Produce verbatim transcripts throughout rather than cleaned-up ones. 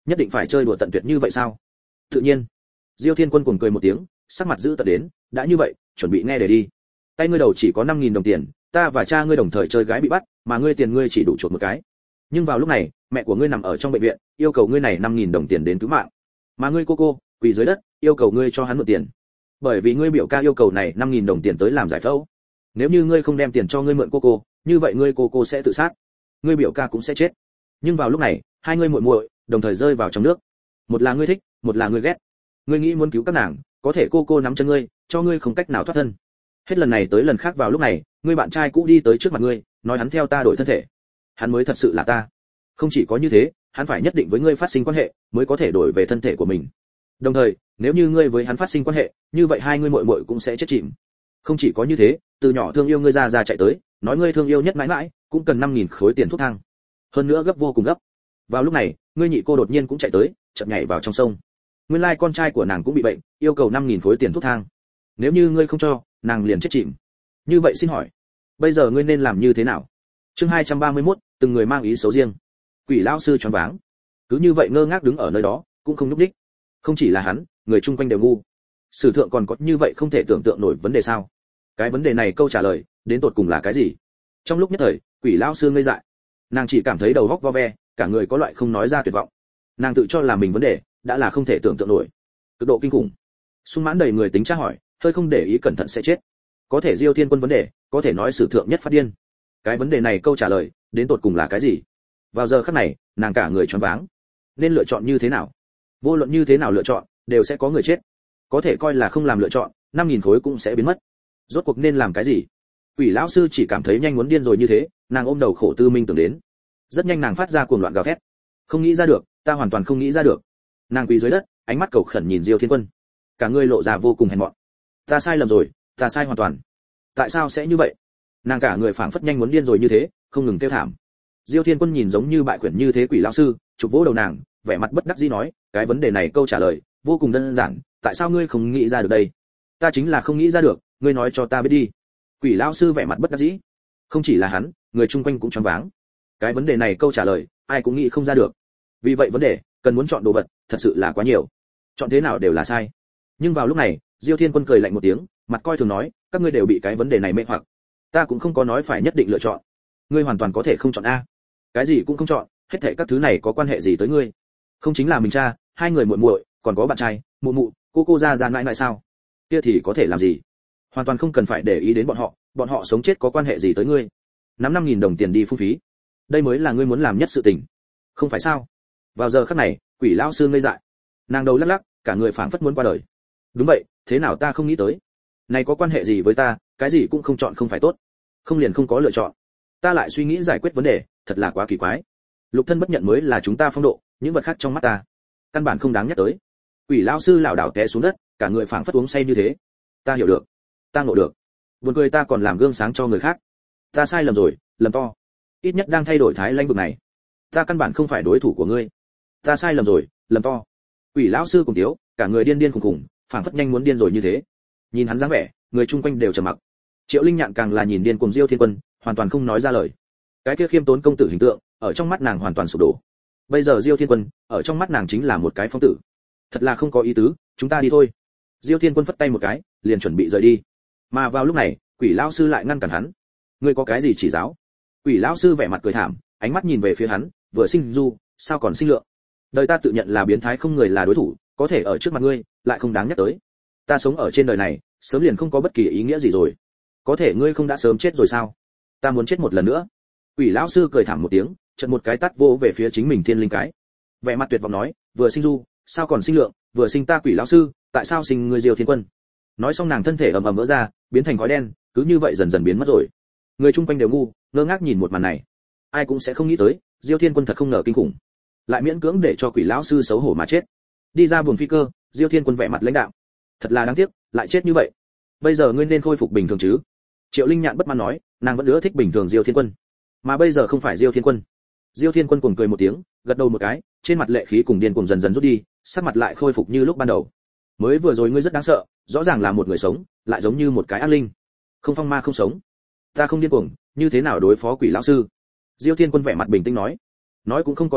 nhất định phải chơi đùa tận tuyệt như vậy sao? Tự nhiên. Diêu Thiên Quân cuồng cười một tiếng, sắc mặt giữ tợn đến, đã như vậy, chuẩn bị nghe để đi. Tay ngươi đầu chỉ có năm nghìn đồng tiền, ta và cha ngươi đồng thời chơi gái bị bắt, mà ngươi tiền ngươi chỉ đủ chuột một cái. Nhưng vào lúc này, mẹ của ngươi nằm ở trong bệnh viện, yêu cầu ngươi này năm nghìn đồng tiền đến cứu mạng. Mà ngươi cô cô, quỳ dưới đất, yêu cầu ngươi cho hắn mượn tiền. Bởi vì ngươi biểu ca yêu cầu này năm nghìn đồng tiền tới làm giải phẫu. Nếu như ngươi không đem tiền cho ngươi mượn cô cô, như vậy ngươi cô cô sẽ tự sát. Ngươi biểu ca cũng sẽ chết. Nhưng vào lúc này, hai ngươi muội muội đồng thời rơi vào trong nước. Một là ngươi thích, một là ngươi ghét. Ngươi nghĩ muốn cứu các nàng, có thể cô cô nắm chân ngươi, cho ngươi không cách nào thoát thân. Hết lần này tới lần khác vào lúc này, ngươi bạn trai cũ đi tới trước mặt ngươi, nói hắn theo ta đổi thân thể. Hắn mới thật sự là ta. Không chỉ có như thế, hắn phải nhất định với ngươi phát sinh quan hệ, mới có thể đổi về thân thể của mình. Đồng thời, nếu như ngươi với hắn phát sinh quan hệ, như vậy hai ngươi muội muội cũng sẽ chết chìm. Không chỉ có như thế, từ nhỏ thương yêu ngươi ra ra chạy tới, nói ngươi thương yêu nhất mãi mãi, cũng cần năm nghìn khối tiền thuốc thang. Hơn nữa gấp vô cùng gấp. Vào lúc này, ngươi nhị cô đột nhiên cũng chạy tới, chợt nhảy vào trong sông. Nguyên lai con trai của nàng cũng bị bệnh, yêu cầu năm nghìn khối tiền thuốc thang. Nếu như ngươi không cho, nàng liền chết chìm. Như vậy xin hỏi, bây giờ ngươi nên làm như thế nào? Chương hai trăm ba mươi mốt, từng người mang ý xấu riêng. Quỷ lão sư choáng váng, cứ như vậy ngơ ngác đứng ở nơi đó, cũng không nhúc nhích. Không chỉ là hắn, người chung quanh đều ngu. Sử thượng còn có như vậy không thể tưởng tượng nổi vấn đề sao? Cái vấn đề này câu trả lời, đến tột cùng là cái gì? Trong lúc nhất thời, quỷ lão sư ngây dại. Nàng chỉ cảm thấy đầu óc vo ve, cả người có loại không nói ra tuyệt vọng. Nàng tự cho là mình vấn đề đã là không thể tưởng tượng nổi, cực độ kinh khủng. Sung mãn đầy người tính tra hỏi, hơi không để ý cẩn thận sẽ chết. Có thể Diêu Thiên Quân vấn đề, có thể nói sử thượng nhất phát điên. Cái vấn đề này câu trả lời, đến tột cùng là cái gì? Vào giờ khắc này, nàng cả người choáng váng. Nên lựa chọn như thế nào? Vô luận như thế nào lựa chọn, đều sẽ có người chết. Có thể coi là không làm lựa chọn, năm nghìn khối cũng sẽ biến mất. Rốt cuộc nên làm cái gì? Quỷ lão sư chỉ cảm thấy nhanh muốn điên rồi như thế, nàng ôm đầu khổ tư minh tưởng đến. Rất nhanh nàng phát ra cuồng loạn gào thét. Không nghĩ ra được, ta hoàn toàn không nghĩ ra được. Nàng quỳ dưới đất, ánh mắt cầu khẩn nhìn Diêu Thiên Quân. Cả người lộ ra vô cùng hèn mọn. Ta sai lầm rồi, ta sai hoàn toàn. Tại sao sẽ như vậy? Nàng cả người phảng phất nhanh muốn điên rồi như thế, không ngừng kêu thảm. Diêu Thiên Quân nhìn giống như bại quyển như thế quỷ lão sư, chụp vỗ đầu nàng, vẻ mặt bất đắc dĩ nói, cái vấn đề này câu trả lời vô cùng đơn giản, tại sao ngươi không nghĩ ra được đây? Ta chính là không nghĩ ra được, ngươi nói cho ta biết đi. Quỷ lão sư vẻ mặt bất đắc dĩ. Không chỉ là hắn, người chung quanh cũng choáng váng. Cái vấn đề này câu trả lời, ai cũng nghĩ không ra được. Vì vậy vấn đề, cần muốn chọn đồ vật, thật sự là quá nhiều. Chọn thế nào đều là sai. Nhưng vào lúc này, Diêu Thiên Quân cười lạnh một tiếng, mặt coi thường nói, các ngươi đều bị cái vấn đề này mê hoặc. Ta cũng không có nói phải nhất định lựa chọn. Ngươi hoàn toàn có thể không chọn a. Cái gì cũng không chọn, hết thảy các thứ này có quan hệ gì tới ngươi? Không chính là mình cha, hai người muội muội, còn có bạn trai, mụ mụ, cô cô ra ra mãi mãi sao? Kia thì có thể làm gì? Hoàn toàn không cần phải để ý đến bọn họ, bọn họ sống chết có quan hệ gì tới ngươi? Nắm năm nghìn đồng tiền đi phung phí. Đây mới là ngươi muốn làm nhất sự tình. Không phải sao? Vào giờ khắc này, quỷ lão sư ngây dại. Nàng đầu lắc lắc, cả người phảng phất muốn qua đời. Đúng vậy, thế nào ta không nghĩ tới? Này có quan hệ gì với ta, cái gì cũng không chọn không phải tốt. Không liền không có lựa chọn. Ta lại suy nghĩ giải quyết vấn đề, thật là quá kỳ quái. Lục thân bất nhận mới là chúng ta phong độ, những vật khác trong mắt ta, căn bản không đáng nhắc tới. Quỷ lão sư lảo đảo té xuống đất, cả người phảng phất uống say như thế. Ta hiểu được, ta ngộ được. Buồn cười ta còn làm gương sáng cho người khác. Ta sai lầm rồi, lầm to. Ít nhất đang thay đổi thái lãnh vực này. Ta căn bản không phải đối thủ của ngươi. Ta sai lầm rồi, lầm to. Quỷ lão sư cùng tiếu, cả người điên điên khùng khùng, phảng phất nhanh muốn điên rồi như thế. Nhìn hắn dáng vẻ, người chung quanh đều trầm mặc. Triệu Linh Nhạn càng là nhìn điên cuồng Diêu Thiên Quân, hoàn toàn không nói ra lời. Cái kia khiêm tốn công tử hình tượng, ở trong mắt nàng hoàn toàn sụp đổ. Bây giờ Diêu Thiên Quân, ở trong mắt nàng chính là một cái phong tử. Thật là không có ý tứ, chúng ta đi thôi. Diêu Thiên Quân phất tay một cái, liền chuẩn bị rời đi. Mà vào lúc này, Quỷ lão sư lại ngăn cản hắn. Ngươi có cái gì chỉ giáo? Quỷ lão sư vẻ mặt cười thảm, ánh mắt nhìn về phía hắn, vừa sinh du, sao còn sinh lượng? Đời ta tự nhận là biến thái không người là đối thủ, có thể ở trước mặt ngươi, lại không đáng nhắc tới. Ta sống ở trên đời này, sớm liền không có bất kỳ ý nghĩa gì rồi. Có thể ngươi không đã sớm chết rồi sao? Ta muốn chết một lần nữa. Quỷ lão sư cười thảm một tiếng, chợt một cái tát vô về phía chính mình thiên linh cái. Vẻ mặt tuyệt vọng nói, vừa sinh du, sao còn sinh lượng, vừa sinh ta Quỷ lão sư, tại sao sinh ngươi Diêu Thiên Quân? Nói xong nàng thân thể ầm ầm vỡ ra, biến thành khói đen, cứ như vậy dần dần biến mất rồi. Người chung quanh đều ngu, ngơ ngác nhìn một màn này. Ai cũng sẽ không nghĩ tới, Diêu Thiên Quân thật không ngờ kinh khủng, lại miễn cưỡng để cho Quỷ lão sư xấu hổ mà chết. Đi ra buồng phi cơ, Diêu Thiên Quân vẻ mặt lãnh đạm. Thật là đáng tiếc, lại chết như vậy. Bây giờ ngươi nên khôi phục bình thường chứ? Triệu Linh Nhạn bất mãn nói, nàng vẫn ưa thích bình thường Diêu Thiên Quân, mà bây giờ không phải Diêu Thiên Quân. Diêu Thiên Quân cuồng cười một tiếng, gật đầu một cái, trên mặt lệ khí cùng điên cuồng dần dần rút đi, sắc mặt lại khôi phục như lúc ban đầu. Mới vừa rồi ngươi rất đáng sợ, rõ ràng là một người sống, lại giống như một cái ác linh. Không phong ma không sống. Ta không điên cuồng, như thế nào đối phó Quỷ lão sư? Diêu Thiên Quân vẻ mặt bình tĩnh nói. Nói cũng không có sai,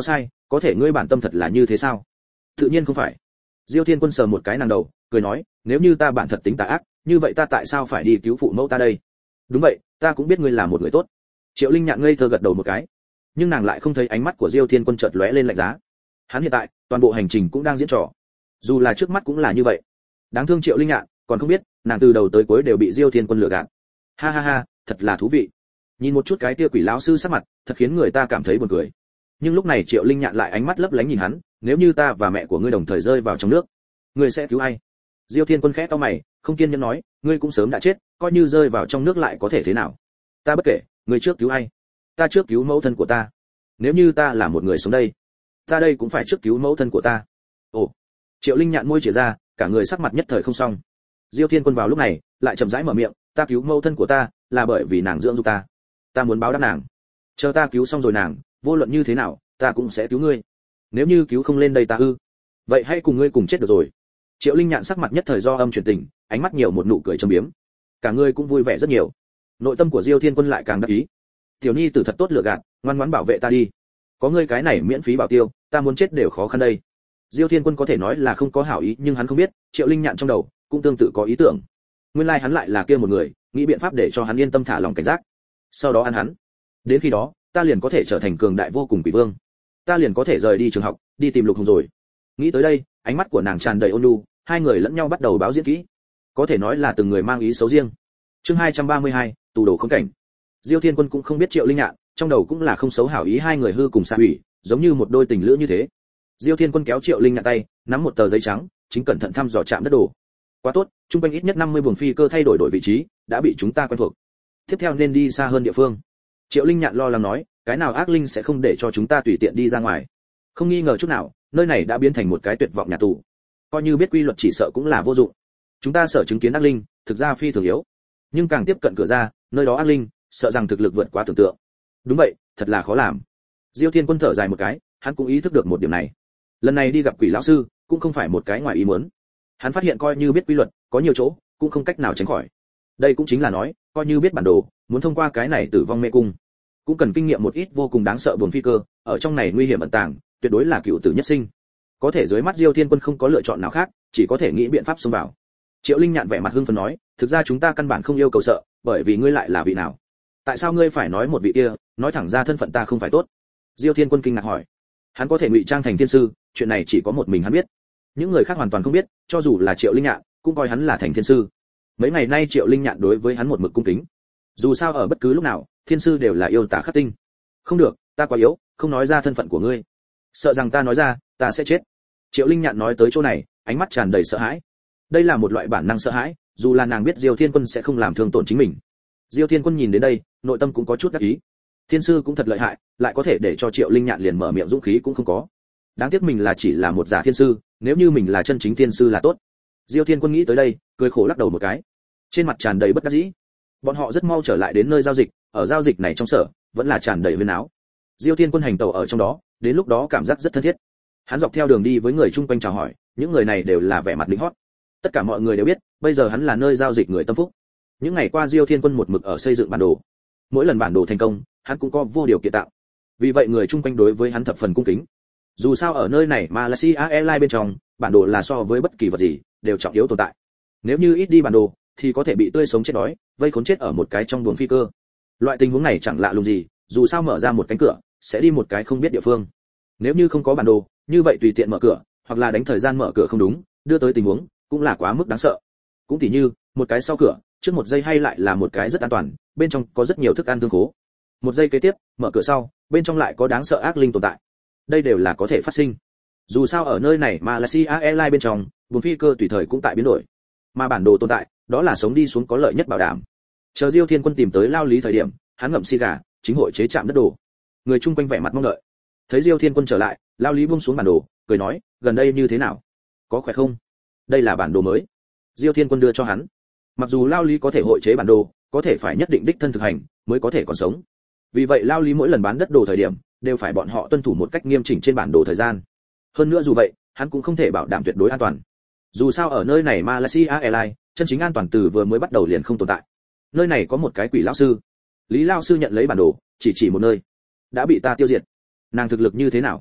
có thể ngươi bản tâm thật là như thế sao? Tự nhiên không phải. Diêu Thiên Quân sờ một cái nàng đầu, cười nói, nếu như ta bản thật tính tà ác, như vậy ta tại sao phải đi cứu phụ mẫu ta đây? Đúng vậy, ta cũng biết ngươi là một người tốt. Triệu Linh Nhạn ngây thơ gật đầu một cái, nhưng nàng lại không thấy ánh mắt của Diêu Thiên Quân chợt lóe lên lạnh giá. Hắn hiện tại, toàn bộ hành trình cũng đang diễn trò, dù là trước mắt cũng là như vậy. Đáng thương Triệu Linh Nhạn, còn không biết, nàng từ đầu tới cuối đều bị Diêu Thiên Quân lừa gạt. Ha ha ha, thật là thú vị. Nhìn một chút cái kia quỷ lão sư sắc mặt, thật khiến người ta cảm thấy buồn cười. Nhưng lúc này Triệu Linh Nhạn lại ánh mắt lấp lánh nhìn hắn, nếu như ta và mẹ của ngươi đồng thời rơi vào trong nước, ngươi sẽ cứu ai? Diêu Thiên Quân khẽ cau mày, không kiên nhẫn nói, ngươi cũng sớm đã chết, coi như rơi vào trong nước lại có thể thế nào? Ta bất kể, ngươi trước cứu ai? Ta trước cứu mẫu thân của ta. Nếu như ta là một người sống đây, ta đây cũng phải trước cứu mẫu thân của ta. Ồ. Triệu Linh Nhạn môi chìa ra, cả người sắc mặt nhất thời không xong. Diêu Thiên Quân vào lúc này lại chậm rãi mở miệng, ta cứu mẫu thân của ta là bởi vì nàng dưỡng dục ta, ta muốn báo đáp nàng. Chờ ta cứu xong rồi nàng, vô luận như thế nào, ta cũng sẽ cứu ngươi. Nếu như cứu không lên đây ta ư, vậy hãy cùng ngươi cùng chết được rồi. Triệu Linh Nhạn sắc mặt nhất thời do âm chuyển tình, ánh mắt nhiều một nụ cười châm biếm, cả người cũng vui vẻ rất nhiều. Nội tâm của Diêu Thiên Quân lại càng đắc ý. Tiểu nhi tử thật tốt lựa gạt, ngoan ngoãn bảo vệ ta đi. Có ngươi cái này miễn phí bảo tiêu, ta muốn chết đều khó khăn đây. Diêu Thiên Quân có thể nói là không có hảo ý, nhưng hắn không biết, Triệu Linh Nhạn trong đầu cũng tương tự có ý tưởng. Nguyên lai like hắn lại là kia một người, nghĩ biện pháp để cho hắn yên tâm thả lòng cảnh giác. Sau đó ăn hắn. Đến khi đó, ta liền có thể trở thành cường đại vô cùng quỷ vương. Ta liền có thể rời đi trường học, đi tìm Lục Hồng rồi. Nghĩ tới đây, ánh mắt của nàng tràn đầy ôn nhu, hai người lẫn nhau bắt đầu báo diễn kỹ. Có thể nói là từng người mang ý xấu riêng. Chương hai trăm ba mươi hai, tù đồ khốn cảnh. Diêu Thiên Quân cũng không biết Triệu Linh Nhạn, trong đầu cũng là không xấu hảo ý hai người hư cùng xa hủy, giống như một đôi tình lữ như thế. Diêu Thiên Quân kéo Triệu Linh Nhạn tay, nắm một tờ giấy trắng, chính cẩn thận thăm dò chạm đất đồ. Quá tốt, trung quanh ít nhất năm mươi buồng phi cơ thay đổi đổi vị trí, đã bị chúng ta quen thuộc. Tiếp theo nên đi xa hơn địa phương. Triệu Linh Nhạn lo lắng nói, cái nào ác linh sẽ không để cho chúng ta tùy tiện đi ra ngoài. Không nghi ngờ chút nào, nơi này đã biến thành một cái tuyệt vọng nhà tù. Coi như biết quy luật chỉ sợ cũng là vô dụng. Chúng ta sợ chứng kiến ác linh, thực ra phi thường yếu. Nhưng càng tiếp cận cửa ra, nơi đó ác linh, sợ rằng thực lực vượt quá tưởng tượng. Đúng vậy, thật là khó làm. Diêu Thiên Quân thở dài một cái, hắn cũng ý thức được một điểm này. Lần này đi gặp quỷ lão sư, cũng không phải một cái ngoài ý muốn. Hắn phát hiện coi như biết quy luật, có nhiều chỗ cũng không cách nào tránh khỏi. Đây cũng chính là nói, coi như biết bản đồ, muốn thông qua cái này tử vong mê cung, cũng cần kinh nghiệm một ít vô cùng đáng sợ buồn phi cơ, ở trong này nguy hiểm ẩn tàng, tuyệt đối là cựu tử nhất sinh. Có thể dưới mắt Diêu Thiên Quân không có lựa chọn nào khác, chỉ có thể nghĩ biện pháp xông vào. Triệu Linh Nhạn vẻ mặt hưng phấn nói, thực ra chúng ta căn bản không yêu cầu sợ, bởi vì ngươi lại là vị nào? Tại sao ngươi phải nói một vị kia, nói thẳng ra thân phận ta không phải tốt? Diêu Thiên Quân kinh ngạc hỏi. Hắn có thể ngụy trang thành thiên sư, chuyện này chỉ có một mình hắn biết. Những người khác hoàn toàn không biết, cho dù là Triệu Linh Nhạn, cũng coi hắn là thành thiên sư. Mấy ngày nay Triệu Linh Nhạn đối với hắn một mực cung kính. Dù sao ở bất cứ lúc nào, thiên sư đều là yêu tà khắc tinh. Không được, ta quá yếu, không nói ra thân phận của ngươi. Sợ rằng ta nói ra, ta sẽ chết. Triệu Linh Nhạn nói tới chỗ này, ánh mắt tràn đầy sợ hãi. Đây là một loại bản năng sợ hãi, dù là nàng biết Diêu Thiên Quân sẽ không làm thương tổn chính mình. Diêu Thiên Quân nhìn đến đây, nội tâm cũng có chút đắc ý. Thiên sư cũng thật lợi hại, lại có thể để cho Triệu Linh Nhạn liền mở miệng dũng khí cũng không có. Đáng tiếc mình là chỉ là một giả thiên sư, nếu như mình là chân chính thiên sư là tốt. Diêu Thiên Quân nghĩ tới đây, cười khổ lắc đầu một cái, trên mặt tràn đầy bất đắc dĩ. Bọn họ rất mau trở lại đến nơi giao dịch, ở giao dịch này trong sở, vẫn là tràn đầy huyên áo. Diêu Thiên Quân hành tẩu ở trong đó, đến lúc đó cảm giác rất thân thiết. Hắn dọc theo đường đi với người chung quanh chào hỏi, những người này đều là vẻ mặt lính hót. Tất cả mọi người đều biết, bây giờ hắn là nơi giao dịch người tâm phúc. Những ngày qua Diêu Thiên Quân một mực ở xây dựng bản đồ. Mỗi lần bản đồ thành công, hắn cũng có vô điều kiện tạo. Vì vậy người chung quanh đối với hắn thập phần cung kính. Dù sao ở nơi này Malaysia Airlines bên trong, bản đồ là so với bất kỳ vật gì đều trọng yếu tồn tại. Nếu như ít đi bản đồ, thì có thể bị tươi sống chết đói, vây khốn chết ở một cái trong buồng phi cơ. Loại tình huống này chẳng lạ lùng gì, dù sao mở ra một cánh cửa, sẽ đi một cái không biết địa phương. Nếu như không có bản đồ, như vậy tùy tiện mở cửa, hoặc là đánh thời gian mở cửa không đúng, đưa tới tình huống cũng là quá mức đáng sợ. Cũng tỉ như, một cái sau cửa, trước một giây hay lại là một cái rất an toàn, bên trong có rất nhiều thức ăn thương khố. Một giây kế tiếp, mở cửa sau, bên trong lại có đáng sợ ác linh tồn tại. Đây đều là có thể phát sinh. Dù sao ở nơi này Malaysia Airlines bên trong, buồng phi cơ tùy thời cũng tại biến đổi. Mà bản đồ tồn tại, đó là sống đi xuống có lợi nhất bảo đảm. Chờ Diêu Thiên Quân tìm tới lao lý thời điểm, hắn ngậm xì gà, chính hội chế chạm đất đồ. Người chung quanh vẻ mặt mong đợi. Thấy Diêu Thiên Quân trở lại, lao lý buông xuống bản đồ, cười nói, gần đây như thế nào? Có khỏe không? Đây là bản đồ mới. Diêu Thiên Quân đưa cho hắn. Mặc dù lao lý có thể hội chế bản đồ, có thể phải nhất định đích thân thực hành mới có thể còn sống. Vì vậy lao lý mỗi lần bán đất đồ thời điểm, đều phải bọn họ tuân thủ một cách nghiêm chỉnh trên bản đồ thời gian. Hơn nữa dù vậy, hắn cũng không thể bảo đảm tuyệt đối an toàn. Dù sao ở nơi này Malaysia Airlines, chân chính an toàn từ vừa mới bắt đầu liền không tồn tại. Nơi này có một cái quỷ lão sư. Lý lão sư nhận lấy bản đồ, chỉ chỉ một nơi, đã bị ta tiêu diệt. Nàng thực lực như thế nào?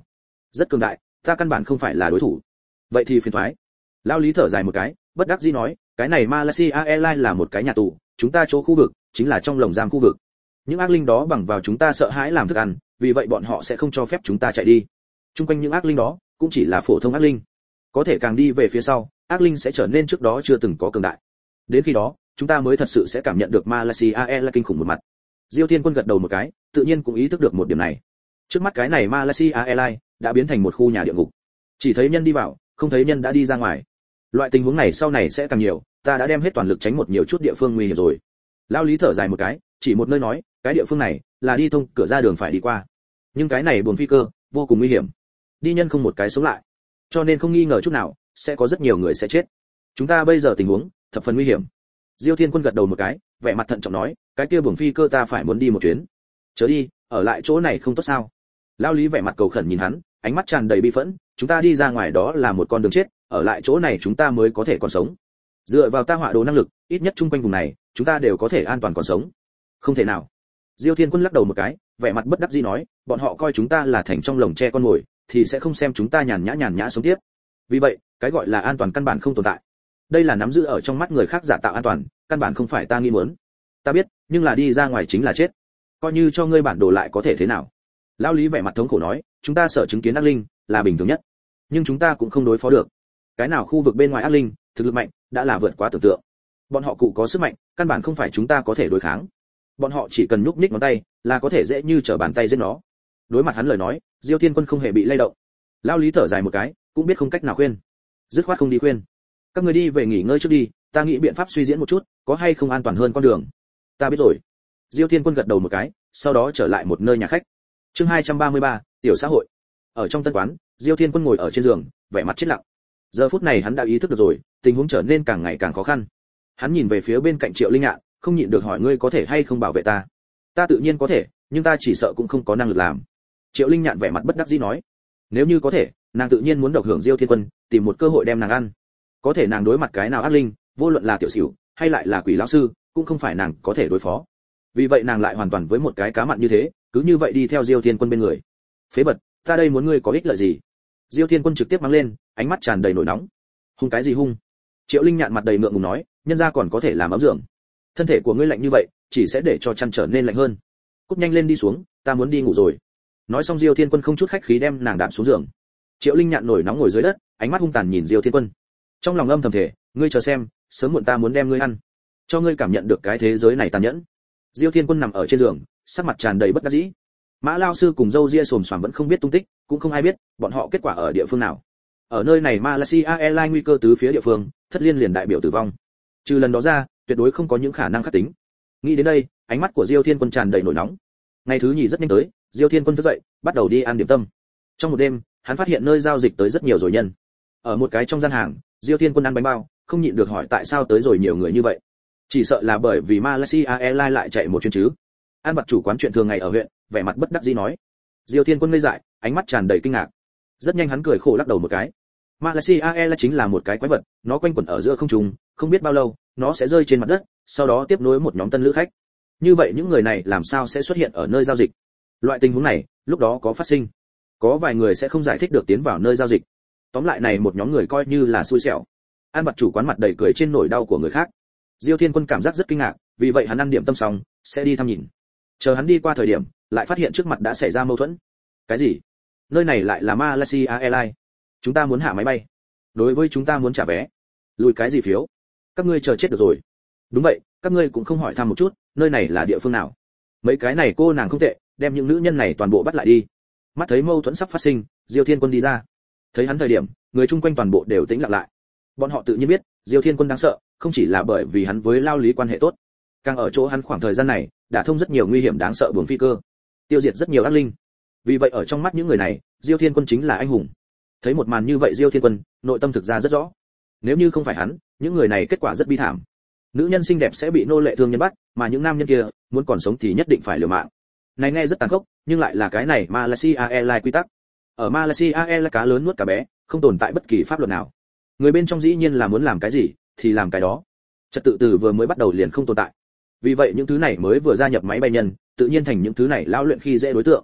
Rất cường đại, ta căn bản không phải là đối thủ. Vậy thì phiền toái. Lao Lý thở dài một cái, bất đắc dĩ nói, cái này Malaysia Airlines là một cái nhà tù, chúng ta chỗ khu vực chính là trong lồng giam khu vực. Những ác linh đó bằng vào chúng ta sợ hãi làm thức ăn, vì vậy bọn họ sẽ không cho phép chúng ta chạy đi. Trung quanh những ác linh đó cũng chỉ là phổ thông ác linh. Có thể càng đi về phía sau, ác linh sẽ trở nên trước đó chưa từng có cường đại. Đến khi đó, chúng ta mới thật sự sẽ cảm nhận được Malaysia Airlines kinh khủng một mặt. Diêu Thiên Quân gật đầu một cái, tự nhiên cũng ý thức được một điểm này. Trước mắt cái này Malaysia Airlines đã biến thành một khu nhà địa ngục. Chỉ thấy nhân đi vào, không thấy nhân đã đi ra ngoài. Loại tình huống này sau này sẽ càng nhiều, ta đã đem hết toàn lực tránh một nhiều chút địa phương nguy hiểm rồi. Lão Lý thở dài một cái, chỉ một nơi nói, cái địa phương này là đi thông cửa ra đường phải đi qua. Nhưng cái này buồn phi cơ, vô cùng nguy hiểm. Đi nhân không một cái sống lại. Cho nên không nghi ngờ chút nào, sẽ có rất nhiều người sẽ chết. Chúng ta bây giờ tình huống thập phần nguy hiểm. Diêu Thiên Quân gật đầu một cái, vẻ mặt thận trọng nói, cái kia buồn phi cơ ta phải muốn đi một chuyến. Chớ đi, ở lại chỗ này không tốt sao? Lão Lý vẻ mặt cầu khẩn nhìn hắn, ánh mắt tràn đầy bi phẫn, chúng ta đi ra ngoài đó là một con đường chết, ở lại chỗ này chúng ta mới có thể còn sống. Dựa vào ta họa đồ năng lực, ít nhất chung quanh vùng này, chúng ta đều có thể an toàn còn sống. Không thể nào. Diêu Thiên Quân lắc đầu một cái, vẻ mặt bất đắc dĩ nói, bọn họ coi chúng ta là thành trong lồng tre con mồi, thì sẽ không xem chúng ta nhàn nhã nhàn nhã sống tiếp. Vì vậy, cái gọi là an toàn căn bản không tồn tại. Đây là nắm giữ ở trong mắt người khác giả tạo an toàn, căn bản không phải ta nghĩ muốn. Ta biết, nhưng là đi ra ngoài chính là chết. Coi như cho ngươi bản đồ lại có thể thế nào? Lão Lý vẻ mặt thống khổ nói, chúng ta sợ chứng kiến ác linh là bình thường nhất, nhưng chúng ta cũng không đối phó được. Cái nào khu vực bên ngoài ác linh, thực lực mạnh, đã là vượt quá tưởng tượng. Bọn họ cụ có sức mạnh, căn bản không phải chúng ta có thể đối kháng. Bọn họ chỉ cần nhúc nhích ngón tay, là có thể dễ như trở bàn tay giết nó. Đối mặt hắn lời nói, Diêu Thiên Quân không hề bị lay động. Lão Lý thở dài một cái, cũng biết không cách nào khuyên, dứt khoát không đi khuyên. Các người đi về nghỉ ngơi trước đi, ta nghĩ biện pháp suy diễn một chút, có hay không an toàn hơn con đường. Ta biết rồi. Diêu Thiên Quân gật đầu một cái, sau đó trở lại một nơi nhà khách. Chương hai trăm ba mươi ba, tiểu xã hội. Ở trong tân quán, Diêu Thiên Quân ngồi ở trên giường, vẻ mặt chết lặng. Giờ phút này hắn đã ý thức được rồi, tình huống trở nên càng ngày càng khó khăn. Hắn nhìn về phía bên cạnh Triệu Linh Nhạn, không nhịn được hỏi, ngươi có thể hay không bảo vệ ta? Ta tự nhiên có thể, nhưng ta chỉ sợ cũng không có năng lực làm. Triệu Linh Nhạn vẻ mặt bất đắc dĩ nói, nếu như có thể, nàng tự nhiên muốn độc hưởng Diêu Thiên Quân, tìm một cơ hội đem nàng ăn. Có thể nàng đối mặt cái nào ác linh, vô luận là tiểu xỉu hay lại là quỷ lão sư, cũng không phải nàng có thể đối phó. Vì vậy nàng lại hoàn toàn với một cái cá mặn như thế, cứ như vậy đi theo Diêu Thiên Quân bên người. Phế vật, ta đây muốn ngươi có ích lợi gì? Diêu Thiên Quân trực tiếp mang lên, ánh mắt tràn đầy nổi nóng. Hung cái gì hung? Triệu Linh Nhạn mặt đầy ngượng ngùng nói, nhân gia còn có thể làm ấm giường. Thân thể của ngươi lạnh như vậy, chỉ sẽ để cho chăn trở nên lạnh hơn. Cút nhanh lên đi xuống, ta muốn đi ngủ rồi. Nói xong Diêu Thiên Quân không chút khách khí đem nàng đạp xuống giường. Triệu Linh Nhạn nổi nóng ngồi dưới đất, ánh mắt hung tàn nhìn Diêu Thiên Quân. Trong lòng âm thầm thể, ngươi chờ xem, sớm muộn ta muốn đem ngươi ăn, cho ngươi cảm nhận được cái thế giới này tàn nhẫn. Diêu Thiên Quân nằm ở trên giường, sắc mặt tràn đầy bất đắc dĩ. Mã Lao sư cùng Dâu Ria xồm xoàm vẫn không biết tung tích, cũng không ai biết bọn họ kết quả ở địa phương nào. Ở nơi này Malaysia Airlines nguy cơ tứ phía địa phương, thất liên liền đại biểu tử vong. Trừ lần đó ra, tuyệt đối không có những khả năng khắc tính. Nghĩ đến đây, ánh mắt của Diêu Thiên Quân tràn đầy nổi nóng. Ngày thứ nhì rất nhanh tới, Diêu Thiên Quân thức dậy, bắt đầu đi ăn điểm tâm. Trong một đêm, hắn phát hiện nơi giao dịch tới rất nhiều rồi nhân. Ở một cái trong gian hàng, Diêu Thiên Quân ăn bánh bao, không nhịn được hỏi tại sao tới rồi nhiều người như vậy. Chỉ sợ là bởi vì Malaysia Airlines lại chạy một chuyến chứ. An Bạc chủ quán chuyện thường ngày ở huyện, vẻ mặt bất đắc dĩ nói. Diêu Thiên Quân ngây dại, ánh mắt tràn đầy kinh ngạc. Rất nhanh hắn cười khổ lắc đầu một cái. Malaysia Airlines chính là một cái quái vật, nó quanh quẩn ở giữa không trung, không biết bao lâu, nó sẽ rơi trên mặt đất, sau đó tiếp nối một nhóm tân lữ khách. Như vậy những người này làm sao sẽ xuất hiện ở nơi giao dịch? Loại tình huống này, lúc đó có phát sinh. Có vài người sẽ không giải thích được tiến vào nơi giao dịch. Tóm lại này một nhóm người coi như là xui xẻo. An Bạc chủ quán mặt đầy cười trên nỗi đau của người khác. Diêu Thiên Quân cảm giác rất kinh ngạc, vì vậy hắn ăn điểm tâm xong, sẽ đi thăm nhìn. Chờ hắn đi qua thời điểm, lại phát hiện trước mặt đã xảy ra mâu thuẫn. Cái gì? Nơi này lại là Malaysia Airlines. Chúng ta muốn hạ máy bay. Đối với chúng ta muốn trả vé. Lùi cái gì phiếu? Các ngươi chờ chết được rồi. Đúng vậy, các ngươi cũng không hỏi thăm một chút, nơi này là địa phương nào? Mấy cái này cô nàng không tệ, đem những nữ nhân này toàn bộ bắt lại đi. Mắt thấy mâu thuẫn sắp phát sinh, Diêu Thiên Quân đi ra. Thấy hắn thời điểm, người chung quanh toàn bộ đều tĩnh lặng lại. Bọn họ tự nhiên biết, Diêu Thiên Quân đáng sợ, không chỉ là bởi vì hắn với Lao Lý quan hệ tốt, càng ở chỗ hắn khoảng thời gian này đã thông rất nhiều nguy hiểm đáng sợ buồng phi cơ, tiêu diệt rất nhiều ác linh. Vì vậy ở trong mắt những người này, Diêu Thiên Quân chính là anh hùng. Thấy một màn như vậy Diêu Thiên Quân, nội tâm thực ra rất rõ. Nếu như không phải hắn, những người này kết quả rất bi thảm. Nữ nhân xinh đẹp sẽ bị nô lệ thương nhân bắt, mà những nam nhân kia muốn còn sống thì nhất định phải liều mạng. Này nghe rất tàn khốc, nhưng lại là cái này Malaysia Airlines quy tắc. Ở Malaysia Airlines cá lớn nuốt cá bé, không tồn tại bất kỳ pháp luật nào. Người bên trong dĩ nhiên là muốn làm cái gì thì làm cái đó. Trật tự từ vừa mới bắt đầu liền không tồn tại. Vì vậy những thứ này mới vừa gia nhập máy bay nhân, tự nhiên thành những thứ này lao luyện khi dễ đối tượng.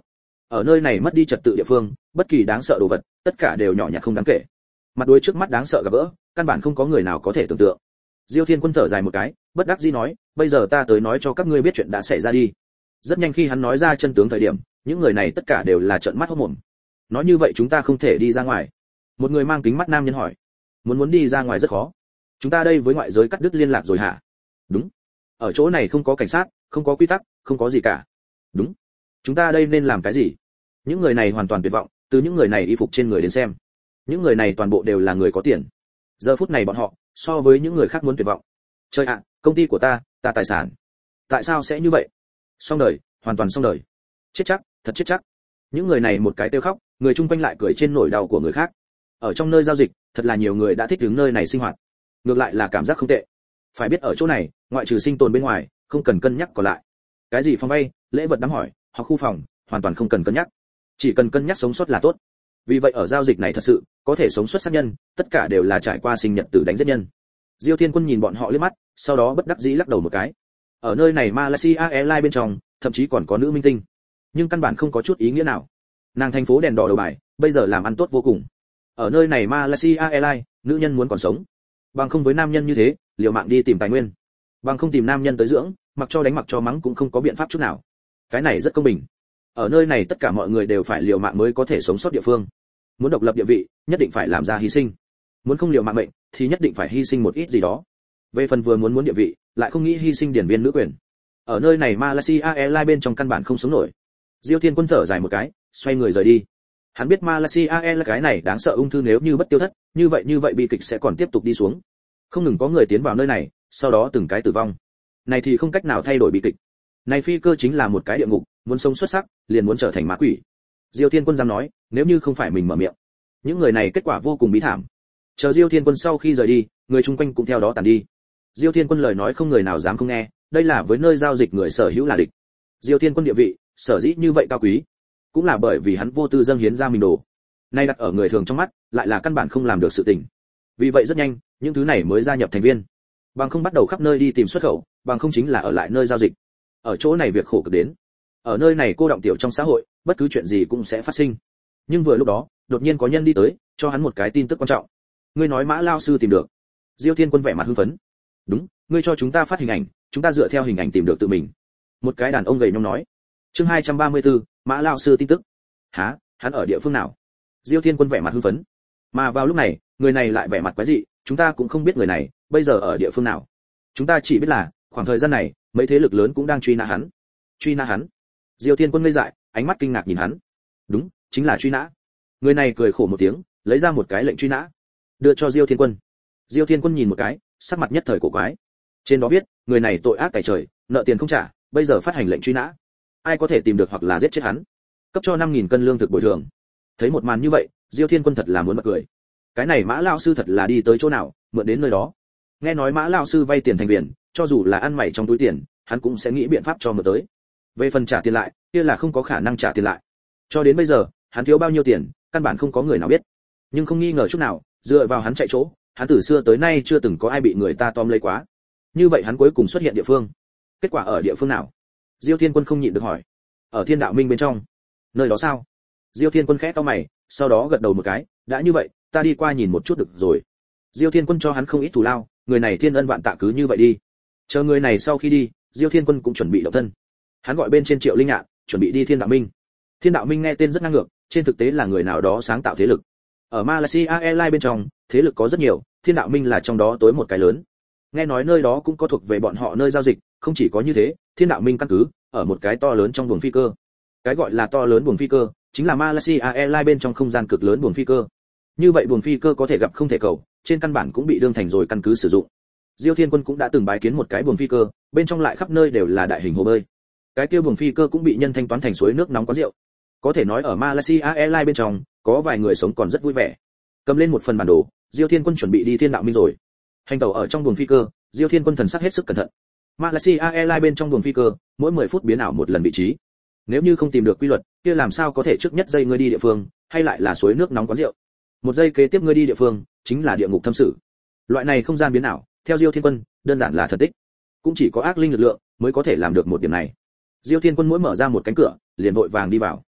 Ở nơi này mất đi trật tự địa phương, bất kỳ đáng sợ đồ vật, tất cả đều nhỏ nhặt không đáng kể. Mặt đối trước mắt đáng sợ gặp gỡ, căn bản không có người nào có thể tưởng tượng. Diêu Thiên Quân thở dài một cái, bất đắc dĩ nói, bây giờ ta tới nói cho các ngươi biết chuyện đã xảy ra đi. Rất nhanh khi hắn nói ra chân tướng thời điểm, những người này tất cả đều là trợn mắt hốt mồm. Nói như vậy chúng ta không thể đi ra ngoài. Một người mang kính mắt nam nhân hỏi. Muốn muốn đi ra ngoài rất khó. Chúng ta đây với ngoại giới cắt đứt liên lạc rồi hả? Đúng. Ở chỗ này không có cảnh sát, không có quy tắc, không có gì cả. Đúng. Chúng ta đây nên làm cái gì? Những người này hoàn toàn tuyệt vọng, từ những người này y phục trên người đến xem, những người này toàn bộ đều là người có tiền. Giờ phút này bọn họ so với những người khác muốn tuyệt vọng. Trời ạ, công ty của ta, ta tài sản. Tại sao sẽ như vậy? Xong đời, hoàn toàn xong đời. Chết chắc, thật chết chắc. Những người này một cái kêu khóc, người chung quanh lại cười trên nỗi đau của người khác. Ở trong nơi giao dịch, thật là nhiều người đã thích đứng nơi này sinh hoạt. Ngược lại là cảm giác không tệ. Phải biết ở chỗ này, ngoại trừ sinh tồn bên ngoài, không cần cân nhắc còn lại. Cái gì phòng vay, lễ vật đám hỏi, hoặc khu phòng, hoàn toàn không cần cân nhắc. Chỉ cần cân nhắc sống sót là tốt. Vì vậy ở giao dịch này thật sự có thể sống xuất sát nhân, tất cả đều là trải qua sinh nhật tử đánh giết nhân. Diêu Thiên Quân nhìn bọn họ liếc mắt, sau đó bất đắc dĩ lắc đầu một cái. Ở nơi này Malaysia Airlines bên trong, thậm chí còn có nữ minh tinh, nhưng căn bản không có chút ý nghĩa nào. Nàng thành phố đèn đỏ đầu bài, bây giờ làm ăn tốt vô cùng. Ở nơi này Malaysia Airlines, nữ nhân muốn còn sống, bằng không với nam nhân như thế, liều mạng đi tìm tài nguyên, bằng không tìm nam nhân tới dưỡng, mặc cho đánh mặc cho mắng cũng không có biện pháp chút nào. Cái này rất công bình. Ở nơi này tất cả mọi người đều phải liều mạng mới có thể sống sót địa phương. Muốn độc lập địa vị, nhất định phải làm ra hy sinh. Muốn không liều mạng mệnh, thì nhất định phải hy sinh một ít gì đó. Về phần vừa muốn muốn địa vị, lại không nghĩ hy sinh điển viên nữ quyền. Ở nơi này Malaysia Airlines bên trong căn bản không sống nổi. Diêu Thiên Quân thở dài một cái, xoay người rời đi. Hắn biết Malaysia Airlines cái này đáng sợ ung thư nếu như bất tiêu thất, như vậy như vậy bi kịch sẽ còn tiếp tục đi xuống. Không ngừng có người tiến vào nơi này, sau đó từng cái tử vong. Này thì không cách nào thay đổi bi kịch. Này phi cơ chính là một cái địa ngục, muốn sống xuất sắc, liền muốn trở thành ma quỷ. Diêu Thiên Quân dám nói, nếu như không phải mình mở miệng, những người này kết quả vô cùng bí thảm. Chờ Diêu Thiên Quân sau khi rời đi, người chung quanh cũng theo đó tàn đi. Diêu Thiên Quân lời nói không người nào dám không nghe, đây là với nơi giao dịch người sở hữu là địch. Diêu Thiên Quân địa vị, sở dĩ như vậy cao quý, cũng là bởi vì hắn vô tư dâng hiến ra mình đồ. Nay đặt ở người thường trong mắt, lại là căn bản không làm được sự tình. Vì vậy rất nhanh, những thứ này mới gia nhập thành viên. Bằng không bắt đầu khắp nơi đi tìm xuất khẩu, bằng không chính là ở lại nơi giao dịch. Ở chỗ này việc khổ cực đến. Ở nơi này cô động tiểu trong xã hội, bất cứ chuyện gì cũng sẽ phát sinh. Nhưng vừa lúc đó, đột nhiên có nhân đi tới, cho hắn một cái tin tức quan trọng. Ngươi nói Mã lão sư tìm được. Diêu Thiên Quân vẻ mặt hưng phấn. Đúng, ngươi cho chúng ta phát hình ảnh, chúng ta dựa theo hình ảnh tìm được tự mình. Một cái đàn ông gầy nhom nói. Chương hai trăm ba mươi tư, Mã lão sư tin tức. Hả, hắn ở địa phương nào? Diêu Thiên Quân vẻ mặt hưng phấn. Mà vào lúc này, người này lại vẻ mặt quái dị, chúng ta cũng không biết người này bây giờ ở địa phương nào. Chúng ta chỉ biết là, khoảng thời gian này, mấy thế lực lớn cũng đang truy nã hắn. Truy nã hắn? Diêu Thiên Quân ngây dại, ánh mắt kinh ngạc nhìn hắn. Đúng, chính là truy nã. Người này cười khổ một tiếng, lấy ra một cái lệnh truy nã, đưa cho Diêu Thiên Quân. Diêu Thiên Quân nhìn một cái, sắc mặt nhất thời cổ quái. Trên đó viết, người này tội ác tày trời, nợ tiền không trả, bây giờ phát hành lệnh truy nã. Ai có thể tìm được hoặc là giết chết hắn, cấp cho năm nghìn cân lương thực bồi thường. Thấy một màn như vậy, Diêu Thiên Quân thật là muốn bật cười. Cái này Mã lão sư thật là đi tới chỗ nào, mượn đến nơi đó. Nghe nói Mã lão sư vay tiền thành biển, cho dù là ăn mày trong túi tiền, hắn cũng sẽ nghĩ biện pháp cho mượn tới. Về phần trả tiền lại, kia là không có khả năng trả tiền lại. Cho đến bây giờ, hắn thiếu bao nhiêu tiền, căn bản không có người nào biết. Nhưng không nghi ngờ chút nào, dựa vào hắn chạy chỗ, hắn từ xưa tới nay chưa từng có ai bị người ta tóm lấy quá. Như vậy hắn cuối cùng xuất hiện địa phương. Kết quả ở địa phương nào? Diêu Thiên Quân không nhịn được hỏi. Ở Thiên Đạo Minh bên trong. Nơi đó sao? Diêu Thiên Quân khẽ cau mày, sau đó gật đầu một cái, đã như vậy, ta đi qua nhìn một chút được rồi. Diêu Thiên Quân cho hắn không ít thù lao, người này thiên ân vạn tạ cứ như vậy đi. Chờ người này sau khi đi, Diêu Thiên Quân cũng chuẩn bị động thân. Hắn gọi bên trên Triệu Linh Nhạn, chuẩn bị đi Thiên Đạo Minh. Thiên Đạo Minh nghe tên rất ngang ngược, trên thực tế là người nào đó sáng tạo thế lực. Ở Malaysia Airlines bên trong, thế lực có rất nhiều, Thiên Đạo Minh là trong đó tối một cái lớn. Nghe nói nơi đó cũng có thuộc về bọn họ nơi giao dịch, không chỉ có như thế, Thiên Đạo Minh căn cứ ở một cái to lớn trong buồng phi cơ. Cái gọi là to lớn buồng phi cơ, chính là Malaysia Airlines bên trong không gian cực lớn buồng phi cơ. Như vậy buồng phi cơ có thể gặp không thể cầu, trên căn bản cũng bị đương thành rồi căn cứ sử dụng. Diêu Thiên Quân cũng đã từng bái kiến một cái buồng phi cơ, bên trong lại khắp nơi đều là đại hình hồ bơi. Cái kia buồng phi cơ cũng bị nhân thanh toán thành suối nước nóng quán rượu. Có thể nói ở Malaysia Airlines bên trong, có vài người sống còn rất vui vẻ. Cầm lên một phần bản đồ, Diêu Thiên Quân chuẩn bị đi Thiên Đạo Minh rồi. Hành tàu ở trong buồng phi cơ, Diêu Thiên Quân thần sắc hết sức cẩn thận. Malaysia Airlines bên trong buồng phi cơ, mỗi mười phút biến ảo một lần vị trí. Nếu như không tìm được quy luật, kia làm sao có thể trước nhất giây ngươi đi địa phương, hay lại là suối nước nóng quán rượu. Một giây kế tiếp ngươi đi địa phương, chính là địa ngục thâm sự. Loại này không gian biến ảo, theo Diêu Thiên Quân, đơn giản là thần tích. Cũng chỉ có ác linh lực lượng mới có thể làm được một điểm này. Diêu Thiên Quân mỗi mở ra một cánh cửa, liền vội vàng đi vào.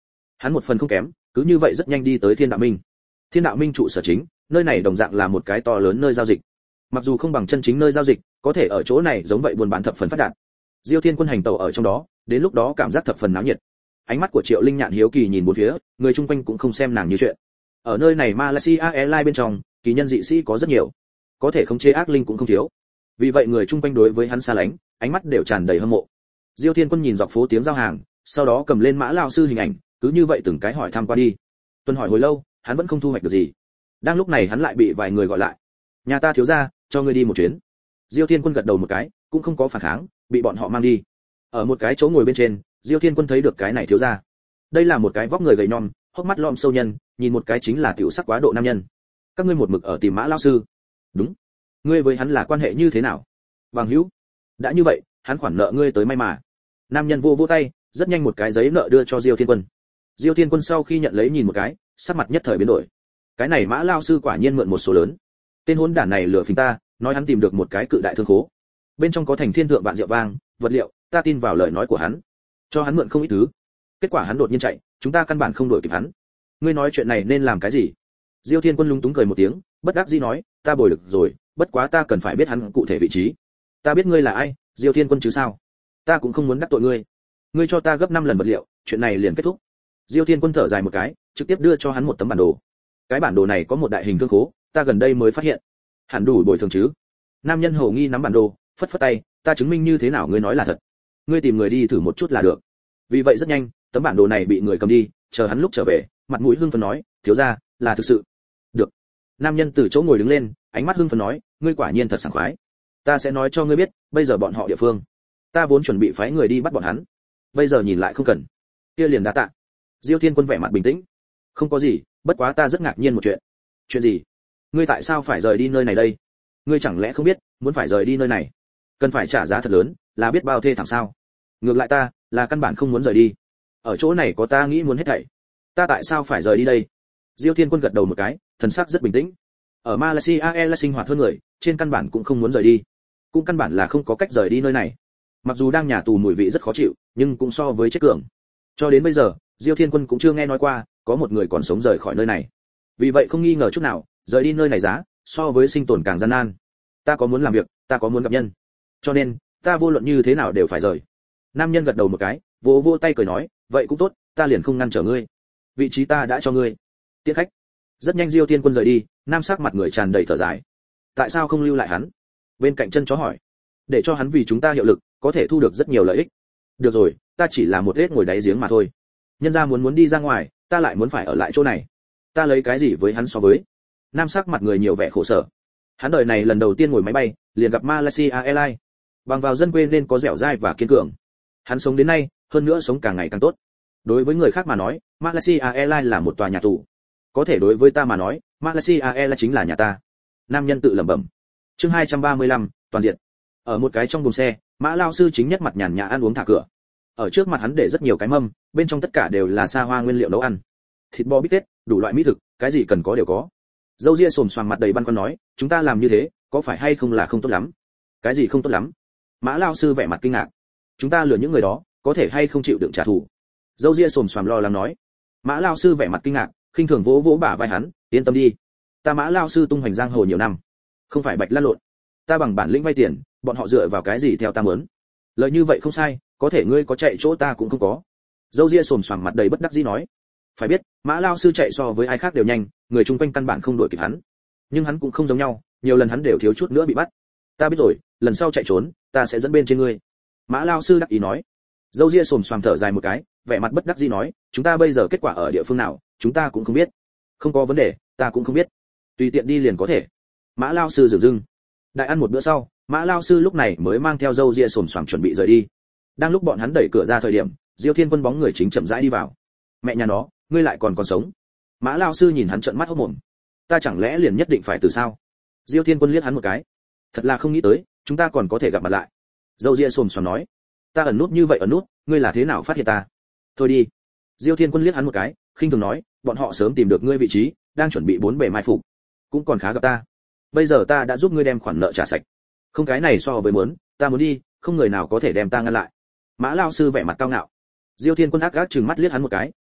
Hắn một phần không kém, cứ như vậy rất nhanh đi tới Thiên Đạo Minh. Thiên Đạo Minh trụ sở chính, nơi này đồng dạng là một cái to lớn nơi giao dịch. Mặc dù không bằng chân chính nơi giao dịch, có thể ở chỗ này giống vậy buôn bán thập phần phát đạt. Diêu Thiên Quân hành tẩu ở trong đó, đến lúc đó cảm giác thập phần náo nhiệt. Ánh mắt của Triệu Linh Nhạn hiếu kỳ nhìn bốn phía, người chung quanh cũng không xem nàng như chuyện. Ở nơi này Malaysia Airlines bên trong, kỳ nhân dị sĩ có rất nhiều, có thể khống chế ác linh cũng không thiếu. Vì vậy người chung quanh đối với hắn xa lánh, ánh mắt đều tràn đầy hâm mộ. Diêu Thiên Quân nhìn dọc phố tiếng giao hàng, sau đó cầm lên Mã lão sư hình ảnh, cứ như vậy từng cái hỏi thăm qua đi. Tuần hỏi hồi lâu, hắn vẫn không thu hoạch được gì. Đang lúc này hắn lại bị vài người gọi lại. Nhà ta thiếu gia, cho ngươi đi một chuyến. Diêu Thiên Quân gật đầu một cái, cũng không có phản kháng, bị bọn họ mang đi. Ở một cái chỗ ngồi bên trên, Diêu Thiên Quân thấy được cái này thiếu gia. Đây là một cái vóc người gầy nhom, hốc mắt lom sâu nhân, nhìn một cái chính là tiểu sắc quá độ nam nhân. Các ngươi một mực ở tìm Mã lão sư? Đúng. Ngươi với hắn là quan hệ như thế nào? Bằng hữu. Đã như vậy, hắn khoản nợ ngươi tới may mà. Nam nhân vô vô tay, rất nhanh một cái giấy nợ đưa cho Diêu Thiên Quân. Diêu Thiên Quân sau khi nhận lấy nhìn một cái, sắc mặt nhất thời biến đổi. Cái này Mã lão sư quả nhiên mượn một số lớn. Tên hỗn đản này lừa phỉnh ta, nói hắn tìm được một cái cự đại thương khố. Bên trong có thành thiên thượng vạn rượu vang, vật liệu, ta tin vào lời nói của hắn. Cho hắn mượn không ít thứ. Kết quả hắn đột nhiên chạy, chúng ta căn bản không đổi kịp hắn. Ngươi nói chuyện này nên làm cái gì? Diêu Thiên Quân lúng túng cười một tiếng, bất đắc dĩ nói, ta bồi được rồi, bất quá ta cần phải biết hắn cụ thể vị trí. Ta biết ngươi là ai, Diêu Thiên Quân chứ sao? Ta cũng không muốn đắc tội ngươi. Ngươi cho ta gấp năm lần vật liệu, chuyện này liền kết thúc. Diêu Thiên Quân thở dài một cái, trực tiếp đưa cho hắn một tấm bản đồ. Cái bản đồ này có một đại hình thương khố, ta gần đây mới phát hiện. Hẳn đủ bồi thường chứ? Nam nhân hầu nghi nắm bản đồ, phất phất tay, ta chứng minh như thế nào ngươi nói là thật. Ngươi tìm người đi thử một chút là được. Vì vậy rất nhanh, tấm bản đồ này bị người cầm đi, chờ hắn lúc trở về, mặt mũi hưng phấn nói, thiếu gia, là thực sự. Được. Nam nhân từ chỗ ngồi đứng lên, ánh mắt hưng phấn nói, ngươi quả nhiên thật sảng khoái. Ta sẽ nói cho ngươi biết, bây giờ bọn họ địa phương. Ta vốn chuẩn bị phái người đi bắt bọn hắn, bây giờ nhìn lại không cần. Kia liền đa tạ. Diêu Thiên Quân vẻ mặt bình tĩnh. Không có gì, bất quá ta rất ngạc nhiên một chuyện. Chuyện gì? Ngươi tại sao phải rời đi nơi này đây? Ngươi chẳng lẽ không biết, muốn phải rời đi nơi này, cần phải trả giá thật lớn, là biết bao thê thảm sao? Ngược lại ta, là căn bản không muốn rời đi. Ở chỗ này có ta nghĩ muốn hết thảy. Ta tại sao phải rời đi đây? Diêu Thiên Quân gật đầu một cái, thần sắc rất bình tĩnh. Ở Malaysia Airlines sinh hoạt hơn người, trên căn bản cũng không muốn rời đi, cũng căn bản là không có cách rời đi nơi này. Mặc dù đang nhà tù mùi vị rất khó chịu, nhưng cũng so với chết cường. Cho đến bây giờ, Diêu Thiên Quân cũng chưa nghe nói qua có một người còn sống rời khỏi nơi này. Vì vậy không nghi ngờ chút nào, rời đi nơi này giá so với sinh tồn càng gian nan. Ta có muốn làm việc, ta có muốn gặp nhân, cho nên ta vô luận như thế nào đều phải rời. Nam nhân gật đầu một cái, vỗ vỗ tay cười nói, vậy cũng tốt, ta liền không ngăn trở ngươi. Vị trí ta đã cho ngươi. Tiễn khách. Rất nhanh Diêu Thiên Quân rời đi, nam sắc mặt người tràn đầy thở dài. Tại sao không lưu lại hắn? Bên cạnh chân chó hỏi. Để cho hắn vì chúng ta hiệu lực, có thể thu được rất nhiều lợi ích. Được rồi, ta chỉ là một hết ngồi đáy giếng mà thôi. Nhân gia muốn muốn đi ra ngoài, ta lại muốn phải ở lại chỗ này. Ta lấy cái gì với hắn so với? Nam sắc mặt người nhiều vẻ khổ sở. Hắn đời này lần đầu tiên ngồi máy bay, liền gặp Malaysia Airlines. Bằng vào dân quê nên có dẻo dai và kiên cường. Hắn sống đến nay, hơn nữa sống càng ngày càng tốt. Đối với người khác mà nói, Malaysia Airlines là một tòa nhà tù. Có thể đối với ta mà nói, Malaysia Airlines chính là nhà ta. Nam nhân tự lẩm bẩm. Chương hai trăm ba mươi lăm, toàn diện. Ở một cái trong buồng xe, Mã lão sư chính nhất mặt nhàn nhã ăn uống thả cửa. Ở trước mặt hắn để rất nhiều cái mâm, bên trong tất cả đều là xa hoa nguyên liệu nấu ăn. Thịt bò bít tết, đủ loại mỹ thực, cái gì cần có đều có. Dâu ria xồm xoàm mặt đầy băn khoăn nói, chúng ta làm như thế, có phải hay không là không tốt lắm? Cái gì không tốt lắm? Mã lão sư vẻ mặt kinh ngạc. Chúng ta lừa những người đó, có thể hay không chịu đựng trả thù? Dâu ria xồm xoàm lo lắng nói. Mã lão sư vẻ mặt kinh ngạc, khinh thường vỗ vỗ bả vai hắn, yên tâm đi, ta Mã lão sư tung hoành giang hồ nhiều năm, không phải bạch lăn lộn. Ta bằng bản lĩnh vay tiền, bọn họ dựa vào cái gì theo ta muốn? Lời như vậy không sai, có thể ngươi có chạy chỗ ta cũng không có. Dâu ria xồm xoàm mặt đầy bất đắc dĩ nói. Phải biết, Mã lão sư chạy so với ai khác đều nhanh, người chung quanh căn bản không đuổi kịp hắn. Nhưng hắn cũng không giống nhau, nhiều lần hắn đều thiếu chút nữa bị bắt. Ta biết rồi, lần sau chạy trốn, ta sẽ dẫn bên trên ngươi. Mã lão sư đắc ý nói. Dâu ria xồm xoàm thở dài một cái, vẻ mặt bất đắc dĩ nói, chúng ta bây giờ kết quả ở địa phương nào, chúng ta cũng không biết. Không có vấn đề, ta cũng không biết. Tùy tiện đi liền có thể. Mã lão sư dừng dưng. Đại ăn một bữa sau, Mã lão sư lúc này mới mang theo dâu ria xồm xoàm chuẩn bị rời đi. Đang lúc bọn hắn đẩy cửa ra thời điểm, Diêu Thiên Quân bóng người chính chậm rãi đi vào. Mẹ nhà nó, ngươi lại còn còn sống? Mã lão sư nhìn hắn trợn mắt hốt mồm. Ta chẳng lẽ liền nhất định phải từ sao? Diêu Thiên Quân liếc hắn một cái. Thật là không nghĩ tới, chúng ta còn có thể gặp mặt lại. Dâu ria xồm xoàm nói. Ta ẩn nút như vậy ẩn nút, ngươi là thế nào phát hiện ta? Thôi đi. Diêu Thiên Quân liếc hắn một cái, khinh thường nói, bọn họ sớm tìm được ngươi vị trí, đang chuẩn bị bốn bề mai phục, cũng còn khá gặp ta. Bây giờ ta đã giúp ngươi đem khoản nợ trả sạch. Không cái này so với muốn, ta muốn đi, không người nào có thể đem ta ngăn lại. Mã lão sư vẻ mặt cao ngạo. Diêu Thiên Quân ác ác trừng mắt liếc hắn một cái,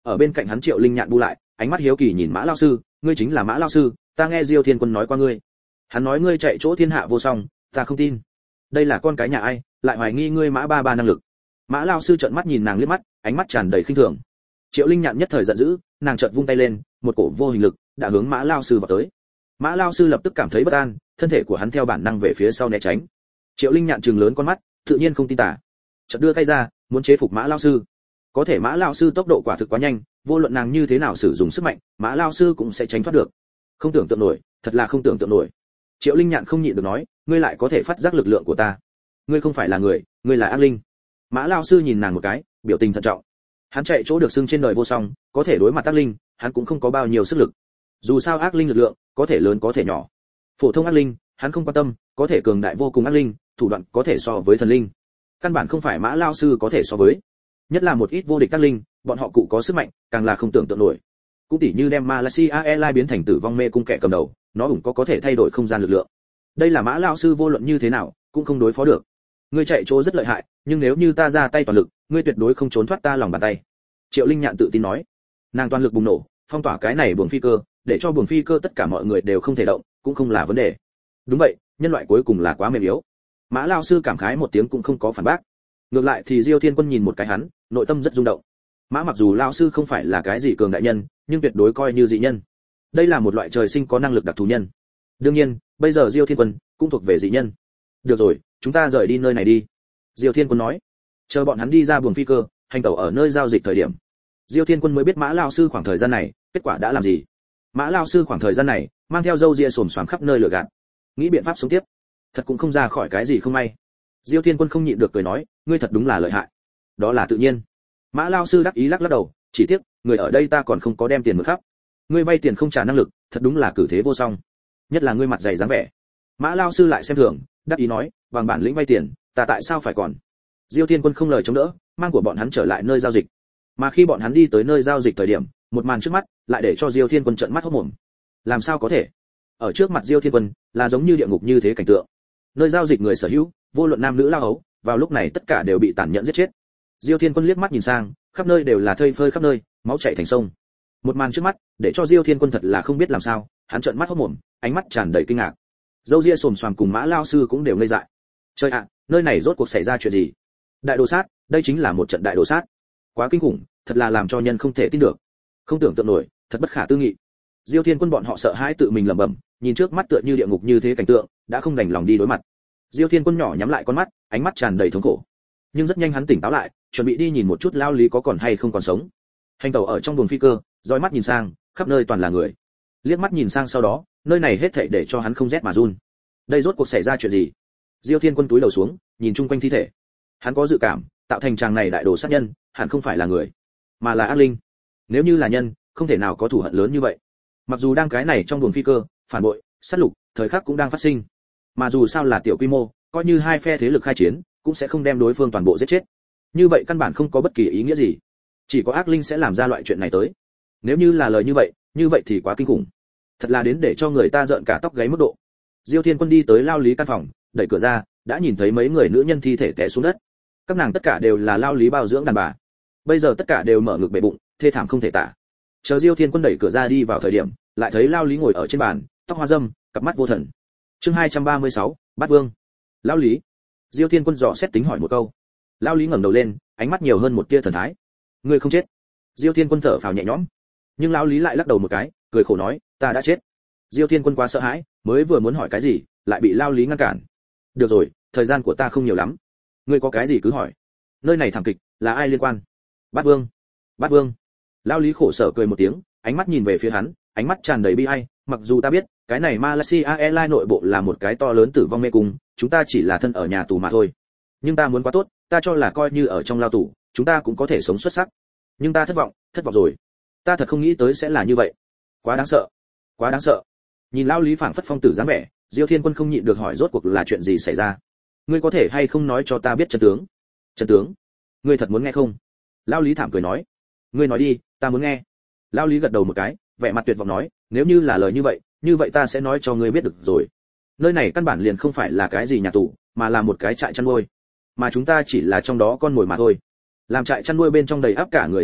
ở bên cạnh hắn Triệu Linh Nhạn bu lại, ánh mắt hiếu kỳ nhìn Mã lão sư, ngươi chính là Mã lão sư, ta nghe Diêu Thiên Quân nói qua ngươi. Hắn nói ngươi chạy chỗ thiên hạ vô song, ta không tin. Đây là con cái nhà ai, lại hoài nghi ngươi Mã ba ba năng lực. Mã lão sư trợn mắt nhìn nàng liếc mắt, ánh mắt tràn đầy khinh thường. Triệu Linh Nhạn nhất thời giận dữ, nàng chợt vung tay lên, một cổ vô hình lực đã hướng Mã lão sư vào tới. Mã lão sư lập tức cảm thấy bất an, thân thể của hắn theo bản năng về phía sau né tránh. Triệu Linh Nhạn trừng lớn con mắt, tự nhiên không tin tả, chợt đưa tay ra, muốn chế phục Mã lão sư. Có thể Mã lão sư tốc độ quả thực quá nhanh, vô luận nàng như thế nào sử dụng sức mạnh, Mã lão sư cũng sẽ tránh thoát được. Không tưởng tượng nổi, thật là không tưởng tượng nổi. Triệu Linh Nhạn không nhịn được nói, ngươi lại có thể phát giác lực lượng của ta. Ngươi không phải là người, ngươi là ác linh. Mã lão sư nhìn nàng một cái, biểu tình thận trọng. Hắn chạy chỗ được xưng trên đời vô song, có thể đối mặt ác linh, hắn cũng không có bao nhiêu sức lực. Dù sao ác linh lực lượng, có thể lớn có thể nhỏ. Phổ thông ác linh, hắn không quan tâm, có thể cường đại vô cùng ác linh, thủ đoạn có thể so với thần linh. Căn bản không phải Mã lão sư có thể so với. Nhất là một ít vô địch ác linh, bọn họ cụ có sức mạnh, càng là không tưởng tượng nổi. Cũng tỉ như đem Malaysia Airlines biến thành tử vong mê cung kẻ cầm đầu, nó cũng có có thể thay đổi không gian lực lượng. Đây là Mã lão sư vô luận như thế nào, cũng không đối phó được. Ngươi chạy chỗ rất lợi hại, nhưng nếu như ta ra tay toàn lực, ngươi tuyệt đối không trốn thoát ta lòng bàn tay. Triệu Linh Nhạn tự tin nói. Nàng toàn lực bùng nổ, phong tỏa cái này buồng phi cơ, để cho buồng phi cơ tất cả mọi người đều không thể động, cũng không là vấn đề. Đúng vậy, nhân loại cuối cùng là quá mềm yếu. Mã lão sư cảm khái một tiếng cũng không có phản bác. Ngược lại thì Diêu Thiên Quân nhìn một cái hắn, nội tâm rất rung động. Mã mặc dù lão sư không phải là cái gì cường đại nhân, nhưng tuyệt đối coi như dị nhân. Đây là một loại trời sinh có năng lực đặc thù nhân. Đương nhiên, bây giờ Diêu Thiên Quân cũng thuộc về dị nhân. Được rồi, chúng ta rời đi nơi này đi. Diêu Thiên Quân nói. Chờ bọn hắn đi ra buồng phi cơ, hành tẩu ở nơi giao dịch thời điểm, Diêu Thiên Quân mới biết Mã lão sư khoảng thời gian này, kết quả đã làm gì. Mã lão sư khoảng thời gian này, mang theo râu ria xồm xoàm khắp nơi lừa gạt, nghĩ biện pháp sống tiếp, thật cũng không ra khỏi cái gì không may. Diêu Thiên Quân không nhịn được cười nói, ngươi thật đúng là lợi hại. Đó là tự nhiên. Mã lão sư đắc ý lắc lắc đầu, chỉ tiếc, người ở đây ta còn không có đem tiền mượn khắp. Ngươi vay tiền không trả năng lực, thật đúng là cử thế vô song. Nhất là ngươi mặt dày dáng vẻ. Mã lão sư lại xem thường, đắc ý nói, bằng bản lĩnh vay tiền, ta tại sao phải còn. Diêu Thiên Quân không lời chống đỡ, mang của bọn hắn trở lại nơi giao dịch. Mà khi bọn hắn đi tới nơi giao dịch thời điểm, một màn trước mắt lại để cho Diêu Thiên Quân trợn mắt hốt mồm. Làm sao có thể? Ở trước mặt Diêu Thiên Quân, là giống như địa ngục như thế cảnh tượng. Nơi giao dịch người sở hữu, vô luận nam nữ lao ấu, vào lúc này tất cả đều bị tàn nhẫn giết chết. Diêu Thiên Quân liếc mắt nhìn sang, khắp nơi đều là thây phơi khắp nơi, máu chảy thành sông. Một màn trước mắt, để cho Diêu Thiên Quân thật là không biết làm sao, hắn trợn mắt hốt mồm, ánh mắt tràn đầy kinh ngạc. Dâu ria xồm xoàm cùng Mã lão sư cũng đều ngây dại. Trời ạ, nơi này rốt cuộc xảy ra chuyện gì? Đại đồ sát, đây chính là một trận đại đồ sát. Quá kinh khủng, thật là làm cho nhân không thể tin được. Không tưởng tượng nổi, thật bất khả tư nghị. Diêu Thiên Quân bọn họ sợ hãi tự mình lẩm bẩm, nhìn trước mắt tựa như địa ngục như thế cảnh tượng, đã không đành lòng đi đối mặt. Diêu Thiên Quân nhỏ nhắm lại con mắt, ánh mắt tràn đầy thống khổ. Nhưng rất nhanh hắn tỉnh táo lại, chuẩn bị đi nhìn một chút Lao Lý có còn hay không còn sống. Hành tẩu ở trong buồng phi cơ, dõi mắt nhìn sang, khắp nơi toàn là người. Liếc mắt nhìn sang sau đó, nơi này hết thảy để cho hắn không rét mà run. Đây rốt cuộc xảy ra chuyện gì? Diêu Thiên Quân túi đầu xuống, nhìn chung quanh thi thể. Hắn có dự cảm, tạo thành tràng này đại đồ sát nhân, hẳn không phải là người, mà là ác linh. Nếu như là nhân, không thể nào có thù hận lớn như vậy. Mặc dù đang cái này trong buồng phi cơ, phản bội, sát lục, thời khắc cũng đang phát sinh. Mà dù sao là tiểu quy mô, coi như hai phe thế lực khai chiến, cũng sẽ không đem đối phương toàn bộ giết chết. Như vậy căn bản không có bất kỳ ý nghĩa gì. Chỉ có ác linh sẽ làm ra loại chuyện này tới. Nếu như là lời như vậy, như vậy thì quá kinh khủng. Thật là đến để cho người ta rợn cả tóc gáy mức độ. Diêu Thiên Quân đi tới Lao Lý căn phòng, đẩy cửa ra, đã nhìn thấy mấy người nữ nhân thi thể té xuống đất. Các nàng tất cả đều là Lao Lý bao dưỡng đàn bà. Bây giờ tất cả đều mở ngực bể bụng, thê thảm không thể tả. Chờ Diêu Thiên Quân đẩy cửa ra đi vào thời điểm, lại thấy Lao Lý ngồi ở trên bàn, tóc hoa râm, cặp mắt vô thần. Chương hai trăm ba mươi sáu, Bát Vương. Lao Lý. Diêu Thiên Quân dò xét tính hỏi một câu. Lao Lý ngẩng đầu lên, ánh mắt nhiều hơn một tia thần thái. Ngươi không chết. Diêu Thiên Quân thở phào nhẹ nhõm. Nhưng Lao Lý lại lắc đầu một cái, cười khổ nói, ta đã chết. Diêu Thiên Quân quá sợ hãi, mới vừa muốn hỏi cái gì, lại bị Lao Lý ngăn cản. Được rồi, thời gian của ta không nhiều lắm. Ngươi có cái gì cứ hỏi. Nơi này thảm kịch, là ai liên quan? Bát Vương. Bát Vương. Lao Lý khổ sở cười một tiếng, ánh mắt nhìn về phía hắn, ánh mắt tràn đầy bi ai. Mặc dù ta biết, cái này Malaysia Airlines nội bộ là một cái to lớn tử vong mê cung, chúng ta chỉ là thân ở nhà tù mà thôi. Nhưng ta muốn quá tốt, ta cho là coi như ở trong lao tù, chúng ta cũng có thể sống xuất sắc. Nhưng ta thất vọng, thất vọng rồi. Ta thật không nghĩ tới sẽ là như vậy. Quá đáng sợ, quá đáng sợ. Nhìn Lao Lý phảng phất phong tử dáng vẻ, Diêu Thiên Quân không nhịn được hỏi rốt cuộc là chuyện gì xảy ra. Ngươi có thể hay không nói cho ta biết chân tướng? Chân tướng? Ngươi thật muốn nghe không? Lao Lý thảm cười nói. Ngươi nói đi, ta muốn nghe. Lao Lý gật đầu một cái, vẻ mặt tuyệt vọng nói, nếu như là lời như vậy, như vậy ta sẽ nói cho ngươi biết được rồi. Nơi này căn bản liền không phải là cái gì nhà tù, mà là một cái trại chăn nuôi, mà chúng ta chỉ là trong đó con mồi mà thôi. Làm trại chăn nuôi bên trong đầy ắp cả người thời điểm,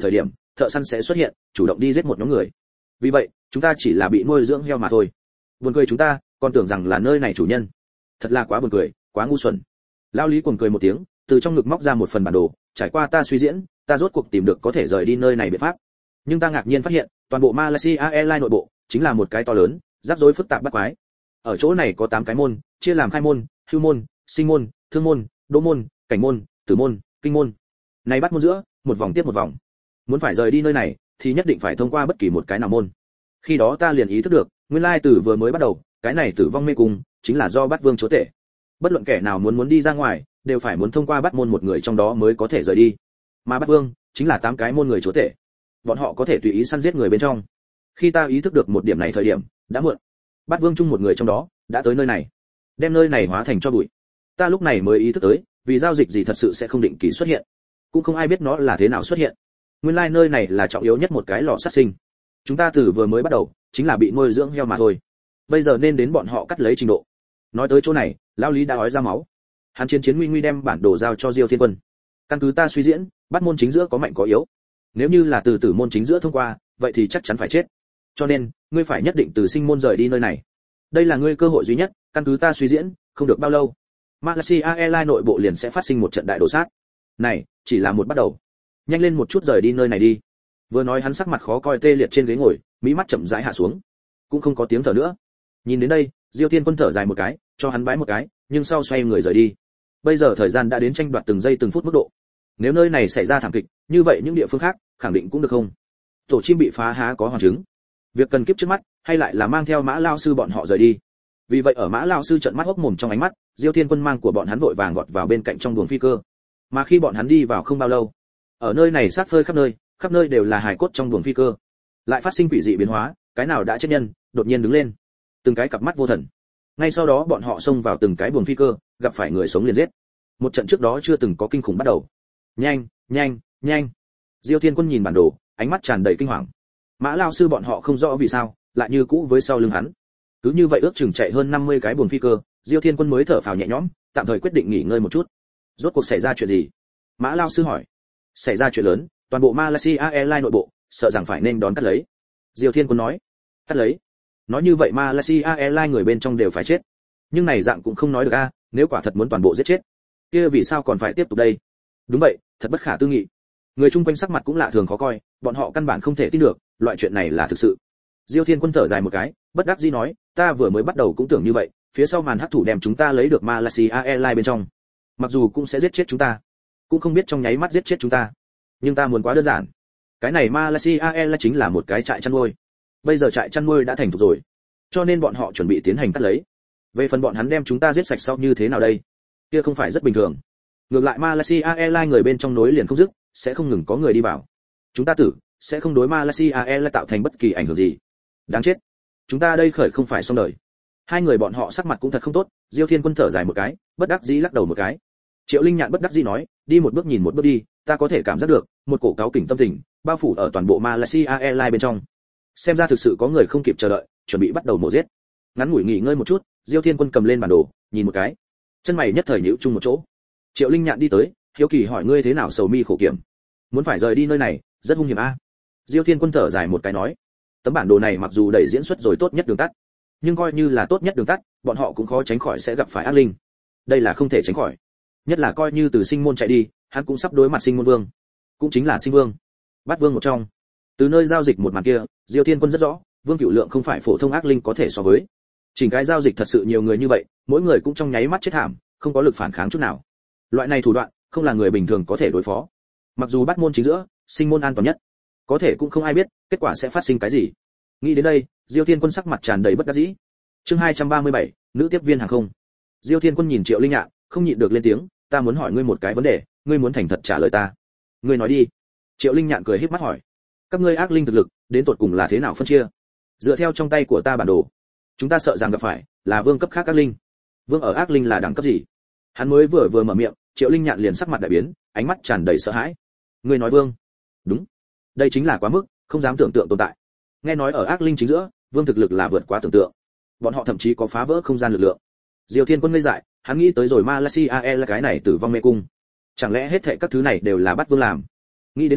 thợ săn sẽ xuất hiện chủ động đi giết một nhóm người. Vì vậy chúng ta chỉ là bị nuôi dưỡng heo mà thôi. Buồn cười chúng ta còn tưởng rằng là nơi này chủ nhân, thật là quá buồn cười, quá ngu xuẩn. Lão Lý cuồng cười một tiếng, từ trong ngực móc ra một phần bản đồ, trải qua ta suy diễn, ta rốt cuộc tìm được có thể rời đi nơi này biện pháp. Nhưng ta ngạc nhiên phát hiện, toàn bộ Malaysia Airlines nội bộ chính là một cái to lớn, rắc rối phức tạp bắt quái. Ở chỗ này có tám cái môn, chia làm khai môn, hưu môn, sinh môn, thương môn, đỗ môn, cảnh môn, tử môn, kinh môn. Này bắt môn giữa, một vòng tiếp một vòng. Muốn phải rời đi nơi này, thì nhất định phải thông qua bất kỳ một cái nào môn. Khi đó ta liền ý thức được, nguyên lai từ vừa mới bắt đầu, cái này tử vong mê cung chính là do Bát Vương chúa tể. Bất luận kẻ nào muốn muốn đi ra ngoài, đều phải muốn thông qua Bát môn một người trong đó mới có thể rời đi. Mà Bát Vương chính là tám cái môn người chúa tể. Bọn họ có thể tùy ý săn giết người bên trong. Khi ta ý thức được một điểm này thời điểm, đã muộn. Bát Vương chung một người trong đó đã tới nơi này, đem nơi này hóa thành cho bụi. Ta lúc này mới ý thức tới, vì giao dịch gì thật sự sẽ không định kỳ xuất hiện, cũng không ai biết nó là thế nào xuất hiện. Nguyên lai like nơi này là trọng yếu nhất một cái lò sát sinh. Chúng ta từ vừa mới bắt đầu chính là bị nuôi dưỡng heo mà thôi. Bây giờ nên đến bọn họ cắt lấy trình độ. Nói tới chỗ này, lão Lý đã ói ra máu. Hắn chiến chiến nguy nguy đem bản đồ giao cho Diêu Thiên Quân. Căn cứ ta suy diễn, bắt môn chính giữa có mạnh có yếu. Nếu như là từ tử môn chính giữa thông qua, vậy thì chắc chắn phải chết. Cho nên, ngươi phải nhất định từ sinh môn rời đi nơi này. Đây là ngươi cơ hội duy nhất, căn cứ ta suy diễn, không được bao lâu, Malaysia Airlines nội bộ liền sẽ phát sinh một trận đại đổ sát. Này, chỉ là một bắt đầu. Nhanh lên một chút rời đi nơi này đi. Vừa nói hắn sắc mặt khó coi tê liệt trên ghế ngồi, mí mắt chậm rãi hạ xuống, cũng không có tiếng thở nữa. Nhìn đến đây, Diêu Thiên Quân thở dài một cái, cho hắn bái một cái, nhưng sau xoay người rời đi. Bây giờ thời gian đã đến tranh đoạt từng giây từng phút mức độ. Nếu nơi này xảy ra thảm kịch, như vậy những địa phương khác khẳng định cũng được không? Tổ chim bị phá há có hoàn chứng. Việc cần kiếp trước mắt, hay lại là mang theo Mã lão sư bọn họ rời đi. Vì vậy ở Mã lão sư trợn mắt hốc mồm trong ánh mắt, Diêu Thiên Quân mang của bọn hắn vội vàng vọt vào bên cạnh trong buồng phi cơ. Mà khi bọn hắn đi vào không bao lâu, ở nơi này sát phơi khắp nơi, khắp nơi đều là hài cốt trong buồng phi cơ. Lại phát sinh quỷ dị biến hóa, cái nào đã chết nhân, đột nhiên đứng lên. Từng cái cặp mắt vô thần. Ngay sau đó bọn họ xông vào từng cái buồng phi cơ, gặp phải người sống liền giết. Một trận trước đó chưa từng có kinh khủng bắt đầu. Nhanh, nhanh, nhanh. Diêu Thiên Quân nhìn bản đồ, ánh mắt tràn đầy kinh hoàng. Mã lão sư bọn họ không rõ vì sao, lại như cũ với sau lưng hắn. Cứ như vậy ước chừng chạy hơn năm mươi cái buồng phi cơ, Diêu Thiên Quân mới thở phào nhẹ nhõm, tạm thời quyết định nghỉ ngơi một chút. Rốt cuộc xảy ra chuyện gì? Mã lão sư hỏi. Xảy ra chuyện lớn, toàn bộ Malaysia Airlines nội bộ, sợ rằng phải nên đón cắt lấy. Diêu Thiên Quân nói. Cắt lấy? Nói như vậy Malaysia Airlines người bên trong đều phải chết. Nhưng này dạng cũng không nói được a, nếu quả thật muốn toàn bộ giết chết, kia vì sao còn phải tiếp tục đây? Đúng vậy, thật bất khả tư nghị. Người chung quanh sắc mặt cũng lạ thường khó coi, bọn họ căn bản không thể tin được, loại chuyện này là thực sự. Diêu Thiên Quân thở dài một cái, bất đắc dĩ nói, ta vừa mới bắt đầu cũng tưởng như vậy, phía sau màn hắc thủ đem chúng ta lấy được Malaysia Airlines bên trong. Mặc dù cũng sẽ giết chết chúng ta, cũng không biết trong nháy mắt giết chết chúng ta. Nhưng ta muốn quá đơn giản. Cái này Malaysia Airlines chính là một cái trại chăn nuôi. Bây giờ trại chăn nuôi đã thành thục rồi, cho nên bọn họ chuẩn bị tiến hành cắt lấy. Về phần bọn hắn đem chúng ta giết sạch sau như thế nào đây? Kia không phải rất bình thường. Ngược lại Malaysia Airlines người bên trong nối liền không dứt, sẽ không ngừng có người đi vào. Chúng ta tử sẽ không đối Malaysia Airlines tạo thành bất kỳ ảnh hưởng gì. Đáng chết. Chúng ta đây khởi không phải xong đời. Hai người bọn họ sắc mặt cũng thật không tốt, Diêu Thiên Quân thở dài một cái, bất đắc dĩ lắc đầu một cái. Triệu Linh Nhạn bất đắc dĩ nói, đi một bước nhìn một bước đi, ta có thể cảm giác được một cổ cáu kỉnh tâm tình bao phủ ở toàn bộ Malaysia Airlines bên trong. Xem ra thực sự có người không kịp chờ đợi, chuẩn bị bắt đầu mổ giết. Ngắn ngủi nghỉ ngơi một chút, Diêu Thiên Quân cầm lên bản đồ, nhìn một cái, chân mày nhất thời nhíu chung một chỗ. Triệu Linh Nhạn đi tới, hiếu kỳ hỏi ngươi thế nào sầu mi khổ kiểm, muốn phải rời đi nơi này, rất hung hiểm a. Diêu Thiên Quân thở dài một cái nói, tấm bản đồ này mặc dù đẩy diễn xuất rồi tốt nhất đường tắt, nhưng coi như là tốt nhất đường tắt, bọn họ cũng khó tránh khỏi sẽ gặp phải ác linh. Đây là không thể tránh khỏi. Nhất là coi như từ Sinh Môn chạy đi, hắn cũng sắp đối mặt Sinh Môn Vương, cũng chính là Sinh Vương, Bát Vương một trong. Từ nơi giao dịch một màn kia, Diêu Thiên Quân rất rõ, Vương Cửu Lượng không phải phổ thông ác linh có thể so với. Chỉnh cái giao dịch thật sự nhiều người như vậy, mỗi người cũng trong nháy mắt chết thảm, không có lực phản kháng chút nào. Loại này thủ đoạn, không là người bình thường có thể đối phó. Mặc dù Bát môn chính giữa, Sinh Môn an toàn nhất, có thể cũng không ai biết kết quả sẽ phát sinh cái gì. Nghĩ đến đây, Diêu Thiên Quân sắc mặt tràn đầy bất đắc dĩ. Chương hai trăm ba mươi bảy, nữ tiếp viên hàng không. Diêu Thiên Quân nhìn Triệu Linh Nhạn, không nhịn được lên tiếng, ta muốn hỏi ngươi một cái vấn đề, ngươi muốn thành thật trả lời ta. Ngươi nói đi. Triệu Linh Nhạn cười híp mắt hỏi, các ngươi ác linh thực lực đến tột cùng là thế nào phân chia? Dựa theo trong tay của ta bản đồ, chúng ta sợ rằng gặp phải là vương cấp khác ác linh. Vương ở ác linh là đẳng cấp gì? Hắn mới vừa vừa mở miệng, Triệu Linh Nhạn liền sắc mặt đại biến, ánh mắt tràn đầy sợ hãi. Ngươi nói vương? Đúng. Đây chính là quá mức, không dám tưởng tượng tồn tại. Nghe nói ở ác linh chính giữa, vương thực lực là vượt quá tưởng tượng. Bọn họ thậm chí có phá vỡ không gian lực lượng. Diêu Thiên Quân ngây dại, hắn nghĩ tới rồi Malaysia Airlines cái này tử vong mê cung. Chẳng lẽ hết thảy các thứ này đều là Bát Vương làm? Nghĩ đến đây,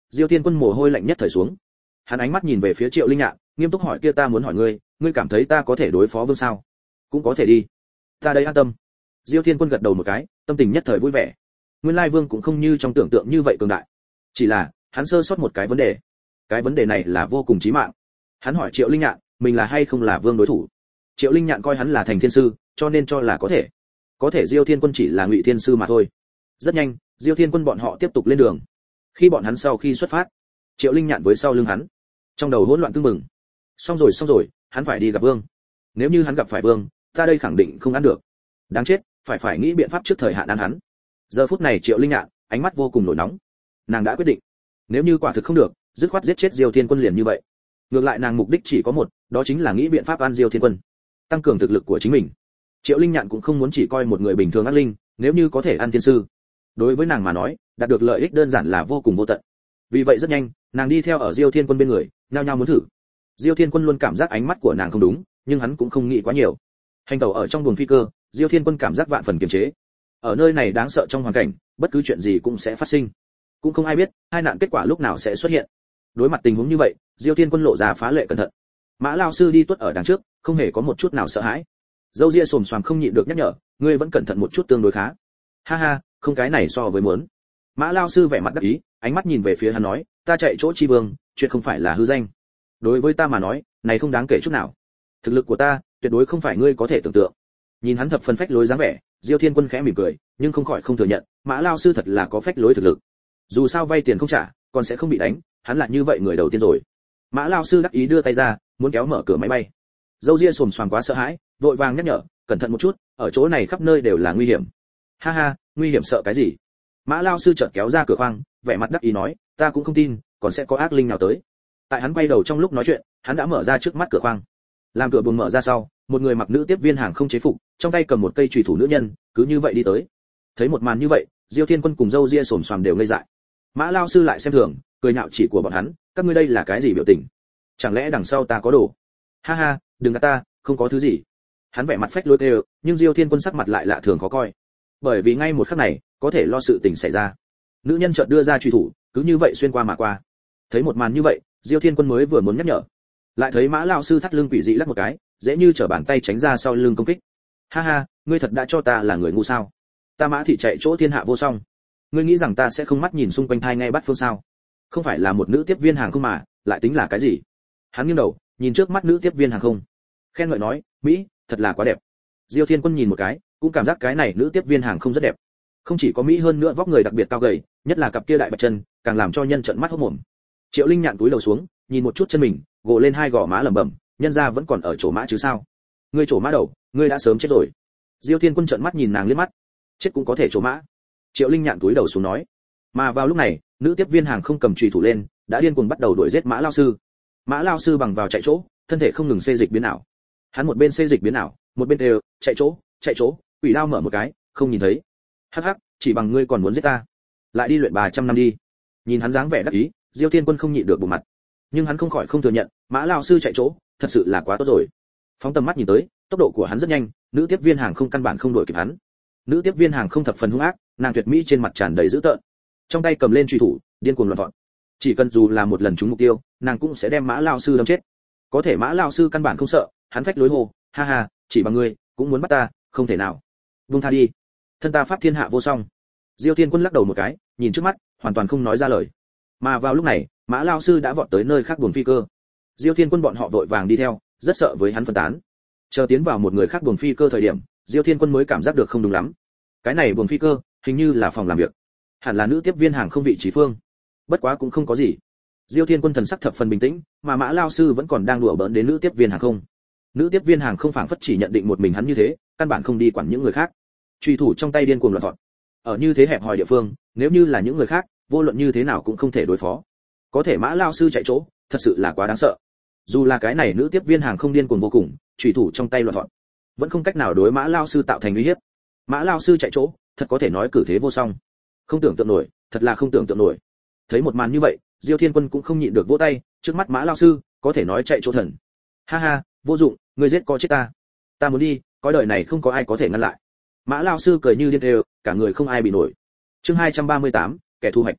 Diêu Thiên Quân mồ hôi lạnh nhất thời xuống. Hắn ánh mắt nhìn về phía Triệu Linh Nhạn, nghiêm túc hỏi kia ta muốn hỏi ngươi, ngươi cảm thấy ta có thể đối phó vương sao? Cũng có thể đi. Ta đây an tâm. Diêu Thiên Quân gật đầu một cái, tâm tình nhất thời vui vẻ. Nguyên lai vương cũng không như trong tưởng tượng như vậy cường đại. Chỉ là, hắn sơ sót một cái vấn đề. Cái vấn đề này là vô cùng chí mạng. Hắn hỏi Triệu Linh Nhạn, mình là hay không là vương đối thủ? Triệu Linh Nhạn coi hắn là thành thiên sư, cho nên cho là có thể. Có thể Diêu Thiên Quân chỉ là ngụy thiên sư mà thôi. Rất nhanh, Diêu Thiên Quân bọn họ tiếp tục lên đường. Khi bọn hắn sau khi xuất phát, Triệu Linh Nhạn với sau lưng hắn, trong đầu hỗn loạn tương mừng. Xong rồi xong rồi, hắn phải đi gặp vương. Nếu như hắn gặp phải vương, ta đây khẳng định không ăn được. Đáng chết, phải phải nghĩ biện pháp trước thời hạn ăn hắn. Giờ phút này Triệu Linh Nhạn, ánh mắt vô cùng nổi nóng. Nàng đã quyết định, nếu như quả thực không được, dứt khoát giết chết Diêu Thiên Quân liền như vậy. Ngược lại nàng mục đích chỉ có một, đó chính là nghĩ biện pháp ăn Diêu Thiên Quân, tăng cường thực lực của chính mình. Triệu Linh Nhạn cũng không muốn chỉ coi một người bình thường ác linh, nếu như có thể ăn thiên sư, đối với nàng mà nói, đạt được lợi ích đơn giản là vô cùng vô tận. Vì vậy rất nhanh, nàng đi theo ở Diêu Thiên Quân bên người, nhao nhao muốn thử. Diêu Thiên Quân luôn cảm giác ánh mắt của nàng không đúng, nhưng hắn cũng không nghĩ quá nhiều. Hành tẩu ở trong buồng phi cơ, Diêu Thiên Quân cảm giác vạn phần kiềm chế. Ở nơi này đáng sợ trong hoàn cảnh, bất cứ chuyện gì cũng sẽ phát sinh. Cũng không ai biết, hai nạn kết quả lúc nào sẽ xuất hiện. Đối mặt tình huống như vậy, Diêu Thiên Quân lộ ra phá lệ cẩn thận. Mã lão sư đi tuốt ở đằng trước, không hề có một chút nào sợ hãi. Dâu ria xồm xoàm không nhịn được nhắc nhở, ngươi vẫn cẩn thận một chút tương đối khá. Ha ha, không cái này so với muốn. Mã lão sư vẻ mặt đắc ý, ánh mắt nhìn về phía hắn nói, ta chạy chỗ chi vương, chuyện không phải là hư danh. Đối với ta mà nói, này không đáng kể chút nào. Thực lực của ta, tuyệt đối không phải ngươi có thể tưởng tượng. Nhìn hắn thập phần phách lối dáng vẻ, Diêu Thiên Quân khẽ mỉm cười, nhưng không khỏi không thừa nhận, Mã lão sư thật là có phách lối thực lực. Dù sao vay tiền không trả, còn sẽ không bị đánh, hắn là như vậy người đầu tiên rồi. Mã lão sư đắc ý đưa tay ra, muốn kéo mở cửa máy bay. Dâu ria xồm xoàm quá sợ hãi, vội vàng nhắc nhở, cẩn thận một chút, ở chỗ này khắp nơi đều là nguy hiểm. Ha ha, nguy hiểm sợ cái gì? Mã lão sư chợt kéo ra cửa khoang, vẻ mặt đắc ý nói, ta cũng không tin, còn sẽ có ác linh nào tới. Tại hắn quay đầu trong lúc nói chuyện, hắn đã mở ra trước mắt cửa khoang. Làm cửa buồng mở ra sau, một người mặc nữ tiếp viên hàng không chế phục, trong tay cầm một cây chùy thủ nữ nhân, cứ như vậy đi tới. Thấy một màn như vậy, Diêu Thiên Quân cùng dâu ria xồm xoàm đều ngây dại. Mã lão sư lại xem thường, cười nhạo chỉ của bọn hắn, các ngươi đây là cái gì biểu tình? Chẳng lẽ đằng sau ta có đồ? Ha ha, đừng gạt ta, không có thứ gì. Hắn vẻ mặt phách lối đều, nhưng Diêu Thiên Quân sắc mặt lại lạ thường khó coi. Bởi vì ngay một khắc này, có thể lo sự tình xảy ra. Nữ nhân chợt đưa ra truy thủ, cứ như vậy xuyên qua mà qua. Thấy một màn như vậy, Diêu Thiên Quân mới vừa muốn nhắc nhở, lại thấy Mã lão sư thắt lưng quỷ dị lắc một cái, dễ như trở bàn tay tránh ra sau lưng công kích. Ha ha, ngươi thật đã cho ta là người ngu sao? Ta Mã thị chạy chỗ thiên hạ vô song. Ngươi nghĩ rằng ta sẽ không mắt nhìn xung quanh thai ngay bắt phương sao? Không phải là một nữ tiếp viên hàng không mà, lại tính là cái gì? Hắn nghiêng đầu, nhìn trước mắt nữ tiếp viên hàng không, khen ngợi nói, mỹ, thật là quá đẹp. Diêu Thiên Quân nhìn một cái, cũng cảm giác cái này nữ tiếp viên hàng không rất đẹp. Không chỉ có mỹ hơn nữa vóc người đặc biệt cao gầy, nhất là cặp kia đại bạch chân, càng làm cho nhân trợn mắt hốt mồm. Triệu Linh Nhạn cúi đầu xuống, nhìn một chút chân mình, gồ lên hai gò má lẩm bẩm, nhân gia vẫn còn ở chỗ mã chứ sao? Ngươi chỗ mã đầu, ngươi đã sớm chết rồi. Diêu Thiên Quân trợn mắt nhìn nàng liếc mắt, chết cũng có thể chỗ mã. Triệu Linh Nhạn cúi đầu xuống nói. Mà vào lúc này, nữ tiếp viên hàng không cầm chùy thủ lên, đã điên cuồng bắt đầu đuổi giết Mã lão sư. Mã lão sư bằng vào chạy chỗ, thân thể không ngừng xê dịch biến ảo. Hắn một bên xê dịch biến ảo, một bên đều chạy chỗ, chạy chỗ, quỷ đao mở một cái, không nhìn thấy. Hắc hắc, chỉ bằng ngươi còn muốn giết ta? Lại đi luyện ba trăm năm đi. Nhìn hắn dáng vẻ đắc ý, Diêu Thiên Quân không nhịn được bụng mặt. Nhưng hắn không khỏi không thừa nhận, Mã lão sư chạy chỗ, thật sự là quá tốt rồi. Phóng tầm mắt nhìn tới, tốc độ của hắn rất nhanh, nữ tiếp viên hàng không căn bản không đuổi kịp hắn. Nữ tiếp viên hàng không thập phần hung ác, nàng tuyệt mỹ trên mặt tràn đầy dữ tợn, trong tay cầm lên truy thủ, điên cuồng loạn vọt. Chỉ cần dù là một lần trúng mục tiêu, nàng cũng sẽ đem Mã lão sư đâm chết. Có thể Mã lão sư căn bản không sợ, hắn phách lối hồ, ha ha, chỉ bằng ngươi cũng muốn bắt ta, không thể nào. Buông tha đi, thân ta pháp thiên hạ vô song. Diêu Thiên Quân lắc đầu một cái, nhìn trước mắt, hoàn toàn không nói ra lời. Mà vào lúc này, Mã lão sư đã vọt tới nơi khác buồng phi cơ. Diêu Thiên Quân bọn họ vội vàng đi theo, rất sợ với hắn phân tán. Chờ tiến vào một người khác buồng phi cơ thời điểm, Diêu Thiên Quân mới cảm giác được không đúng lắm. Cái này buồng phi cơ, hình như là phòng làm việc, hẳn là nữ tiếp viên hàng không vị trí phương. Bất quá cũng không có gì. Diêu Thiên Quân thần sắc thập phần bình tĩnh, mà Mã lão sư vẫn còn đang đùa bỡn đến nữ tiếp viên hàng không. Nữ tiếp viên hàng không phảng phất chỉ nhận định một mình hắn như thế, căn bản không đi quản những người khác. Truy thủ trong tay điên cuồng loạn vọt. Ở như thế hẹp hòi địa phương, nếu như là những người khác, vô luận như thế nào cũng không thể đối phó. Có thể Mã lão sư chạy chỗ, thật sự là quá đáng sợ. Dù là cái này nữ tiếp viên hàng không điên cuồng vô cùng, truy thủ trong tay loạn vọt, vẫn không cách nào đối Mã lão sư tạo thành uy hiếp. Mã lão sư chạy chỗ, thật có thể nói cử thế vô song. Không tưởng tượng nổi, thật là không tưởng tượng nổi. Thấy một màn như vậy, Diêu Thiên Quân cũng không nhịn được vỗ tay, trước mắt Mã lão sư, có thể nói chạy chỗ thần. Ha ha, vô dụng, ngươi giết có chết ta. Ta muốn đi, cõi đời này không có ai có thể ngăn lại. Mã lão sư cười như điên đều, cả người không ai bị nổi. Chương hai trăm ba mươi tám, kẻ thu hoạch.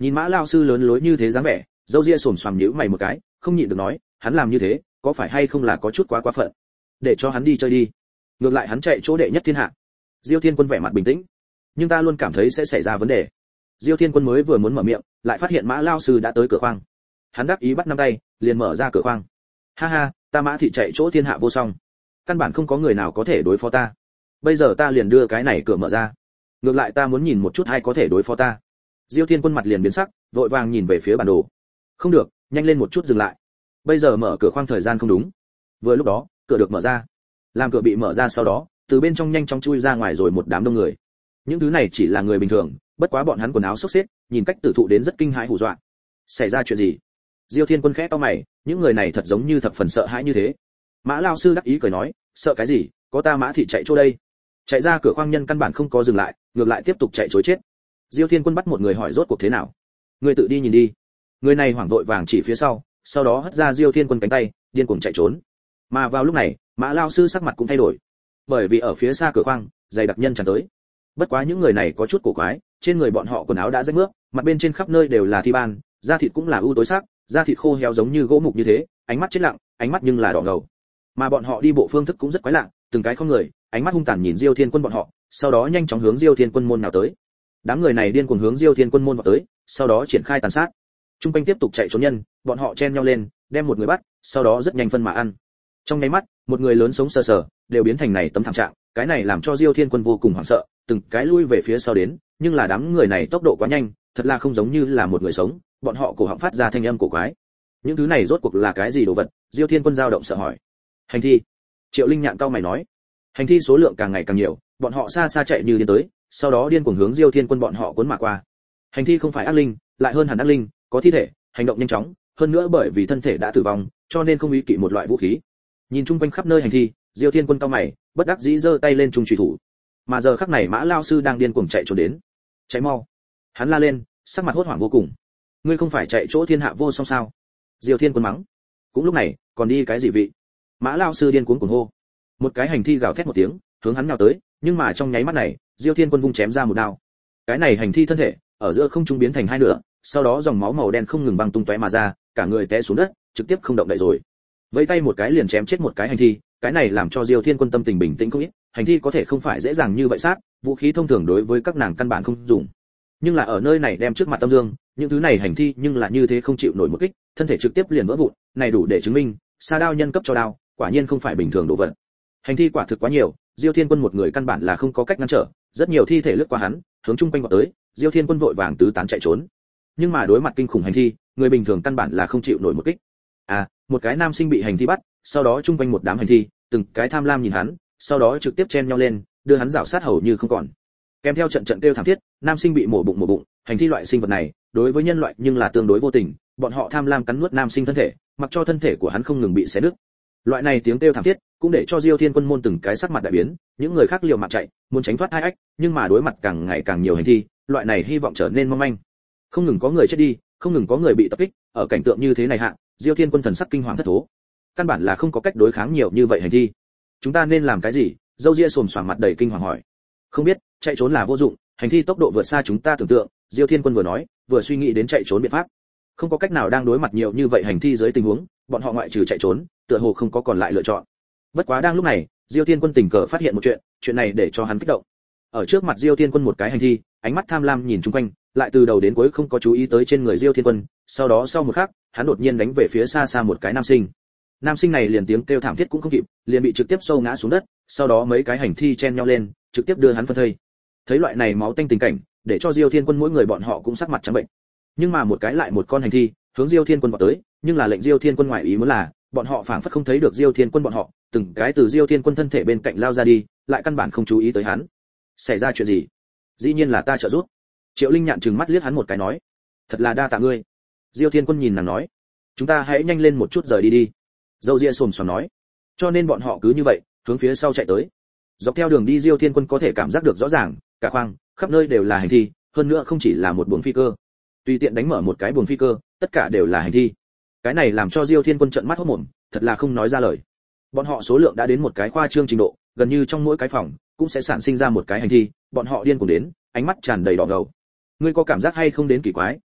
Nhìn Mã lão sư lớn lối như thế dáng vẻ, dâu ria xồm xoàm nhíu mày một cái, không nhịn được nói, hắn làm như thế, có phải hay không là có chút quá quá phận? Để cho hắn đi chơi đi. Ngược lại hắn chạy chỗ đệ nhất thiên hạ. Diêu Thiên Quân vẻ mặt bình tĩnh, nhưng ta luôn cảm thấy sẽ xảy ra vấn đề. Diêu Thiên Quân mới vừa muốn mở miệng, lại phát hiện Mã lão sư đã tới cửa khoang. Hắn đắc ý bắt nắm tay, liền mở ra cửa khoang. Ha ha, ta Mã thị chạy chỗ thiên hạ vô song, căn bản không có người nào có thể đối phó ta. Bây giờ ta liền đưa cái này cửa mở ra. Ngược lại ta muốn nhìn một chút ai có thể đối phó ta. Diêu Thiên Quân mặt liền biến sắc, vội vàng nhìn về phía bản đồ. Không được, nhanh lên một chút dừng lại. Bây giờ mở cửa khoang thời gian không đúng. Vừa lúc đó, cửa được mở ra. Làm cửa bị mở ra sau đó, từ bên trong nhanh chóng chui ra ngoài rồi một đám đông người. Những thứ này chỉ là người bình thường, bất quá bọn hắn quần áo xốc xếch, nhìn cách tử thụ đến rất kinh hãi hù dọa. Xảy ra chuyện gì? Diêu Thiên Quân khẽ cau mày, những người này thật giống như thập phần sợ hãi như thế. Mã lão sư đắc ý cười nói, sợ cái gì, có ta Mã thị chạy chỗ đây. Chạy ra cửa khoang nhân căn bản không có dừng lại, ngược lại tiếp tục chạy trối chết. Diêu Thiên Quân bắt một người hỏi rốt cuộc thế nào. Người tự đi nhìn đi. Người này hoảng vội vàng chỉ phía sau, sau đó hất ra Diêu Thiên Quân cánh tay, điên cuồng chạy trốn. Mà vào lúc này, Mã lão sư sắc mặt cũng thay đổi, bởi vì ở phía xa cửa khoang, dày đặc nhân tràn tới. Bất quá những người này có chút cổ quái, trên người bọn họ quần áo đã rách mướp, mặt bên trên khắp nơi đều là thi ban, da thịt cũng là u tối sắc, da thịt khô héo giống như gỗ mục như thế, ánh mắt chết lặng, ánh mắt nhưng là đỏ ngầu. Mà bọn họ đi bộ phương thức cũng rất quái lạ, từng cái không người, ánh mắt hung tàn nhìn Diêu Thiên Quân bọn họ, sau đó nhanh chóng hướng Diêu Thiên Quân môn nào tới. Đám người này điên cuồng hướng Diêu Thiên Quân môn vào tới, sau đó triển khai tàn sát. Trung quanh tiếp tục chạy trốn nhân, bọn họ chen nhau lên, đem một người bắt, sau đó rất nhanh phân mà ăn. Trong nháy mắt, một người lớn sống sờ sờ, đều biến thành này tấm thảm trạng, cái này làm cho Diêu Thiên Quân vô cùng hoảng sợ, từng cái lui về phía sau đến, nhưng là đám người này tốc độ quá nhanh, thật là không giống như là một người sống, bọn họ cổ họng phát ra thanh âm cổ quái. Những thứ này rốt cuộc là cái gì đồ vật? Diêu Thiên Quân dao động sợ hỏi. Hành thi. Triệu Linh Nhạn cao mày nói. Hành thi số lượng càng ngày càng nhiều, bọn họ xa xa chạy như điên tới, sau đó điên cuồng hướng Diêu Thiên Quân bọn họ cuốn mà qua. Hành thi không phải ác linh, lại hơn hẳn ác linh, có thi thể, hành động nhanh chóng, hơn nữa bởi vì thân thể đã tử vong, cho nên không ý kỵ một loại vũ khí. Nhìn chung quanh khắp nơi hành thi, Diêu Thiên Quân cao mày, bất đắc dĩ giơ tay lên trung chủy thủ. Mà giờ khắc này Mã lão sư đang điên cuồng chạy trốn đến. Cháy mau! Hắn la lên, sắc mặt hốt hoảng vô cùng. Ngươi không phải chạy chỗ thiên hạ vô song sao? Diêu Thiên Quân mắng. Cũng lúc này, còn đi cái gì vị? Mã lão sư điên cuồng cuồng hô. Một cái hành thi gào thét một tiếng, hướng hắn nhào tới, nhưng mà trong nháy mắt này, Diêu Thiên Quân vung chém ra một đao. Cái này hành thi thân thể ở giữa không trung biến thành hai nửa, sau đó dòng máu màu đen không ngừng văng tung tóe mà ra, cả người té xuống đất, trực tiếp không động đậy rồi. Vẫy tay một cái liền chém chết một cái hành thi, cái này làm cho Diêu Thiên Quân tâm tình bình tĩnh không ít, hành thi có thể không phải dễ dàng như vậy sát, vũ khí thông thường đối với các nàng căn bản không dùng. Nhưng là ở nơi này đem trước mặt Tâm Dương, những thứ này hành thi nhưng là như thế không chịu nổi một kích, thân thể trực tiếp liền vỡ vụn, này đủ để chứng minh, sa đao nhân cấp cho đao, quả nhiên không phải bình thường đồ vật. Hành thi quả thực quá nhiều, Diêu Thiên Quân một người căn bản là không có cách ngăn trở, rất nhiều thi thể lướt qua hắn, hướng trung quanh vọt tới, Diêu Thiên Quân vội vàng tứ tán chạy trốn. Nhưng mà đối mặt kinh khủng hành thi, người bình thường căn bản là không chịu nổi một kích. À, một cái nam sinh bị hành thi bắt, sau đó trung quanh một đám hành thi, từng cái tham lam nhìn hắn, sau đó trực tiếp chen nhau lên, đưa hắn rảo sát hầu như không còn. Kèm theo trận trận kêu thảm thiết, nam sinh bị mổ bụng mổ bụng, hành thi loại sinh vật này, đối với nhân loại nhưng là tương đối vô tình, bọn họ tham lam cắn nuốt nam sinh thân thể, mặc cho thân thể của hắn không ngừng bị xé nứt. Loại này tiếng kêu thảm thiết, cũng để cho Diêu Thiên Quân môn từng cái sắc mặt đại biến, những người khác liều mạng chạy, muốn tránh thoát hai ách, nhưng mà đối mặt càng ngày càng nhiều hành thi, loại này hy vọng trở nên mong manh. Không ngừng có người chết đi, không ngừng có người bị tập kích, ở cảnh tượng như thế này hạ, Diêu Thiên Quân thần sắc kinh hoàng thất thố. Căn bản là không có cách đối kháng nhiều như vậy hành thi. Chúng ta nên làm cái gì? Dâu ria xồm xoàm mặt đầy kinh hoàng hỏi. Không biết, chạy trốn là vô dụng, hành thi tốc độ vượt xa chúng ta tưởng tượng, Diêu Thiên Quân vừa nói, vừa suy nghĩ đến chạy trốn biện pháp. Không có cách nào đang đối mặt nhiều như vậy hành thi dưới tình huống, bọn họ ngoại trừ chạy trốn, tựa hồ không có còn lại lựa chọn. Bất quá đang lúc này, Diêu Thiên Quân tình cờ phát hiện một chuyện, chuyện này để cho hắn kích động. Ở trước mặt Diêu Thiên Quân một cái hành thi, ánh mắt tham lam nhìn chung quanh, lại từ đầu đến cuối không có chú ý tới trên người Diêu Thiên Quân, sau đó sau một khắc, hắn đột nhiên đánh về phía xa xa một cái nam sinh. Nam sinh này liền tiếng kêu thảm thiết cũng không kịp, liền bị trực tiếp sâu ngã xuống đất, sau đó mấy cái hành thi chen nhau lên, trực tiếp đưa hắn phân thây. Thấy loại này máu tanh tình cảnh, để cho Diêu Thiên Quân mỗi người bọn họ cũng sắc mặt trắng bệnh. Nhưng mà một cái lại một con hành thi, hướng Diêu Thiên Quân vọt tới, nhưng là lệnh Diêu Thiên Quân ngoại ý muốn là, bọn họ phảng phất không thấy được Diêu Thiên Quân bọn họ, từng cái từ Diêu Thiên Quân thân thể bên cạnh lao ra đi, lại căn bản không chú ý tới hắn. Xảy ra chuyện gì? Dĩ nhiên là ta trợ giúp. Triệu Linh Nhạn trừng mắt liếc hắn một cái nói, thật là đa tạ ngươi. Diêu Thiên Quân nhìn nàng nói, chúng ta hãy nhanh lên một chút rời đi đi. Dâu ria xồm xoàm nói, cho nên bọn họ cứ như vậy hướng phía sau chạy tới. Dọc theo đường đi Diêu Thiên Quân có thể cảm giác được rõ ràng, cả khoang khắp nơi đều là hành thi, hơn nữa không chỉ là một buồng phi cơ, tùy tiện đánh mở một cái buồng phi cơ, tất cả đều là hành thi. Cái này làm cho Diêu Thiên Quân trợn mắt hốt mồm, thật là không nói ra lời. Bọn họ số lượng đã đến một cái khoa trương trình độ, gần như trong mỗi cái phòng cũng sẽ sản sinh ra một cái hành thi, bọn họ điên cuồng đến, ánh mắt tràn đầy đỏ ngầu. Ngươi có cảm giác hay không đến kỳ quái,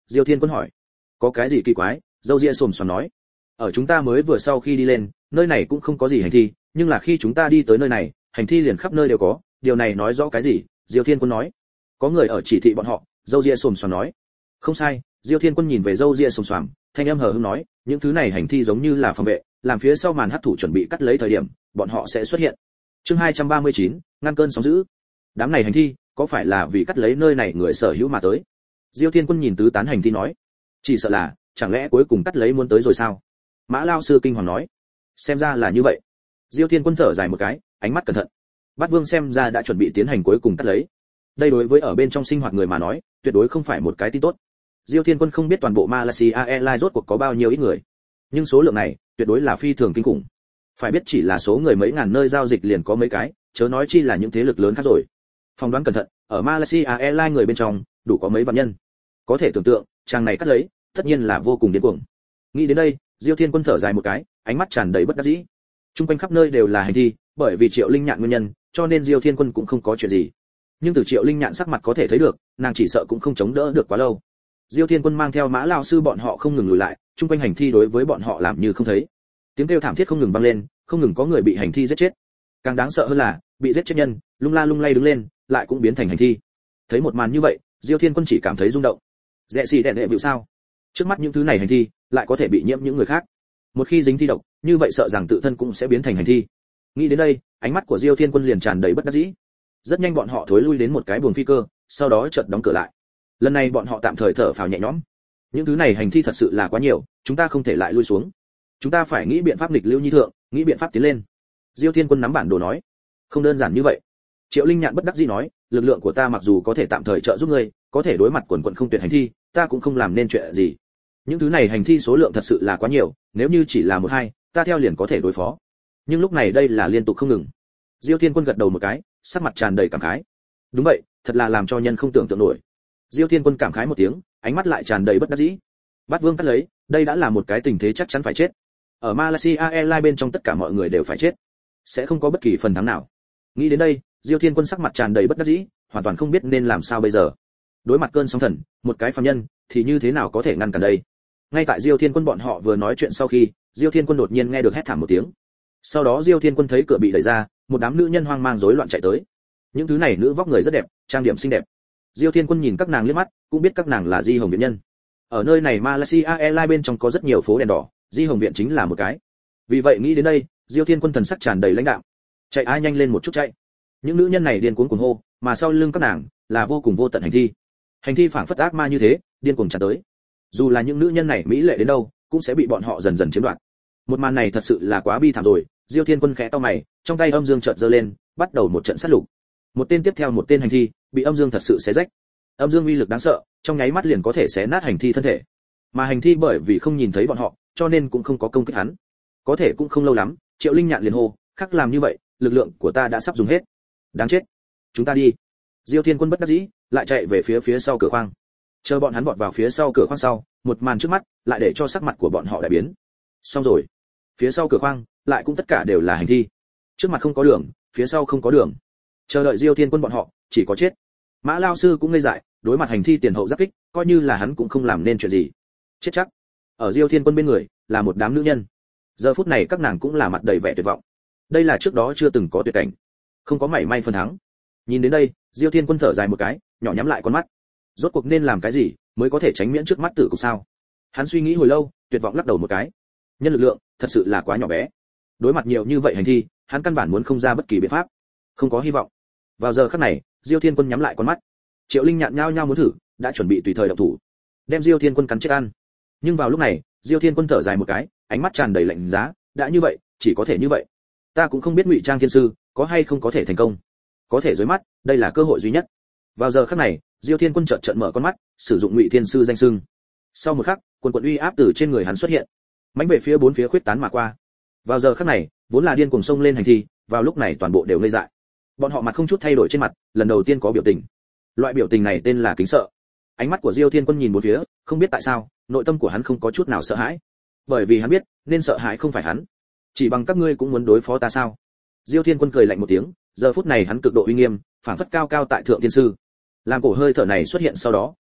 Diêu Thiên Quân hỏi. Có cái gì kỳ quái? Dâu ria xồm xoàm nói. Ở chúng ta mới vừa sau khi đi lên, nơi này cũng không có gì hành thi, nhưng là khi chúng ta đi tới nơi này, hành thi liền khắp nơi đều có, điều này nói rõ cái gì? Diêu Thiên Quân nói. Có người ở chỉ thị bọn họ, Dâu ria xồm xoàm nói. Không sai, Diêu Thiên Quân nhìn về Dâu ria xồm xoàm, thanh âm hờ hững nói, những thứ này hành thi giống như là phòng vệ, làm phía sau màn hấp thụ chuẩn bị cắt lấy thời điểm, bọn họ sẽ xuất hiện. Chương hai trăm ba mươi chín, ngăn cơn sóng dữ. Đám này hành thi, có phải là vì cắt lấy nơi này người sở hữu mà tới? Diêu Thiên Quân nhìn tứ tán hành thi nói, chỉ sợ là, chẳng lẽ cuối cùng cắt lấy muốn tới rồi sao? Mã Lao sư kinh hoàng nói, xem ra là như vậy. Diêu Thiên Quân thở dài một cái, ánh mắt cẩn thận. Bát Vương xem ra đã chuẩn bị tiến hành cuối cùng cắt lấy. Đây đối với ở bên trong sinh hoạt người mà nói, tuyệt đối không phải một cái tin tốt. Diêu Thiên Quân không biết toàn bộ Malaysia Airlines rốt cuộc có bao nhiêu ít người, nhưng số lượng này tuyệt đối là phi thường kinh khủng. Phải biết chỉ là số người mấy ngàn nơi giao dịch liền có mấy cái, chớ nói chi là những thế lực lớn khác rồi. Phỏng đoán cẩn thận, ở Malaysia Airlines người bên trong, đủ có mấy vạn nhân. Có thể tưởng tượng, chàng này cắt lấy, tất nhiên là vô cùng điên cuồng. Nghĩ đến đây, Diêu Thiên Quân thở dài một cái, ánh mắt tràn đầy bất đắc dĩ. Trung quanh khắp nơi đều là hành thi, bởi vì Triệu Linh Nhạn nguyên nhân, cho nên Diêu Thiên Quân cũng không có chuyện gì. Nhưng từ Triệu Linh Nhạn sắc mặt có thể thấy được, nàng chỉ sợ cũng không chống đỡ được quá lâu. Diêu Thiên Quân mang theo Mã lão sư bọn họ không ngừng lùi lại, trung quanh hành thi đối với bọn họ làm như không thấy. Tiếng kêu thảm thiết không ngừng vang lên, không ngừng có người bị hành thi giết chết. Càng đáng sợ hơn là, bị giết chết nhân, lung la lung lay đứng lên, lại cũng biến thành hành thi. Thấy một màn như vậy, Diêu Thiên Quân chỉ cảm thấy rung động. Rẻ xì đẹn đệ vịu sao? Trước mắt những thứ này hành thi, lại có thể bị nhiễm những người khác. Một khi dính thi độc, như vậy sợ rằng tự thân cũng sẽ biến thành hành thi. Nghĩ đến đây, ánh mắt của Diêu Thiên Quân liền tràn đầy bất đắc dĩ. Rất nhanh bọn họ thối lui đến một cái buồng phi cơ, sau đó chợt đóng cửa lại. Lần này bọn họ tạm thời thở phào nhẹ nhõm. Những thứ này hành thi thật sự là quá nhiều, chúng ta không thể lại lui xuống. Chúng ta phải nghĩ biện pháp nghịch lưu nhi thượng, nghĩ biện pháp tiến lên. Diêu Thiên Quân nắm bản đồ nói. Không đơn giản như vậy. Triệu Linh Nhạn bất đắc dĩ nói, lực lượng của ta mặc dù có thể tạm thời trợ giúp ngươi, có thể đối mặt quần quần không tuyệt hành thi, ta cũng không làm nên chuyện gì. Những thứ này hành thi số lượng thật sự là quá nhiều, nếu như chỉ là một hai, ta theo liền có thể đối phó. Nhưng lúc này đây là liên tục không ngừng. Diêu Thiên Quân gật đầu một cái, sắc mặt tràn đầy cảm khái. Đúng vậy, thật là làm cho nhân không tưởng tượng nổi. Diêu Thiên Quân cảm khái một tiếng, ánh mắt lại tràn đầy bất đắc dĩ. Bát Vương cắt lấy, đây đã là một cái tình thế chắc chắn phải chết. Ở Malaysia Airlines bên trong tất cả mọi người đều phải chết, sẽ không có bất kỳ phần thắng nào. Nghĩ đến đây, Diêu Thiên Quân sắc mặt tràn đầy bất đắc dĩ, hoàn toàn không biết nên làm sao bây giờ. Đối mặt cơn sóng thần, một cái phàm nhân thì như thế nào có thể ngăn cản đây? Ngay tại Diêu Thiên Quân bọn họ vừa nói chuyện sau khi, Diêu Thiên Quân đột nhiên nghe được hét thảm một tiếng. Sau đó Diêu Thiên Quân thấy cửa bị đẩy ra, một đám nữ nhân hoang mang rối loạn chạy tới. Những thứ này nữ vóc người rất đẹp, trang điểm xinh đẹp. Diêu Thiên Quân nhìn các nàng liếc mắt, cũng biết các nàng là Di Hồng viện nhân. Ở nơi này Malaysia Airlines bên trong có rất nhiều phố đèn đỏ, Di Hồng viện chính là một cái. Vì vậy nghĩ đến đây, Diêu Thiên Quân thần sắc tràn đầy lãnh đạm. Chạy ai nhanh lên một chút chạy. Những nữ nhân này điên cuồng cuồng hô, mà sau lưng các nàng là vô cùng vô tận hành thi. Hành thi phảng phất ác ma như thế, điên cuồng tràn tới. Dù là những nữ nhân này mỹ lệ đến đâu, cũng sẽ bị bọn họ dần dần chiếm đoạt. Một màn này thật sự là quá bi thảm rồi. Diêu Thiên Quân khẽ cau mày, trong tay âm dương chợt giơ lên, bắt đầu một trận sát lục. Một tên tiếp theo một tên hành thi, bị âm dương thật sự xé rách. Âm dương uy lực đáng sợ, trong nháy mắt liền có thể xé nát hành thi thân thể. Mà hành thi bởi vì không nhìn thấy bọn họ, cho nên cũng không có công kích hắn. Có thể cũng không lâu lắm, Triệu Linh Nhạn liền hô, khắc làm như vậy, lực lượng của ta đã sắp dùng hết. Đáng chết. Chúng ta đi. Diêu Thiên Quân bất đắc dĩ, lại chạy về phía phía sau cửa khoang. Chờ bọn hắn vọt vào phía sau cửa khoang sau, một màn trước mắt lại để cho sắc mặt của bọn họ đại biến. Xong rồi. Phía sau cửa khoang lại cũng tất cả đều là hành thi. Trước mặt không có đường, phía sau không có đường. Chờ đợi Diêu Thiên Quân bọn họ, chỉ có chết. Mã Lao sư cũng ngây dại, đối mặt hành thi tiền hậu giáp kích, coi như là hắn cũng không làm nên chuyện gì. Chết chắc. Ở Diêu Thiên Quân bên người là một đám nữ nhân. Giờ phút này các nàng cũng là mặt đầy vẻ tuyệt vọng. Đây là trước đó chưa từng có tuyệt cảnh, không có mảy may phần thắng. Nhìn đến đây, Diêu Thiên Quân thở dài một cái, nhỏ nhắm lại con mắt. Rốt cuộc nên làm cái gì mới có thể tránh miễn trước mắt tử cục sao? Hắn suy nghĩ hồi lâu, tuyệt vọng lắc đầu một cái. Nhân lực lượng thật sự là quá nhỏ bé. Đối mặt nhiều như vậy hành thi, hắn căn bản muốn không ra bất kỳ biện pháp, không có hy vọng. Vào giờ khắc này, Diêu Thiên Quân nhắm lại con mắt. Triệu Linh Nhạn nhao nhao muốn thử, đã chuẩn bị tùy thời động thủ, đem Diêu Thiên Quân cắn chết ăn. Nhưng vào lúc này, Diêu Thiên Quân thở dài một cái, ánh mắt tràn đầy lạnh giá, đã như vậy, chỉ có thể như vậy. Ta cũng không biết Ngụy Trang Thiên sư có hay không có thể thành công. Có thể dưới mắt, đây là cơ hội duy nhất. Vào giờ khắc này, Diêu Thiên Quân chợt trợn mở con mắt, sử dụng Ngụy Thiên sư danh xưng. Sau một khắc, quần quần uy áp từ trên người hắn xuất hiện, mãnh về phía bốn phía khuyết tán mà qua. Vào giờ khắc này, vốn là điên cuồng xông lên hành thi, vào lúc này toàn bộ đều ngây dại. Bọn họ mặt không chút thay đổi trên mặt, lần đầu tiên có biểu tình. Loại biểu tình này tên là kính sợ. Ánh mắt của Diêu Thiên Quân nhìn bốn phía, không biết tại sao, nội tâm của hắn không có chút nào sợ hãi. Bởi vì hắn biết, nên sợ hãi không phải hắn. Chỉ bằng các ngươi cũng muốn đối phó ta sao? Diêu Thiên Quân cười lạnh một tiếng, giờ phút này hắn cực độ uy nghiêm, phảng phất cao cao tại thượng thiên sư. Làm cổ hơi thở này xuất hiện sau đó,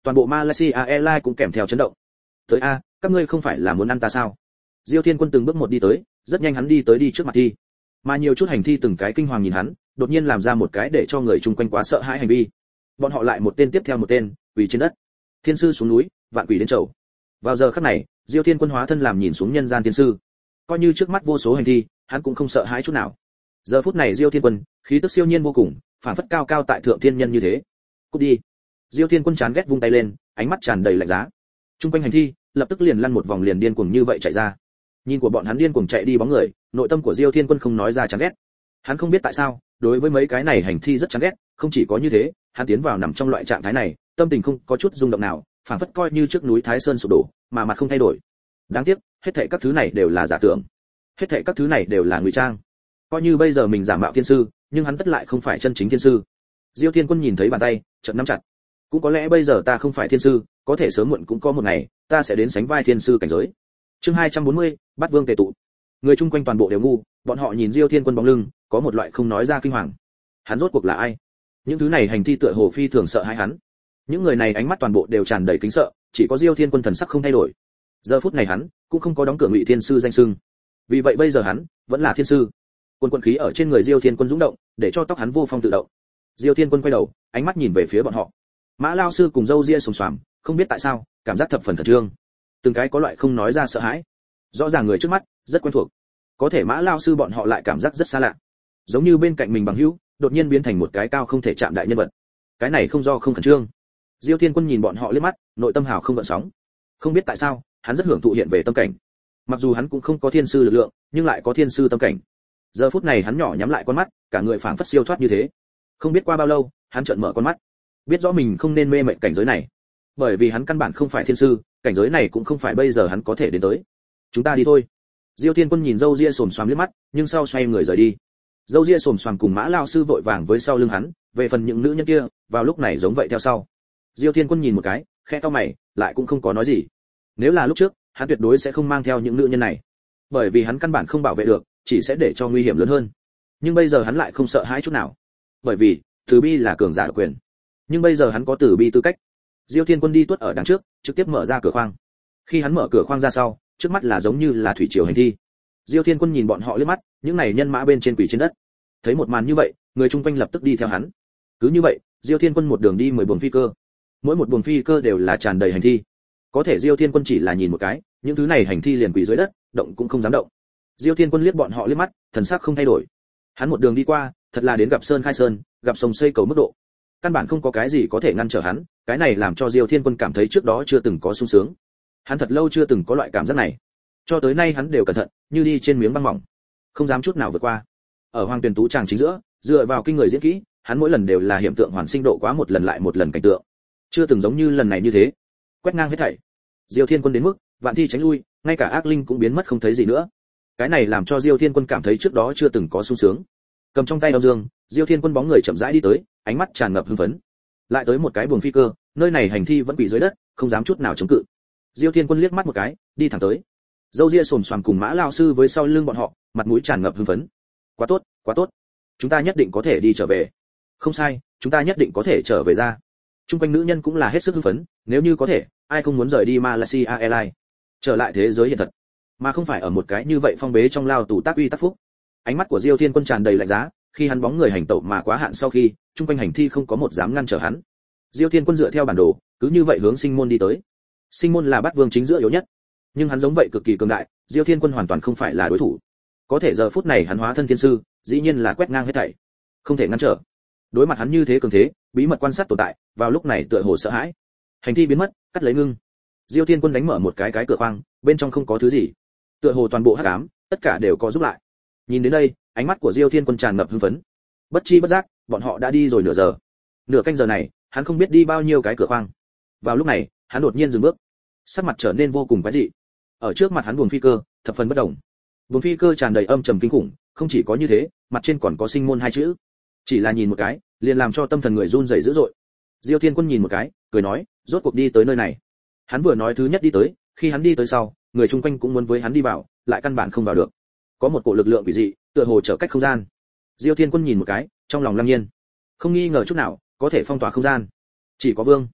toàn bộ Malaysia Airlines cũng kèm theo chấn động. Tới a, các ngươi không phải là muốn ăn ta sao? Diêu Thiên Quân từng bước một đi tới, rất nhanh hắn đi tới đi trước mặt thi. Mà nhiều chút hành thi từng cái kinh hoàng nhìn hắn, đột nhiên làm ra một cái để cho người chung quanh quá sợ hãi hành vi. Bọn họ lại một tên tiếp theo một tên, quỳ trên đất. Thiên sư xuống núi, vạn quỷ đến chầu. Vào giờ khắc này, Diêu Thiên Quân hóa thân làm nhìn xuống nhân gian thiên sư. Coi như trước mắt vô số hành thi, hắn cũng không sợ hãi chút nào. Giờ phút này Diêu Thiên Quân, khí tức siêu nhiên vô cùng, phảng phất cao cao tại thượng thiên nhân như thế. Cút đi. Diêu Thiên Quân chán ghét vung tay lên, ánh mắt tràn đầy lạnh giá. Trung quanh hành thi, lập tức liền lăn một vòng liền điên cuồng như vậy chạy ra. Nhìn của bọn hắn điên cuồng chạy đi bóng người, nội tâm của Diêu Thiên Quân không nói ra chán ghét. Hắn không biết tại sao, đối với mấy cái này hành thi rất chán ghét, không chỉ có như thế, hắn tiến vào nằm trong loại trạng thái này, tâm tình không có chút rung động nào, phảng phất coi như trước núi Thái Sơn sụp đổ, mà mặt không thay đổi. Đáng tiếc, hết thảy các thứ này đều là giả tưởng. Hết thảy các thứ này đều là ngụy trang. Coi như bây giờ mình giả mạo thiên sư, nhưng hắn tất lại không phải chân chính thiên sư. Diêu Thiên Quân nhìn thấy bàn tay, chợt nắm chặt. Cũng có lẽ bây giờ ta không phải thiên sư, có thể sớm muộn cũng có một ngày, ta sẽ đến sánh vai thiên sư cảnh giới. Chương hai trăm bốn mươi, Bát Vương tề tụ. Người chung quanh toàn bộ đều ngu, bọn họ nhìn Diêu Thiên Quân bóng lưng, có một loại không nói ra kinh hoàng. Hắn rốt cuộc là ai? Những thứ này hành thi tựa hồ phi thường sợ hãi hắn. Những người này ánh mắt toàn bộ đều tràn đầy kính sợ, chỉ có Diêu Thiên Quân thần sắc không thay đổi. Giờ phút này hắn cũng không có đóng cửa ngụy thiên sư danh xưng. Vì vậy bây giờ hắn vẫn là thiên sư. Quân quân khí ở trên người Diêu Thiên Quân dũng động, để cho tóc hắn vô phong tự động. Diêu Thiên Quân quay đầu, ánh mắt nhìn về phía bọn họ. Mã Lao sư cùng Dâu Ria sồm xoàm, không biết tại sao, cảm giác thập phần khẩn trương. Từng cái có loại không nói ra sợ hãi. Rõ ràng người trước mắt rất quen thuộc, có thể Mã Lao sư bọn họ lại cảm giác rất xa lạ. Giống như bên cạnh mình bằng hữu, đột nhiên biến thành một cái cao không thể chạm đại nhân vật. Cái này không do không khẩn trương. Diêu Thiên Quân nhìn bọn họ liếc mắt, nội tâm hào không gợn sóng. Không biết tại sao, hắn rất hưởng thụ hiện về tâm cảnh. Mặc dù hắn cũng không có thiên sư lực lượng, nhưng lại có thiên sư tâm cảnh. Giờ phút này hắn nhỏ nhắm lại con mắt, cả người phảng phất siêu thoát như thế. Không biết qua bao lâu, hắn chợt mở con mắt, biết rõ mình không nên mê mệnh cảnh giới này, bởi vì hắn căn bản không phải thiên sư, cảnh giới này cũng không phải bây giờ hắn có thể đến tới. Chúng ta đi thôi. Diêu Thiên Quân nhìn Dâu Ria xồm xoàm liếc mắt, nhưng sau xoay người rời đi. Dâu Ria xồm xoàm cùng Mã Lao sư vội vàng với sau lưng hắn, về phần những nữ nhân kia, vào lúc này giống vậy theo sau. Diêu Thiên Quân nhìn một cái, khẽ cau mày, lại cũng không có nói gì. Nếu là lúc trước, hắn tuyệt đối sẽ không mang theo những nữ nhân này, bởi vì hắn căn bản không bảo vệ được, chỉ sẽ để cho nguy hiểm lớn hơn. Nhưng bây giờ hắn lại không sợ hãi chút nào, bởi vì Từ Bi là cường giả quyền. Nhưng bây giờ hắn có Từ Bi tư cách. Diêu Thiên Quân đi tuốt ở đằng trước, trực tiếp mở ra cửa khoang. Khi hắn mở cửa khoang ra sau, trước mắt là giống như là thủy triều hành thi. Diêu Thiên Quân nhìn bọn họ liếc mắt, những này nhân mã bên trên quỷ trên đất. Thấy một màn như vậy, người chung quanh lập tức đi theo hắn. Cứ như vậy, Diêu Thiên Quân một đường đi mười buồng phi cơ. Mỗi một buồng phi cơ đều là tràn đầy hành thi. Có thể Diêu Thiên Quân chỉ là nhìn một cái, những thứ này hành thi liền quỳ dưới đất, động cũng không dám động. Diêu Thiên Quân liếc bọn họ liếc mắt, thần sắc không thay đổi. Hắn một đường đi qua, thật là đến gặp sơn khai sơn, gặp sông xây cầu mức độ. Căn bản không có cái gì có thể ngăn trở hắn, cái này làm cho Diêu Thiên Quân cảm thấy trước đó chưa từng có sung sướng. Hắn thật lâu chưa từng có loại cảm giác này. Cho tới nay hắn đều cẩn thận, như đi trên miếng băng mỏng, không dám chút nào vượt qua. Ở Hoàng Tuyền Tú tràng chính giữa, dựa vào kinh người diễn kỹ, hắn mỗi lần đều là hiện tượng hoàn sinh độ quá một lần lại một lần cảnh tượng. Chưa từng giống như lần này như thế, quét ngang hết thảy. Diêu Thiên Quân đến mức vạn thi tránh lui, ngay cả ác linh cũng biến mất không thấy gì nữa. Cái này làm cho Diêu Thiên Quân cảm thấy trước đó chưa từng có sung sướng. Cầm trong tay đao dương, Diêu Thiên Quân bóng người chậm rãi đi tới, ánh mắt tràn ngập hưng phấn. Lại tới một cái buồng phi cơ, nơi này hành thi vẫn quỳ dưới đất, không dám chút nào chống cự. Diêu Thiên Quân liếc mắt một cái, đi thẳng tới. Dâu Ria xồm xoàm cùng Mã Lao sư với sau lưng bọn họ, mặt mũi tràn ngập hưng phấn. Quá tốt, quá tốt. Chúng ta nhất định có thể đi trở về. Không sai, chúng ta nhất định có thể trở về ra. Trung quanh nữ nhân cũng là hết sức hưng phấn, nếu như có thể, ai không muốn rời đi Malaysia Airlines, trở lại thế giới hiện thật, mà không phải ở một cái như vậy phong bế trong lao tù tác uy tác phúc. Ánh mắt của Diêu Thiên Quân tràn đầy lạnh giá, khi hắn bóng người hành tẩu mà quá hạn sau khi, trung quanh hành thi không có một dám ngăn trở hắn. Diêu Thiên Quân dựa theo bản đồ, cứ như vậy hướng Sinh Môn đi tới. Sinh Môn là Bát Vương chính giữa yếu nhất, nhưng hắn giống vậy cực kỳ cường đại, Diêu Thiên Quân hoàn toàn không phải là đối thủ. Có thể giờ phút này hắn hóa thân thiên sư, dĩ nhiên là quét ngang hết thảy, không thể ngăn trở. Đối mặt hắn như thế cường thế, bí mật quan sát tồn tại, vào lúc này tựa hồ sợ hãi. Hành thi biến mất, cắt lấy ngưng. Diêu Thiên Quân đánh mở một cái cái cửa khoang, bên trong không có thứ gì. Tựa hồ toàn bộ hắc ám, tất cả đều có giúp lại. Nhìn đến đây, ánh mắt của Diêu Thiên Quân tràn ngập hưng phấn. Bất chi bất giác, bọn họ đã đi rồi nửa giờ. Nửa canh giờ này, hắn không biết đi bao nhiêu cái cửa khoang. Vào lúc này, hắn đột nhiên dừng bước, sắc mặt trở nên vô cùng quái dị. Ở trước mặt hắn buồng phi cơ, thập phần bất động. Buồng phi cơ tràn đầy âm trầm kinh khủng, không chỉ có như thế, mặt trên còn có Sinh Môn hai chữ. Chỉ là nhìn một cái, liền làm cho tâm thần người run rẩy dữ dội. Diêu Thiên Quân nhìn một cái, cười nói, rốt cuộc đi tới nơi này. Hắn vừa nói thứ nhất đi tới, khi hắn đi tới sau, người chung quanh cũng muốn với hắn đi vào, lại căn bản không vào được. Có một cổ lực lượng quỷ dị, tựa hồ trở cách không gian. Diêu Thiên Quân nhìn một cái, trong lòng lăng nhiên, không nghi ngờ chút nào, có thể phong tỏa không gian. Chỉ có Vương,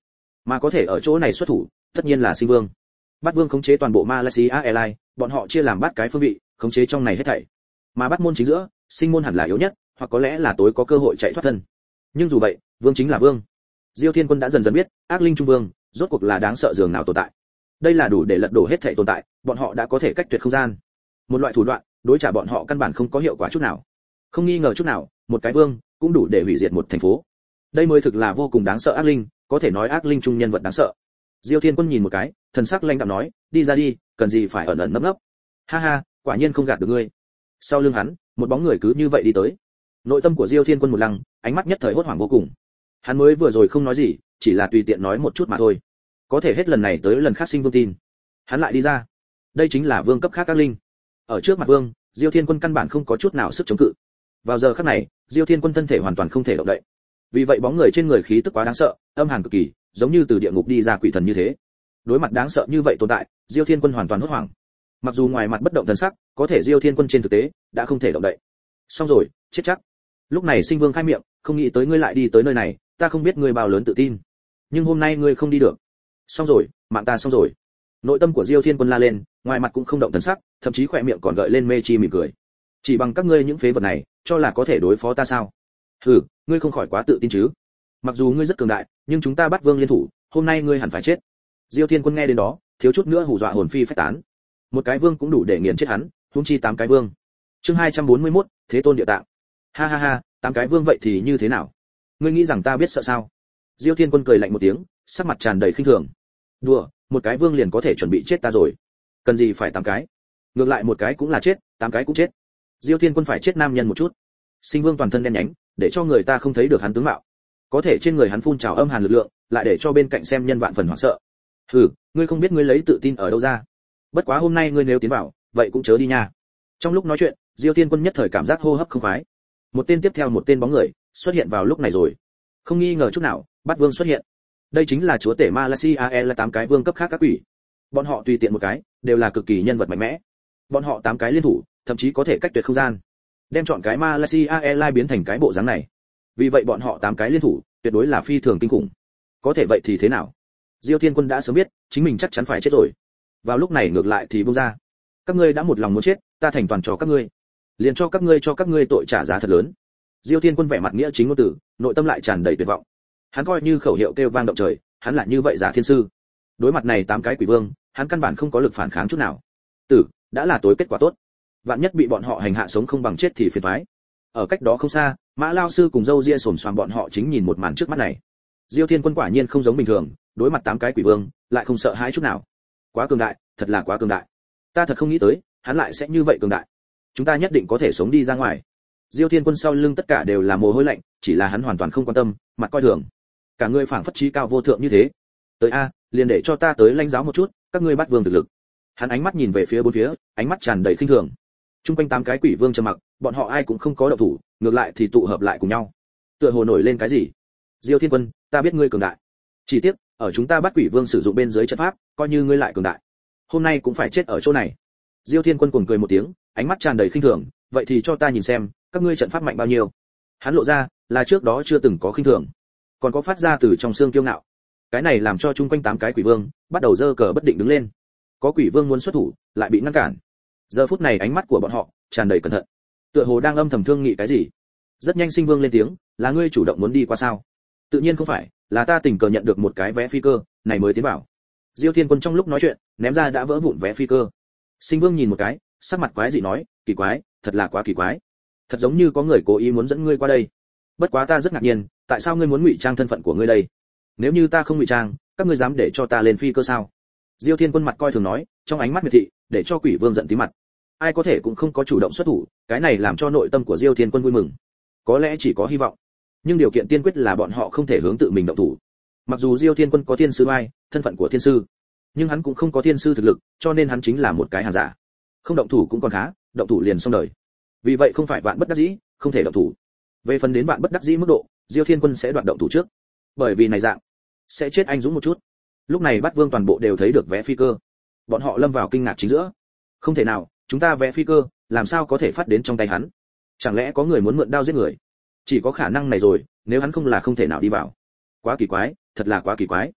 mà có thể ở chỗ này xuất thủ tất nhiên là Sinh Vương. Bát Vương khống chế toàn bộ Malaysia Airlines, bọn họ chia làm bát cái phương vị, khống chế trong này hết thảy. Mà bát môn chính giữa, Sinh môn hẳn là yếu nhất, hoặc có lẽ là tối có cơ hội chạy thoát thân. Nhưng dù vậy, Vương chính là Vương. Diêu Thiên Quân đã dần dần biết, ác linh trung vương, rốt cuộc là đáng sợ dường nào tồn tại. Đây là đủ để lật đổ hết thảy tồn tại, bọn họ đã có thể cách tuyệt không gian. Một loại thủ đoạn, đối trả bọn họ căn bản không có hiệu quả chút nào. Không nghi ngờ chút nào, một cái vương cũng đủ để hủy diệt một thành phố. Đây mới thực là vô cùng đáng sợ ác linh, có thể nói ác linh trung nhân vật đáng sợ. Diêu Thiên Quân nhìn một cái, thần sắc lạnh đạm nói, đi ra đi, cần gì phải ẩn ẩn nấp nấp. Ha ha, quả nhiên không gạt được ngươi. Sau lưng hắn, một bóng người cứ như vậy đi tới. Nội tâm của Diêu Thiên Quân một lăng, ánh mắt nhất thời hốt hoảng vô cùng. Hắn mới vừa rồi không nói gì, chỉ là tùy tiện nói một chút mà thôi. Có thể hết lần này tới lần khác Sinh Vương tin. Hắn lại đi ra. Đây chính là vương cấp khác ác linh. Ở trước mặt vương, Diêu Thiên Quân căn bản không có chút nào sức chống cự. Vào giờ khắc này, Diêu Thiên Quân thân thể hoàn toàn không thể động đậy. Vì vậy bóng người trên người khí tức quá đáng sợ, âm hàn cực kỳ, giống như từ địa ngục đi ra quỷ thần như thế. Đối mặt đáng sợ như vậy tồn tại, Diêu Thiên Quân hoàn toàn hốt hoảng. Mặc dù ngoài mặt bất động thần sắc, có thể Diêu Thiên Quân trên thực tế đã không thể động đậy. Xong rồi, chết chắc. Lúc này Sinh Vương khai miệng, không nghĩ tới ngươi lại đi tới nơi này, ta không biết ngươi bao lớn tự tin, nhưng hôm nay ngươi không đi được. Xong rồi, mạng ta xong rồi. Nội tâm của Diêu Thiên Quân la lên, ngoài mặt cũng không động thần sắc, thậm chí khỏe miệng còn gợi lên mê chi mỉm cười. Chỉ bằng các ngươi những phế vật này, cho là có thể đối phó ta sao? Hừ, ngươi không khỏi quá tự tin chứ? Mặc dù ngươi rất cường đại, nhưng chúng ta bắt vương liên thủ, hôm nay ngươi hẳn phải chết. Diêu Thiên Quân nghe đến đó, thiếu chút nữa hù dọa hồn phi phách tán. Một cái vương cũng đủ để nghiền chết hắn, huống chi tám cái vương. Chương hai trăm bốn mươi mốt, Thế Tôn Địa Tạng. Ha ha ha, tám cái vương vậy thì như thế nào? Ngươi nghĩ rằng ta biết sợ sao? Diêu Thiên Quân cười lạnh một tiếng, sắc mặt tràn đầy khinh thường. Đùa, một cái vương liền có thể chuẩn bị chết ta rồi, cần gì phải tám cái? Ngược lại một cái cũng là chết, tám cái cũng chết. Diêu Thiên Quân phải chết nam nhân một chút. Sinh Vương toàn thân đen nhánh, để cho người ta không thấy được hắn tướng mạo. Có thể trên người hắn phun trào âm hàn lực lượng, lại để cho bên cạnh xem nhân vạn phần hoảng sợ. Hừ, ngươi không biết ngươi lấy tự tin ở đâu ra? Bất quá hôm nay ngươi nếu tiến vào, vậy cũng chớ đi nha. Trong lúc nói chuyện, Diêu Thiên Quân nhất thời cảm giác hô hấp không khoái. Một tên tiếp theo một tên bóng người xuất hiện vào lúc này rồi. Không nghi ngờ chút nào, Bát Vương xuất hiện. Đây chính là chúa tể Malaysia là tám cái vương cấp khác các quỷ. Bọn họ tùy tiện một cái, đều là cực kỳ nhân vật mạnh mẽ. Bọn họ tám cái liên thủ, thậm chí có thể cách tuyệt không gian, đem chọn cái Malaysia Airlines biến thành cái bộ dáng này. Vì vậy bọn họ tám cái liên thủ, tuyệt đối là phi thường kinh khủng. Có thể vậy thì thế nào? Diêu Thiên Quân đã sớm biết, chính mình chắc chắn phải chết rồi. Vào lúc này ngược lại thì buông ra. Các ngươi đã một lòng muốn chết, ta thành toàn cho các ngươi. Liền cho các ngươi cho các ngươi tội trả giá thật lớn. Diêu Thiên Quân vẻ mặt nghĩa chính ngôn từ, nội tâm lại tràn đầy tuyệt vọng. Hắn coi như khẩu hiệu kêu vang động trời, hắn lại như vậy giả thiên sư. Đối mặt này tám cái quỷ vương, hắn căn bản không có lực phản kháng chút nào. Tử, đã là tối kết quả tốt. Vạn nhất bị bọn họ hành hạ sống không bằng chết thì phiền toái. Ở cách đó không xa, Mã Lao sư cùng Dâu Ria xồm xoàm bọn họ chính nhìn một màn trước mắt này. Diêu Thiên Quân quả nhiên không giống bình thường, đối mặt tám cái quỷ vương, lại không sợ hãi chút nào. Quá cường đại, thật là quá cường đại. Ta thật không nghĩ tới, hắn lại sẽ như vậy cường đại. Chúng ta nhất định có thể sống đi ra ngoài. Diêu Thiên Quân sau lưng tất cả đều là mồ hôi lạnh, chỉ là hắn hoàn toàn không quan tâm, mặt coi thường. Cả người phảng phất trí cao vô thượng như thế. Tới a, liền để cho ta tới lãnh giáo một chút, các ngươi bắt vương thực lực. Hắn ánh mắt nhìn về phía bốn phía, ánh mắt tràn đầy khinh thường. Trung quanh tám cái quỷ vương trầm mặc, bọn họ ai cũng không có động thủ, ngược lại thì tụ hợp lại cùng nhau. Tựa hồ nổi lên cái gì? Diêu Thiên Quân, ta biết ngươi cường đại. Chỉ tiếc, ở chúng ta bắt quỷ vương sử dụng bên dưới trận pháp, coi như ngươi lại cường đại, hôm nay cũng phải chết ở chỗ này. Diêu Thiên Quân cuồng cười một tiếng, ánh mắt tràn đầy khinh thường, vậy thì cho ta nhìn xem, các ngươi trận pháp mạnh bao nhiêu. Hắn lộ ra, là trước đó chưa từng có khinh thường, còn có phát ra từ trong xương kiêu ngạo. Cái này làm cho chung quanh tám cái quỷ vương bắt đầu giơ cờ bất định đứng lên. Có quỷ vương muốn xuất thủ, lại bị ngăn cản. Giờ phút này ánh mắt của bọn họ tràn đầy cẩn thận, tựa hồ đang âm thầm thương nghị cái gì. Rất nhanh Sinh Vương lên tiếng, là ngươi chủ động muốn đi qua sao? Tự nhiên không phải, là ta tình cờ nhận được một cái vé phi cơ, này mới tiến vào. Diêu Thiên Quân trong lúc nói chuyện, ném ra đã vỡ vụn vé phi cơ. Sinh Vương nhìn một cái, sắc mặt quái dị nói, kỳ quái, thật là quá kỳ quái. Thật giống như có người cố ý muốn dẫn ngươi qua đây. Bất quá ta rất ngạc nhiên, tại sao ngươi muốn ngụy trang thân phận của ngươi đây? Nếu như ta không ngụy trang, các ngươi dám để cho ta lên phi cơ sao? Diêu Thiên Quân mặt coi thường nói, trong ánh mắt miệt thị, để cho Quỷ Vương giận tí mặt. Ai có thể cũng không có chủ động xuất thủ, cái này làm cho nội tâm của Diêu Thiên Quân vui mừng. Có lẽ chỉ có hy vọng, nhưng điều kiện tiên quyết là bọn họ không thể hướng tự mình động thủ. Mặc dù Diêu Thiên Quân có thiên sư oai, thân phận của thiên sư, nhưng hắn cũng không có thiên sư thực lực, cho nên hắn chính là một cái hàng giả. Không động thủ cũng còn khá, động thủ liền xong đời. Vì vậy không phải vạn bất đắc dĩ, không thể động thủ. Về phần đến vạn bất đắc dĩ mức độ, Diêu Thiên Quân sẽ đoạt động thủ trước. Bởi vì này dạng sẽ chết anh dũng một chút. Lúc này Bát Vương toàn bộ đều thấy được vé phi cơ. Bọn họ lâm vào kinh ngạc chính giữa. Không thể nào, chúng ta vé phi cơ, làm sao có thể phát đến trong tay hắn? Chẳng lẽ có người muốn mượn đao giết người? Chỉ có khả năng này rồi, nếu hắn không là không thể nào đi vào. Quá kỳ quái, thật là quá kỳ quái.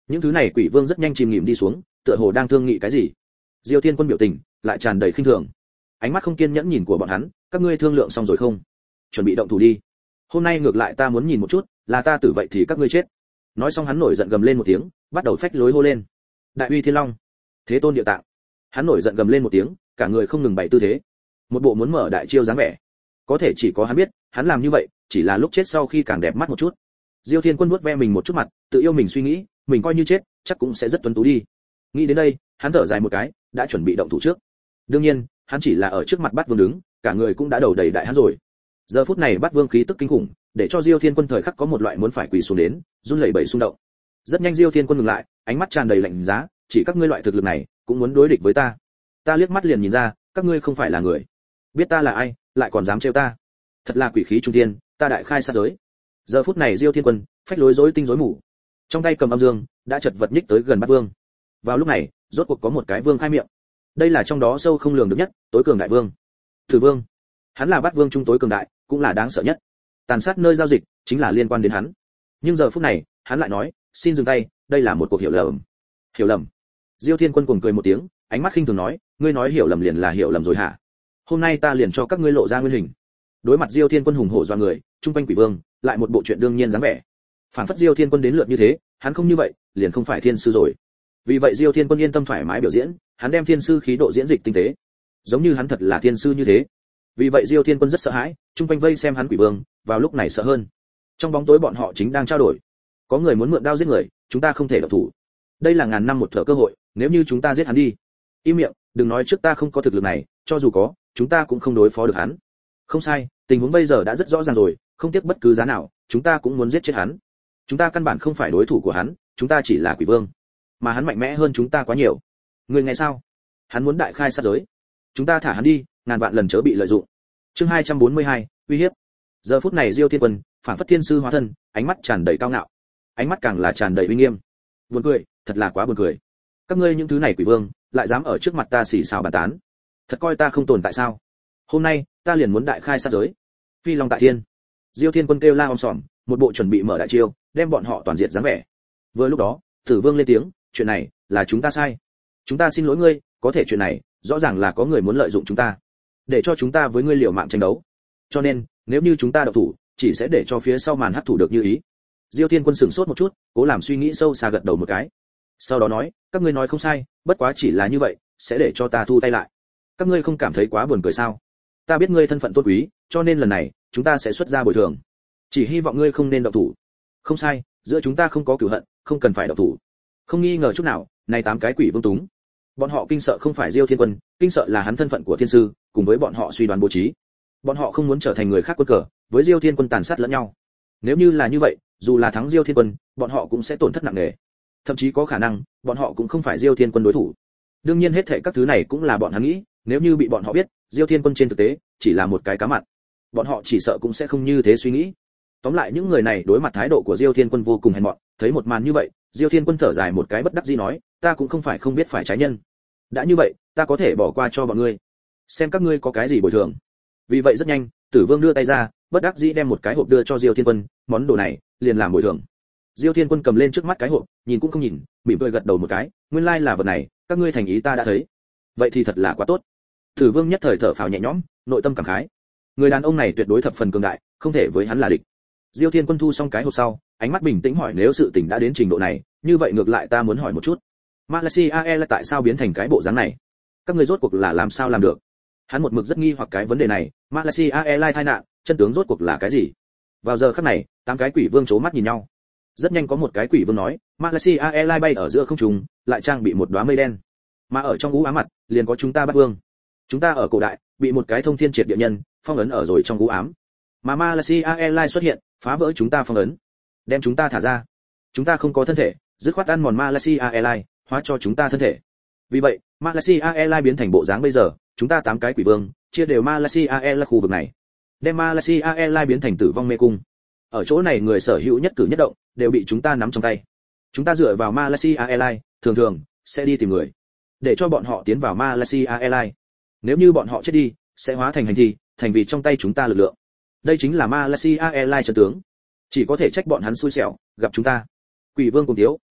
Những thứ này quỷ vương rất nhanh chìm nghỉm đi xuống, tựa hồ đang thương nghị cái gì. Diêu Thiên Quân biểu tình lại tràn đầy khinh thường, ánh mắt không kiên nhẫn nhìn của bọn hắn, các ngươi thương lượng xong rồi không? Chuẩn bị động thủ đi. Hôm nay ngược lại ta muốn nhìn một chút, là ta tử vậy thì các ngươi chết. Nói xong hắn nổi giận gầm lên một tiếng, bắt đầu phách lối hô lên. Đại uy thiên long, thế tôn địa tạng. Hắn nổi giận gầm lên một tiếng, cả người không ngừng bày tư thế, một bộ muốn mở đại chiêu dáng vẻ. Có thể chỉ có hắn biết, hắn làm như vậy chỉ là lúc chết sau khi càng đẹp mắt một chút. Diêu Thiên Quân vuốt ve mình một chút mặt, tự yêu mình suy nghĩ, mình coi như chết, chắc cũng sẽ rất tuấn tú đi. Nghĩ đến đây, hắn thở dài một cái, đã chuẩn bị động thủ trước. Đương nhiên, hắn chỉ là ở trước mặt Bát Vương đứng, cả người cũng đã đầu đầy đại hắn rồi. Giờ phút này Bát Vương khí tức kinh khủng, để cho Diêu Thiên Quân thời khắc có một loại muốn phải quỳ xuống đến, run lẩy bẩy xung động. Rất nhanh Diêu Thiên Quân ngừng lại, ánh mắt tràn đầy lạnh giá, chỉ các ngươi loại thực lực này, cũng muốn đối địch với ta. Ta liếc mắt liền nhìn ra, các ngươi không phải là người. Biết ta là ai, lại còn dám trêu ta. Thật là quỷ khí trung thiên, ta đại khai sát giới. Giờ phút này Diêu Thiên Quân, phách lối rối tinh rối mù. Trong tay cầm âm dương, đã chật vật nhích tới gần Bát Vương. Vào lúc này, rốt cuộc có một cái vương khai miệng. Đây là trong đó sâu không lường được nhất, tối cường đại vương. Tử Vương. Hắn là Bát Vương trung tối cường đại, cũng là đáng sợ nhất. Tàn sát nơi giao dịch, chính là liên quan đến hắn. Nhưng giờ phút này, hắn lại nói, xin dừng tay, đây là một cuộc hiểu lầm. Hiểu lầm? Diêu Thiên Quân cuồng cười một tiếng, ánh mắt khinh thường nói, ngươi nói hiểu lầm liền là hiểu lầm rồi hả? Hôm nay ta liền cho các ngươi lộ ra nguyên hình. Đối mặt Diêu Thiên Quân hùng hổ do người, trung quanh quỷ vương, lại một bộ chuyện đương nhiên dáng vẻ. Phản phất Diêu Thiên Quân đến lượt như thế, hắn không như vậy, liền không phải thiên sư rồi. Vì vậy Diêu Thiên Quân yên tâm thoải mái biểu diễn, hắn đem thiên sư khí độ diễn dịch tinh tế, giống như hắn thật là thiên sư như thế. Vì vậy Diêu Thiên Quân rất sợ hãi, trung quanh vây xem hắn quỷ vương, vào lúc này sợ hơn. Trong bóng tối bọn họ chính đang trao đổi. Có người muốn mượn đao giết người, chúng ta không thể động thủ. Đây là ngàn năm một thở cơ hội, nếu như chúng ta giết hắn đi. Im miệng, đừng nói trước ta không có thực lực này, cho dù có, chúng ta cũng không đối phó được hắn. Không sai, tình huống bây giờ đã rất rõ ràng rồi, không tiếc bất cứ giá nào, chúng ta cũng muốn giết chết hắn. Chúng ta căn bản không phải đối thủ của hắn, chúng ta chỉ là quỷ vương, mà hắn mạnh mẽ hơn chúng ta quá nhiều. Người nghe sao? Hắn muốn đại khai sát giới. Chúng ta thả hắn đi, ngàn vạn lần chớ bị lợi dụng. Chương hai trăm bốn mươi hai, uy hiếp. Giờ phút này Diêu Thiên Quân, phản phất thiên sư hóa thân, ánh mắt tràn đầy cao ngạo, ánh mắt càng là tràn đầy uy nghiêm. Buồn cười, thật là quá buồn cười. Các ngươi những thứ này quỷ vương, lại dám ở trước mặt ta xì xào bàn tán, thật coi ta không tồn tại sao? Hôm nay, ta liền muốn đại khai sát giới. Phi Long tại thiên. Diêu Thiên Quân kêu la om sòm, một bộ chuẩn bị mở đại chiêu, đem bọn họ toàn diệt dáng vẻ. Vừa lúc đó, Tử Vương lên tiếng, chuyện này là chúng ta sai. Chúng ta xin lỗi ngươi, có thể chuyện này, rõ ràng là có người muốn lợi dụng chúng ta, để cho chúng ta với ngươi liều mạng tranh đấu. Cho nên, nếu như chúng ta động thủ, chỉ sẽ để cho phía sau màn hấp thụ được như ý. Diêu Thiên Quân sửng sốt một chút, cố làm suy nghĩ sâu xa gật đầu một cái. Sau đó nói, các ngươi nói không sai, bất quá chỉ là như vậy, sẽ để cho ta thu tay lại. Các ngươi không cảm thấy quá buồn cười sao? Ta biết ngươi thân phận tôn quý, cho nên lần này, chúng ta sẽ xuất ra bồi thường. Chỉ hy vọng ngươi không nên động thủ. Không sai, giữa chúng ta không có cửu hận, không cần phải động thủ. Không nghi ngờ chút nào, này tám cái quỷ vương túng. Bọn họ kinh sợ không phải Diêu Thiên Quân, kinh sợ là hắn thân phận của thiên sư, cùng với bọn họ suy đoán bố trí. Bọn họ không muốn trở thành người khác quân cờ, với Diêu Thiên Quân tàn sát lẫn nhau. Nếu như là như vậy, dù là thắng Diêu Thiên Quân, bọn họ cũng sẽ tổn thất nặng nề. Thậm chí có khả năng, bọn họ cũng không phải Diêu Thiên Quân đối thủ. Đương nhiên hết thảy các thứ này cũng là bọn hắn nghĩ, nếu như bị bọn họ biết, Diêu Thiên Quân trên thực tế chỉ là một cái cá mặn, bọn họ chỉ sợ cũng sẽ không như thế suy nghĩ. Tóm lại những người này đối mặt thái độ của Diêu Thiên Quân vô cùng hèn mọn, thấy một màn như vậy, Diêu Thiên Quân thở dài một cái bất đắc dĩ nói, ta cũng không phải không biết phải trái nhân. Đã như vậy, ta có thể bỏ qua cho bọn ngươi, xem các ngươi có cái gì bồi thường. Vì vậy rất nhanh, Tử Vương đưa tay ra, bất đắc dĩ đem một cái hộp đưa cho Diêu Thiên Quân, món đồ này liền làm bồi thường. Diêu Thiên Quân cầm lên trước mắt cái hộp, nhìn cũng không nhìn, mỉm cười gật đầu một cái, nguyên lai là vật này, các ngươi thành ý ta đã thấy. Vậy thì thật là quá tốt. Tử Vương nhất thời thở phào nhẹ nhõm, nội tâm cảm khái. Người đàn ông này tuyệt đối thập phần cường đại, không thể với hắn là địch. Diêu Thiên Quân thu xong cái hộp sau, ánh mắt bình tĩnh hỏi nếu sự tình đã đến trình độ này, như vậy ngược lại ta muốn hỏi một chút. Malaysia Airlines tại sao biến thành cái bộ dáng này? Các người rốt cuộc là làm sao làm được? Hắn một mực rất nghi hoặc cái vấn đề này, Malaysia Airlines tai nạn, chân tướng rốt cuộc là cái gì? Vào giờ khắc này, tám cái quỷ vương chố mắt nhìn nhau. Rất nhanh có một cái quỷ vương nói, Malaysia Airlines bay ở giữa không trung, lại trang bị một đóa mây đen. Mà ở trong u ám mặt, liền có chúng ta Bát Vương. Chúng ta ở cổ đại, bị một cái thông thiên triệt địa nhân phong ấn ở rồi trong u ám. Mà Malaysia Airlines xuất hiện, phá vỡ chúng ta phong ấn, đem chúng ta thả ra. Chúng ta không có thân thể, dứt khoát ăn mòn Malaysia Airlines, hóa cho chúng ta thân thể. Vì vậy, Malaysia Airlines biến thành bộ dáng bây giờ, chúng ta tám cái quỷ vương, chia đều Malaysia Airlines khu vực này. Đem Malaysia Airlines biến thành tử vong mê cung. Ở chỗ này người sở hữu nhất cử nhất động đều bị chúng ta nắm trong tay. Chúng ta dựa vào Malaysia Airlines, thường thường sẽ đi tìm người, để cho bọn họ tiến vào Malaysia Airlines. Nếu như bọn họ chết đi, sẽ hóa thành hành thi, thành vì trong tay chúng ta lực lượng. Đây chính là Malaysia Airlines chân tướng. Chỉ có thể trách bọn hắn xui xẻo, gặp chúng ta. Quỷ vương cùng thiếu,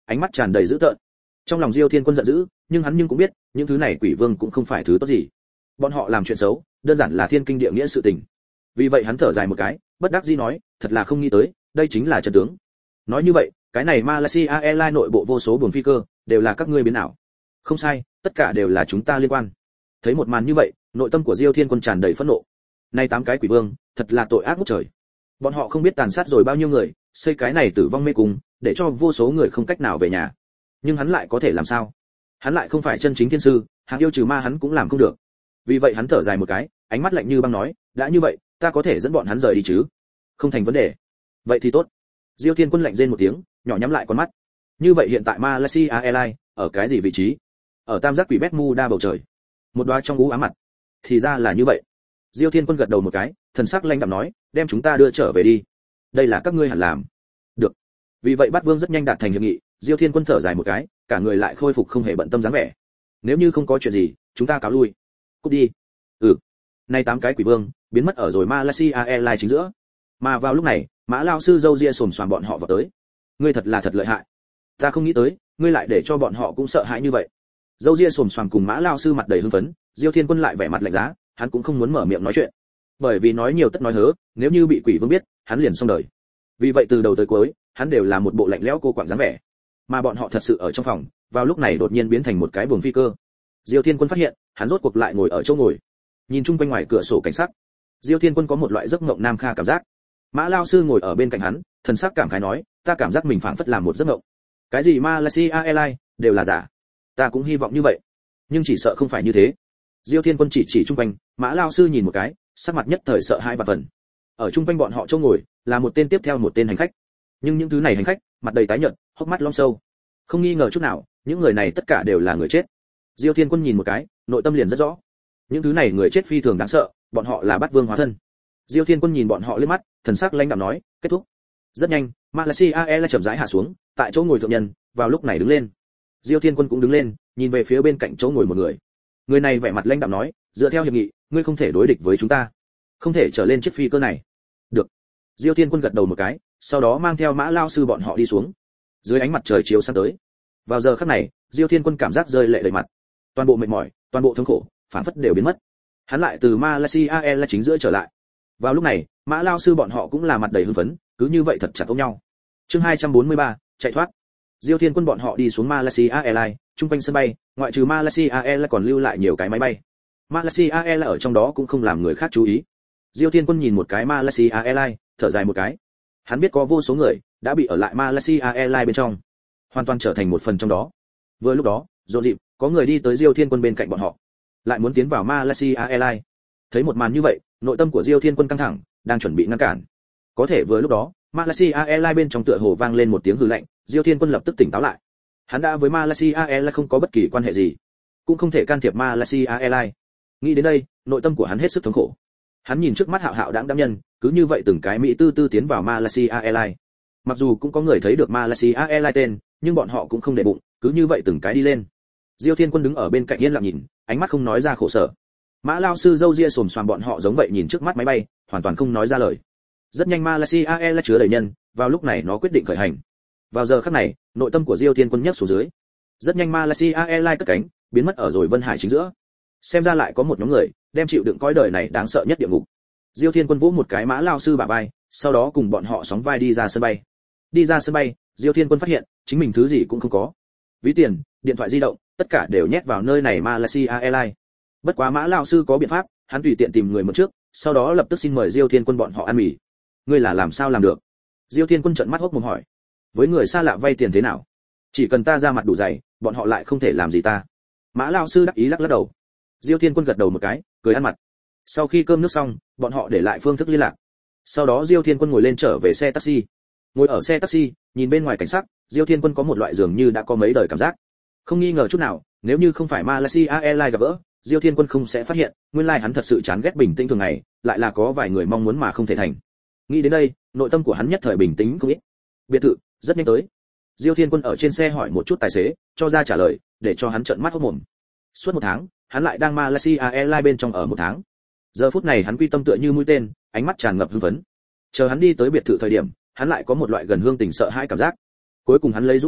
ánh mắt tràn đầy dữ tợn. Trong lòng Diêu Thiên Quân giận dữ, nhưng hắn nhưng cũng biết, những thứ này quỷ vương cũng không phải thứ tốt gì. Bọn họ làm chuyện xấu, đơn giản là thiên kinh địa nghĩa sự tình. Vì vậy hắn thở dài một cái, bất đắc dĩ nói, thật là không nghĩ tới, đây chính là chân tướng. Nói như vậy, cái này Malaysia Airlines nội bộ vô số buồng phi cơ, đều là các ngươi biến ảo. Không sai, tất cả đều là chúng ta liên quan. Thấy một màn như vậy, nội tâm của Diêu Thiên Quân tràn đầy phẫn nộ. Nay tám cái quỷ vương, thật là tội ác ngút trời. Bọn họ không biết tàn sát rồi bao nhiêu người, xây cái này tử vong mê cung, để cho vô số người không cách nào về nhà. Nhưng hắn lại có thể làm sao? Hắn lại không phải chân chính thiên sư, hạng yêu trừ ma hắn cũng làm không được. Vì vậy hắn thở dài một cái, ánh mắt lạnh như băng nói, đã như vậy, ta có thể dẫn bọn hắn rời đi chứ? Không thành vấn đề. Vậy thì tốt. Diêu Thiên Quân lạnh rên một tiếng, nhỏ nhắm lại con mắt. Như vậy hiện tại Malaysia Airlines ở cái gì vị trí? Ở tam giác quỷ Bermuda bầu trời. Một đóa trong u ám mặt. Thì ra là như vậy. Diêu Thiên Quân gật đầu một cái, thần sắc lanh đạm nói, đem chúng ta đưa trở về đi. Đây là các ngươi hẳn làm. Được. Vì vậy Bát Vương rất nhanh đạt thành hiệp nghị, Diêu Thiên Quân thở dài một cái, cả người lại khôi phục không hề bận tâm dáng vẻ. Nếu như không có chuyện gì, chúng ta cáo lui. Cút đi. Ừ. Nay tám cái quỷ vương biến mất ở rồi Malaysia Airlines chính giữa. Mà vào lúc này, Mã lão sư dâu ria xồm xoàm bọn họ vào tới. Ngươi thật là thật lợi hại. Ta không nghĩ tới, ngươi lại để cho bọn họ cũng sợ hãi như vậy. Dâu ria xồm xoàm cùng Mã lão sư mặt đầy hưng phấn, Diêu Thiên Quân lại vẻ mặt lạnh giá, hắn cũng không muốn mở miệng nói chuyện. Bởi vì nói nhiều tất nói hớ, nếu như bị quỷ vương biết, hắn liền xong đời. Vì vậy từ đầu tới cuối, hắn đều là một bộ lạnh lẽo cô quạng dáng vẻ. Mà bọn họ thật sự ở trong phòng, vào lúc này đột nhiên biến thành một cái buồng phi cơ. Diêu Thiên Quân phát hiện, hắn rốt cuộc lại ngồi ở chỗ ngồi. Nhìn chung quanh ngoài cửa sổ cảnh sắc, Diêu Thiên Quân có một loại giấc mộng nam kha cảm giác. Mã lão sư ngồi ở bên cạnh hắn, thần sắc cảm khái nói, ta cảm giác mình phảng phất làm một giấc mộng. Cái gì Malaysia Airlines đều là giả. Ta cũng hy vọng như vậy, nhưng chỉ sợ không phải như thế. Diêu Thiên Quân chỉ chỉ chung quanh, Mã lão sư nhìn một cái, sắc mặt nhất thời sợ hãi và phần. Ở chung quanh bọn họ chỗ ngồi, là một tên tiếp theo một tên hành khách. Nhưng những thứ này hành khách, mặt đầy tái nhợt, hốc mắt long sâu. Không nghi ngờ chút nào, những người này tất cả đều là người chết. Diêu Thiên Quân nhìn một cái, nội tâm liền rất rõ. Những thứ này người chết phi thường đáng sợ, bọn họ là Bát Vương hóa thân. Diêu Thiên Quân nhìn bọn họ liếc mắt, thần sắc lãnh đạm nói, kết thúc. Rất nhanh, Malaysia Airlines chậm rãi hạ xuống, tại chỗ ngồi thượng nhân, vào lúc này đứng lên. Diêu Thiên Quân cũng đứng lên, nhìn về phía bên cạnh chỗ ngồi một người. Người này vẻ mặt lãnh đạm nói, dựa theo hiệp nghị, ngươi không thể đối địch với chúng ta, không thể trở lên chiếc phi cơ này. Được. Diêu Thiên Quân gật đầu một cái, sau đó mang theo Mã lão sư bọn họ đi xuống. Dưới ánh mặt trời chiếu sáng tới. Vào giờ khắc này, Diêu Thiên Quân cảm giác rơi lệ đầy mặt. Toàn bộ mệt mỏi, toàn bộ thống khổ, phản phất đều biến mất. Hắn lại từ Malaysia Airlines chính giữa trở lại. Vào lúc này, Mã lão sư bọn họ cũng là mặt đầy hưng phấn, cứ như vậy thật chặt ôm nhau. Chương hai trăm bốn mươi ba, chạy thoát. Diêu Thiên Quân bọn họ đi xuống Malaysia Airlines, trung quanh sân bay, ngoại trừ Malaysia Airlines còn lưu lại nhiều cái máy bay. Malaysia Airlines ở trong đó cũng không làm người khác chú ý. Diêu Thiên Quân nhìn một cái Malaysia Airlines, thở dài một cái. Hắn biết có vô số người đã bị ở lại Malaysia Airlines bên trong, hoàn toàn trở thành một phần trong đó. Vừa lúc đó, rộn rịp, có người đi tới Diêu Thiên Quân bên cạnh bọn họ, lại muốn tiến vào Malaysia Airlines. Thấy một màn như vậy, nội tâm của Diêu Thiên Quân căng thẳng, đang chuẩn bị ngăn cản. Có thể vừa lúc đó, Malaysia Airlines bên trong tựa hồ vang lên một tiếng hừ lạnh, Diêu Thiên Quân lập tức tỉnh táo lại. Hắn đã với Malaysia Airlines không có bất kỳ quan hệ gì, cũng không thể can thiệp Malaysia Airlines. Nghĩ đến đây, nội tâm của hắn hết sức thống khổ. Hắn nhìn trước mắt hạo hạo đãng đãng nhân, cứ như vậy từng cái mỹ tư tư tiến vào Malaysia Airlines. Mặc dù cũng có người thấy được Malaysia Airlines tên, nhưng bọn họ cũng không để bụng, cứ như vậy từng cái đi lên. Diêu Thiên Quân đứng ở bên cạnh yên lặng nhìn, ánh mắt không nói ra khổ sở. Mã lão sư dâu ria xồm xoàm bọn họ giống vậy nhìn trước mắt máy bay, hoàn toàn không nói ra lời. Rất nhanh Malaysia Airlines chứa đầy nhân, vào lúc này nó quyết định khởi hành. Vào giờ khắc này, nội tâm của Diêu Thiên Quân nhấc xuống dưới. Rất nhanh Malaysia Airlines cất cánh, biến mất ở rồi Vân Hải chính giữa. Xem ra lại có một nhóm người đem chịu đựng cõi đời này đáng sợ nhất địa ngục. Diêu Thiên Quân vỗ một cái Mã lão sư bả vai, sau đó cùng bọn họ sóng vai đi ra sân bay. Đi ra sân bay, Diêu Thiên Quân phát hiện chính mình thứ gì cũng không có. Ví tiền, điện thoại di động, tất cả đều nhét vào nơi này Malaysia Airlines. Bất quá Mã lão sư có biện pháp, hắn tùy tiện tìm người một trước, sau đó lập tức xin mời Diêu Thiên Quân bọn họ ăn mì. Ngươi là làm sao làm được? Diêu Thiên Quân trợn mắt hốc mồm hỏi. Với người xa lạ vay tiền thế nào? Chỉ cần ta ra mặt đủ dày, bọn họ lại không thể làm gì ta. Mã lão sư đắc ý lắc lắc đầu. Diêu Thiên Quân gật đầu một cái, cười ăn mặt. Sau khi cơm nước xong, bọn họ để lại phương thức liên lạc. Sau đó Diêu Thiên Quân ngồi lên trở về xe taxi. Ngồi ở xe taxi, nhìn bên ngoài cảnh sắc, Diêu Thiên Quân có một loại dường như đã có mấy đời cảm giác. Không nghi ngờ chút nào, nếu như không phải Malaysia Airlines gặp gỡ, Diêu Thiên Quân không sẽ phát hiện, nguyên lai hắn thật sự chán ghét bình tĩnh thường ngày, lại là có vài người mong muốn mà không thể thành. Nghĩ đến đây, nội tâm của hắn nhất thời bình tĩnh không ít. Biệt thự rất nhanh tới. Diêu Thiên Quân ở trên xe hỏi một chút tài xế, cho ra trả lời, để cho hắn trợn mắt hốt mồm. Suốt một tháng, hắn lại đang Malaysia Airlines bên trong ở một tháng. Giờ phút này hắn quy tâm tựa như mũi tên, ánh mắt tràn ngập hưng phấn. Chờ hắn đi tới biệt thự thời điểm, hắn lại có một loại gần hương tình sợ hãi cảm giác. Cuối cùng hắn lấy dũng khí,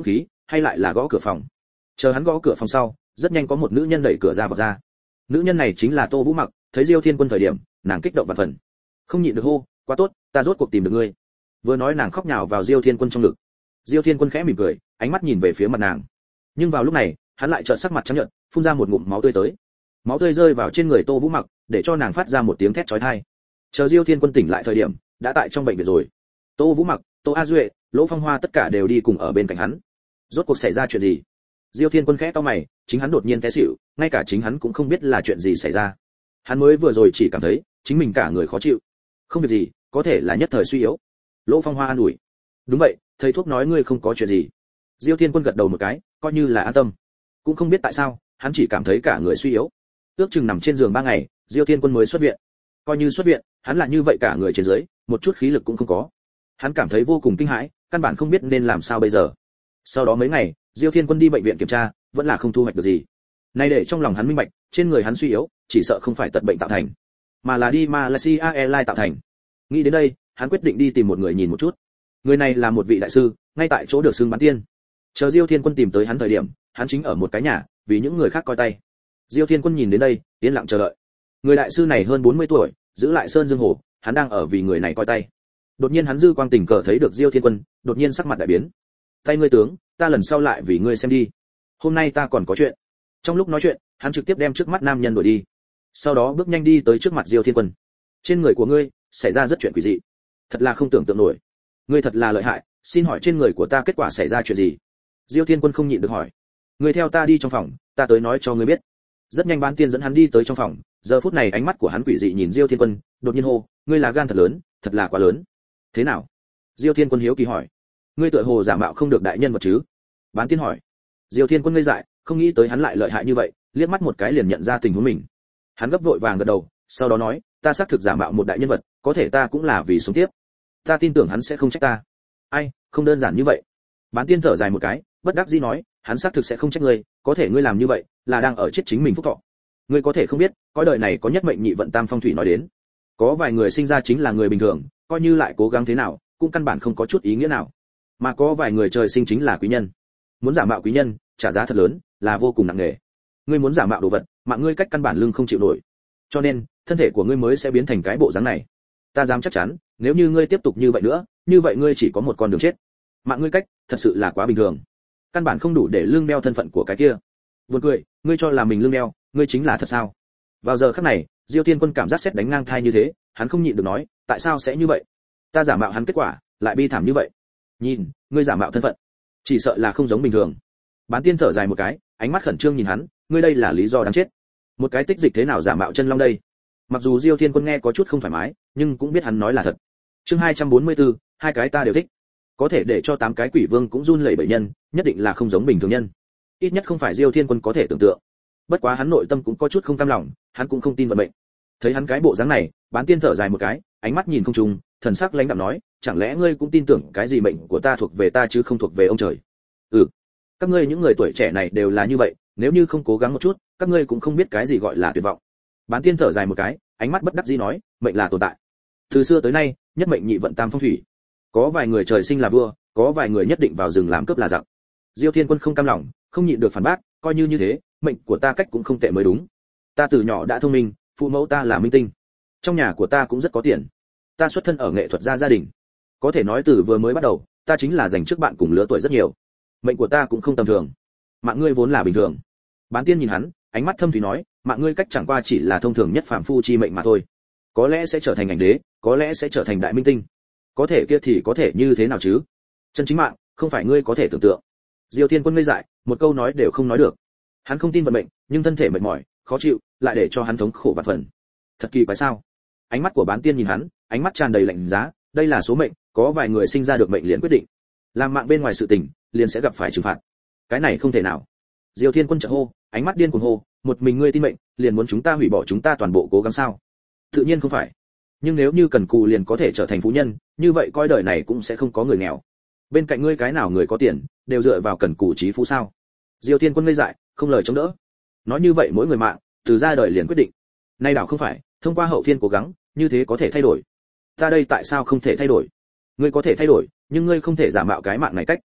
hay lại là gõ cửa phòng. Chờ hắn gõ cửa phòng sau, rất nhanh có một nữ nhân đẩy cửa ra vào ra. Nữ nhân này chính là Tô Vũ Mặc, thấy Diêu Thiên Quân thời điểm, nàng kích động vạn phần, không nhịn được hô, quá tốt, ta rốt cuộc tìm được ngươi. Vừa nói nàng khóc nhào vào Diêu Thiên Quân trong ngực. Diêu Thiên Quân khẽ mỉm cười, ánh mắt nhìn về phía mặt nàng. Nhưng vào lúc này, hắn lại trợn sắc mặt trắng nhợt, phun ra một ngụm máu tươi tới. Máu tươi rơi vào trên người Tô Vũ Mặc, để cho nàng phát ra một tiếng thét chói tai. Chờ Diêu Thiên Quân tỉnh lại thời điểm, đã tại trong bệnh viện rồi. Tô Vũ Mặc, Tô A Duệ, Lỗ Phong Hoa tất cả đều đi cùng ở bên cạnh hắn. Rốt cuộc xảy ra chuyện gì? Diêu Thiên Quân khẽ cau mày, chính hắn đột nhiên té xỉu, ngay cả chính hắn cũng không biết là chuyện gì xảy ra. Hắn mới vừa rồi chỉ cảm thấy chính mình cả người khó chịu. Không việc gì, có thể là nhất thời suy yếu. Lỗ Phong Hoa an ủi. Đúng vậy, thầy thuốc nói ngươi không có chuyện gì. Diêu Thiên Quân gật đầu một cái, coi như là an tâm. Cũng không biết tại sao, hắn chỉ cảm thấy cả người suy yếu. Ước chừng nằm trên giường ba ngày, Diêu Thiên Quân mới xuất viện. Coi như xuất viện, hắn là như vậy cả người trên dưới, một chút khí lực cũng không có. Hắn cảm thấy vô cùng kinh hãi, căn bản không biết nên làm sao bây giờ. Sau đó mấy ngày, Diêu Thiên Quân đi bệnh viện kiểm tra, vẫn là không thu hoạch được gì. Nay để trong lòng hắn minh bạch, trên người hắn suy yếu, chỉ sợ không phải tật bệnh tạo thành, mà là đi Malaysia Airlines tạo thành. Nghĩ đến đây, hắn quyết định đi tìm một người nhìn một chút. Người này là một vị đại sư, ngay tại chỗ được xưng bán tiên. Chờ Diêu Thiên Quân tìm tới hắn thời điểm, hắn chính ở một cái nhà, vì những người khác coi tay. Diêu Thiên Quân nhìn đến đây, yên lặng chờ đợi. Người đại sư này hơn bốn mươi tuổi, giữ lại sơn dương hồ, hắn đang ở vì người này coi tay. Đột nhiên hắn dư quang tình cờ thấy được Diêu Thiên Quân, đột nhiên sắc mặt đại biến. Tay ngươi tướng, ta lần sau lại vì ngươi xem đi. Hôm nay ta còn có chuyện. Trong lúc nói chuyện, hắn trực tiếp đem trước mắt nam nhân đuổi đi. Sau đó bước nhanh đi tới trước mặt Diêu Thiên Quân. Trên người của ngươi xảy ra rất chuyện quỷ dị, thật là không tưởng tượng nổi. Ngươi thật là lợi hại, xin hỏi trên người của ta kết quả xảy ra chuyện gì? Diêu Thiên Quân không nhịn được hỏi. Ngươi theo ta đi trong phòng, ta tới nói cho ngươi biết. Rất nhanh bán tiên dẫn hắn đi tới trong phòng, giờ phút này ánh mắt của hắn quỷ dị nhìn Diêu Thiên Quân, đột nhiên hô, ngươi là gan thật lớn, thật là quá lớn. Thế nào? Diêu Thiên Quân hiếu kỳ hỏi. Ngươi tựa hồ giả mạo không được đại nhân vật chứ? Bán tiên hỏi. Diêu Thiên Quân ngây dại, không nghĩ tới hắn lại lợi hại như vậy, liếc mắt một cái liền nhận ra tình huống mình. Hắn gấp vội vàng gật đầu, sau đó nói, ta xác thực giả mạo một đại nhân vật, có thể ta cũng là vì sống tiếp. Ta tin tưởng hắn sẽ không trách ta. Ai, không đơn giản như vậy. Bán tiên thở dài một cái, bất đắc dĩ nói, hắn xác thực sẽ không trách ngươi, có thể ngươi làm như vậy, là đang ở chết chính mình phúc thọ. Ngươi có thể không biết, cõi đời này có nhất mệnh nhị vận tam phong thủy nói đến. Có vài người sinh ra chính là người bình thường, coi như lại cố gắng thế nào, cũng căn bản không có chút ý nghĩa nào. Mà có vài người trời sinh chính là quý nhân. Muốn giả mạo quý nhân, trả giá thật lớn, là vô cùng nặng nề. Ngươi muốn giả mạo đồ vật, mạng ngươi cách căn bản lưng không chịu nổi. Cho nên, thân thể của ngươi mới sẽ biến thành cái bộ dáng này. Ta dám chắc chắn, nếu như ngươi tiếp tục như vậy nữa, như vậy ngươi chỉ có một con đường chết. Mạng ngươi cách, thật sự là quá bình thường. Căn bản không đủ để lương đeo thân phận của cái kia. Buồn cười, ngươi cho là mình lương đeo, ngươi chính là thật sao? Vào giờ khắc này, Diêu Thiên Quân cảm giác sét đánh ngang thai như thế, hắn không nhịn được nói, tại sao sẽ như vậy? Ta giả mạo hắn kết quả, lại bi thảm như vậy. Nhìn, ngươi giả mạo thân phận, chỉ sợ là không giống bình thường. Bán tiên thở dài một cái, ánh mắt khẩn trương nhìn hắn, ngươi đây là lý do đáng chết. Một cái tích dịch thế nào giả mạo chân long đây? Mặc dù Diêu Thiên Quân nghe có chút không thoải mái, nhưng cũng biết hắn nói là thật. Chương hai trăm bốn mươi tư, hai cái ta đều thích. Có thể để cho tám cái quỷ vương cũng run lẩy bẩy nhân, nhất định là không giống bình thường nhân. Ít nhất không phải Diêu Thiên Quân có thể tưởng tượng. Bất quá hắn nội tâm cũng có chút không cam lòng, hắn cũng không tin vận mệnh. Thấy hắn cái bộ dáng này, bán tiên thở dài một cái, ánh mắt nhìn không trùng, thần sắc lãnh đạm nói, chẳng lẽ ngươi cũng tin tưởng cái gì mệnh của ta thuộc về ta chứ không thuộc về ông trời? Ừ, các ngươi những người tuổi trẻ này đều là như vậy, nếu như không cố gắng một chút, các ngươi cũng không biết cái gì gọi là tuyệt vọng. Bán tiên thở dài một cái, ánh mắt bất đắc dĩ nói, mệnh là tồn tại. Từ xưa tới nay, nhất mệnh nhị vận tam phong thủy. Có vài người trời sinh là vua, có vài người nhất định vào rừng làm cướp là giặc. Diêu Thiên Quân không cam lòng, không nhịn được phản bác, coi như như thế, mệnh của ta cách cũng không tệ mới đúng. Ta từ nhỏ đã thông minh, phụ mẫu ta là minh tinh. Trong nhà của ta cũng rất có tiền. Ta xuất thân ở nghệ thuật gia gia đình. Có thể nói từ vừa mới bắt đầu, ta chính là dành trước bạn cùng lứa tuổi rất nhiều. Mệnh của ta cũng không tầm thường. Mạng ngươi vốn là bình thường. Bán tiên nhìn hắn, ánh mắt thâm thúy nói, mạng ngươi cách chẳng qua chỉ là thông thường nhất phàm phu chi mệnh mà thôi. Có lẽ sẽ trở thành ảnh đế, có lẽ sẽ trở thành đại minh tinh. Có thể kia thì có thể như thế nào chứ? Chân chính mạng, không phải ngươi có thể tưởng tượng. Diêu Thiên Quân ngây dại, một câu nói đều không nói được. Hắn không tin vận mệnh, nhưng thân thể mệt mỏi, khó chịu, lại để cho hắn thống khổ vạn phần. Thật kỳ quái sao? Ánh mắt của bán tiên nhìn hắn, ánh mắt tràn đầy lạnh giá, đây là số mệnh, có vài người sinh ra được mệnh liền quyết định. Làm mạng bên ngoài sự tình, liền sẽ gặp phải trừng phạt. Cái này không thể nào. Diêu Thiên Quân chợt hô, ánh mắt điên cuồng hô, một mình ngươi tin mệnh, liền muốn chúng ta hủy bỏ chúng ta toàn bộ cố gắng sao? Tự nhiên không phải. Nhưng nếu như cần cù liền có thể trở thành phú nhân, như vậy coi đời này cũng sẽ không có người nghèo. Bên cạnh ngươi cái nào người có tiền, đều dựa vào cần cù trí phú sao? Diêu Thiên Quân ngây dại, không lời chống đỡ. Nói như vậy mỗi người mạng, từ ra đời liền quyết định. Nay đảo không phải, thông qua hậu thiên cố gắng, như thế có thể thay đổi. Ta đây tại sao không thể thay đổi? Ngươi có thể thay đổi, nhưng ngươi không thể giả mạo cái mạng này cách.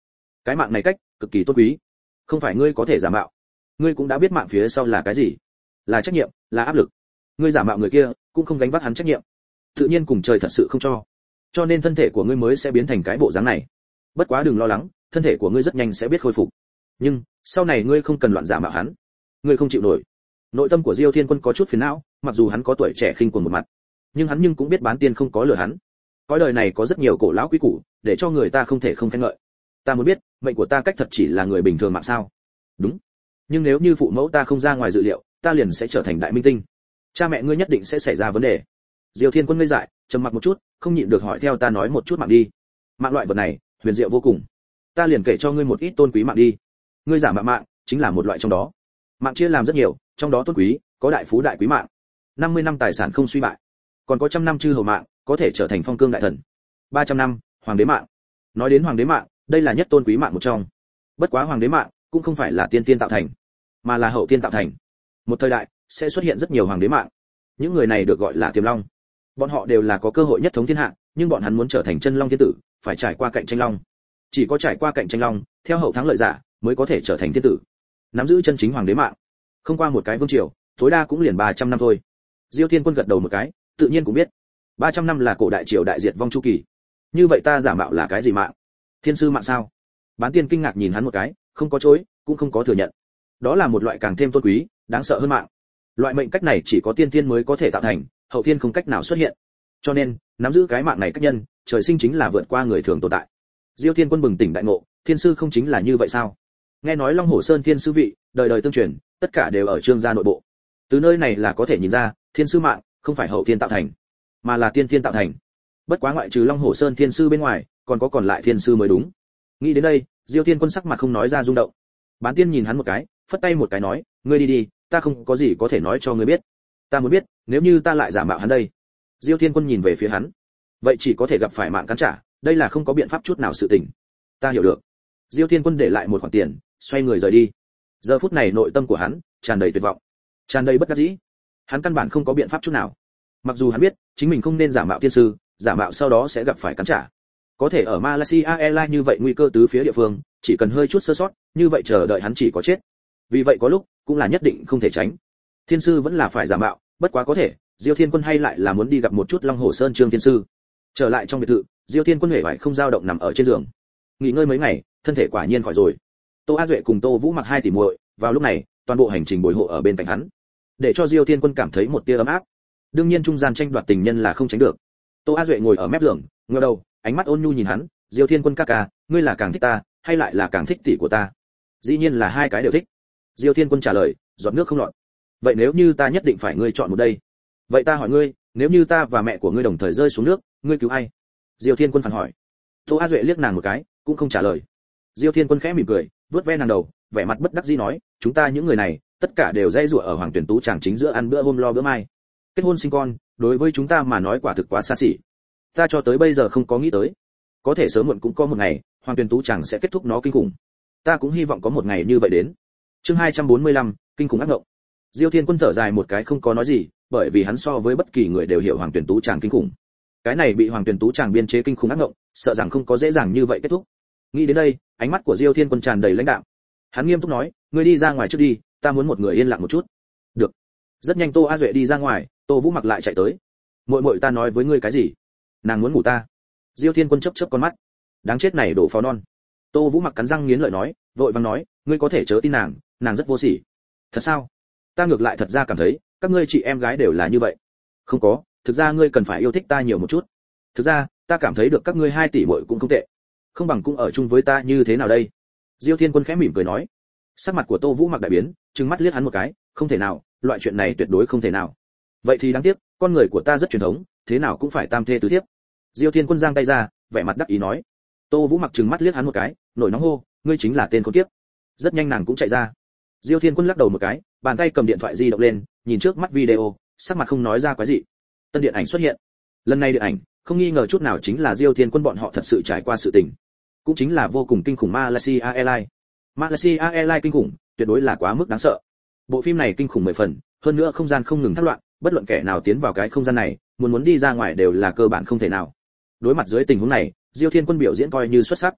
Cái mạng này cách cực kỳ tôn quý, không phải ngươi có thể giả mạo. Ngươi cũng đã biết mạng phía sau là cái gì, là trách nhiệm, là áp lực. Ngươi giả mạo người kia cũng không gánh vác hắn trách nhiệm, tự nhiên cùng trời thật sự không cho, cho nên thân thể của ngươi mới sẽ biến thành cái bộ dáng này. Bất quá đừng lo lắng, thân thể của ngươi rất nhanh sẽ biết khôi phục, nhưng sau này ngươi không cần loạn giả mạo hắn, ngươi không chịu nổi. Nội tâm của Diêu Thiên Quân có chút phiền não, mặc dù hắn có tuổi trẻ khinh cuồng một mặt, nhưng hắn nhưng cũng biết bán tiên không có lừa hắn. Cõi đời này có rất nhiều cổ lão quý củ, để cho người ta không thể không khen ngợi. Ta muốn biết, mệnh của ta cách thật chỉ là người bình thường mạng sao? Đúng. Nhưng nếu như phụ mẫu ta không ra ngoài dự liệu, ta liền sẽ trở thành đại minh tinh. Cha mẹ ngươi nhất định sẽ xảy ra vấn đề. Diêu Thiên Quân ngây dại, trầm mặc một chút, không nhịn được hỏi theo ta nói một chút mạng đi. Mạng loại vật này, huyền diệu vô cùng. Ta liền kể cho ngươi một ít tôn quý mạng đi. Ngươi giả mạo mạng, chính là một loại trong đó. Mạng chia làm rất nhiều, trong đó tôn quý, có đại phú đại quý mạng. năm mươi năm tài sản không suy bại. Còn có trăm năm chư hầu mạng, có thể trở thành phong cương đại thần. ba trăm năm, hoàng đế mạng. Nói đến hoàng đế mạng, đây là nhất tôn quý mạng một trong. Bất quá hoàng đế mạng cũng không phải là tiên tiên tạo thành, mà là hậu tiên tạo thành. Một thời đại sẽ xuất hiện rất nhiều hoàng đế mạng. Những người này được gọi là tiềm long. Bọn họ đều là có cơ hội nhất thống thiên hạ, nhưng bọn hắn muốn trở thành chân long thiên tử, phải trải qua cạnh tranh long. Chỉ có trải qua cạnh tranh long, theo hậu thắng lợi giả, mới có thể trở thành thiên tử. Nắm giữ chân chính hoàng đế mạng, không qua một cái vương triều, tối đa cũng liền ba trăm năm thôi. Diêu Thiên Quân gật đầu một cái, tự nhiên cũng biết, ba trăm năm là cổ đại triều đại diệt vong chu kỳ. Như vậy ta giả mạo là cái gì mạng? Thiên sư mạng sao? Bán tiên kinh ngạc nhìn hắn một cái, không có chối, cũng không có thừa nhận. Đó là một loại càng thêm tôn quý, đáng sợ hơn mạng. Loại mệnh cách này chỉ có tiên tiên mới có thể tạo thành, hậu tiên không cách nào xuất hiện. Cho nên, nắm giữ cái mạng này cách nhân, trời sinh chính là vượt qua người thường tồn tại. Diêu Thiên Quân bừng tỉnh đại ngộ, thiên sư không chính là như vậy sao? Nghe nói Long Hổ Sơn thiên sư vị, đời đời tương truyền, tất cả đều ở Trương gia nội bộ. Từ nơi này là có thể nhìn ra, thiên sư mạng không phải hậu tiên tạo thành, mà là tiên tiên tạo thành. Bất quá ngoại trừ Long Hổ Sơn thiên sư bên ngoài, còn có còn lại thiên sư mới đúng. Nghĩ đến đây, Diêu Thiên Quân sắc mặt không nói ra rung động. Bán tiên nhìn hắn một cái, phất tay một cái nói, ngươi đi đi, ta không có gì có thể nói cho ngươi biết. Ta muốn biết, nếu như ta lại giả mạo hắn đây. Diêu Thiên Quân nhìn về phía hắn, vậy chỉ có thể gặp phải mạng cắn trả, đây là không có biện pháp chút nào sự tình. Ta hiểu được. Diêu Thiên Quân để lại một khoản tiền, xoay người rời đi. Giờ phút này nội tâm của hắn tràn đầy tuyệt vọng, tràn đầy bất đắc dĩ. Hắn căn bản không có biện pháp chút nào. Mặc dù hắn biết, chính mình không nên giả mạo tiên sư, giả mạo sau đó sẽ gặp phải cắn trả. Có thể ở Malaysia Airlines như vậy nguy cơ tứ phía địa phương, chỉ cần hơi chút sơ sót, như vậy chờ đợi hắn chỉ có chết. Vì vậy có lúc, cũng là nhất định không thể tránh. Thiên sư vẫn là phải giả mạo, bất quá có thể, Diêu Thiên Quân hay lại là muốn đi gặp một chút Long Hổ Sơn Trương thiên sư. Trở lại trong biệt thự, Diêu Thiên Quân hề bại không dao động nằm ở trên giường. Nghỉ ngơi mấy ngày, thân thể quả nhiên khỏi rồi. Tô A Duệ cùng Tô Vũ Mặc hai tỷ muội, vào lúc này, toàn bộ hành trình bồi hộ ở bên cạnh hắn, để cho Diêu Thiên Quân cảm thấy một tia ấm áp. Đương nhiên trung gian tranh đoạt tình nhân là không tránh được. Tô A Duệ ngồi ở mép giường, ngửa đầu, ánh mắt ôn nhu nhìn hắn, Diêu Thiên Quân ca ca, ngươi là càng thích ta, hay lại là càng thích tỷ của ta? Dĩ nhiên là hai cái đều thích. Diêu Thiên Quân trả lời, giọt nước không lọt. Vậy nếu như ta nhất định phải ngươi chọn một đây, vậy ta hỏi ngươi, nếu như ta và mẹ của ngươi đồng thời rơi xuống nước, ngươi cứu ai? Diêu Thiên Quân phản hỏi. Tô A Duệ liếc nàng một cái, cũng không trả lời. Diêu Thiên Quân khẽ mỉm cười, vuốt ve nàng đầu, vẻ mặt bất đắc dĩ nói, chúng ta những người này, tất cả đều dây rủa ở Hoàng Tuyển Tú chàng chính giữa ăn bữa hôm lo bữa mai. Kết hôn sinh con, đối với chúng ta mà nói quả thực quá xa xỉ. Ta cho tới bây giờ không có nghĩ tới, có thể sớm muộn cũng có một ngày, Hoàng Tuyển Tú chàng sẽ kết thúc nó kinh khủng. Ta cũng hy vọng có một ngày như vậy đến. Chương hai trăm bốn mươi lăm, kinh khủng ác ngộng. Diêu Thiên Quân thở dài một cái không có nói gì, bởi vì hắn so với bất kỳ người đều hiểu Hoàng Tuyển Tú chàng kinh khủng. Cái này bị Hoàng Tuyển Tú chàng biên chế kinh khủng ác ngộng, sợ rằng không có dễ dàng như vậy kết thúc. Nghĩ đến đây, ánh mắt của Diêu Thiên Quân tràn đầy lãnh đạm. Hắn nghiêm túc nói, ngươi đi ra ngoài trước đi, ta muốn một người yên lặng một chút. Được. Rất nhanh Tô A Duệ đi ra ngoài, Tô Vũ Mặc lại chạy tới. Muội muội ta nói với ngươi cái gì? Nàng muốn ngủ ta. Diêu Thiên Quân chớp chớp con mắt. Đáng chết này đổ pháo non. Tô Vũ Mặc cắn răng nghiến lợi nói, vội vàng nói, ngươi có thể chớ tin nàng, nàng rất vô sỉ. Thật sao? Ta ngược lại thật ra cảm thấy, các ngươi chị em gái đều là như vậy. Không có, thực ra ngươi cần phải yêu thích ta nhiều một chút. Thực ra, ta cảm thấy được các ngươi hai tỷ muội cũng không tệ. Không bằng cũng ở chung với ta như thế nào đây? Diêu Thiên Quân khẽ mỉm cười nói. Sắc mặt của Tô Vũ Mặc đại biến, trừng mắt liếc hắn một cái, không thể nào, loại chuyện này tuyệt đối không thể nào. Vậy thì đáng tiếc, con người của ta rất truyền thống, thế nào cũng phải tam thê tứ thiếp. Diêu Thiên Quân giang tay ra, vẻ mặt đắc ý nói. Tô Vũ Mặc trừng mắt liếc hắn một cái, nổi nóng hô, ngươi chính là tên khốn kiếp. Rất nhanh nàng cũng chạy ra. Diêu Thiên Quân lắc đầu một cái, bàn tay cầm điện thoại di động lên, nhìn trước mắt video, sắc mặt không nói ra quái gì. Tân điện ảnh xuất hiện. Lần này điện ảnh, không nghi ngờ chút nào chính là Diêu Thiên Quân bọn họ thật sự trải qua sự tình, cũng chính là vô cùng kinh khủng Malaysia Airlines. Malaysia Airlines kinh khủng, tuyệt đối là quá mức đáng sợ. Bộ phim này kinh khủng mười phần, hơn nữa không gian không ngừng thất loạn, bất luận kẻ nào tiến vào cái không gian này, muốn muốn đi ra ngoài đều là cơ bản không thể nào. Đối mặt dưới tình huống này, Diêu Thiên Quân biểu diễn coi như xuất sắc.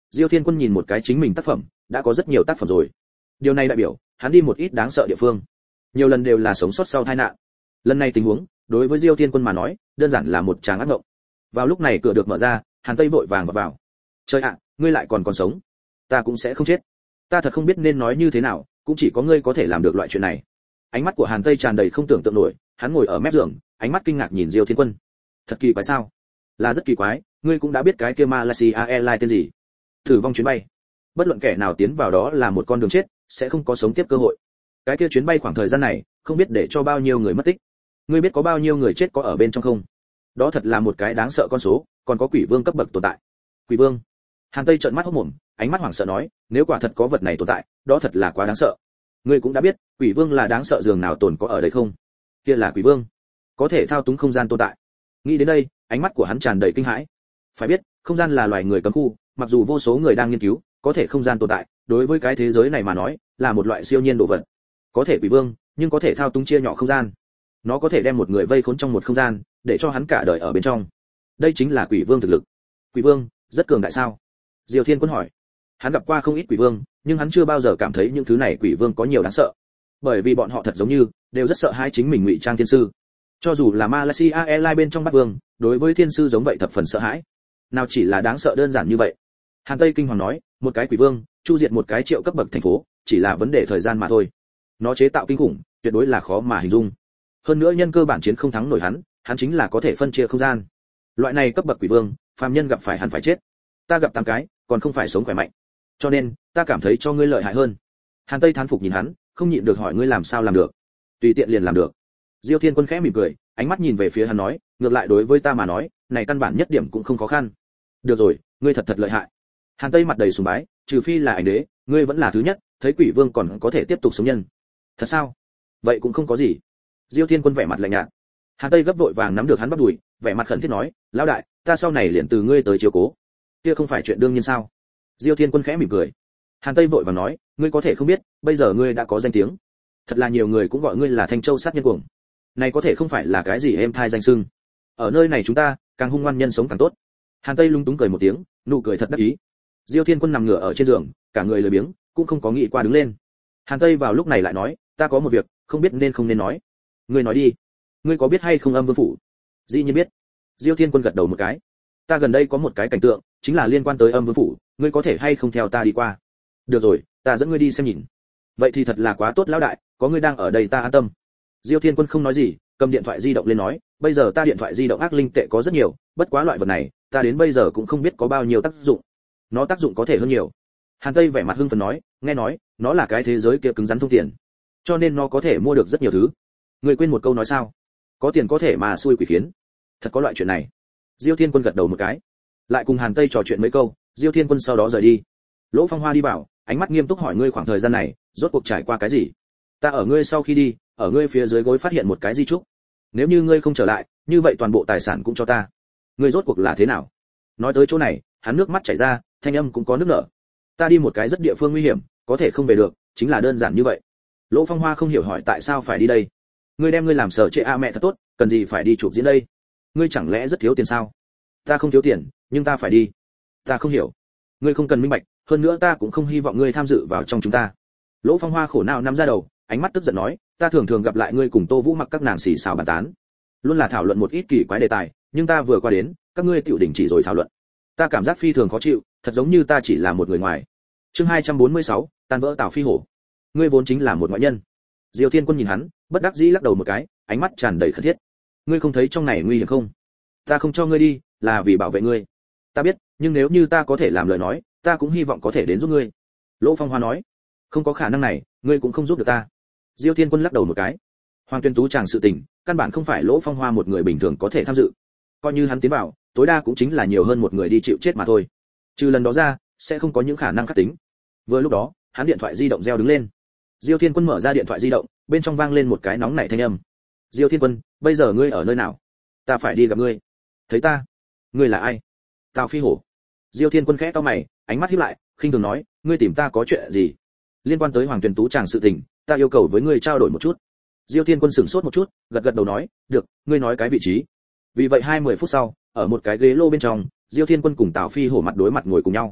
Diêu Thiên Quân nhìn một cái chính mình tác phẩm, đã có rất nhiều tác phẩm rồi. Điều này đại biểu, hắn đi một ít đáng sợ địa phương. Nhiều lần đều là sống sót sau tai nạn. Lần này tình huống, đối với Diêu Thiên Quân mà nói, đơn giản là một tràng ác mộng. Vào lúc này cửa được mở ra, Hàn Tây vội vàng vào vào. Trời ạ, ngươi lại còn còn sống. Ta cũng sẽ không chết. Ta thật không biết nên nói như thế nào, cũng chỉ có ngươi có thể làm được loại chuyện này. Ánh mắt của Hàn Tây tràn đầy không tưởng tượng nổi, hắn ngồi ở mép giường, ánh mắt kinh ngạc nhìn Diêu Thiên Quân. Thật kỳ quái sao? Là rất kỳ quái, ngươi cũng đã biết cái kia Malaysia Airlines tên gì? Thử vong chuyến bay. Bất luận kẻ nào tiến vào đó là một con đường chết, sẽ không có sống tiếp cơ hội. Cái kia chuyến bay khoảng thời gian này, không biết để cho bao nhiêu người mất tích. Ngươi biết có bao nhiêu người chết có ở bên trong không? Đó thật là một cái đáng sợ con số, còn có quỷ vương cấp bậc tồn tại. Quỷ vương? Hàn Tây trợn mắt hốt mồm, ánh mắt hoảng sợ nói, nếu quả thật có vật này tồn tại, đó thật là quá đáng sợ. Ngươi cũng đã biết, quỷ vương là đáng sợ dường nào tồn có ở đây không? Kia là quỷ vương, có thể thao túng không gian tồn tại. Nghĩ đến đây, ánh mắt của hắn tràn đầy kinh hãi. Phải biết, không gian là loài người cấm khu, mặc dù vô số người đang nghiên cứu, có thể không gian tồn tại, đối với cái thế giới này mà nói, là một loại siêu nhiên đồ vật. Có thể quỷ vương, nhưng có thể thao túng chia nhỏ không gian. Nó có thể đem một người vây khốn trong một không gian, để cho hắn cả đời ở bên trong. Đây chính là quỷ vương thực lực. Quỷ vương, rất cường đại sao? Diêu Thiên Quân hỏi. Hắn gặp qua không ít quỷ vương, nhưng hắn chưa bao giờ cảm thấy những thứ này quỷ vương có nhiều đáng sợ. Bởi vì bọn họ thật giống như đều rất sợ hãi chính mình ngụy trang thiên sư. Cho dù là Malaysia Airlines bên trong Bắc Vương, đối với thiên sư giống vậy thập phần sợ hãi. Nào chỉ là đáng sợ đơn giản như vậy. Hàn Tây kinh hoàng nói, một cái quỷ vương, chu diệt một cái triệu cấp bậc thành phố, chỉ là vấn đề thời gian mà thôi. Nó chế tạo kinh khủng, tuyệt đối là khó mà hình dung. Hơn nữa nhân cơ bản chiến không thắng nổi hắn, hắn chính là có thể phân chia không gian. Loại này cấp bậc quỷ vương, phàm nhân gặp phải hắn phải chết. Ta gặp tám cái, còn không phải sống khỏe mạnh. Cho nên, ta cảm thấy cho ngươi lợi hại hơn. Hàn Tây thán phục nhìn hắn, không nhịn được hỏi ngươi làm sao làm được. Tùy tiện liền làm được. Diêu Thiên Quân khẽ mỉm cười, ánh mắt nhìn về phía hắn nói, ngược lại đối với ta mà nói, này căn bản nhất điểm cũng không khó khăn. Được rồi, ngươi thật thật lợi hại. Hàn Tây mặt đầy sùng bái, trừ phi là ảnh đế, ngươi vẫn là thứ nhất, thấy quỷ vương còn có thể tiếp tục sống nhân. Thật sao? Vậy cũng không có gì. Diêu Thiên Quân vẻ mặt lạnh nhạt. Hàn Tây gấp vội vàng nắm được hắn bắt đùi, vẻ mặt khẩn thiết nói, lão đại, ta sau này liền từ ngươi tới chiếu cố. Kia không phải chuyện đương nhiên sao? Diêu Thiên Quân khẽ mỉm cười. Hàn Tây vội vàng nói, ngươi có thể không biết, bây giờ ngươi đã có danh tiếng. Thật là nhiều người cũng gọi ngươi là Thanh Châu sát nhân cuồng. Này có thể không phải là cái gì êm thai danh xưng. Ở nơi này chúng ta, càng hung ngoan nhân sống càng tốt. Hàn Tây lung túng cười một tiếng, nụ cười thật đắc ý. Diêu Thiên Quân nằm ngửa ở trên giường, cả người lười biếng, cũng không có nghĩ qua đứng lên. Hàn Tây vào lúc này lại nói, ta có một việc, không biết nên không nên nói. Ngươi nói đi. Ngươi có biết hay không Âm Vương phủ? Dĩ nhiên biết. Diêu Thiên Quân gật đầu một cái. Ta gần đây có một cái cảnh tượng, chính là liên quan tới Âm Vương phủ, ngươi có thể hay không theo ta đi qua? Được rồi, ta dẫn ngươi đi xem nhìn. Vậy thì thật là quá tốt lão đại, có ngươi đang ở đây ta an tâm. Diêu Thiên Quân không nói gì, cầm điện thoại di động lên nói, bây giờ ta điện thoại di động ác linh tệ có rất nhiều, bất quá loại vật này, ta đến bây giờ cũng không biết có bao nhiêu tác dụng. Nó tác dụng có thể hơn nhiều. Hàn Tây vẻ mặt hưng phấn nói, nghe nói, nó là cái thế giới kia cứng rắn thông tiền, cho nên nó có thể mua được rất nhiều thứ. Ngươi quên một câu nói sao? Có tiền có thể mà xui quỷ khiến. Thật có loại chuyện này. Diêu Thiên Quân gật đầu một cái, lại cùng Hàn Tây trò chuyện mấy câu, Diêu Thiên Quân sau đó rời đi. Lỗ Phong Hoa đi vào, ánh mắt nghiêm túc hỏi ngươi khoảng thời gian này, rốt cuộc trải qua cái gì? Ta ở ngươi sau khi đi, ở ngươi phía dưới gối phát hiện một cái di chúc. Nếu như ngươi không trở lại, như vậy toàn bộ tài sản cũng cho ta. Ngươi rốt cuộc là thế nào? Nói tới chỗ này, hắn nước mắt chảy ra, thanh âm cũng có nước nở. Ta đi một cái rất địa phương nguy hiểm, có thể không về được, chính là đơn giản như vậy. Lỗ Phong Hoa không hiểu hỏi tại sao phải đi đây. Ngươi đem ngươi làm sở trệ a mẹ thật tốt, cần gì phải đi chụp diễn đây? Ngươi chẳng lẽ rất thiếu tiền sao? Ta không thiếu tiền, nhưng ta phải đi. Ta không hiểu. Ngươi không cần minh bạch, hơn nữa ta cũng không hy vọng ngươi tham dự vào trong chúng ta. Lỗ Phong Hoa khổ não nắm ra đầu, ánh mắt tức giận nói, ta thường thường gặp lại ngươi cùng Tô Vũ mặc các nàng xì xào bàn tán, luôn là thảo luận một ít kỳ quái đề tài, nhưng ta vừa qua đến, các ngươi tiểu đình chỉ rồi thảo luận. Ta cảm giác phi thường khó chịu, thật giống như ta chỉ là một người ngoài. Chương hai trăm bốn mươi sáu, tan vỡ Tào Phi Hổ. Ngươi vốn chính là một ngoại nhân. Diêu Thiên Quân nhìn hắn, bất đắc dĩ lắc đầu một cái, ánh mắt tràn đầy khẩn thiết. Ngươi không thấy trong này nguy hiểm không? Ta không cho ngươi đi, là vì bảo vệ ngươi. Ta biết, nhưng nếu như ta có thể làm lời nói, ta cũng hy vọng có thể đến giúp ngươi. Lỗ Phong Hoa nói. Không có khả năng này, ngươi cũng không giúp được ta. Diêu Thiên Quân lắc đầu một cái. Hoàng Tuyên Tú chàng sự tình, căn bản không phải Lỗ Phong Hoa một người bình thường có thể tham dự. Coi như hắn tiến vào, tối đa cũng chính là nhiều hơn một người đi chịu chết mà thôi. Trừ lần đó ra, sẽ không có những khả năng khác tính. Vừa lúc đó, hắn điện thoại di động reo đứng lên. Diêu Thiên Quân mở ra điện thoại di động, bên trong vang lên một cái nóng nảy thanh âm. Diêu Thiên Quân, bây giờ ngươi ở nơi nào? Ta phải đi gặp ngươi. Thấy ta? Ngươi là ai? Tào Phi Hổ. Diêu Thiên Quân khẽ cau mày, ánh mắt híp lại, khinh thường nói, ngươi tìm ta có chuyện gì? Liên quan tới Hoàng Tuyên Tú chàng sự tình, ta yêu cầu với ngươi trao đổi một chút. Diêu Thiên Quân sửng sốt một chút, gật gật đầu nói, được, ngươi nói cái vị trí. Vì vậy hai mươi phút sau, ở một cái ghế lô bên trong, Diêu Thiên Quân cùng Tào Phi Hổ mặt đối mặt ngồi cùng nhau.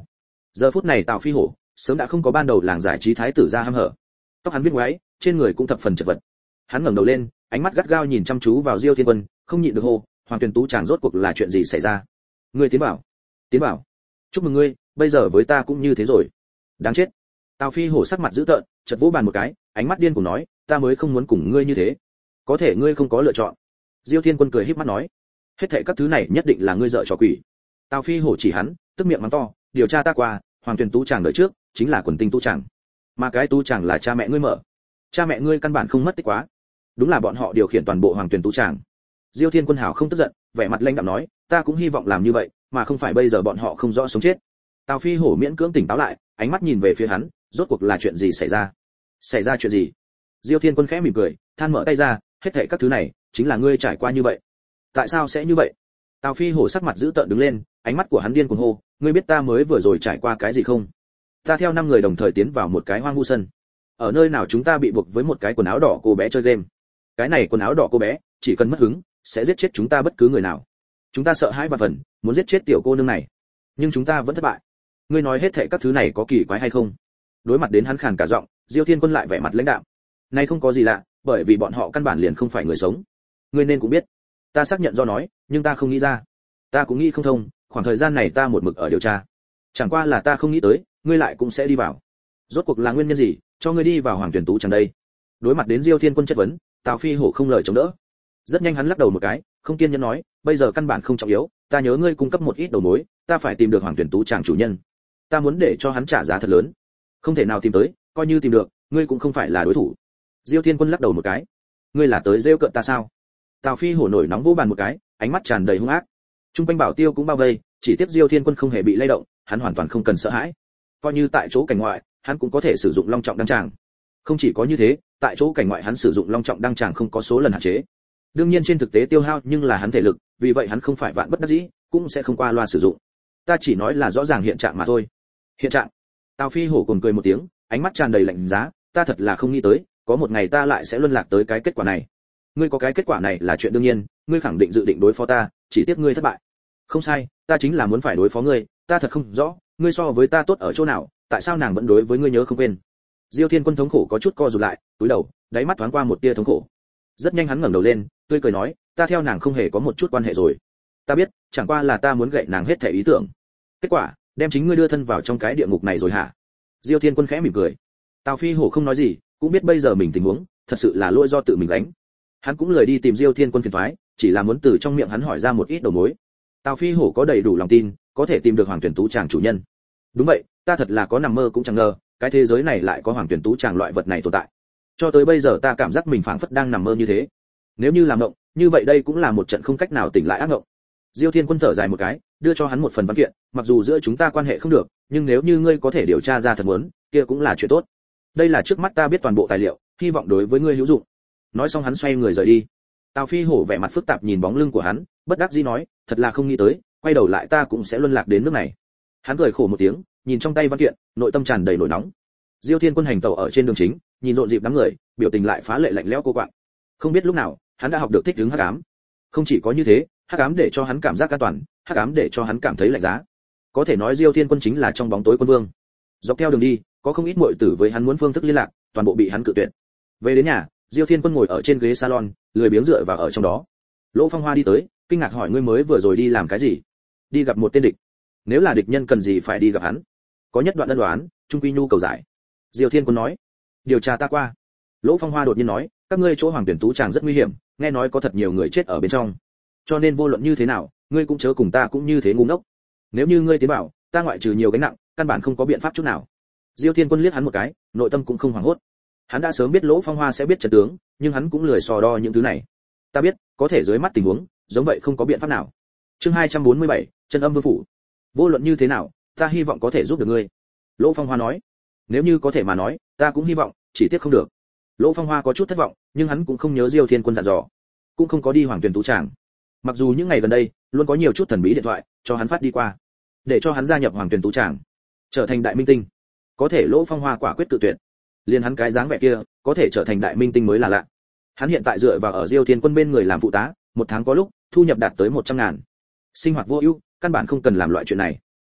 Giờ phút này Tào Phi Hổ sớm đã không có ban đầu làng giải trí thái tử ra ham hở, tóc hắn viết ngoáy, trên người cũng thập phần chật vật. Hắn ngẩng đầu lên, ánh mắt gắt gao nhìn chăm chú vào Diêu Thiên Quân, không nhịn được hô, Hoàng Tuyền Tú chàng rốt cuộc là chuyện gì xảy ra? Ngươi tiến bảo, tiến bảo, chúc mừng ngươi, bây giờ với ta cũng như thế rồi. Đáng chết. Tào Phi Hổ sắc mặt dữ tợn, chợt vỗ bàn một cái, ánh mắt điên cuồng nói, ta mới không muốn cùng ngươi như thế. Có thể ngươi không có lựa chọn. Diêu Thiên Quân cười híp mắt nói, hết thảy các thứ này nhất định là ngươi dợ trò quỷ. Tào Phi Hổ chỉ hắn, tức miệng mắng to, điều tra ta qua, Hoàng Tuyền Tú chàng đợi trước, chính là quần tinh tú chàng. Mà cái tú chàng là cha mẹ ngươi mở. Cha mẹ ngươi căn bản không mất tích quá. Đúng là bọn họ điều khiển toàn bộ Hoàng Tuyền Tú chàng. Diêu Thiên Quân hào không tức giận, vẻ mặt lãnh đạm nói, ta cũng hy vọng làm như vậy, mà không phải bây giờ bọn họ không rõ sống chết. Tào Phi Hổ miễn cưỡng tỉnh táo lại, ánh mắt nhìn về phía hắn, rốt cuộc là chuyện gì xảy ra? Xảy ra chuyện gì? Diêu Thiên Quân khẽ mỉm cười, than mở tay ra, hết thảy các thứ này, chính là ngươi trải qua như vậy. Tại sao sẽ như vậy? Tào Phi Hổ sắc mặt dữ tợn đứng lên, ánh mắt của hắn điên cuồng hô, ngươi biết ta mới vừa rồi trải qua cái gì không? Ta theo năm người đồng thời tiến vào một cái hoang vu sân. Ở nơi nào chúng ta bị buộc với một cái quần áo đỏ cô bé chơi game. Cái này quần áo đỏ cô bé, chỉ cần mất hứng, sẽ giết chết chúng ta bất cứ người nào. Chúng ta sợ hãi và phần, muốn giết chết tiểu cô nương này, nhưng chúng ta vẫn thất bại. Ngươi nói hết thảy các thứ này có kỳ quái hay không? Đối mặt đến hắn khàn cả giọng, Diêu Thiên Quân lại vẻ mặt lãnh đạm. Này không có gì lạ, bởi vì bọn họ căn bản liền không phải người sống. Ngươi nên cũng biết. Ta xác nhận do nói, nhưng ta không nghĩ ra. Ta cũng nghĩ không thông, khoảng thời gian này ta một mực ở điều tra. Chẳng qua là ta không nghĩ tới, ngươi lại cũng sẽ đi vào. Rốt cuộc là nguyên nhân gì, cho ngươi đi vào Hoàng Tuyển Tú chẳng đây? Đối mặt đến Diêu Thiên Quân chất vấn, Tào Phi Hổ không lời chống đỡ. Rất nhanh hắn lắc đầu một cái, không kiên nhẫn nói, bây giờ căn bản không trọng yếu, ta nhớ ngươi cung cấp một ít đầu mối, ta phải tìm được Hoàng Tuyển Tú chàng chủ nhân. Ta muốn để cho hắn trả giá thật lớn. Không thể nào tìm tới, coi như tìm được, ngươi cũng không phải là đối thủ. Diêu Thiên Quân lắc đầu một cái. Ngươi là tới rêu cợt ta sao? Tào Phi Hổ nổi nóng vỗ bàn một cái, ánh mắt tràn đầy hung ác. Trung quanh Bảo Tiêu cũng bao vây, chỉ tiếc Diêu Thiên Quân không hề bị lay động, hắn hoàn toàn không cần sợ hãi. Coi như tại chỗ cảnh ngoại, hắn cũng có thể sử dụng long trọng đăng tràng. Không chỉ có như thế, tại chỗ cảnh ngoại hắn sử dụng long trọng đăng tràng không có số lần hạn chế. Đương nhiên trên thực tế tiêu hao nhưng là hắn thể lực, vì vậy hắn không phải vạn bất đắc dĩ, cũng sẽ không qua loa sử dụng. Ta chỉ nói là rõ ràng hiện trạng mà thôi. Hiện trạng? Tào Phi Hổ cùng cười một tiếng, ánh mắt tràn đầy lạnh giá, ta thật là không nghĩ tới, có một ngày ta lại sẽ luân lạc tới cái kết quả này. Ngươi có cái kết quả này là chuyện đương nhiên, ngươi khẳng định dự định đối phó ta, chỉ tiếc ngươi thất bại. Không sai, ta chính là muốn phải đối phó ngươi, ta thật không rõ, ngươi so với ta tốt ở chỗ nào, tại sao nàng vẫn đối với ngươi nhớ không quên? Diêu Thiên Quân thống khổ có chút co rụt lại, cúi đầu, đáy mắt thoáng qua một tia thống khổ. Rất nhanh hắn ngẩng đầu lên, tươi cười nói, ta theo nàng không hề có một chút quan hệ rồi. Ta biết, chẳng qua là ta muốn gậy nàng hết thảy ý tưởng. Kết quả, đem chính ngươi đưa thân vào trong cái địa ngục này rồi hả? Diêu Thiên Quân khẽ mỉm cười. Tào Phi Hổ không nói gì, cũng biết bây giờ mình tình huống, thật sự là lỗi do tự mình gánh. Hắn cũng lười đi tìm Diêu Thiên Quân phiền toái, chỉ là muốn từ trong miệng hắn hỏi ra một ít đầu mối. Tào Phi Hổ có đầy đủ lòng tin, có thể tìm được Hoàng Tuyển Tú chàng chủ nhân. Đúng vậy, ta thật là có nằm mơ cũng chẳng ngờ, cái thế giới này lại có Hoàng Tuyển Tú chàng loại vật này tồn tại. Cho tới bây giờ ta cảm giác mình phảng phất đang nằm mơ như thế. Nếu như làm mộng, như vậy đây cũng là một trận không cách nào tỉnh lại ác mộng. Diêu Thiên Quân thở dài một cái, đưa cho hắn một phần văn kiện, mặc dù giữa chúng ta quan hệ không được, nhưng nếu như ngươi có thể điều tra ra thật muốn, kia cũng là chuyện tốt. Đây là trước mắt ta biết toàn bộ tài liệu, hy vọng đối với ngươi hữu dụng. Nói xong hắn xoay người rời đi. Tào Phi Hổ vẻ mặt phức tạp nhìn bóng lưng của hắn, bất đắc dĩ nói, thật là không nghĩ tới, quay đầu lại ta cũng sẽ luân lạc đến nước này. Hắn cười khổ một tiếng, nhìn trong tay văn kiện, nội tâm tràn đầy nổi nóng. Diêu Thiên Quân hành tẩu ở trên đường chính, nhìn rộn rịp đám người, biểu tình lại phá lệ lạnh lẽo cô quạng. Không biết lúc nào, hắn đã học được thích ứng hắc ám. Không chỉ có như thế, hắc ám để cho hắn cảm giác an toàn, hắc ám để cho hắn cảm thấy lạnh giá. Có thể nói Diêu Thiên Quân chính là trong bóng tối quân vương. Dọc theo đường đi, có không ít muội tử với hắn muốn phương thức liên lạc, toàn bộ bị hắn cự tuyệt. Về đến nhà, Diêu Thiên Quân ngồi ở trên ghế salon, lười biếng dựa vào ở trong đó. Lỗ Phong Hoa đi tới, kinh ngạc hỏi, ngươi mới vừa rồi đi làm cái gì? Đi gặp một tên địch. Nếu là địch nhân cần gì phải đi gặp hắn? Có nhất đoạn ân đoán, trung quy nhu cầu giải. Diêu Thiên Quân nói, điều tra ta qua. Lỗ Phong Hoa đột nhiên nói, các ngươi chỗ Hoàng Tuyển Tú chàng rất nguy hiểm, nghe nói có thật nhiều người chết ở bên trong. Cho nên vô luận như thế nào, ngươi cũng chớ cùng ta cũng như thế ngu ngốc. Nếu như ngươi tiến bảo, ta ngoại trừ nhiều gánh nặng, căn bản không có biện pháp chút nào. Diêu Thiên Quân liếc hắn một cái, nội tâm cũng không hoảng hốt. Hắn đã sớm biết Lỗ Phong Hoa sẽ biết trận tướng, nhưng hắn cũng lười sò đo những thứ này. Ta biết, có thể dưới mắt tình huống, giống vậy không có biện pháp nào. Chương hai trăm bốn mươi bảy, Chân Âm Vương phủ. Vô luận như thế nào, ta hy vọng có thể giúp được ngươi. Lỗ Phong Hoa nói. Nếu như có thể mà nói, ta cũng hy vọng, chỉ tiếc không được. Lỗ Phong Hoa có chút thất vọng, nhưng hắn cũng không nhớ Diêu Thiên Quân dặn dò, cũng không có đi Hoàng Tuyển Tú tràng. Mặc dù những ngày gần đây, luôn có nhiều chút thần bí điện thoại cho hắn phát đi qua, để cho hắn gia nhập Hoàng Tuyển Tú tràng, trở thành đại minh tinh. Có thể Lỗ Phong Hoa quả quyết tự tuyệt. Liên hắn cái dáng vẻ kia, có thể trở thành đại minh tinh mới là lạ. Hắn hiện tại dựa vào ở Diêu Thiên Quân bên người làm phụ tá, một tháng có lúc thu nhập đạt tới một trăm ngàn. Sinh hoạt vô ưu, căn bản không cần làm loại chuyện này.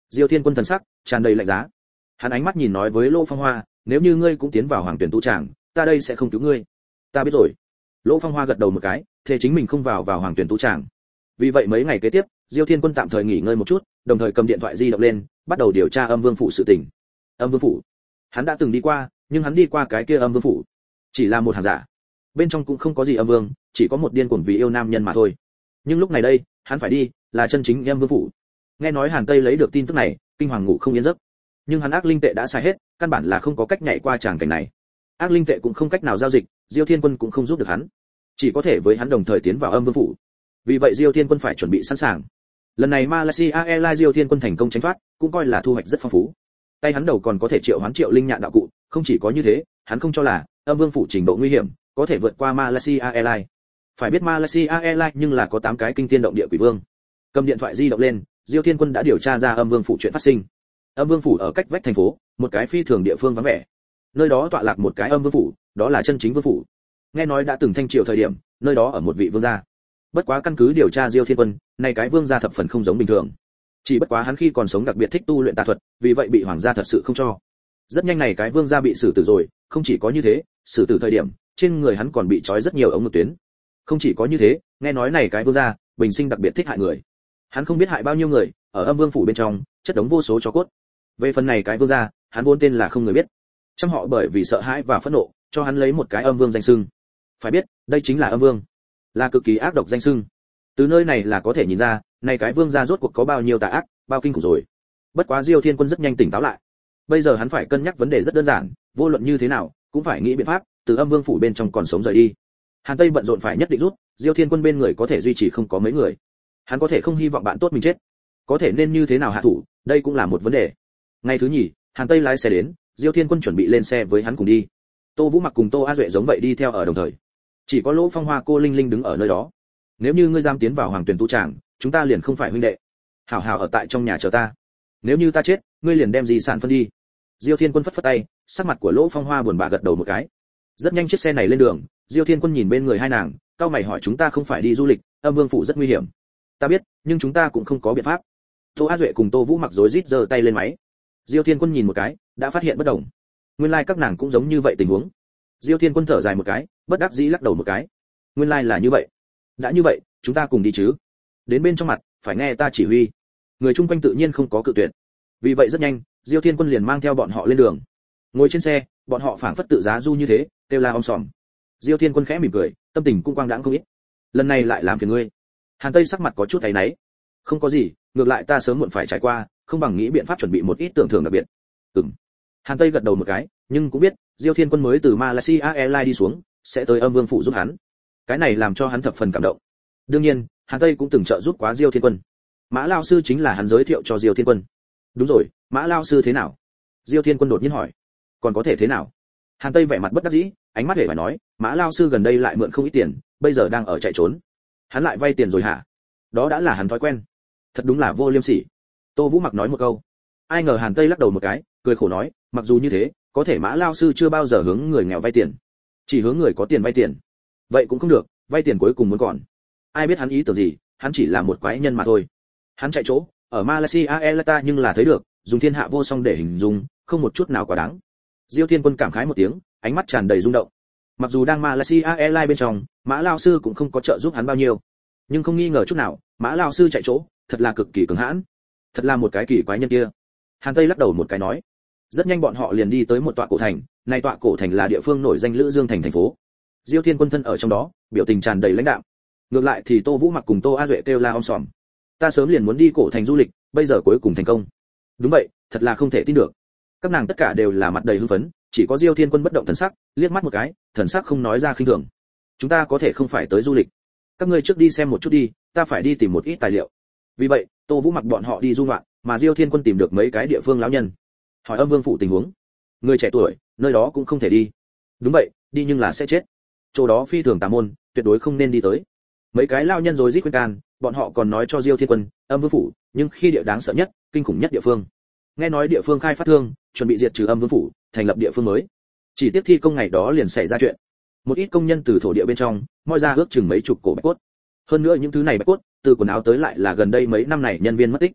Diêu Thiên Quân thần sắc tràn đầy lạnh giá. Hắn ánh mắt nhìn nói với Lỗ Phong Hoa, nếu như ngươi cũng tiến vào Hoàng Tuyển tu tràng, ta đây sẽ không cứu ngươi. Ta biết rồi. Lỗ Phong Hoa gật đầu một cái, thế chính mình không vào vào Hoàng Tuyển tu tràng. Vì vậy mấy ngày kế tiếp, Diêu Thiên Quân tạm thời nghỉ ngơi một chút, đồng thời cầm điện thoại di động lên, bắt đầu điều tra Âm Vương phủ sự tình. Âm Vương phủ, hắn đã từng đi qua, nhưng hắn đi qua cái kia Âm Vương phủ, chỉ là một hàng giả. Bên trong cũng không có gì âm vương, chỉ có một điên cuồng vì yêu nam nhân mà thôi. Nhưng lúc này đây, hắn phải đi, là chân chính Âm Vương phủ. Nghe nói Hàn Tây lấy được tin tức này, kinh hoàng ngủ không yên giấc. Nhưng hắn ác linh tệ đã xài hết, căn bản là không có cách nhảy qua tràng cảnh này. Ác linh tệ cũng không cách nào giao dịch, Diêu Thiên Quân cũng không giúp được hắn, chỉ có thể với hắn đồng thời tiến vào Âm Vương phủ. Vì vậy Diêu Thiên Quân phải chuẩn bị sẵn sàng. Lần này Malaysia Airlines Diêu Thiên Quân thành công tránh thoát, cũng coi là thu hoạch rất phong phú. Tay hắn đầu còn có thể triệu hoán triệu linh nhạn đạo cụ, không chỉ có như thế, hắn không cho là Âm Vương phủ trình độ nguy hiểm, có thể vượt qua Malaysia Airlines. Phải biết Malaysia Airlines nhưng là có tám cái kinh thiên động địa quỷ vương. Cầm điện thoại di động lên, Diêu Thiên Quân đã điều tra ra Âm Vương phủ chuyện phát sinh. Âm Vương phủ ở cách vách thành phố, một cái phi thường địa phương vắng vẻ. Nơi đó tọa lạc một cái Âm Vương phủ, đó là chân chính vương phủ. Nghe nói đã từng thanh triều thời điểm, nơi đó ở một vị vương gia. Bất quá căn cứ điều tra Diêu Thiên Quân, này cái vương gia thập phần không giống bình thường. Chỉ bất quá hắn khi còn sống đặc biệt thích tu luyện tà thuật, vì vậy bị hoàng gia thật sự không cho. Rất nhanh này cái vương gia bị xử tử rồi, không chỉ có như thế, xử tử thời điểm, trên người hắn còn bị trói rất nhiều ống ngực tuyến. Không chỉ có như thế, nghe nói này cái vương gia, bình sinh đặc biệt thích hại người. Hắn không biết hại bao nhiêu người, ở Âm Vương phủ bên trong, chất đống vô số tro cốt. Về phần này cái vương gia, hắn vốn tên là không người biết. Trong họ bởi vì sợ hãi và phẫn nộ, cho hắn lấy một cái Âm Vương danh xưng. Phải biết, đây chính là Âm Vương, là cực kỳ ác độc danh xưng. Từ nơi này là có thể nhìn ra, này cái vương gia rốt cuộc có bao nhiêu tà ác, bao kinh khủng rồi. Bất quá Diêu Thiên Quân rất nhanh tỉnh táo lại. Bây giờ hắn phải cân nhắc vấn đề rất đơn giản, vô luận như thế nào, cũng phải nghĩ biện pháp từ Âm Vương phủ bên trong còn sống rời đi. Hàn Tây bận rộn phải nhất định rút, Diêu Thiên Quân bên người có thể duy trì không có mấy người. Hắn có thể không hy vọng bạn tốt mình chết, có thể nên như thế nào hạ thủ, đây cũng là một vấn đề. Ngày thứ nhì, Hàn Tây lái xe đến, Diêu Thiên Quân chuẩn bị lên xe với hắn cùng đi. Tô Vũ Mặc cùng Tô A Duệ giống vậy đi theo ở đồng thời. Chỉ có Lỗ Phong Hoa cô Linh Linh đứng ở nơi đó. Nếu như ngươi dám tiến vào Hoàng Tuyển tu tràng, chúng ta liền không phải huynh đệ. Hảo hảo ở tại trong nhà chờ ta. Nếu như ta chết, ngươi liền đem gì sản phân đi. Diêu Thiên Quân phất phất tay, sắc mặt của Lỗ Phong Hoa buồn bã gật đầu một cái. Rất nhanh chiếc xe này lên đường, Diêu Thiên Quân nhìn bên người hai nàng, cao mày hỏi chúng ta không phải đi du lịch, Âm Vương phủ rất nguy hiểm. Ta biết, nhưng chúng ta cũng không có biện pháp. Tô A Duệ cùng Tô Vũ Mặc rối rít giơ tay lên máy. Diêu Thiên Quân nhìn một cái, đã phát hiện bất đồng. Nguyên lai like các nàng cũng giống như vậy tình huống. Diêu Thiên Quân thở dài một cái, bất đắc dĩ lắc đầu một cái. Nguyên lai like là như vậy. Đã như vậy, chúng ta cùng đi chứ. Đến bên trong mặt, phải nghe ta chỉ huy. Người chung quanh tự nhiên không có cự tuyệt. Vì vậy rất nhanh, Diêu Thiên Quân liền mang theo bọn họ lên đường. Ngồi trên xe, bọn họ phảng phất tự giá du như thế, kêu la om sòm. Diêu Thiên Quân khẽ mỉm cười, tâm tình cũng quang đãng không ít. Lần này lại làm phiền ngươi. Hàn Tây sắc mặt có chút áy náy. Không có gì, ngược lại ta sớm muộn phải trải qua, không bằng nghĩ biện pháp chuẩn bị một ít tưởng thưởng đặc biệt. Ừm. Hàn Tây gật đầu một cái, nhưng cũng biết, Diêu Thiên Quân mới từ Malaysia Airlines đi xuống, sẽ tới Âm Vương phủ giúp hắn. Cái này làm cho hắn thập phần cảm động. Đương nhiên, Hàn Tây cũng từng trợ giúp quá Diêu Thiên Quân. Mã lão sư chính là hắn giới thiệu cho Diêu Thiên Quân. Đúng rồi, Mã lão sư thế nào? Diêu Thiên Quân đột nhiên hỏi. Còn có thể thế nào? Hàn Tây vẻ mặt bất đắc dĩ, ánh mắt hề phải nói, Mã lão sư gần đây lại mượn không ít tiền, bây giờ đang ở chạy trốn. Hắn lại vay tiền rồi hả? Đó đã là hắn thói quen. Thật đúng là vô liêm sỉ. Tô Vũ Mặc nói một câu. Ai ngờ Hàn Tây lắc đầu một cái, cười khổ nói, mặc dù như thế, có thể Mã lão sư chưa bao giờ hướng người nghèo vay tiền, chỉ hướng người có tiền vay tiền. Vậy cũng không được, vay tiền cuối cùng muốn còn. Ai biết hắn ý tưởng gì, hắn chỉ là một quái nhân mà thôi. Hắn chạy chỗ, ở Malaysia Airlines ta nhưng là thấy được, dùng thiên hạ vô song để hình dung, không một chút nào quá đáng. Diêu Thiên Quân cảm khái một tiếng, ánh mắt tràn đầy rung động. Mặc dù đang Malaysia Airlines bên trong, Mã lão sư cũng không có trợ giúp hắn bao nhiêu, nhưng không nghi ngờ chút nào, Mã lão sư chạy chỗ, thật là cực kỳ cứng hãn, thật là một cái kỳ quái nhân kia. Hàn Tây lắc đầu một cái nói. Rất nhanh bọn họ liền đi tới một tọa cổ thành, này tọa cổ thành là địa phương nổi danh Lữ Dương thành thành phố. Diêu Thiên Quân thân ở trong đó, biểu tình tràn đầy lãnh đạm. Ngược lại thì Tô Vũ Mặc cùng Tô A Duệ kêu la om sòm. Ta sớm liền muốn đi cổ thành du lịch, bây giờ cuối cùng thành công. Đúng vậy, thật là không thể tin được. Các nàng tất cả đều là mặt đầy hưng phấn, chỉ có Diêu Thiên Quân bất động thần sắc, liếc mắt một cái, thần sắc không nói ra khinh thường. Chúng ta có thể không phải tới du lịch. Các ngươi trước đi xem một chút đi, ta phải đi tìm một ít tài liệu. Vì vậy, Tô Vũ Mặc bọn họ đi du ngoạn, mà Diêu Thiên Quân tìm được mấy cái địa phương lão nhân, hỏi Âm Vương phủ tình huống. Người trẻ tuổi, nơi đó cũng không thể đi. Đúng vậy, đi nhưng là sẽ chết. Chỗ đó phi thường tà môn, tuyệt đối không nên đi tới. Mấy cái lão nhân rồi rít khuyên can, bọn họ còn nói cho Diêu Thiên Quân, Âm Vương phủ, nhưng khi địa đáng sợ nhất, kinh khủng nhất địa phương. Nghe nói địa phương khai phát thương, chuẩn bị diệt trừ Âm Vương phủ, thành lập địa phương mới. Chỉ tiếp thi công ngày đó liền xảy ra chuyện. Một ít công nhân từ thổ địa bên trong, moi ra ước chừng mấy chục cổ bạch cốt. Hơn nữa những thứ này bạch cốt, từ quần áo tới lại là gần đây mấy năm này nhân viên mất tích.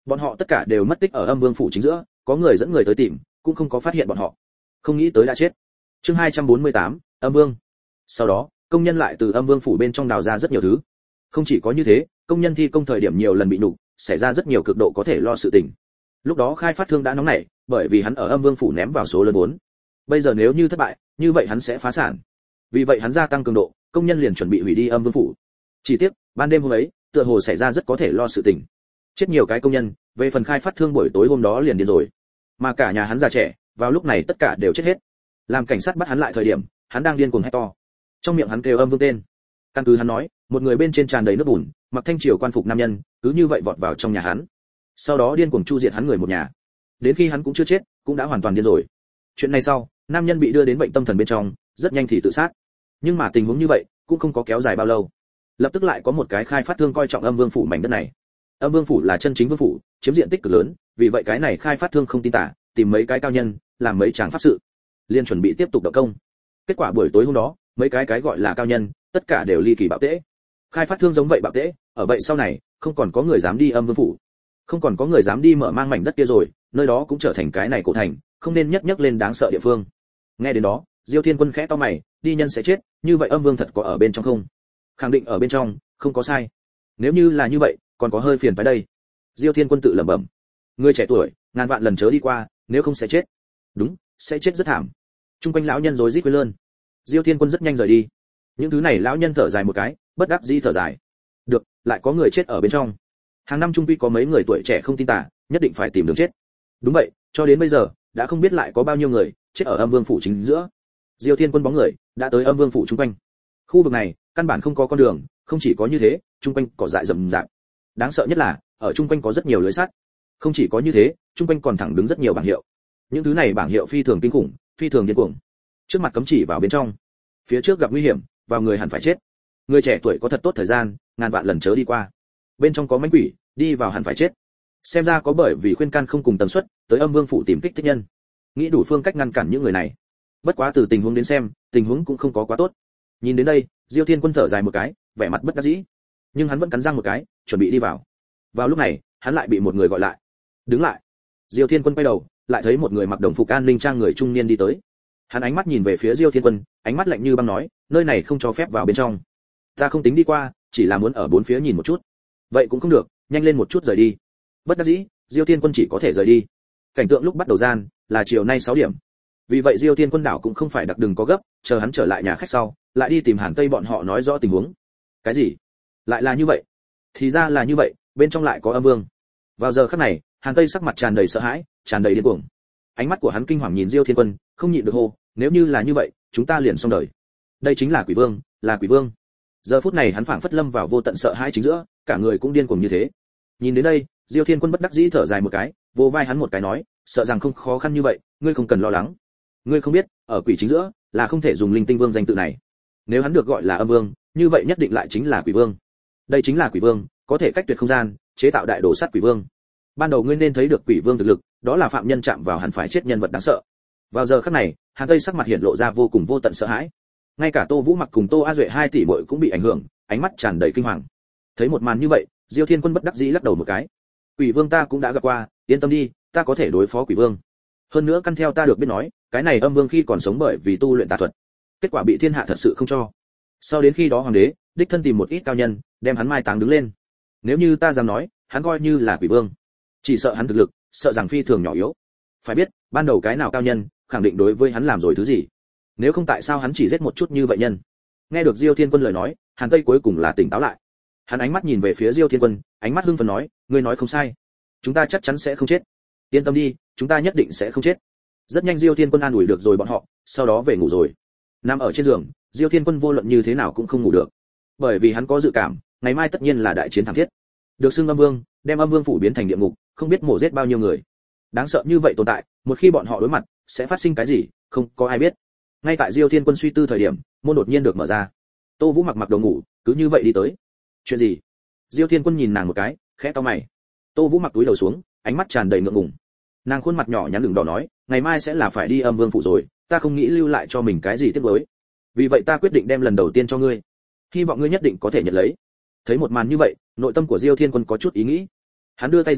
Bọn họ tất cả đều mất tích ở âm vương phủ chính giữa, có người dẫn người tới tìm, cũng không có phát hiện bọn họ. Không nghĩ tới đã chết. Chương hai trăm bốn mươi tám, âm vương. Sau đó, công nhân lại từ âm vương phủ bên trong đào ra rất nhiều thứ. Không chỉ có như thế, công nhân thi công thời điểm nhiều lần bị nhục, xảy ra rất nhiều cực độ có thể lo sự tình. Lúc đó khai phát thương đã nóng nảy, bởi vì hắn ở âm vương phủ ném vào số lớn vốn. Bây giờ nếu như thất bại, như vậy hắn sẽ phá sản. Vì vậy hắn gia tăng cường độ, công nhân liền chuẩn bị hủy đi âm vương phủ. Chỉ tiếc, ban đêm hôm ấy, tựa hồ xảy ra rất có thể lo sự tình. Chết nhiều cái công nhân, về phần khai phát thương buổi tối hôm đó liền điên rồi. Mà cả nhà hắn già trẻ, vào lúc này tất cả đều chết hết. Làm cảnh sát bắt hắn lại thời điểm, hắn đang điên cuồng hét to. Trong miệng hắn kêu âm vương tên. Căn cứ hắn nói, một người bên trên tràn đầy nước bùn, mặc thanh triều quan phục nam nhân, cứ như vậy vọt vào trong nhà hắn. Sau đó điên cuồng chu diệt hắn người một nhà. Đến khi hắn cũng chưa chết, cũng đã hoàn toàn điên rồi. Chuyện này sau, nam nhân bị đưa đến bệnh tâm thần bên trong, rất nhanh thì tự sát. Nhưng mà tình huống như vậy cũng không có kéo dài bao lâu. Lập tức lại có một cái khai phát thương coi trọng âm vương phủ mảnh đất này. Âm vương phủ là chân chính vương phủ, chiếm diện tích cực lớn, vì vậy cái này khai phát thương không tin tả, tìm mấy cái cao nhân, làm mấy tràng pháp sự, liên chuẩn bị tiếp tục động công. Kết quả buổi tối hôm đó, mấy cái cái gọi là cao nhân, tất cả đều ly kỳ bạo tễ. Khai phát thương giống vậy bạo tễ, ở vậy sau này, không còn có người dám đi âm vương phủ, không còn có người dám đi mở mang mảnh đất kia rồi, nơi đó cũng trở thành cái này cổ thành, không nên nhắc nhắc lên đáng sợ địa phương. Nghe đến đó, Diêu Thiên Quân khẽ to mày, đi nhân sẽ chết, như vậy âm vương thật có ở bên trong không? Khẳng định ở bên trong, không có sai. Nếu như là như vậy, còn có hơi phiền phải đây. Diêu Thiên Quân tự lẩm bẩm. Người trẻ tuổi, ngàn vạn lần chớ đi qua, nếu không sẽ chết. Đúng, sẽ chết rất thảm. Trung quanh lão nhân rối rít quên lơn. Diêu Thiên Quân rất nhanh rời đi. Những thứ này lão nhân thở dài một cái, bất đắc dĩ thở dài. Được, lại có người chết ở bên trong. Hàng năm trung quy có mấy người tuổi trẻ không tin tà, nhất định phải tìm đường chết. Đúng vậy, cho đến bây giờ, đã không biết lại có bao nhiêu người chết ở âm vương phủ chính giữa. Diêu Thiên Quân bóng người đã tới âm vương phủ trung quanh. Khu vực này căn bản không có con đường, không chỉ có như thế, trung quanh cỏ dại rậm rạp. Đáng sợ nhất là, ở trung quanh có rất nhiều lưới sắt. Không chỉ có như thế, trung quanh còn thẳng đứng rất nhiều bảng hiệu. Những thứ này bảng hiệu phi thường kinh khủng, phi thường điên cuồng. Trước mặt cấm chỉ vào bên trong, phía trước gặp nguy hiểm, vào người hẳn phải chết. Người trẻ tuổi có thật tốt thời gian, ngàn vạn lần chớ đi qua. Bên trong có mãnh quỷ, đi vào hẳn phải chết. Xem ra có bởi vì khuyên can không cùng tần suất, tới âm vương phủ tìm kích thích nhân. Nghĩ đủ phương cách ngăn cản những người này. Bất quá từ tình huống đến xem, tình huống cũng không có quá tốt. Nhìn đến đây, Diêu Thiên Quân thở dài một cái, vẻ mặt bất đắc dĩ. Nhưng hắn vẫn cắn răng một cái, chuẩn bị đi vào. Vào lúc này, hắn lại bị một người gọi lại. Đứng lại. Diêu Thiên Quân quay đầu, lại thấy một người mặc đồng phục an ninh trang người trung niên đi tới. Hắn ánh mắt nhìn về phía Diêu Thiên Quân, ánh mắt lạnh như băng nói, nơi này không cho phép vào bên trong. Ta không tính đi qua, chỉ là muốn ở bốn phía nhìn một chút. Vậy cũng không được, nhanh lên một chút rời đi. Bất đắc dĩ, Diêu Thiên Quân chỉ có thể rời đi. Cảnh tượng lúc bắt đầu gian là chiều nay sáu điểm. Vì vậy Diêu Thiên Quân đảo cũng không phải đặc đừng có gấp, chờ hắn trở lại nhà khách sau, lại đi tìm Hàn Tây bọn họ nói rõ tình huống. Cái gì? Lại là như vậy? Thì ra là như vậy, bên trong lại có âm vương. Vào giờ khắc này, Hàn Tây sắc mặt tràn đầy sợ hãi, tràn đầy điên cuồng. Ánh mắt của hắn kinh hoàng nhìn Diêu Thiên Quân, không nhịn được hô, nếu như là như vậy, chúng ta liền xong đời. Đây chính là quỷ vương, là quỷ vương. Giờ phút này hắn phảng phất lâm vào vô tận sợ hãi chính giữa, cả người cũng điên cuồng như thế. Nhìn đến đây, Diêu Thiên Quân bất đắc dĩ thở dài một cái, vô vai hắn một cái nói, sợ rằng không khó khăn như vậy, ngươi không cần lo lắng. Ngươi không biết, ở quỷ chính giữa, là không thể dùng linh tinh vương danh tự này. Nếu hắn được gọi là âm vương, như vậy nhất định lại chính là quỷ vương. Đây chính là quỷ vương, có thể cách tuyệt không gian, chế tạo đại đồ sắt quỷ vương. Ban đầu ngươi nên thấy được quỷ vương thực lực, đó là phạm nhân chạm vào hẳn phải chết nhân vật đáng sợ. Vào giờ khắc này, Hàn Tây sắc mặt hiện lộ ra vô cùng vô tận sợ hãi. Ngay cả Tô Vũ Mặc cùng Tô A Duệ hai tỷ muội cũng bị ảnh hưởng, ánh mắt tràn đầy kinh hoàng. Thấy một màn như vậy, Diêu Thiên Quân bất đắc dĩ lắc đầu một cái. Quỷ vương ta cũng đã gặp qua, yên tâm đi, ta có thể đối phó quỷ vương. Hơn nữa căn theo ta được biết nói, cái này âm vương khi còn sống bởi vì tu luyện tà thuật, kết quả bị thiên hạ thật sự không cho. Sau đến khi đó hoàng đế đích thân tìm một ít cao nhân, đem hắn mai táng đứng lên. Nếu như ta dám nói, hắn coi như là quỷ vương, chỉ sợ hắn thực lực, sợ rằng phi thường nhỏ yếu. Phải biết, ban đầu cái nào cao nhân, khẳng định đối với hắn làm rồi thứ gì. Nếu không tại sao hắn chỉ giết một chút như vậy nhân. Nghe được Diêu Thiên Quân lời nói, Hàn Tây cuối cùng là tỉnh táo lại. Hắn ánh mắt nhìn về phía Diêu Thiên Quân, ánh mắt hưng phấn nói, ngươi nói không sai, chúng ta chắc chắn sẽ không chết. Yên tâm đi, chúng ta nhất định sẽ không chết. Rất nhanh Diêu Thiên Quân an ủi được rồi bọn họ, sau đó về ngủ rồi. Nằm ở trên giường, Diêu Thiên Quân vô luận như thế nào cũng không ngủ được, bởi vì hắn có dự cảm, ngày mai tất nhiên là đại chiến thảm thiết. Được xưng âm vương, đem âm vương phủ biến thành địa ngục, không biết mổ giết bao nhiêu người. Đáng sợ như vậy tồn tại, một khi bọn họ đối mặt, sẽ phát sinh cái gì, không có ai biết. Ngay tại Diêu Thiên Quân suy tư thời điểm, môn đột nhiên được mở ra. Tô Vũ mặc mặc đồ ngủ, cứ như vậy đi tới. Chuyện gì? Diêu Thiên Quân nhìn nàng một cái, khẽ cau mày. Tô Vũ mặc túi đầu xuống, ánh mắt tràn đầy ngượng ngùng. Nàng khuôn mặt nhỏ nhắn đường đỏ nói, ngày mai sẽ là phải đi âm vương phủ rồi, ta không nghĩ lưu lại cho mình cái gì tiếc nuối. Vì vậy ta quyết định đem lần đầu tiên cho ngươi, hy vọng ngươi nhất định có thể nhận lấy. Thấy một màn như vậy, nội tâm của Diêu Thiên Quân có chút ý nghĩ. Hắn đưa tay ra,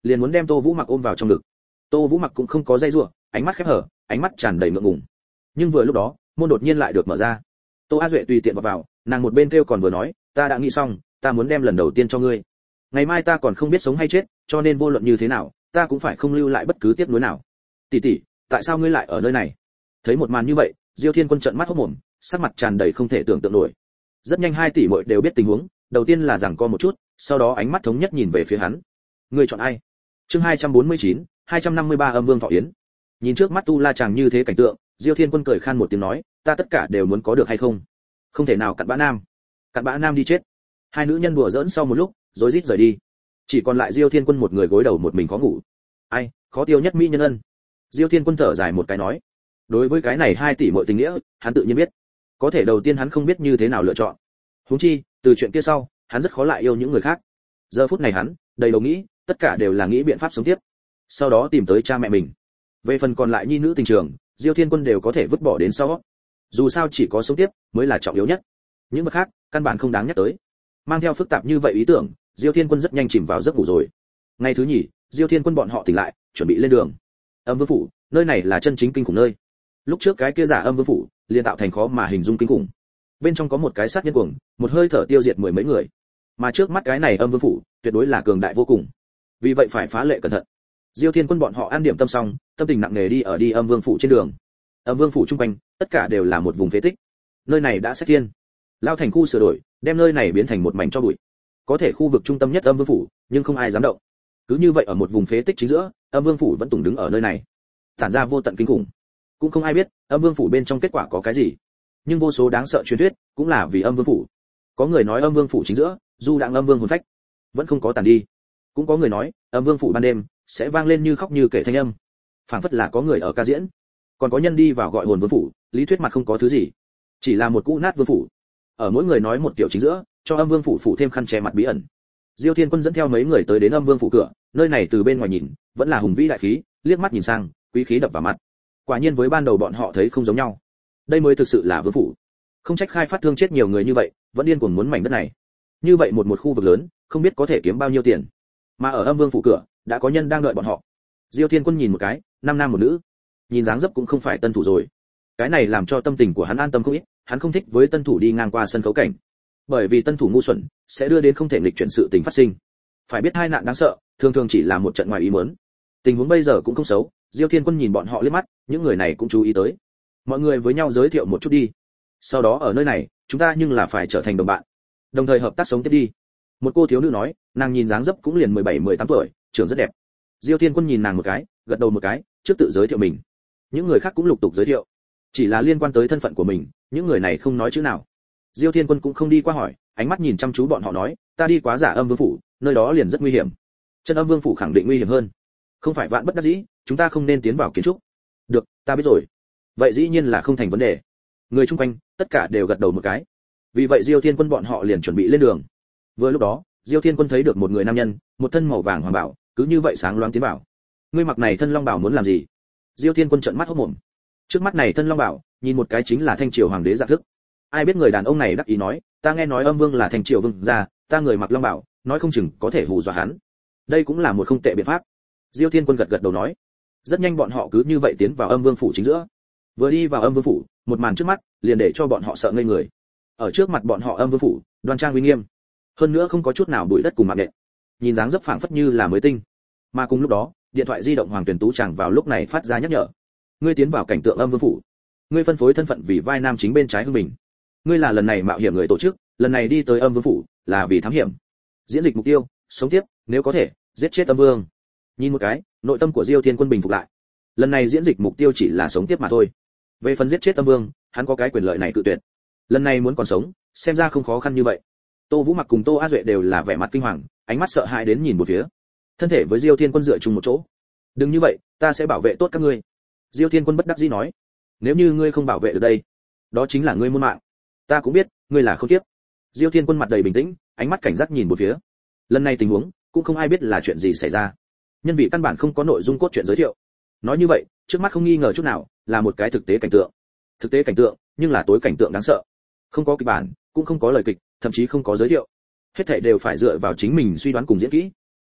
liền muốn đem Tô Vũ Mặc ôm vào trong ngực. Tô Vũ Mặc cũng không có dây dưa, ánh mắt khép hở, ánh mắt tràn đầy ngượng ngùng. Nhưng vừa lúc đó, môn đột nhiên lại được mở ra. Tô A Duệ tùy tiện vào vào, nàng một bên kêu còn vừa nói, ta đã nghĩ xong, ta muốn đem lần đầu tiên cho ngươi. Ngày mai ta còn không biết sống hay chết, cho nên vô luận như thế nào, ta cũng phải không lưu lại bất cứ tiếc nuối nào. Tỷ tỷ, tại sao ngươi lại ở nơi này? Thấy một màn như vậy, Diêu Thiên Quân trợn mắt hốt mồm, sắc mặt tràn đầy không thể tưởng tượng nổi. Rất nhanh hai tỷ muội đều biết tình huống, đầu tiên là giằng co một chút, sau đó ánh mắt thống nhất nhìn về phía hắn. Ngươi chọn ai? Chương hai trăm bốn mươi chín, hai trăm năm mươi ba Âm Vương Thọ Yến. Nhìn trước mắt Tu La chàng như thế cảnh tượng, Diêu Thiên Quân cười khan một tiếng nói, ta tất cả đều muốn có được hay không? Không thể nào cặn bã nam. Cặn bã nam đi chết. Hai nữ nhân đùa giỡn sau một lúc, rối rít rời đi. Chỉ còn lại Diêu Thiên Quân một người gối đầu một mình khó ngủ. Ai, khó tiêu nhất mỹ nhân ân. Diêu Thiên Quân thở dài một cái nói, đối với cái này hai tỷ muội tình nghĩa, hắn tự nhiên biết. Có thể đầu tiên hắn không biết như thế nào lựa chọn. Huống chi, từ chuyện kia sau, hắn rất khó lại yêu những người khác. Giờ phút này hắn, đầy đầu nghĩ, tất cả đều là nghĩ biện pháp sống tiếp. Sau đó tìm tới cha mẹ mình. Về phần còn lại nhi nữ tình trường, Diêu Thiên Quân đều có thể vứt bỏ đến sau. Dù sao chỉ có sống tiếp mới là trọng yếu nhất. Những vật khác, căn bản không đáng nhắc tới. Mang theo phức tạp như vậy ý tưởng, Diêu Thiên Quân rất nhanh chìm vào giấc ngủ rồi. Ngày thứ nhì, Diêu Thiên Quân bọn họ tỉnh lại, chuẩn bị lên đường. Âm Vương phủ, nơi này là chân chính kinh khủng nơi. Lúc trước cái kia giả Âm Vương phủ, liền tạo thành khó mà hình dung kinh khủng. Bên trong có một cái sát nhân cuồng, một hơi thở tiêu diệt mười mấy người. Mà trước mắt cái này Âm Vương phủ, tuyệt đối là cường đại vô cùng. Vì vậy phải phá lệ cẩn thận. Diêu Thiên Quân bọn họ an điểm tâm xong, tâm tình nặng nề đi ở đi Âm Vương phủ trên đường. Âm Vương phủ trung quanh, tất cả đều là một vùng phế tích. Nơi này đã xét thiên, lao thành khu sửa đổi, đem nơi này biến thành một mảnh cho bụi. Có thể khu vực trung tâm nhất Âm Vương phủ, nhưng không ai dám động. Cứ như vậy ở một vùng phế tích chính giữa, Âm Vương phủ vẫn tùng đứng ở nơi này, tản ra vô tận kinh khủng. Cũng không ai biết Âm Vương phủ bên trong kết quả có cái gì, nhưng vô số đáng sợ truyền thuyết cũng là vì Âm Vương phủ. Có người nói Âm Vương phủ chính giữa, du đãng âm vương hồn phách, vẫn không có tàn đi. Cũng có người nói, Âm Vương phủ ban đêm sẽ vang lên như khóc như kể thanh âm, phảng phất là có người ở ca diễn. Còn có nhân đi vào gọi hồn vương phủ, lý thuyết mặt không có thứ gì, chỉ là một cũ nát vương phủ. Ở mỗi người nói một kiểu chính giữa, cho Âm Vương phủ phủ thêm khăn che mặt bí ẩn. Diêu Thiên Quân dẫn theo mấy người tới đến Âm Vương phủ cửa, nơi này từ bên ngoài nhìn, vẫn là hùng vĩ đại khí, liếc mắt nhìn sang, quý khí đập vào mặt. Quả nhiên với ban đầu bọn họ thấy không giống nhau. Đây mới thực sự là vương phủ. Không trách khai phát thương chết nhiều người như vậy, vẫn điên cuồng muốn mảnh đất này. Như vậy một một khu vực lớn, không biết có thể kiếm bao nhiêu tiền. Mà ở Âm Vương phủ cửa, đã có nhân đang đợi bọn họ. Diêu Thiên Quân nhìn một cái, năm nam một nữ. Nhìn dáng dấp cũng không phải tân thủ rồi. Cái này làm cho tâm tình của hắn an tâm không ít, hắn không thích với tân thủ đi ngang qua sân khấu cảnh. Bởi vì tân thủ ngu xuẩn sẽ đưa đến không thể nghịch chuyển sự tình phát sinh. Phải biết hai nạn đáng sợ, thường thường chỉ là một trận ngoài ý muốn. Tình huống bây giờ cũng không xấu, Diêu Thiên Quân nhìn bọn họ liếc mắt, những người này cũng chú ý tới. Mọi người với nhau giới thiệu một chút đi. Sau đó ở nơi này, chúng ta nhưng là phải trở thành đồng bạn, đồng thời hợp tác sống tiếp đi. Một cô thiếu nữ nói, nàng nhìn dáng dấp cũng liền mười bảy mười tám tuổi, trưởng rất đẹp. Diêu Thiên Quân nhìn nàng một cái, gật đầu một cái, trước tự giới thiệu mình. Những người khác cũng lục tục giới thiệu, chỉ là liên quan tới thân phận của mình, những người này không nói chữ nào. Diêu Thiên Quân cũng không đi qua hỏi, ánh mắt nhìn chăm chú bọn họ nói, ta đi quá giả Âm Vương phủ, nơi đó liền rất nguy hiểm. Chân Âm Vương phủ khẳng định nguy hiểm hơn. Không phải vạn bất đắc dĩ, chúng ta không nên tiến vào kiến trúc. Được, ta biết rồi. Vậy dĩ nhiên là không thành vấn đề. Người chung quanh, tất cả đều gật đầu một cái. Vì vậy Diêu Thiên Quân bọn họ liền chuẩn bị lên đường. Vừa lúc đó, Diêu Thiên Quân thấy được một người nam nhân, một thân màu vàng hoàng bảo, cứ như vậy sáng loáng tiến vào. Ngươi mặc này thân long bảo muốn làm gì? Diêu Thiên Quân trợn mắt hốt mồm. Trước mắt này thân long bảo, nhìn một cái chính là thanh triều hoàng đế dạng thức. Ai biết người đàn ông này đắc ý nói, ta nghe nói Âm Vương là thanh triều vương gia, ta người mặc long bảo, nói không chừng có thể hù dọa hắn. Đây cũng là một không tệ biện pháp. Diêu Thiên Quân gật gật đầu nói. Rất nhanh bọn họ cứ như vậy tiến vào Âm Vương phủ chính giữa. Vừa đi vào Âm Vương phủ, một màn trước mắt liền để cho bọn họ sợ ngây người. Ở trước mặt bọn họ Âm Vương phủ, đoan trang uy nghiêm, hơn nữa không có chút nào bụi đất cùng mạng nện, nhìn dáng dấp phảng phất như là mới tinh. Mà cùng lúc đó, điện thoại di động Hoàng Tuyển Tú chẳng vào lúc này phát ra nhắc nhở. Ngươi tiến vào cảnh tượng Âm Vương phủ. Ngươi phân phối thân phận vì vai nam chính bên trái hưng mình. Ngươi là lần này mạo hiểm người tổ chức, lần này đi tới Âm Vương phủ là vì thám hiểm. Diễn dịch mục tiêu, sống tiếp, nếu có thể, giết chết Âm Vương. Nhìn một cái, nội tâm của Diêu Thiên Quân bình phục lại. Lần này diễn dịch mục tiêu chỉ là sống tiếp mà thôi. Về phần giết chết Âm Vương, hắn có cái quyền lợi này cự tuyệt. Lần này muốn còn sống, xem ra không khó khăn như vậy. Tô Vũ Mặc cùng Tô A Duệ đều là vẻ mặt kinh hoàng, ánh mắt sợ hãi đến nhìn một phía. Thân thể với Diêu Thiên Quân dựa chung một chỗ. Đừng như vậy, ta sẽ bảo vệ tốt các ngươi. Diêu Thiên Quân bất đắc dĩ nói. Nếu như ngươi không bảo vệ được đây, đó chính là ngươi muôn mạng. Ta cũng biết, ngươi là không tiếp. Diêu Thiên Quân mặt đầy bình tĩnh, ánh mắt cảnh giác nhìn một phía. Lần này tình huống, cũng không ai biết là chuyện gì xảy ra. Nhân vị căn bản không có nội dung cốt truyện giới thiệu. Nói như vậy, trước mắt không nghi ngờ chút nào, là một cái thực tế cảnh tượng. Thực tế cảnh tượng, nhưng là tối cảnh tượng đáng sợ. Không có kịch bản, cũng không có lời kịch, thậm chí không có giới thiệu. Hết thảy đều phải dựa vào chính mình suy đoán cùng diễn kỹ.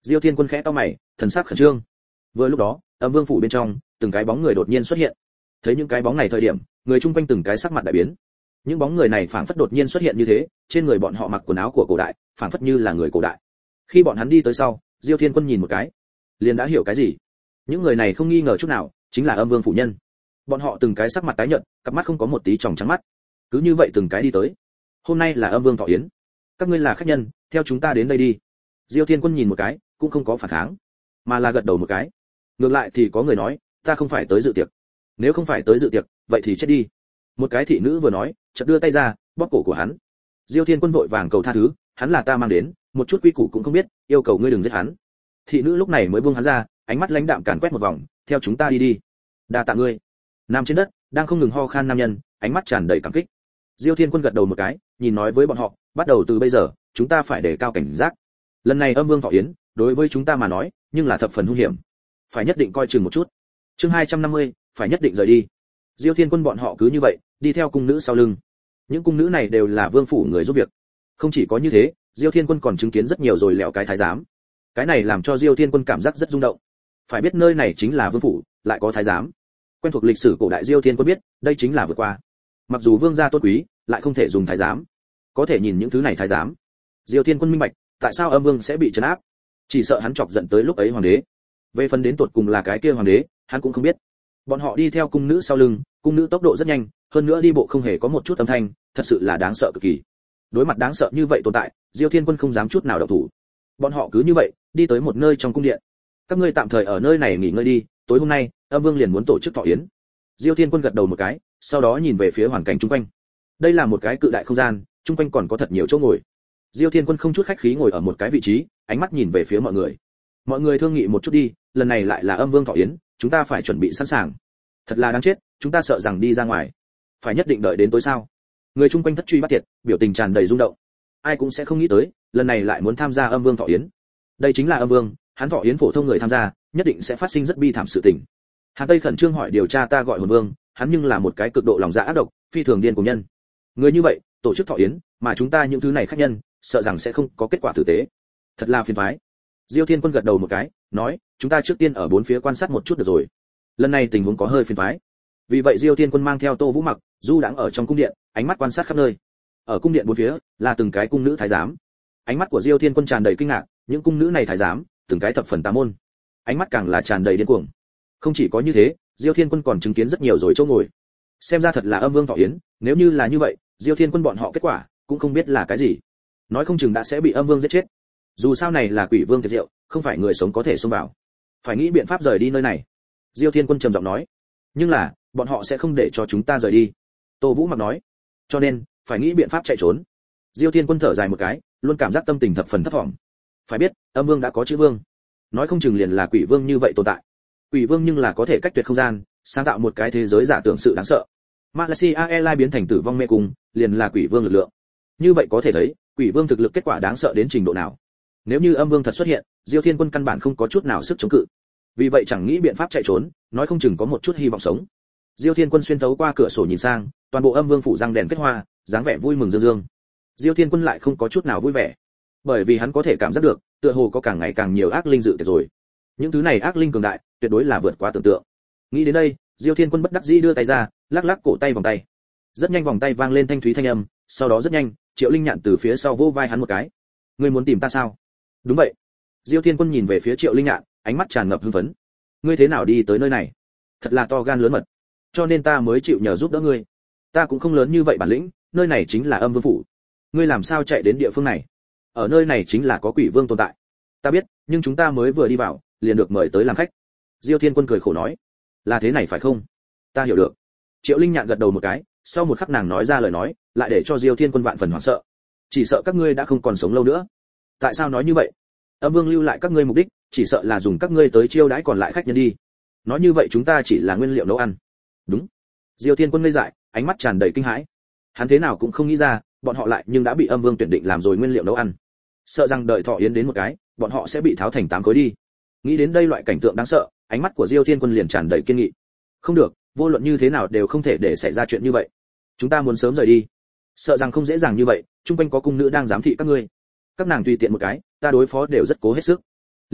Diêu Thiên Quân khẽ cau mày, thần sắc khẩn trương. Vừa lúc đó, Âm Vương phủ bên trong, từng cái bóng người đột nhiên xuất hiện. Thấy những cái bóng này thời điểm, người chung quanh từng cái sắc mặt đại biến. Những bóng người này phảng phất đột nhiên xuất hiện như thế, trên người bọn họ mặc quần áo của cổ đại, phảng phất như là người cổ đại. Khi bọn hắn đi tới sau, Diêu Thiên Quân nhìn một cái, liền đã hiểu cái gì. Những người này không nghi ngờ chút nào, chính là Âm Vương phủ nhân. Bọn họ từng cái sắc mặt tái nhợt, cặp mắt không có một tí tròng trắng mắt. Cứ như vậy từng cái đi tới. Hôm nay là Âm Vương thọ yến, các ngươi là khách nhân, theo chúng ta đến đây đi. Diêu Thiên Quân nhìn một cái, cũng không có phản kháng, mà là gật đầu một cái. Ngược lại thì có người nói, ta không phải tới dự tiệc. Nếu không phải tới dự tiệc, vậy thì chết đi. Một cái thị nữ vừa nói, chợt đưa tay ra, bóp cổ của hắn. Diêu Thiên Quân vội vàng cầu tha thứ, hắn là ta mang đến, một chút quy củ cũng không biết, yêu cầu ngươi đừng giết hắn. Thị nữ lúc này mới buông hắn ra, ánh mắt lãnh đạm càn quét một vòng, theo chúng ta đi đi. Đa tạ ngươi. Nằm trên đất, đang không ngừng ho khan nam nhân, ánh mắt tràn đầy cảm kích. Diêu Thiên Quân gật đầu một cái, nhìn nói với bọn họ, bắt đầu từ bây giờ, chúng ta phải đề cao cảnh giác. Lần này Âm Vương thọ yến, đối với chúng ta mà nói, nhưng là thập phần hung hiểm, phải nhất định coi chừng một chút. Chương hai trăm năm mươi, phải nhất định rời đi. Diêu Thiên Quân bọn họ cứ như vậy, đi theo cung nữ sau lưng. Những cung nữ này đều là vương phủ người giúp việc. Không chỉ có như thế, Diêu Thiên Quân còn chứng kiến rất nhiều rồi lẹo cái thái giám. Cái này làm cho Diêu Thiên Quân cảm giác rất rung động. Phải biết nơi này chính là vương phủ, lại có thái giám. Quen thuộc lịch sử cổ đại Diêu Thiên Quân biết, đây chính là vượt qua. Mặc dù vương gia tôn quý, lại không thể dùng thái giám. Có thể nhìn những thứ này thái giám. Diêu Thiên Quân minh bạch, tại sao Âm Vương sẽ bị trấn áp? Chỉ sợ hắn chọc giận tới lúc ấy hoàng đế. Về phần đến tột cùng là cái kia hoàng đế, hắn cũng không biết. Bọn họ đi theo cung nữ sau lưng, cung nữ tốc độ rất nhanh, hơn nữa đi bộ không hề có một chút âm thanh, thật sự là đáng sợ cực kỳ. Đối mặt đáng sợ như vậy tồn tại, Diêu Thiên Quân không dám chút nào động thủ. Bọn họ cứ như vậy, đi tới một nơi trong cung điện. Các ngươi tạm thời ở nơi này nghỉ ngơi đi, tối hôm nay, Âm Vương liền muốn tổ chức thọ yến. Diêu Thiên Quân gật đầu một cái, sau đó nhìn về phía hoàn cảnh xung quanh. Đây là một cái cự đại không gian, xung quanh còn có thật nhiều chỗ ngồi. Diêu Thiên Quân không chút khách khí ngồi ở một cái vị trí, ánh mắt nhìn về phía mọi người. Mọi người thương nghị một chút đi, lần này lại là Âm Vương thọ yến, chúng ta phải chuẩn bị sẵn sàng. Thật là đáng chết, chúng ta sợ rằng đi ra ngoài, phải nhất định đợi đến tối sao? Người chung quanh thất truy bắt tiệt, biểu tình tràn đầy rung động. Ai cũng sẽ không nghĩ tới, lần này lại muốn tham gia Âm Vương thọ yến. Đây chính là Âm Vương, hắn thọ yến phổ thông người tham gia, nhất định sẽ phát sinh rất bi thảm sự tình. Hàn Tây khẩn trương hỏi điều tra ta gọi Hồn Vương, hắn nhưng là một cái cực độ lòng dạ ác độc, phi thường điên cuồng nhân. Người như vậy, tổ chức thọ yến, mà chúng ta những thứ này khách nhân, sợ rằng sẽ không có kết quả tử tế. Thật là phiền toái. Diêu Thiên Quân gật đầu một cái, nói, chúng ta trước tiên ở bốn phía quan sát một chút được rồi. Lần này tình huống có hơi phiền toái. Vì vậy Diêu Thiên Quân mang theo Tô Vũ Mặc, du đãng ở trong cung điện, ánh mắt quan sát khắp nơi. Ở cung điện bốn phía là từng cái cung nữ thái giám. Ánh mắt của Diêu Thiên Quân tràn đầy kinh ngạc, những cung nữ này thái giám, từng cái thập phần tà môn. Ánh mắt càng là tràn đầy điên cuồng. Không chỉ có như thế, Diêu Thiên Quân còn chứng kiến rất nhiều rồi chỗ ngồi. Xem ra thật là Âm Vương thọ yến, nếu như là như vậy, Diêu Thiên Quân bọn họ kết quả cũng không biết là cái gì. Nói không chừng đã sẽ bị Âm Vương giết chết. Dù sao này là Quỷ Vương tiệc rượu, không phải người sống có thể xông vào. Phải nghĩ biện pháp rời đi nơi này. Diêu Thiên Quân trầm giọng nói. Nhưng là, bọn họ sẽ không để cho chúng ta rời đi. Tô Vũ Mặc nói. Cho nên, phải nghĩ biện pháp chạy trốn. Diêu Thiên Quân thở dài một cái, luôn cảm giác tâm tình thập phần thấp thỏm. Phải biết, Âm Vương đã có chữ Vương, nói không chừng liền là Quỷ Vương như vậy tồn tại. Quỷ Vương nhưng là có thể cách tuyệt không gian, sáng tạo một cái thế giới giả tưởng sự đáng sợ. Malaysia Airlines biến thành tử vong mê cung, liền là Quỷ Vương lực lượng. Như vậy có thể thấy, Quỷ Vương thực lực kết quả đáng sợ đến trình độ nào. Nếu như Âm Vương thật xuất hiện, Diêu Thiên Quân căn bản không có chút nào sức chống cự. Vì vậy chẳng nghĩ biện pháp chạy trốn, nói không chừng có một chút hy vọng sống. Diêu Thiên Quân xuyên thấu qua cửa sổ nhìn sang, toàn bộ Âm Vương phủ răng đèn kết hoa, dáng vẻ vui mừng dương dương. Diêu Thiên Quân lại không có chút nào vui vẻ, bởi vì hắn có thể cảm giác được, tựa hồ có càng ngày càng nhiều ác linh dự tiệc rồi. Những thứ này ác linh cường đại, tuyệt đối là vượt quá tưởng tượng. Nghĩ đến đây, Diêu Thiên Quân bất đắc dĩ đưa tay ra, lắc lắc cổ tay vòng tay. Rất nhanh vòng tay vang lên thanh thúy thanh âm, sau đó rất nhanh, Triệu Linh Nhạn từ phía sau vỗ vai hắn một cái. Ngươi muốn tìm ta sao? Đúng vậy. Diêu Thiên Quân nhìn về phía Triệu Linh Nhạn, ánh mắt tràn ngập hưng phấn. Ngươi thế nào đi tới nơi này? Thật là to gan lớn mật, cho nên ta mới chịu nhờ giúp đỡ ngươi. Ta cũng không lớn như vậy bản lĩnh, nơi này chính là Âm Vương phủ. Ngươi làm sao chạy đến địa phương này? Ở nơi này chính là có Quỷ Vương tồn tại. Ta biết, nhưng chúng ta mới vừa đi vào, liền được mời tới làm khách. Diêu Thiên Quân cười khổ nói. Là thế này phải không? Ta hiểu được. Triệu Linh Nhạn gật đầu một cái, sau một khắc nàng nói ra lời nói, lại để cho Diêu Thiên Quân vạn phần hoảng sợ. Chỉ sợ các ngươi đã không còn sống lâu nữa. Tại sao nói như vậy? Âm Vương lưu lại các ngươi mục đích, chỉ sợ là dùng các ngươi tới chiêu đãi còn lại khách nhân đi. Nói như vậy chúng ta chỉ là nguyên liệu nấu ăn. Đúng. Diêu Thiên Quân ngây dại, ánh mắt tràn đầy kinh hãi. Hắn thế nào cũng không nghĩ ra, bọn họ lại nhưng đã bị Âm Vương tuyển định làm rồi nguyên liệu nấu ăn. Sợ rằng đợi thọ yến đến một cái, bọn họ sẽ bị tháo thành tám khối đi. Nghĩ đến đây loại cảnh tượng đáng sợ, ánh mắt của Diêu Thiên Quân liền tràn đầy kiên nghị. Không được, vô luận như thế nào đều không thể để xảy ra chuyện như vậy. Chúng ta muốn sớm rời đi. Sợ rằng không dễ dàng như vậy, chung quanh có cung nữ đang giám thị các ngươi. Các nàng tùy tiện một cái, ta đối phó đều rất cố hết sức.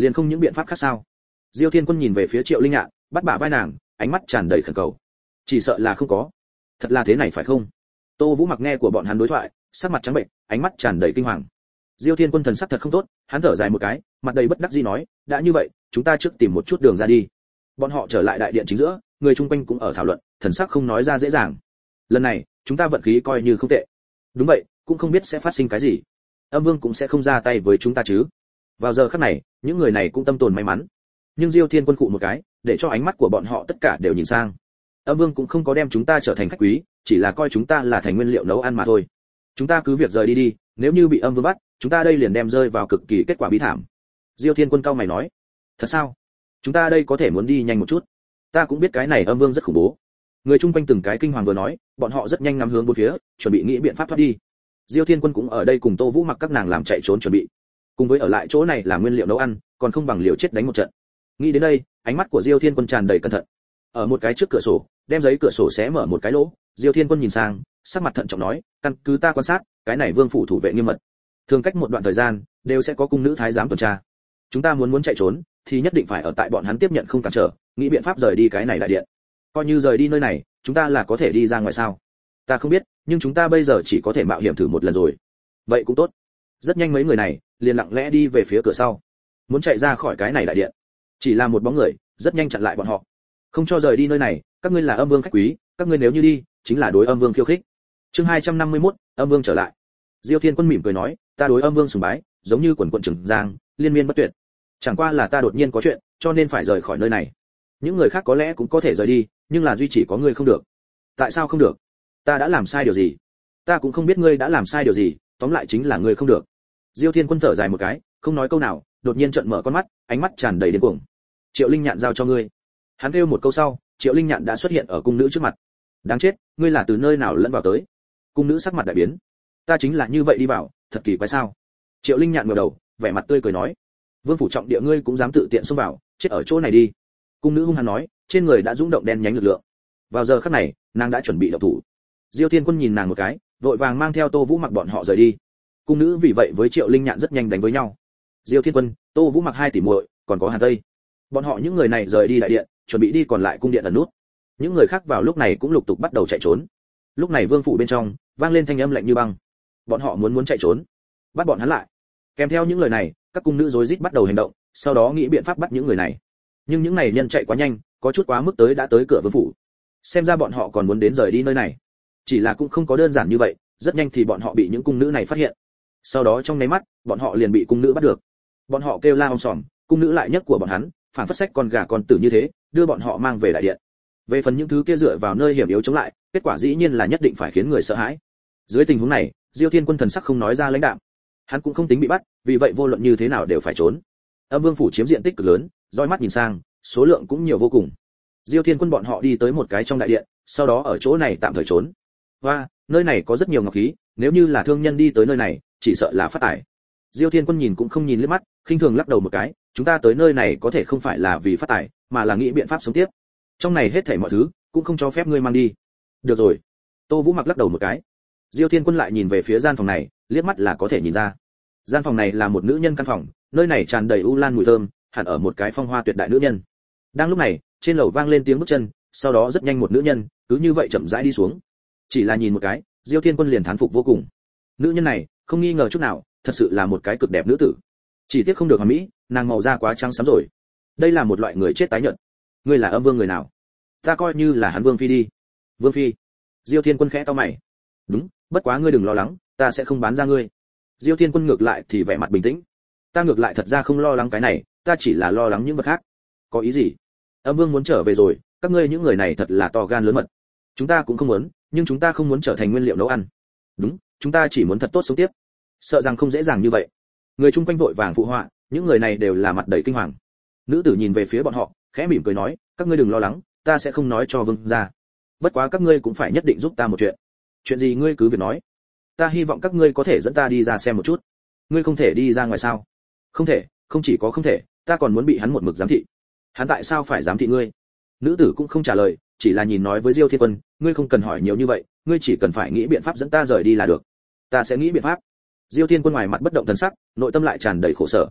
liền không những biện pháp khác sao? Diêu Thiên Quân nhìn về phía Triệu Linh Nhạn, bắt bả vai nàng, ánh mắt tràn đầy khẩn cầu. Chỉ sợ là không có. Thật là thế này phải không? Tô Vũ Mặc nghe của bọn hắn đối thoại, sắc mặt trắng bệnh, ánh mắt tràn đầy kinh hoàng. Diêu Thiên Quân thần sắc thật không tốt, hắn thở dài một cái, mặt đầy bất đắc dĩ nói, đã như vậy, chúng ta trước tìm một chút đường ra đi. Bọn họ trở lại đại điện chính giữa, người chung quanh cũng ở thảo luận, thần sắc không nói ra dễ dàng. Lần này, chúng ta vận khí coi như không tệ. Đúng vậy, cũng không biết sẽ phát sinh cái gì. Âm Vương cũng sẽ không ra tay với chúng ta chứ? Vào giờ khắc này, những người này cũng tâm tồn may mắn. Nhưng Diêu Thiên Quân cụ một cái, để cho ánh mắt của bọn họ tất cả đều nhìn sang. Âm Vương cũng không có đem chúng ta trở thành khách quý, chỉ là coi chúng ta là thành nguyên liệu nấu ăn mà thôi. Chúng ta cứ việc rời đi đi, nếu như bị Âm Vương bắt, chúng ta đây liền đem rơi vào cực kỳ kết quả bi thảm. Diêu Thiên Quân cao mày nói, thật sao? Chúng ta đây có thể muốn đi nhanh một chút. Ta cũng biết cái này Âm Vương rất khủng bố. Người chung quanh từng cái kinh hoàng vừa nói, bọn họ rất nhanh ngắm hướng bốn phía, chuẩn bị nghĩ biện pháp thoát đi. Diêu Thiên Quân cũng ở đây cùng Tô Vũ Mặc các nàng làm chạy trốn chuẩn bị. Cùng với ở lại chỗ này làm nguyên liệu nấu ăn, còn không bằng liều chết đánh một trận. Nghĩ đến đây, ánh mắt của Diêu Thiên Quân tràn đầy cẩn thận. Ở một cái trước cửa sổ, đem giấy cửa sổ xé mở một cái lỗ, Diêu Thiên Quân nhìn sang, sắc mặt thận trọng nói, căn cứ ta quan sát, cái này vương phủ thủ vệ nghiêm mật. Thường cách một đoạn thời gian, đều sẽ có cung nữ thái giám tuần tra. Chúng ta muốn muốn chạy trốn, thì nhất định phải ở tại bọn hắn tiếp nhận không cản trở, nghĩ biện pháp rời đi cái này đại điện. Coi như rời đi nơi này, chúng ta là có thể đi ra ngoài sao? Ta không biết, nhưng chúng ta bây giờ chỉ có thể mạo hiểm thử một lần rồi. Vậy cũng tốt. Rất nhanh mấy người này liền lặng lẽ đi về phía cửa sau, muốn chạy ra khỏi cái này đại điện. Chỉ là một bóng người, rất nhanh chặn lại bọn họ. Không cho rời đi nơi này, các ngươi là Âm Vương khách quý, các ngươi nếu như đi, chính là đối Âm Vương khiêu khích. Chương hai trăm năm mươi mốt, Âm Vương trở lại. Diêu Thiên Quân mỉm cười nói, ta đối Âm Vương sùng bái, giống như quần quần trường giang, liên miên bất tuyệt. Chẳng qua là ta đột nhiên có chuyện, cho nên phải rời khỏi nơi này. Những người khác có lẽ cũng có thể rời đi, nhưng là duy chỉ có ngươi không được. Tại sao không được? Ta đã làm sai điều gì? Ta cũng không biết ngươi đã làm sai điều gì, tóm lại chính là ngươi không được. Diêu Thiên Quân thở dài một cái, không nói câu nào, đột nhiên trợn mở con mắt, ánh mắt tràn đầy điên cuồng. Triệu Linh Nhạn giao cho ngươi. Hắn kêu một câu sau, Triệu Linh Nhạn đã xuất hiện ở cung nữ trước mặt. Đáng chết, ngươi là từ nơi nào lẫn vào tới? Cung nữ sắc mặt đại biến. Ta chính là như vậy đi vào, thật kỳ quái sao? Triệu Linh Nhạn ngẩng đầu, vẻ mặt tươi cười nói, vương phủ trọng địa ngươi cũng dám tự tiện xông vào, chết ở chỗ này đi. Cung nữ hung hăng nói, trên người đã dũng động đen nhánh lực lượng. Vào giờ khắc này, nàng đã chuẩn bị động thủ. Diêu Thiên Quân nhìn nàng một cái, vội vàng mang theo Tô Vũ Mặc bọn họ rời đi. Cung nữ vì vậy với Triệu Linh Nhạn rất nhanh đánh với nhau. Diêu Thiên Quân, Tô Vũ Mặc hai tỷ muội, còn có Hàn Tây. Bọn họ những người này rời đi đại điện, chuẩn bị đi còn lại cung điện ẩn nút. Những người khác vào lúc này cũng lục tục bắt đầu chạy trốn. Lúc này vương phủ bên trong vang lên thanh âm lạnh như băng. Bọn họ muốn muốn chạy trốn, bắt bọn hắn lại. Kèm theo những lời này, các cung nữ rối rít bắt đầu hành động, sau đó nghĩ biện pháp bắt những người này. Nhưng những này nhân chạy quá nhanh, có chút quá mức tới đã tới cửa vương phủ. Xem ra bọn họ còn muốn đến rời đi nơi này. Chỉ là cũng không có đơn giản như vậy, rất nhanh thì bọn họ bị những cung nữ này phát hiện. Sau đó trong nháy mắt, bọn họ liền bị cung nữ bắt được. Bọn họ kêu la om sòm, cung nữ lại nhấc của bọn hắn, phản phất sách con gà con tử như thế, đưa bọn họ mang về đại điện. Về phần những thứ kia dựa vào nơi hiểm yếu chống lại, kết quả dĩ nhiên là nhất định phải khiến người sợ hãi. Dưới tình huống này, Diêu Thiên Quân thần sắc không nói ra lãnh đạm. Hắn cũng không tính bị bắt, vì vậy vô luận như thế nào đều phải trốn. Âm Vương phủ chiếm diện tích cực lớn, dõi mắt nhìn sang, số lượng cũng nhiều vô cùng. Diêu Thiên Quân bọn họ đi tới một cái trong đại điện, sau đó ở chỗ này tạm thời trốn. Và, nơi này có rất nhiều ngọc khí, nếu như là thương nhân đi tới nơi này, chỉ sợ là phát tài. Diêu Thiên Quân nhìn cũng không nhìn liếc mắt, khinh thường lắc đầu một cái, chúng ta tới nơi này có thể không phải là vì phát tài, mà là nghĩ biện pháp sống tiếp. Trong này hết thảy mọi thứ, cũng không cho phép ngươi mang đi. Được rồi. Tô Vũ Mặc lắc đầu một cái. Diêu Thiên Quân lại nhìn về phía gian phòng này, liếc mắt là có thể nhìn ra. Gian phòng này là một nữ nhân căn phòng, nơi này tràn đầy u lan mùi thơm, hẳn ở một cái phong hoa tuyệt đại nữ nhân. Đang lúc này, trên lầu vang lên tiếng bước chân, sau đó rất nhanh một nữ nhân, cứ như vậy chậm rãi đi xuống. Chỉ là nhìn một cái, Diêu Thiên Quân liền thán phục vô cùng. Nữ nhân này, không nghi ngờ chút nào, thật sự là một cái cực đẹp nữ tử. Chỉ tiếc không được hoàn mỹ, nàng màu da quá trắng xám rồi. Đây là một loại người chết tái nhợt. Ngươi là Âm Vương người nào? Ta coi như là hắn Vương phi đi. Vương phi? Diêu Thiên Quân khẽ cau mày. Đúng, bất quá ngươi đừng lo lắng, ta sẽ không bán ra ngươi. Diêu Thiên Quân ngược lại thì vẻ mặt bình tĩnh. Ta ngược lại thật ra không lo lắng cái này, ta chỉ là lo lắng những vật khác. Có ý gì? Âm Vương muốn trở về rồi, các ngươi những người này thật là to gan lớn mật. Chúng ta cũng không muốn, nhưng chúng ta không muốn trở thành nguyên liệu nấu ăn. Đúng, chúng ta chỉ muốn thật tốt sống tiếp. Sợ rằng không dễ dàng như vậy. Người chung quanh vội vàng phụ họa, những người này đều là mặt đầy kinh hoàng. Nữ tử nhìn về phía bọn họ, khẽ mỉm cười nói, các ngươi đừng lo lắng, ta sẽ không nói cho Vương gia. Bất quá các ngươi cũng phải nhất định giúp ta một chuyện. Chuyện gì ngươi cứ việc nói. Ta hy vọng các ngươi có thể dẫn ta đi ra xem một chút. Ngươi không thể đi ra ngoài sao? Không thể, không chỉ có không thể, ta còn muốn bị hắn một mực giám thị. Hắn tại sao phải giám thị ngươi? Nữ tử cũng không trả lời, chỉ là nhìn nói với Diêu Thiên Quân, ngươi không cần hỏi nhiều như vậy, ngươi chỉ cần phải nghĩ biện pháp dẫn ta rời đi là được. Ta sẽ nghĩ biện pháp. Diêu Thiên Quân ngoài mặt bất động thần sắc, nội tâm lại tràn đầy khổ sở.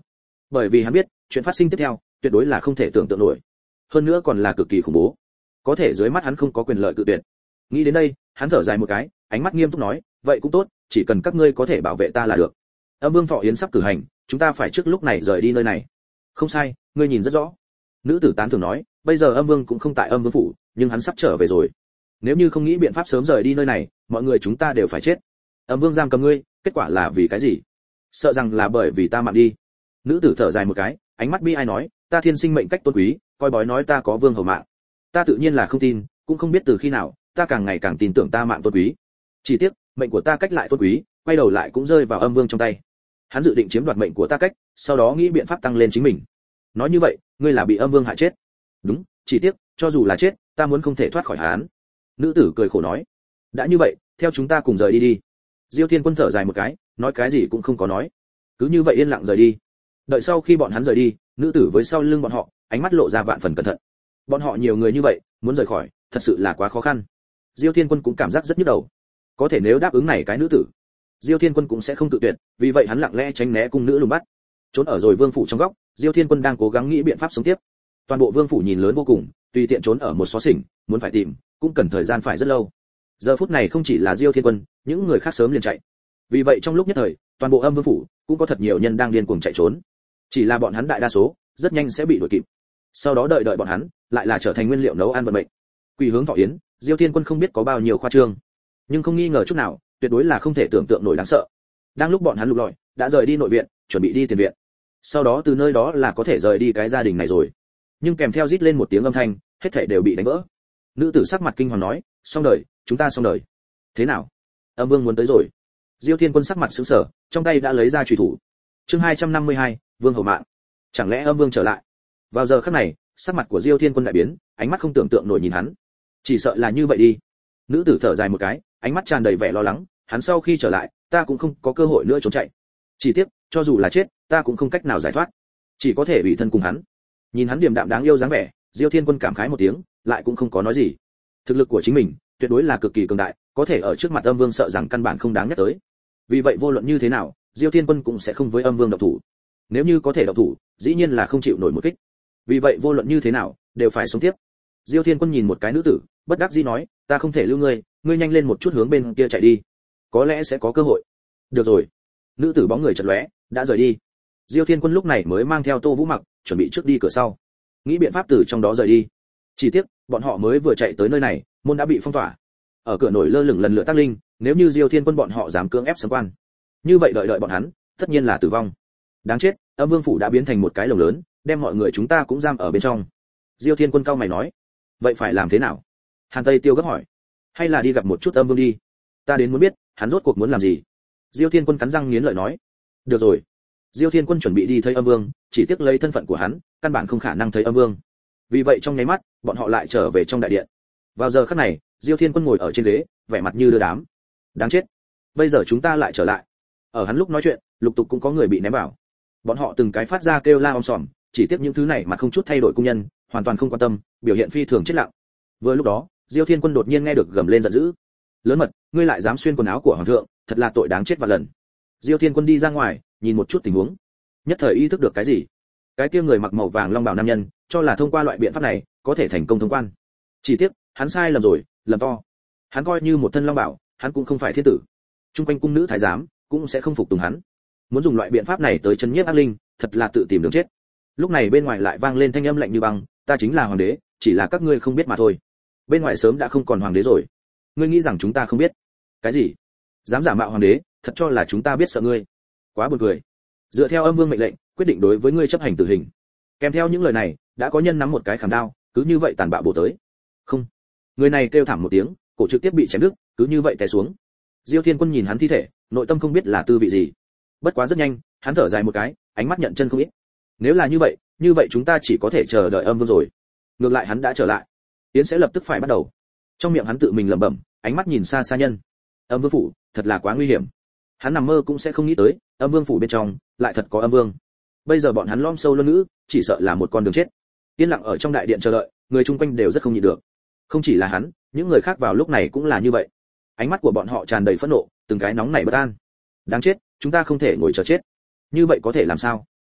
bởi vì hắn biết chuyện phát sinh tiếp theo tuyệt đối là không thể tưởng tượng nổi, hơn nữa còn là cực kỳ khủng bố, có thể dưới mắt hắn không có quyền lợi cự tuyệt. Nghĩ đến đây hắn thở dài một cái, ánh mắt nghiêm túc nói, vậy cũng tốt, chỉ cần các ngươi có thể bảo vệ ta là được. Âm Vương Thọ Yến sắp cử hành, chúng ta phải trước lúc này rời đi nơi này. Không sai, ngươi nhìn rất rõ. Nữ tử tán thưởng nói, bây giờ Âm Vương cũng không tại Âm Vương phủ, nhưng hắn sắp trở về rồi. Nếu như không nghĩ biện pháp sớm rời đi nơi này, mọi người chúng ta đều phải chết. Âm Vương giam cầm ngươi, kết quả là vì cái gì? Sợ rằng là bởi vì ta mạng đi. Nữ tử thở dài một cái, ánh mắt bi ai nói, ta thiên sinh mệnh cách tôn quý, coi bói nói ta có vương hầu mạng. Ta tự nhiên là không tin, cũng không biết từ khi nào, ta càng ngày càng tin tưởng ta mạng tôn quý. Chỉ tiếc, mệnh của ta cách lại tôn quý, quay đầu lại cũng rơi vào Âm Vương trong tay. Hắn dự định chiếm đoạt mệnh của ta cách, sau đó nghĩ biện pháp tăng lên chính mình. Nói như vậy, ngươi là bị Âm Vương hại chết? Đúng, chỉ tiếc, cho dù là chết, ta muốn không thể thoát khỏi hắn. Nữ tử cười khổ nói, đã như vậy, theo chúng ta cùng rời đi đi. Diêu Thiên Quân thở dài một cái, nói cái gì cũng không có nói, cứ như vậy yên lặng rời đi. Đợi sau khi bọn hắn rời đi, nữ tử với sau lưng bọn họ, ánh mắt lộ ra vạn phần cẩn thận. Bọn họ nhiều người như vậy, muốn rời khỏi, thật sự là quá khó khăn. Diêu Thiên Quân cũng cảm giác rất nhức đầu. Có thể nếu đáp ứng này cái nữ tử, Diêu Thiên Quân cũng sẽ không tự tuyệt, vì vậy hắn lặng lẽ tránh né cung nữ lùng bắt, trốn ở rồi vương phủ trong góc. Diêu Thiên Quân đang cố gắng nghĩ biện pháp sống tiếp. Toàn bộ vương phủ nhìn lớn vô cùng, tùy tiện trốn ở một xó xỉnh, muốn phải tìm, cũng cần thời gian phải rất lâu. Giờ phút này không chỉ là Diêu Thiên Quân, những người khác sớm liền chạy. Vì vậy trong lúc nhất thời, toàn bộ Âm Vương phủ cũng có thật nhiều nhân đang điên cuồng chạy trốn. Chỉ là bọn hắn đại đa số, rất nhanh sẽ bị đuổi kịp. Sau đó đợi đợi bọn hắn, lại là trở thành nguyên liệu nấu ăn vận mệnh. Quỷ hướng Thọ Yến, Diêu Thiên Quân không biết có bao nhiêu khoa trương, nhưng không nghi ngờ chút nào, tuyệt đối là không thể tưởng tượng nổi đáng sợ. Đang lúc bọn hắn lục lọi, đã rời đi nội viện, chuẩn bị đi tiền viện. Sau đó từ nơi đó là có thể rời đi cái gia đình này rồi. Nhưng kèm theo rít lên một tiếng âm thanh, hết thảy đều bị đánh vỡ. Nữ tử sắc mặt kinh hoàng nói, xong đời, chúng ta xong đời. Thế nào? Âm Vương muốn tới rồi. Diêu Thiên Quân sắc mặt sững sờ, trong tay đã lấy ra chùy thủ. Chương hai trăm năm mươi hai, Vương hầu mạng. Chẳng lẽ Âm Vương trở lại? Vào giờ khắc này, sắc mặt của Diêu Thiên Quân đại biến, ánh mắt không tưởng tượng nổi nhìn hắn. Chỉ sợ là như vậy đi. Nữ tử thở dài một cái, ánh mắt tràn đầy vẻ lo lắng, hắn sau khi trở lại, ta cũng không có cơ hội nữa trốn chạy. Chỉ tiếc, cho dù là chết, ta cũng không cách nào giải thoát, chỉ có thể bị thân cùng hắn. Nhìn hắn điềm đạm đáng yêu dáng vẻ, Diêu Thiên Quân cảm khái một tiếng, lại cũng không có nói gì. Thực lực của chính mình, tuyệt đối là cực kỳ cường đại, có thể ở trước mặt Âm Vương sợ rằng căn bản không đáng nhắc tới. Vì vậy vô luận như thế nào, Diêu Thiên Quân cũng sẽ không với Âm Vương động thủ. Nếu như có thể động thủ, dĩ nhiên là không chịu nổi một kích. Vì vậy vô luận như thế nào, đều phải sống tiếp. Diêu Thiên Quân nhìn một cái nữ tử, bất đắc dĩ nói, ta không thể lưu ngươi, ngươi nhanh lên một chút hướng bên kia chạy đi, có lẽ sẽ có cơ hội. Được rồi. Nữ tử bóng người chợt lóe, đã rời đi. Diêu Thiên Quân lúc này mới mang theo Tô Vũ Mặc, chuẩn bị trước đi cửa sau, nghĩ biện pháp từ trong đó rời đi. Chỉ tiếc, bọn họ mới vừa chạy tới nơi này, môn đã bị phong tỏa. Ở cửa nổi lơ lửng lần lượt tác linh, nếu như Diêu Thiên Quân bọn họ dám cưỡng ép xâm quan, như vậy đợi đợi bọn hắn, tất nhiên là tử vong. Đáng chết, Âm Vương phủ đã biến thành một cái lồng lớn, đem mọi người chúng ta cũng giam ở bên trong. Diêu Thiên Quân cau mày nói, vậy phải làm thế nào? Hàn Tây Tiêu gấp hỏi, hay là đi gặp một chút Âm Vương đi, ta đến muốn biết hắn rốt cuộc muốn làm gì. Diêu Thiên Quân cắn răng nghiến lợi nói, được rồi. Diêu Thiên Quân chuẩn bị đi thấy Âm Vương, chỉ tiếc lấy thân phận của hắn, căn bản không khả năng thấy Âm Vương. Vì vậy trong nháy mắt, bọn họ lại trở về trong đại điện. Vào giờ khắc này, Diêu Thiên Quân ngồi ở trên ghế, vẻ mặt như đưa đám. Đáng chết, bây giờ chúng ta lại trở lại. Ở hắn lúc nói chuyện, lục tục cũng có người bị ném vào. Bọn họ từng cái phát ra kêu la om sòm, chỉ tiếc những thứ này mà không chút thay đổi cung nhân, hoàn toàn không quan tâm, biểu hiện phi thường chết lặng. Vừa lúc đó, Diêu Thiên Quân đột nhiên nghe được gầm lên giận dữ. Lớn mật, ngươi lại dám xuyên quần áo của hoàng thượng, thật là tội đáng chết vạn lần. Diêu Thiên Quân đi ra ngoài, nhìn một chút tình huống, nhất thời ý thức được cái gì. Cái kia người mặc màu vàng long bào nam nhân, cho là thông qua loại biện pháp này, có thể thành công thông quan. Chỉ tiếc, hắn sai lầm rồi, lầm to. Hắn coi như một thân long bào, hắn cũng không phải thiên tử. Trung quanh cung nữ thái giám cũng sẽ không phục tùng hắn. Muốn dùng loại biện pháp này tới chấn nhiếp ác linh, thật là tự tìm đường chết. Lúc này bên ngoài lại vang lên thanh âm lạnh như băng, ta chính là hoàng đế, chỉ là các ngươi không biết mà thôi. Bên ngoài sớm đã không còn hoàng đế rồi. Ngươi nghĩ rằng chúng ta không biết? Cái gì? Dám giả mạo hoàng đế, thật cho là chúng ta biết sợ ngươi? Quá buồn cười. Dựa theo Âm Vương mệnh lệnh, quyết định đối với ngươi chấp hành tử hình. Kèm theo những lời này, đã có nhân nắm một cái khảm đao, cứ như vậy tàn bạo bổ tới. Không. Người này kêu thảm một tiếng, cổ trực tiếp bị chém đứt, cứ như vậy té xuống. Diêu Thiên Quân nhìn hắn thi thể, nội tâm không biết là tư vị gì. Bất quá rất nhanh, hắn thở dài một cái, ánh mắt nhận chân không ít. Nếu là như vậy, như vậy chúng ta chỉ có thể chờ đợi Âm Vương rồi. Ngược lại hắn đã trở lại, Yến sẽ lập tức phải bắt đầu. Trong miệng hắn tự mình lẩm bẩm, ánh mắt nhìn xa xa nhân. Âm Vương phủ, thật là quá nguy hiểm. Hắn nằm mơ cũng sẽ không nghĩ tới, Âm Vương phủ bên trong lại thật có Âm Vương. Bây giờ bọn hắn lom sâu luân nữ, chỉ sợ là một con đường chết. Yên lặng ở trong đại điện chờ đợi, người chung quanh đều rất không nhịn được. Không chỉ là hắn, những người khác vào lúc này cũng là như vậy. Ánh mắt của bọn họ tràn đầy phẫn nộ, từng cái nóng nảy bất an. Đáng chết, chúng ta không thể ngồi chờ chết. Như vậy có thể làm sao?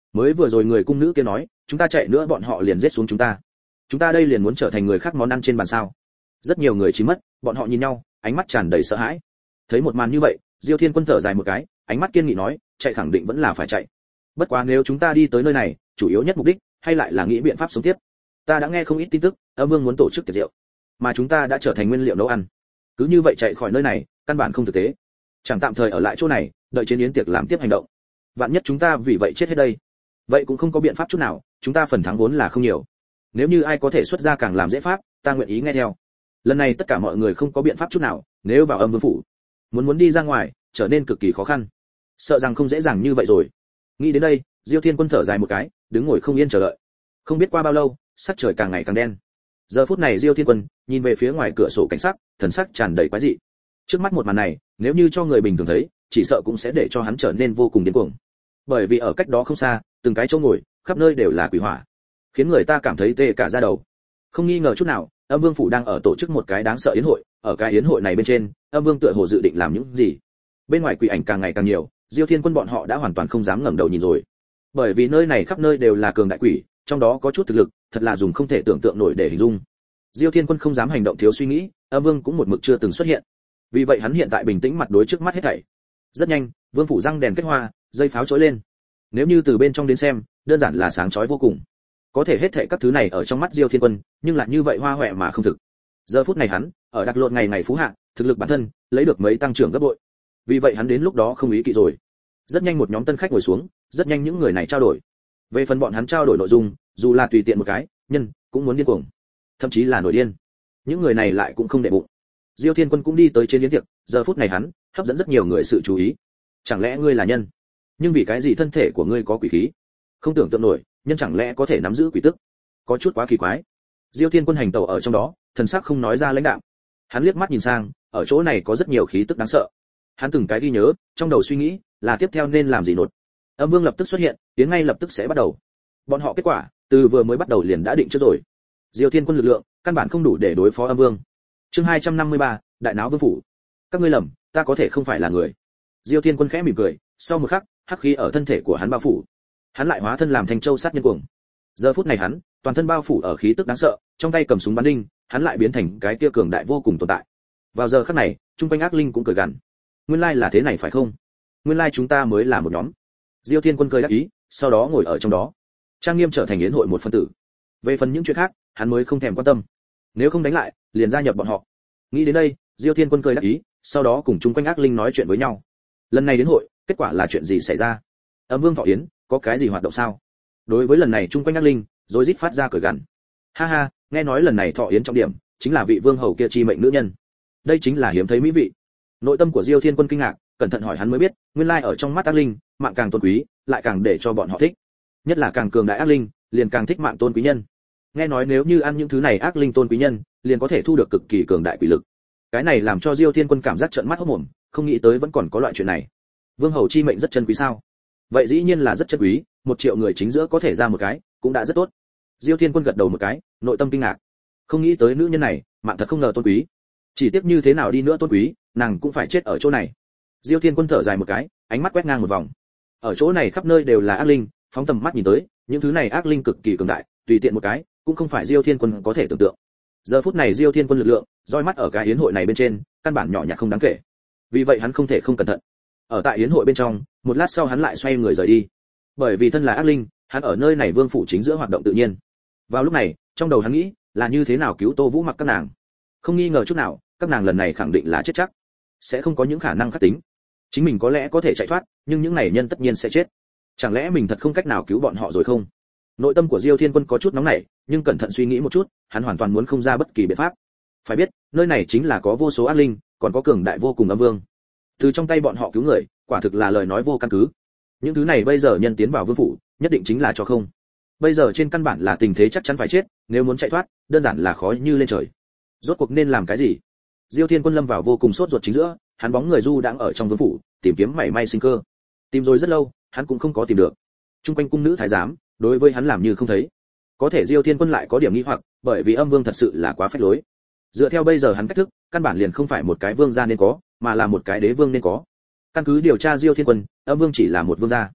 Mới vừa rồi người cung nữ kia nói, chúng ta chạy nữa bọn họ liền giết xuống chúng ta. Chúng ta đây liền muốn trở thành người khác món ăn trên bàn sao? Rất nhiều người chỉ mất, bọn họ nhìn nhau, ánh mắt tràn đầy sợ hãi. Thấy một màn như vậy, Diêu Thiên Quân thở dài một cái, ánh mắt kiên nghị nói, chạy khẳng định vẫn là phải chạy. Bất quá nếu chúng ta đi tới nơi này, chủ yếu nhất mục đích hay lại là nghĩ biện pháp sống tiếp. Ta đã nghe không ít tin tức, Âm Vương muốn tổ chức tiệc rượu, mà chúng ta đã trở thành nguyên liệu nấu ăn. Cứ như vậy chạy khỏi nơi này, căn bản không thực tế. Chẳng tạm thời ở lại chỗ này, đợi chiến yến tiệc làm tiếp hành động. Vạn nhất chúng ta vì vậy chết hết đây, vậy cũng không có biện pháp chút nào, chúng ta phần thắng vốn là không nhiều. Nếu như ai có thể xuất ra càng làm dễ pháp, ta nguyện ý nghe theo. Lần này tất cả mọi người không có biện pháp chút nào, nếu vào Âm Vương phủ, muốn muốn đi ra ngoài, trở nên cực kỳ khó khăn. Sợ rằng không dễ dàng như vậy rồi. Nghĩ đến đây, Diêu Thiên Quân thở dài một cái, đứng ngồi không yên chờ đợi. Không biết qua bao lâu, sắc trời càng ngày càng đen. Giờ phút này Diêu Thiên Quân nhìn về phía ngoài cửa sổ cảnh sắc, thần sắc tràn đầy quái dị. Trước mắt một màn này, nếu như cho người bình thường thấy, chỉ sợ cũng sẽ để cho hắn trở nên vô cùng điên cuồng. Bởi vì ở cách đó không xa, từng cái chỗ ngồi, khắp nơi đều là quỷ hỏa, khiến người ta cảm thấy tê cả da đầu. Không nghi ngờ chút nào, Âm Vương phủ đang ở tổ chức một cái đáng sợ yến hội, ở cái yến hội này bên trên, Âm Vương tựa hồ dự định làm những gì. Bên ngoài quỷ ảnh càng ngày càng nhiều, Diêu Thiên Quân bọn họ đã hoàn toàn không dám ngẩng đầu nhìn rồi. Bởi vì nơi này khắp nơi đều là cường đại quỷ, trong đó có chút thực lực, thật là dùng không thể tưởng tượng nổi để hình dung. Diêu Thiên Quân không dám hành động thiếu suy nghĩ, Âm Vương cũng một mực chưa từng xuất hiện. Vì vậy hắn hiện tại bình tĩnh mặt đối trước mắt hết thảy. Rất nhanh, Vương phủ răng đèn kết hoa, dây pháo chói lên. Nếu như từ bên trong đến xem, đơn giản là sáng chói vô cùng. Có thể hết thảy các thứ này ở trong mắt Diêu Thiên Quân, nhưng lại như vậy hoa hoẹ mà không thực. Giờ phút này hắn, ở đặc lộn ngày ngày phú hạ, thực lực bản thân lấy được mấy tăng trưởng gấp bội. Vì vậy hắn đến lúc đó không ý kỵ rồi. Rất nhanh một nhóm tân khách ngồi xuống, rất nhanh những người này trao đổi. Về phần bọn hắn trao đổi nội dung, dù là tùy tiện một cái, nhân cũng muốn điên cuồng, thậm chí là nổi điên. Những người này lại cũng không để bụng. Diêu Thiên Quân cũng đi tới trên yến tiệc, giờ phút này hắn hấp dẫn rất nhiều người sự chú ý. Chẳng lẽ ngươi là nhân? Nhưng vì cái gì thân thể của ngươi có quỷ khí? Không tưởng tượng nổi, nhân chẳng lẽ có thể nắm giữ quỷ tức? Có chút quá kỳ quái. Diêu Thiên Quân hành tẩu ở trong đó, thần sắc không nói ra lãnh đạm. Hắn liếc mắt nhìn sang, ở chỗ này có rất nhiều khí tức đáng sợ. Hắn từng cái ghi nhớ, trong đầu suy nghĩ, là tiếp theo nên làm gì nột. Âm Vương lập tức xuất hiện, tiến ngay lập tức sẽ bắt đầu. Bọn họ kết quả, từ vừa mới bắt đầu liền đã định trước rồi. Diêu Thiên Quân lực lượng, căn bản không đủ để đối phó Âm Vương. Chương hai trăm năm mươi ba, Đại náo vương phủ. Các ngươi lầm, ta có thể không phải là người. Diêu Thiên Quân khẽ mỉm cười, sau một khắc, hắc khí ở thân thể của hắn bao phủ. Hắn lại hóa thân làm Thanh Châu sát nhân cuồng. Giờ phút này hắn, toàn thân bao phủ ở khí tức đáng sợ, trong tay cầm súng bắn đinh, hắn lại biến thành cái kia cường đại vô cùng tồn tại. Vào giờ khắc này, trung quanh ác linh cũng cười gằn. Nguyên lai là thế này phải không? Nguyên lai chúng ta mới là một nhóm. Diêu Thiên Quân cười đáp ý, sau đó ngồi ở trong đó, trang nghiêm trở thành yến hội một phân tử. Về phần những chuyện khác, hắn mới không thèm quan tâm. Nếu không đánh lại, liền gia nhập bọn họ. Nghĩ đến đây, Diêu Thiên Quân cười đáp ý, sau đó cùng chung quanh ác linh nói chuyện với nhau. Lần này đến hội, kết quả là chuyện gì xảy ra? Âm Vương thọ yến, có cái gì hoạt động sao? Đối với lần này chung quanh ác linh, rối rít phát ra cười gằn. Ha ha, nghe nói lần này thọ yến trọng điểm chính là vị vương hầu kia chi mệnh nữ nhân. Đây chính là hiếm thấy mỹ vị. Nội tâm của Diêu Thiên Quân kinh ngạc, cẩn thận hỏi hắn mới biết, nguyên lai ở trong mắt ác linh, mạng càng tôn quý, lại càng để cho bọn họ thích. Nhất là càng cường đại ác linh, liền càng thích mạng tôn quý nhân. Nghe nói nếu như ăn những thứ này ác linh tôn quý nhân, liền có thể thu được cực kỳ cường đại quỷ lực. Cái này làm cho Diêu Thiên Quân cảm giác trợn mắt hốt mồm, không nghĩ tới vẫn còn có loại chuyện này. Vương hầu chi mệnh rất chân quý sao? Vậy dĩ nhiên là rất chân quý, một triệu người chính giữa có thể ra một cái, cũng đã rất tốt. Diêu Thiên Quân gật đầu một cái, nội tâm kinh ngạc. Không nghĩ tới nữ nhân này, mạng thật không ngờ tôn quý. Chỉ tiếc như thế nào đi nữa tôn quý, nàng cũng phải chết ở chỗ này. Diêu Thiên Quân thở dài một cái, ánh mắt quét ngang một vòng. Ở chỗ này khắp nơi đều là ác linh, phóng tầm mắt nhìn tới, những thứ này ác linh cực kỳ cường đại, tùy tiện một cái, cũng không phải Diêu Thiên Quân có thể tưởng tượng. Giờ phút này Diêu Thiên Quân lực lượng, roi mắt ở cái yến hội này bên trên, căn bản nhỏ nhặt không đáng kể. Vì vậy hắn không thể không cẩn thận. Ở tại yến hội bên trong, một lát sau hắn lại xoay người rời đi. Bởi vì thân là ác linh, hắn ở nơi này vương phủ chính giữa hoạt động tự nhiên. Vào lúc này, trong đầu hắn nghĩ, là như thế nào cứu Tô Vũ Mặc các nàng. Không nghi ngờ chút nào, các nàng lần này khẳng định là chết chắc, sẽ không có những khả năng khắc tính. Chính mình có lẽ có thể chạy thoát, nhưng những này nhân tất nhiên sẽ chết. Chẳng lẽ mình thật không cách nào cứu bọn họ rồi không? Nội tâm của Diêu Thiên Quân có chút nóng nảy, nhưng cẩn thận suy nghĩ một chút, hắn hoàn toàn muốn không ra bất kỳ biện pháp. Phải biết, nơi này chính là có vô số ác linh, còn có cường đại vô cùng âm vương. Từ trong tay bọn họ cứu người, quả thực là lời nói vô căn cứ. Những thứ này bây giờ nhân tiến vào vương phủ, nhất định chính là cho không. Bây giờ trên căn bản là tình thế chắc chắn phải chết, nếu muốn chạy thoát, đơn giản là khó như lên trời. Rốt cuộc nên làm cái gì? Diêu Thiên Quân lâm vào vô cùng sốt ruột chính giữa, hắn bóng người du đang ở trong vương phủ, tìm kiếm mảy may sinh cơ. Tìm rồi rất lâu, hắn cũng không có tìm được. Trung quanh cung nữ thái giám, đối với hắn làm như không thấy. Có thể Diêu Thiên Quân lại có điểm nghi hoặc, bởi vì âm vương thật sự là quá phách lối. Dựa theo bây giờ hắn cách thức, căn bản liền không phải một cái vương gia nên có, mà là một cái đế vương nên có. Căn cứ điều tra Diêu Thiên Quân, âm vương chỉ là một vương gia.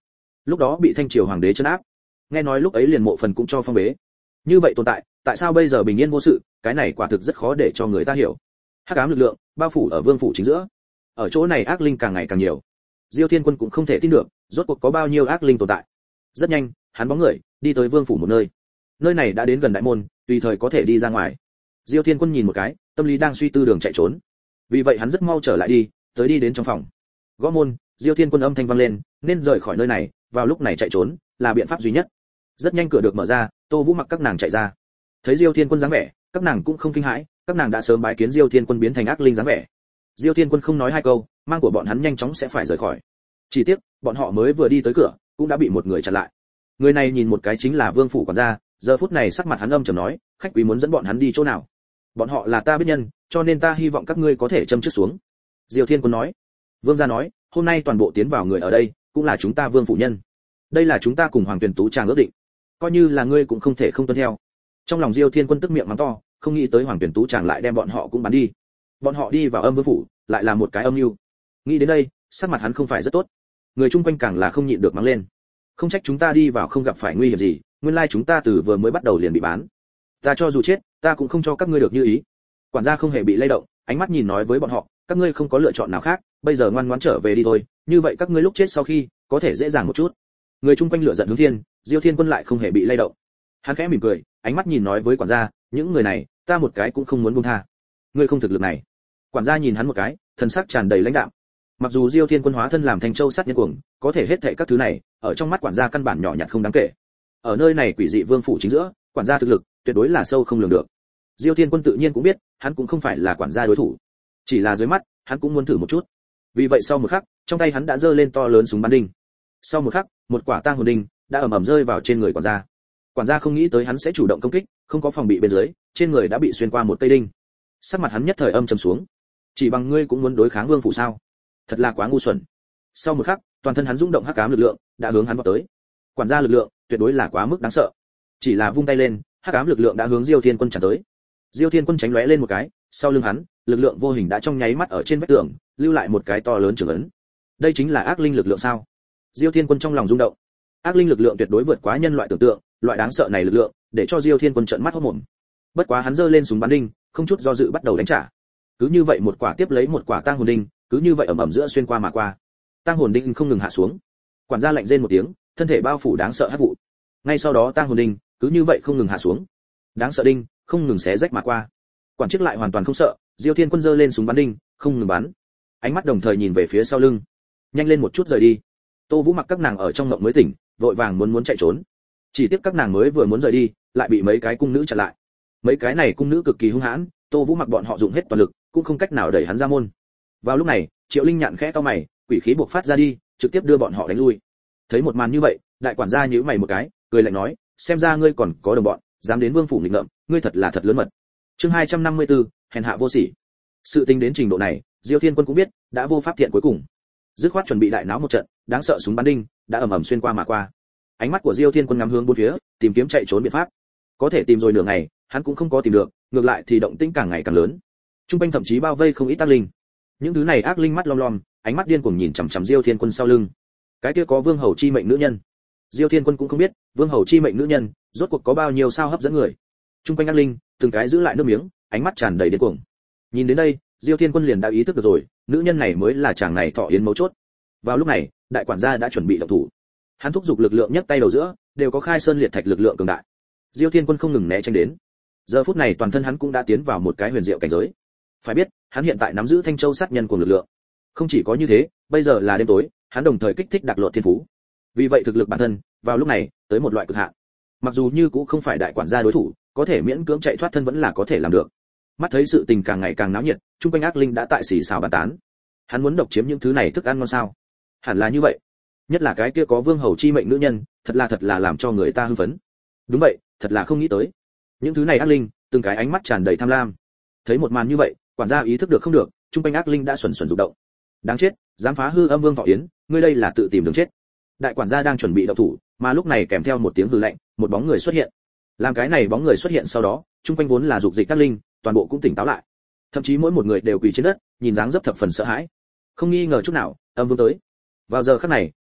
lúc đó bị thanh triều hoàng đế trấn áp, nghe nói lúc ấy liền mộ phần cũng cho phong bế. Như vậy tồn tại, tại sao bây giờ bình yên vô sự, cái này quả thực rất khó để cho người ta hiểu. Hắc ám lực lượng bao phủ ở vương phủ chính giữa, ở chỗ này ác linh càng ngày càng nhiều. Diêu Thiên Quân cũng không thể tin được, rốt cuộc có bao nhiêu ác linh tồn tại. Rất nhanh, hắn bóng người đi tới vương phủ một nơi. Nơi này đã đến gần đại môn, tùy thời có thể đi ra ngoài. Diêu Thiên Quân nhìn một cái, tâm lý đang suy tư đường chạy trốn. Vì vậy hắn rất mau trở lại đi, tới đi đến trong phòng. Gõ môn, Diêu Thiên Quân âm thanh vang lên, nên rời khỏi nơi này, vào lúc này chạy trốn là biện pháp duy nhất. Rất nhanh cửa được mở ra, Tô Vũ Mặc các nàng chạy ra. Thấy Diêu Thiên Quân dáng vẻ, các nàng cũng không kinh hãi, các nàng đã sớm bái kiến Diêu Thiên Quân biến thành ác linh dáng vẻ. Diêu Thiên Quân không nói hai câu, mang của bọn hắn nhanh chóng sẽ phải rời khỏi. Chỉ tiếc, bọn họ mới vừa đi tới cửa, cũng đã bị một người chặn lại. Người này nhìn một cái chính là Vương phủ quản gia, giờ phút này sắc mặt hắn âm trầm nói, khách quý muốn dẫn bọn hắn đi chỗ nào? Bọn họ là ta biết nhân, cho nên ta hy vọng các ngươi có thể châm trước xuống. Diêu Thiên Quân nói. Vương gia nói, hôm nay toàn bộ tiến vào người ở đây, cũng là chúng ta Vương phủ nhân. Đây là chúng ta cùng Hoàng Tuyền Tú Tràng ước định, coi như là ngươi cũng không thể không tuân theo. Trong lòng Diêu Thiên Quân tức miệng mắng to, không nghĩ tới Hoàng Tuyền Tú Tràng lại đem bọn họ cũng bắn đi. Bọn họ đi vào Âm Vương phủ, lại là một cái âm mưu. Nghĩ đến đây, sắc mặt hắn không phải rất tốt. Người chung quanh càng là không nhịn được mắng lên. Không trách chúng ta đi vào không gặp phải nguy hiểm gì, nguyên lai chúng ta từ vừa mới bắt đầu liền bị bán. Ta cho dù chết, ta cũng không cho các ngươi được như ý. Quản gia không hề bị lay động, ánh mắt nhìn nói với bọn họ, các ngươi không có lựa chọn nào khác, bây giờ ngoan ngoãn trở về đi thôi, như vậy các ngươi lúc chết sau khi có thể dễ dàng một chút. Người chung quanh lửa giận hướng thiên, Diêu Thiên Quân lại không hề bị lay động. Hắn khẽ mỉm cười, ánh mắt nhìn nói với quản gia, những người này, ta một cái cũng không muốn buông tha. Ngươi không thực lực này. Quản gia nhìn hắn một cái, thần sắc tràn đầy lãnh đạm. Mặc dù Diêu Thiên Quân hóa thân làm Thanh Châu sát nhân cuồng, có thể hết thảy các thứ này, ở trong mắt quản gia căn bản nhỏ nhặt không đáng kể. Ở nơi này quỷ dị vương phủ chính giữa, quản gia thực lực tuyệt đối là sâu không lường được. Diêu Thiên Quân tự nhiên cũng biết, hắn cũng không phải là quản gia đối thủ. Chỉ là dưới mắt, hắn cũng muốn thử một chút. Vì vậy sau một khắc, trong tay hắn đã giơ lên to lớn súng bắn đinh. Sau một khắc, một quả tang hồn đinh đã ầm ầm rơi vào trên người quản gia. Quản gia không nghĩ tới hắn sẽ chủ động công kích, không có phòng bị bên dưới, trên người đã bị xuyên qua một cây đinh. Sắc mặt hắn nhất thời âm trầm xuống. Chỉ bằng ngươi cũng muốn đối kháng vương phủ sao? Thật là quá ngu xuẩn. Sau một khắc, toàn thân hắn rung động hắc ám lực lượng đã hướng hắn vọt tới. Quản gia lực lượng tuyệt đối là quá mức đáng sợ. Chỉ là vung tay lên, hắc ám lực lượng đã hướng Diêu Thiên Quân chặn tới. Diêu Thiên Quân tránh lóe lên một cái, sau lưng hắn, lực lượng vô hình đã trong nháy mắt ở trên vách tường, lưu lại một cái to lớn trường ấn. Đây chính là ác linh lực lượng sao? Diêu Thiên Quân trong lòng rung động. Ác linh lực lượng tuyệt đối vượt quá nhân loại tưởng tượng, loại đáng sợ này lực lượng, để cho Diêu Thiên Quân trợn mắt hốt mồm. Bất quá hắn giơ lên súng bắn đinh, không chút do dự bắt đầu đánh trả. Cứ như vậy một quả tiếp lấy một quả tang hồn đinh, cứ như vậy ầm ầm giữa xuyên qua mà qua. Tang hồn đinh không ngừng hạ xuống. Quản gia lạnh rên một tiếng, thân thể bao phủ đáng sợ hắc vụ. Ngay sau đó tang hồn đinh cứ như vậy không ngừng hạ xuống. Đáng sợ đinh không ngừng xé rách mà qua. Quản chức lại hoàn toàn không sợ, Diêu Thiên Quân giơ lên súng bắn đinh, không ngừng bắn. Ánh mắt đồng thời nhìn về phía sau lưng. Nhanh lên một chút rời đi. Tô Vũ Mặc các nàng ở trong ngộng mới tỉnh, vội vàng muốn muốn chạy trốn. Chỉ tiếc các nàng mới vừa muốn rời đi, lại bị mấy cái cung nữ chặn lại. Mấy cái này cung nữ cực kỳ hung hãn, Tô Vũ Mặc bọn họ dùng hết toàn lực, cũng không cách nào đẩy hắn ra môn. Vào lúc này, Triệu Linh nhạn khẽ cau mày, quỷ khí bộc phát ra đi, trực tiếp đưa bọn họ đánh lui. Thấy một màn như vậy, đại quản gia nhíu mày một cái, cười lạnh nói, xem ra ngươi còn có đồng bọn, dám đến vương phủ nghịch ngợm, ngươi thật là thật lớn mật. Chương hai trăm năm mươi tư, hèn hạ vô sỉ. Sự tình đến trình độ này, Diêu Thiên Quân cũng biết, đã vô pháp thiện cuối cùng. Dứt khoát chuẩn bị đại náo một trận, đáng sợ súng bắn đinh đã ầm ầm xuyên qua mà qua. Ánh mắt của Diêu Thiên Quân ngắm hướng bốn phía, tìm kiếm chạy trốn biện pháp. Có thể tìm rồi nửa ngày, hắn cũng không có tìm được, ngược lại thì động tĩnh càng ngày càng lớn. Trung quanh thậm chí bao vây không ít ác linh. Những thứ này ác linh mắt lom lom, ánh mắt điên cuồng nhìn chằm chằm Diêu Thiên Quân sau lưng. Cái kia có vương hầu chi mệnh nữ nhân. Diêu Thiên Quân cũng không biết, vương hầu chi mệnh nữ nhân rốt cuộc có bao nhiêu sao hấp dẫn người. Trung quanh ác linh, từng cái giữ lại nước miếng, ánh mắt tràn đầy điên cuồng. Nhìn đến đây, Diêu Thiên Quân liền đã ý thức được rồi, nữ nhân này mới là chàng này thọ yến mấu chốt. Vào lúc này, đại quản gia đã chuẩn bị động thủ. Hắn thúc giục lực lượng nhấc tay đầu giữa, đều có khai sơn liệt thạch lực lượng cường đại. Diêu Thiên Quân không ngừng né tránh đến. Giờ phút này toàn thân hắn cũng đã tiến vào một cái huyền diệu cảnh giới. Phải biết, hắn hiện tại nắm giữ Thanh Châu sát nhân của lực lượng. Không chỉ có như thế, bây giờ là đêm tối, hắn đồng thời kích thích đặc lộ thiên phú. Vì vậy thực lực bản thân, vào lúc này, tới một loại cực hạn. Mặc dù như cũng không phải đại quản gia đối thủ, có thể miễn cưỡng chạy thoát thân vẫn là có thể làm được. Mắt thấy sự tình càng ngày càng náo nhiệt, trung quanh ác linh đã tại xì xào bàn tán. Hắn muốn độc chiếm những thứ này thức ăn ngon sao? Hẳn là như vậy. Nhất là cái kia có vương hầu chi mệnh nữ nhân, thật là thật là làm cho người ta hưng phấn. Đúng vậy, thật là không nghĩ tới. Những thứ này ác linh, từng cái ánh mắt tràn đầy tham lam. Thấy một màn như vậy, quản gia ý thức được không được, trung quanh ác linh đã xuẩn xuẩn rụng động. Đáng chết, dám phá hư âm vương thọ yến, ngươi đây là tự tìm đường chết. Đại quản gia đang chuẩn bị động thủ, mà lúc này kèm theo một tiếng hừ lạnh, một bóng người xuất hiện. Làm cái này bóng người xuất hiện sau đó, trung quanh vốn là dục dịch ác linh, toàn bộ cũng tỉnh táo lại. Thậm chí mỗi một người đều quỳ trên đất, nhìn dáng dấp thập phần sợ hãi. Không nghi ngờ chút nào, âm vương tới. Vào giờ khắc này,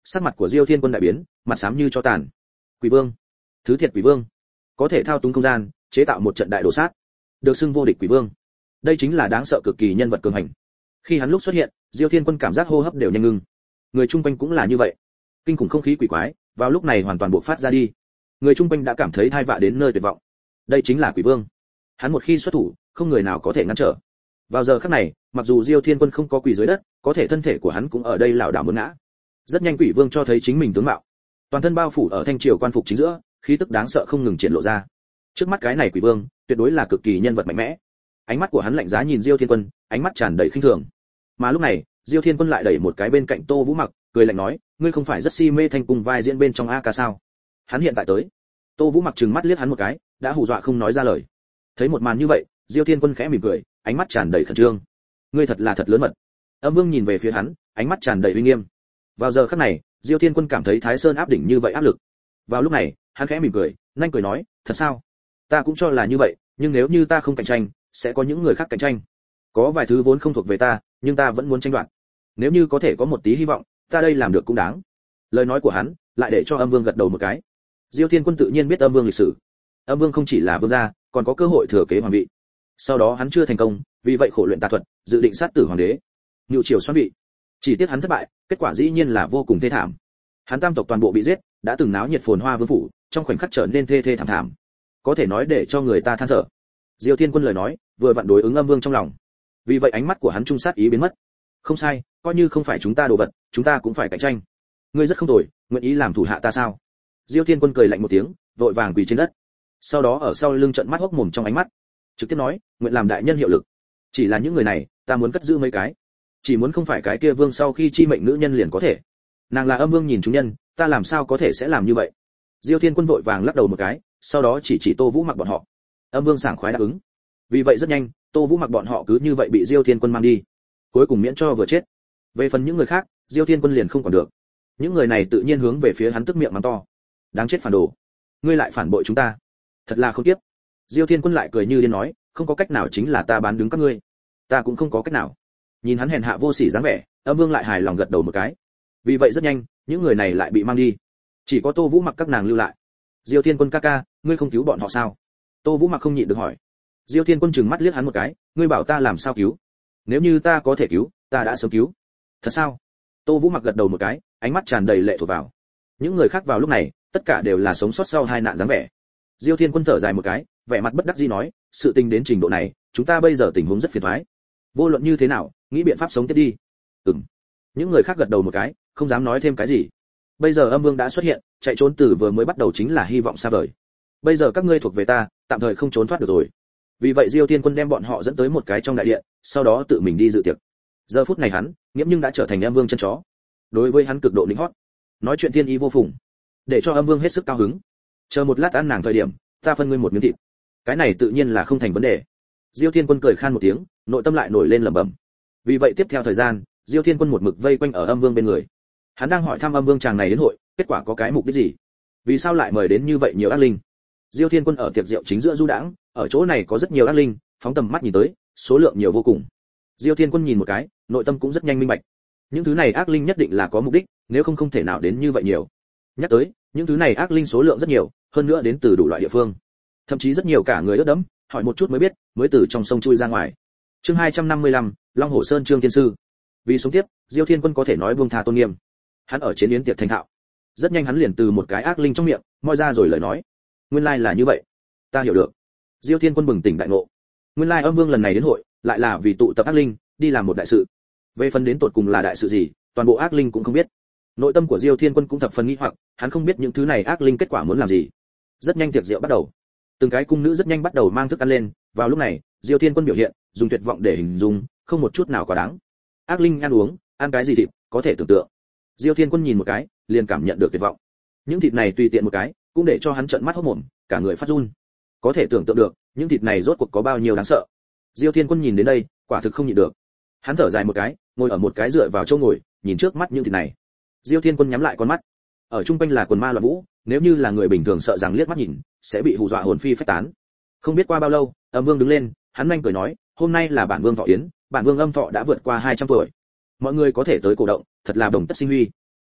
Sắc mặt của Diêu Thiên Quân đại biến, mặt xám như cho tàn. Quỷ vương, thứ thiệt quỷ vương, có thể thao túng không gian, chế tạo một trận đại đồ sát, được xưng vô địch quỷ vương. Đây chính là đáng sợ cực kỳ nhân vật cường hành. Khi hắn lúc xuất hiện, Diêu Thiên Quân cảm giác hô hấp đều nhanh ngưng. Người chung quanh cũng là như vậy. Kinh khủng không khí quỷ quái, vào lúc này hoàn toàn bộc phát ra đi. Người chung quanh đã cảm thấy tai vạ đến nơi tuyệt vọng. Đây chính là quỷ vương. Hắn một khi xuất thủ, không người nào có thể ngăn trở. Vào giờ khắc này, mặc dù Diêu Thiên Quân không có quỳ dưới đất, có thể thân thể của hắn cũng ở đây lảo đảo muốn ngã. Rất nhanh quỷ vương cho thấy chính mình tướng mạo. Toàn thân bao phủ ở thanh triều quan phục chính giữa, khí tức đáng sợ không ngừng triển lộ ra. Trước mắt cái này quỷ vương, tuyệt đối là cực kỳ nhân vật mạnh mẽ. Ánh mắt của hắn lạnh giá nhìn Diêu Thiên Quân, ánh mắt tràn đầy khinh thường. Mà lúc này, Diêu Thiên Quân lại đẩy một cái bên cạnh Tô Vũ Mặc, cười lạnh nói, ngươi không phải rất si mê thanh cung vai diễn bên trong a ca sao? Hắn hiện tại tới. Tô Vũ Mặc trừng mắt liếc hắn một cái, đã hù dọa không nói ra lời. Thấy một màn như vậy, Diêu Thiên Quân khẽ mỉm cười, ánh mắt tràn đầy khẩn trương. Ngươi thật là thật lớn mật. Âm Vương nhìn về phía hắn, ánh mắt tràn đầy uy nghiêm. Vào giờ khắc này, Diêu Thiên Quân cảm thấy Thái Sơn áp đỉnh như vậy áp lực. Vào lúc này, hắn khẽ mỉm cười, nhanh cười nói, thật sao? Ta cũng cho là như vậy, nhưng nếu như ta không cạnh tranh, sẽ có những người khác cạnh tranh. Có vài thứ vốn không thuộc về ta, nhưng ta vẫn muốn tranh đoạt. Nếu như có thể có một tí hy vọng, ta đây làm được cũng đáng. Lời nói của hắn lại để cho Âm Vương gật đầu một cái. Diêu Thiên Quân tự nhiên biết Âm Vương lịch sử. Âm Vương không chỉ là vương gia, còn có cơ hội thừa kế hoàng vị. Sau đó hắn chưa thành công, vì vậy khổ luyện tà thuật, dự định sát tử hoàng đế. Nhu triều xoán vị. Chỉ tiếc hắn thất bại, kết quả dĩ nhiên là vô cùng thê thảm. Hắn tam tộc toàn bộ bị giết, đã từng náo nhiệt phồn hoa vương phủ, trong khoảnh khắc trở nên thê thê thảm thảm. Có thể nói để cho người ta than thở. Diêu Thiên Quân lời nói, vừa vặn đối ứng Âm Vương trong lòng. Vì vậy ánh mắt của hắn trung sát ý biến mất. Không sai, coi như không phải chúng ta đồ vật, chúng ta cũng phải cạnh tranh. Ngươi rất không tồi, nguyện ý làm thủ hạ ta sao? Diêu Thiên Quân cười lạnh một tiếng, vội vàng quỳ trên đất. Sau đó ở sau lưng trợn mắt hốc mồm trong ánh mắt, trực tiếp nói, nguyện làm đại nhân hiệu lực. Chỉ là những người này, ta muốn cất giữ mấy cái. Chỉ muốn không phải cái kia vương sau khi chi mệnh nữ nhân liền có thể. Nàng là Âm Vương nhìn chúng nhân, ta làm sao có thể sẽ làm như vậy? Diêu Thiên Quân vội vàng lắc đầu một cái, sau đó chỉ chỉ Tô Vũ Mặc bọn họ. Âm Vương sảng khoái đáp ứng. Vì vậy rất nhanh, Tô Vũ Mặc bọn họ cứ như vậy bị Diêu Thiên Quân mang đi. Cuối cùng miễn cho vừa chết. Về phần những người khác, Diêu Thiên Quân liền không còn được. Những người này tự nhiên hướng về phía hắn tức miệng mắng to. Đáng chết phản đồ, ngươi lại phản bội chúng ta, thật là không tiếp. Diêu Thiên Quân lại cười như điên nói, không có cách nào, chính là ta bán đứng các ngươi. Ta cũng không có cách nào. Nhìn hắn hèn hạ vô sỉ dáng vẻ, Âm Vương lại hài lòng gật đầu một cái. Vì vậy rất nhanh, những người này lại bị mang đi. Chỉ có Tô Vũ Mặc các nàng lưu lại. Diêu Thiên Quân ca ca, ngươi không cứu bọn họ sao? Tô Vũ Mặc không nhịn được hỏi. Diêu Thiên Quân trừng mắt liếc hắn một cái, ngươi bảo ta làm sao cứu? Nếu như ta có thể cứu, ta đã sớm cứu. Thật sao? Tô Vũ Mặc gật đầu một cái, ánh mắt tràn đầy lệ thuộc vào. Những người khác vào lúc này, tất cả đều là sống sót sau hai nạn dáng vẻ. Diêu Thiên Quân thở dài một cái, vẻ mặt bất đắc dĩ nói, sự tình đến trình độ này, chúng ta bây giờ tình huống rất phiền toái. Vô luận như thế nào, nghĩ biện pháp sống tiếp đi. Ừm. Những người khác gật đầu một cái, không dám nói thêm cái gì. Bây giờ Âm Vương đã xuất hiện, chạy trốn từ vừa mới bắt đầu chính là hy vọng xa vời. Bây giờ các ngươi thuộc về ta, tạm thời không trốn thoát được rồi. Vì vậy Diêu Thiên Quân đem bọn họ dẫn tới một cái trong đại điện, sau đó tự mình đi dự tiệc. Giờ phút này hắn, nghiễm nhưng đã trở thành Âm Vương chân chó. Đối với hắn cực độ lĩnh hót, nói chuyện thiên ý vô phùng, để cho Âm Vương hết sức cao hứng. Chờ một lát ăn nàng thời điểm, ta phân ngươi một miếng thịt. Cái này tự nhiên là không thành vấn đề. Diêu Thiên Quân cười khan một tiếng, nội tâm lại nổi lên lẩm bẩm. Vì vậy tiếp theo thời gian, Diêu Thiên Quân một mực vây quanh ở Âm Vương bên người. Hắn đang hỏi thăm Âm Vương chàng này đến hội, kết quả có cái mục đích gì? Vì sao lại mời đến như vậy nhiều ác linh? Diêu Thiên Quân ở tiệc rượu chính giữa du đãng, ở chỗ này có rất nhiều ác linh, phóng tầm mắt nhìn tới, số lượng nhiều vô cùng. Diêu Thiên Quân nhìn một cái, nội tâm cũng rất nhanh minh bạch. Những thứ này ác linh nhất định là có mục đích, nếu không không thể nào đến như vậy nhiều. Nhắc tới, những thứ này ác linh số lượng rất nhiều, hơn nữa đến từ đủ loại địa phương. Thậm chí rất nhiều cả người ướt đẫm, hỏi một chút mới biết, mới từ trong sông chui ra ngoài. Chương hai trăm năm mươi lăm, Long Hổ Sơn Trương Thiên Sư. Vì sống tiếp, Diêu Thiên Quân có thể nói buông tha tôn nghiêm. Hắn ở chiến yến tiệc thành thạo. Rất nhanh hắn liền từ một cái ác linh trong miệng, moi ra rồi lời nói. Nguyên lai là như vậy, ta hiểu được. Diêu Thiên Quân bừng tỉnh đại ngộ. Nguyên lai Âm Vương lần này đến hội, lại là vì tụ tập ác linh, đi làm một đại sự. Về phần đến tột cùng là đại sự gì, toàn bộ ác linh cũng không biết. Nội tâm của Diêu Thiên Quân cũng thập phần nghi hoặc, hắn không biết những thứ này ác linh kết quả muốn làm gì. Rất nhanh tiệc rượu bắt đầu. Từng cái cung nữ rất nhanh bắt đầu mang thức ăn lên, vào lúc này, Diêu Thiên Quân biểu hiện, dùng tuyệt vọng để hình dung, không một chút nào quá đáng. Ác linh ăn uống, ăn cái gì thịt, có thể tưởng tượng. Diêu Thiên Quân nhìn một cái, liền cảm nhận được tuyệt vọng. Những thịt này tùy tiện một cái, cũng để cho hắn trợn mắt hốt mồm, cả người phát run. Có thể tưởng tượng được, những thịt này rốt cuộc có bao nhiêu đáng sợ. Diêu Thiên Quân nhìn đến đây, quả thực không nhịn được. Hắn thở dài một cái, ngồi ở một cái dựa vào chỗ ngồi, nhìn trước mắt những thịt này. Diêu Thiên Quân nhắm lại con mắt. Ở trung quanh là quần ma loạn vũ, nếu như là người bình thường sợ rằng liếc mắt nhìn sẽ bị hù dọa hồn phi phách tán. Không biết qua bao lâu, Âm Vương đứng lên, hắn nhanh cười nói, hôm nay là bản vương thọ yến, bản vương Âm Thọ đã vượt qua hai trăm tuổi. Mọi người có thể tới cổ động, thật là đồng tất sinh huy.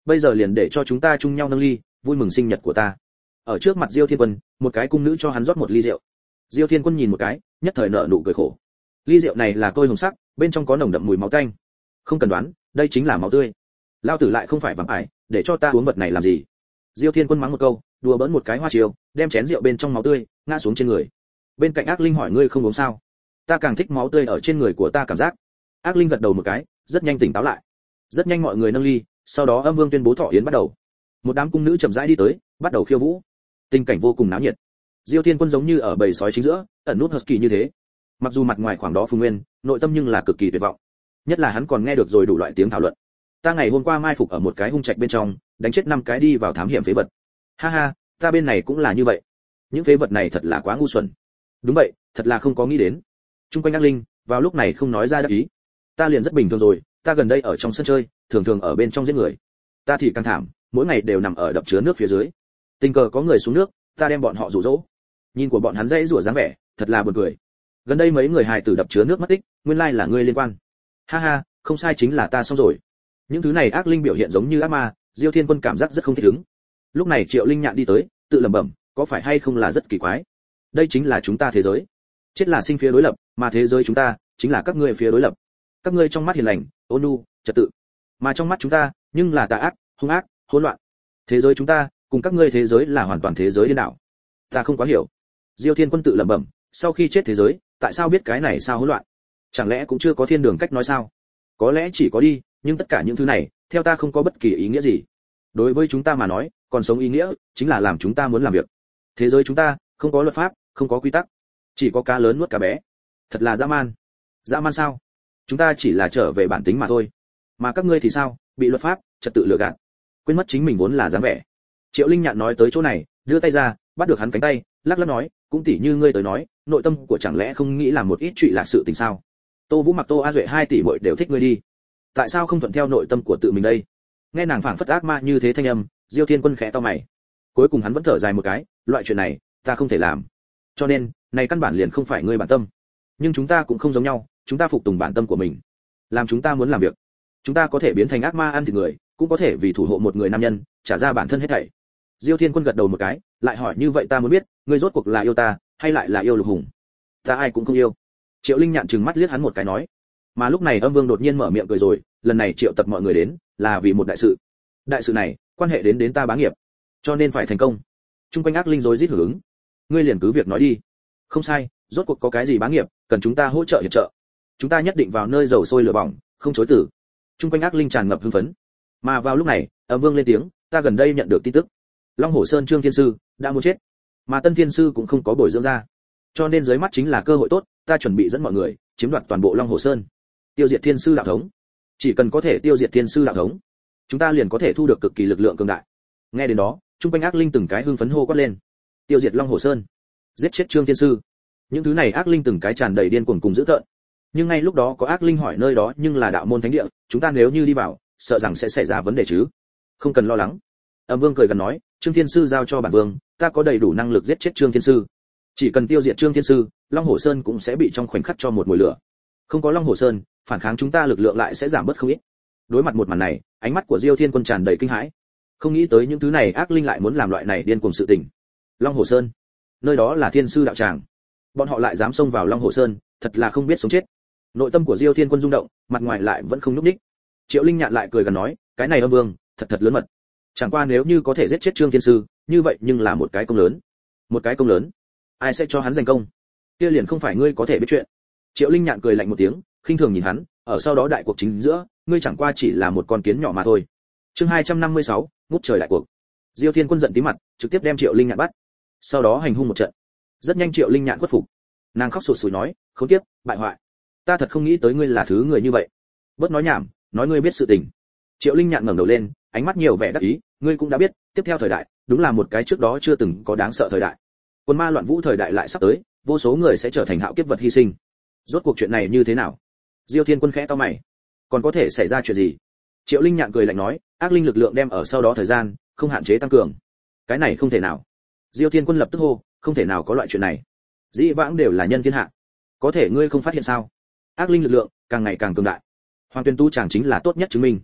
bây giờ liền để cho chúng ta chung nhau nâng ly, vui mừng sinh nhật của ta. Ở trước mặt Diêu Thiên Quân, một cái cung nữ cho hắn rót một ly rượu. Diêu Thiên Quân nhìn một cái, nhất thời nở nụ cười khổ. Ly rượu này là tôi hồng sắc, bên trong có nồng đậm mùi máu tanh. Không cần đoán, đây chính là máu tươi. Lao tử lại không phải vạm ải, để cho ta uống vật này làm gì? Diêu Thiên Quân mắng một câu, đùa bỡn một cái hoa chiều, đem chén rượu bên trong máu tươi ngã xuống trên người. Bên cạnh Ác Linh hỏi ngươi không uống sao? Ta càng thích máu tươi ở trên người của ta cảm giác. Ác Linh gật đầu một cái, rất nhanh tỉnh táo lại. Rất nhanh mọi người nâng ly, sau đó Âm Vương tuyên bố thọ yến bắt đầu. Một đám cung nữ chậm rãi đi tới, bắt đầu khiêu vũ. Tình cảnh vô cùng náo nhiệt. Diêu Thiên Quân giống như ở bầy sói chính giữa, ẩn nút husky như thế. Mặc dù mặt ngoài khoảng đó Phùng Nguyên, nội tâm nhưng là cực kỳ tuyệt vọng. Nhất là hắn còn nghe được rồi đủ loại tiếng thảo luận. Ta ngày hôm qua mai phục ở một cái hung trạch bên trong, đánh chết năm cái đi vào thám hiểm phế vật. Ha ha, ta bên này cũng là như vậy. Những phế vật này thật là quá ngu xuẩn. Đúng vậy, thật là không có nghĩ đến. Trung quanh Ác Linh, vào lúc này không nói ra đáp ý. Ta liền rất bình thường rồi, ta gần đây ở trong sân chơi, thường thường ở bên trong giết người. Ta thì căng thảm, mỗi ngày đều nằm ở đập chứa nước phía dưới. Tình cờ có người xuống nước, ta đem bọn họ dụ dỗ. Nhìn của bọn hắn dãy rủa dáng vẻ, thật là buồn cười. Gần đây mấy người hài tử đập chứa nước mất tích, nguyên lai là ngươi liên quan. Ha ha, không sai chính là ta xong rồi. Những thứ này Ác Linh biểu hiện giống như ác ma, Diêu Thiên Quân cảm giác rất không thích ứng. Lúc này Triệu Linh Nhạn đi tới, tự lẩm bẩm, có phải hay không là rất kỳ quái. Đây chính là chúng ta thế giới. Chết là sinh phía đối lập, mà thế giới chúng ta chính là các ngươi phía đối lập. Các ngươi trong mắt hiền lành, ôn nhu, trật tự, mà trong mắt chúng ta nhưng là tà ác, hung ác, hỗn loạn. Thế giới chúng ta cùng các ngươi thế giới là hoàn toàn thế giới điên đảo. Ta không quá hiểu. Diêu Thiên Quân tự lẩm bẩm, sau khi chết thế giới, tại sao biết cái này sao hỗn loạn? Chẳng lẽ cũng chưa có thiên đường cách nói sao? Có lẽ chỉ có đi, nhưng tất cả những thứ này, theo ta không có bất kỳ ý nghĩa gì. Đối với chúng ta mà nói, còn sống ý nghĩa chính là làm chúng ta muốn làm việc. Thế giới chúng ta không có luật pháp, không có quy tắc, chỉ có cá lớn nuốt cá bé. Thật là dã man. Dã man sao? Chúng ta chỉ là trở về bản tính mà thôi. Mà các ngươi thì sao? Bị luật pháp, trật tự lừa gạt, quên mất chính mình vốn là dáng vẻ. Triệu Linh Nhạn nói tới chỗ này, đưa tay ra, bắt được hắn cánh tay, lắc lắc nói, cũng tỉ như ngươi tới nói, nội tâm của chẳng lẽ không nghĩ làm một ít chuyện lạc sự tình sao? Tô Vũ mặc Tô A Duệ hai tỷ muội đều thích ngươi đi, tại sao không thuận theo nội tâm của tự mình đây? Nghe nàng phảng phất ác ma như thế thanh âm, Diêu Thiên Quân khẽ to mày. Cuối cùng hắn vẫn thở dài một cái, loại chuyện này, ta không thể làm. Cho nên, này căn bản liền không phải ngươi bản tâm. Nhưng chúng ta cũng không giống nhau, chúng ta phục tùng bản tâm của mình, làm chúng ta muốn làm việc. Chúng ta có thể biến thành ác ma ăn thịt người, cũng có thể vì thủ hộ một người nam nhân, trả ra bản thân hết thảy. Diêu Thiên Quân gật đầu một cái, lại hỏi như vậy ta muốn biết, ngươi rốt cuộc là yêu ta, hay lại là yêu Lục Hùng? Ta ai cũng không yêu. Triệu Linh Nhạn trừng mắt liếc hắn một cái nói. Mà lúc này Âm Vương đột nhiên mở miệng cười rồi, lần này triệu tập mọi người đến, là vì một đại sự. Đại sự này, quan hệ đến đến ta bá nghiệp, cho nên phải thành công. Trung quanh Ác Linh rối rít hưởng ứng. Ngươi liền cứ việc nói đi. Không sai, rốt cuộc có cái gì bá nghiệp, cần chúng ta hỗ trợ hiệp trợ. Chúng ta nhất định vào nơi dầu sôi lửa bỏng, không chối từ. Trung quanh Ác Linh tràn ngập hưng phấn. Mà vào lúc này, Âm Vương lên tiếng, ta gần đây nhận được tin tức, Long Hổ Sơn Trương Thiên Sư đã muốn chết, mà Tân Thiên Sư cũng không có bồi dưỡng ra, cho nên dưới mắt chính là cơ hội tốt, ta chuẩn bị dẫn mọi người chiếm đoạt toàn bộ Long Hổ Sơn, tiêu diệt Thiên Sư đạo thống. Chỉ cần có thể tiêu diệt Thiên Sư đạo thống, chúng ta liền có thể thu được cực kỳ lực lượng cường đại. Nghe đến đó, trung quanh Ác Linh từng cái hưng phấn hô quát lên, tiêu diệt Long Hổ Sơn, giết chết Trương Thiên Sư. Những thứ này Ác Linh từng cái tràn đầy điên cuồng cùng dữ tợn. Nhưng ngay lúc đó có Ác Linh hỏi nơi đó nhưng là đạo môn thánh địa, chúng ta nếu như đi vào, sợ rằng sẽ xảy ra vấn đề chứ? Không cần lo lắng. Âm Vương cười gần nói, Trương Thiên Sư giao cho bản vương, ta có đầy đủ năng lực giết chết Trương Thiên Sư. Chỉ cần tiêu diệt Trương Thiên Sư, Long Hổ Sơn cũng sẽ bị trong khoảnh khắc cho một mùi lửa. Không có Long Hổ Sơn, phản kháng chúng ta lực lượng lại sẽ giảm bớt không ít. Đối mặt một màn này, ánh mắt của Diêu Thiên Quân tràn đầy kinh hãi. Không nghĩ tới những thứ này Ác Linh lại muốn làm loại này điên cuồng sự tình. Long Hổ Sơn, nơi đó là Thiên Sư đạo tràng, bọn họ lại dám xông vào Long Hổ Sơn, thật là không biết sống chết. Nội tâm của Diêu Thiên Quân rung động, mặt ngoài lại vẫn không nhúc nhích. Triệu Linh Nhạn lại cười gần nói, cái này Âm Vương, thật thật lớn mật. Chẳng qua nếu như có thể giết chết Trương Thiên Sư, như vậy nhưng là một cái công lớn. Một cái công lớn, ai sẽ cho hắn giành công? Kia liền không phải ngươi có thể biết chuyện. Triệu Linh Nhạn cười lạnh một tiếng, khinh thường nhìn hắn, ở sau đó đại cuộc chính giữa, ngươi chẳng qua chỉ là một con kiến nhỏ mà thôi. Chương hai trăm năm mươi sáu, ngút trời đại cuộc. Diêu Thiên Quân giận tí mặt, trực tiếp đem Triệu Linh Nhạn bắt. Sau đó hành hung một trận. Rất nhanh Triệu Linh Nhạn khuất phục. Nàng khóc sụt sùi nói, khốn kiếp, bại hoại. Ta thật không nghĩ tới ngươi là thứ người như vậy. Bớt nói nhảm, nói ngươi biết sự tình. Triệu Linh Nhạn ngẩng đầu lên, ánh mắt nhiều vẻ đắc ý, ngươi cũng đã biết, tiếp theo thời đại, đúng là một cái trước đó chưa từng có đáng sợ thời đại. Quân ma loạn vũ thời đại lại sắp tới, vô số người sẽ trở thành hạo kiếp vật hy sinh. Rốt cuộc chuyện này như thế nào? Diêu Thiên Quân khẽ to mày. Còn có thể xảy ra chuyện gì? Triệu Linh Nhạn cười lạnh nói, ác linh lực lượng đem ở sau đó thời gian, không hạn chế tăng cường. Cái này không thể nào. Diêu Thiên Quân lập tức hô, không thể nào có loại chuyện này. Dĩ vãng đều là nhân thiên hạ, có thể ngươi không phát hiện sao? Ác linh lực lượng càng ngày càng cường đại. Hoàng Tuyên Tu chàng chính là tốt nhất chứng minh.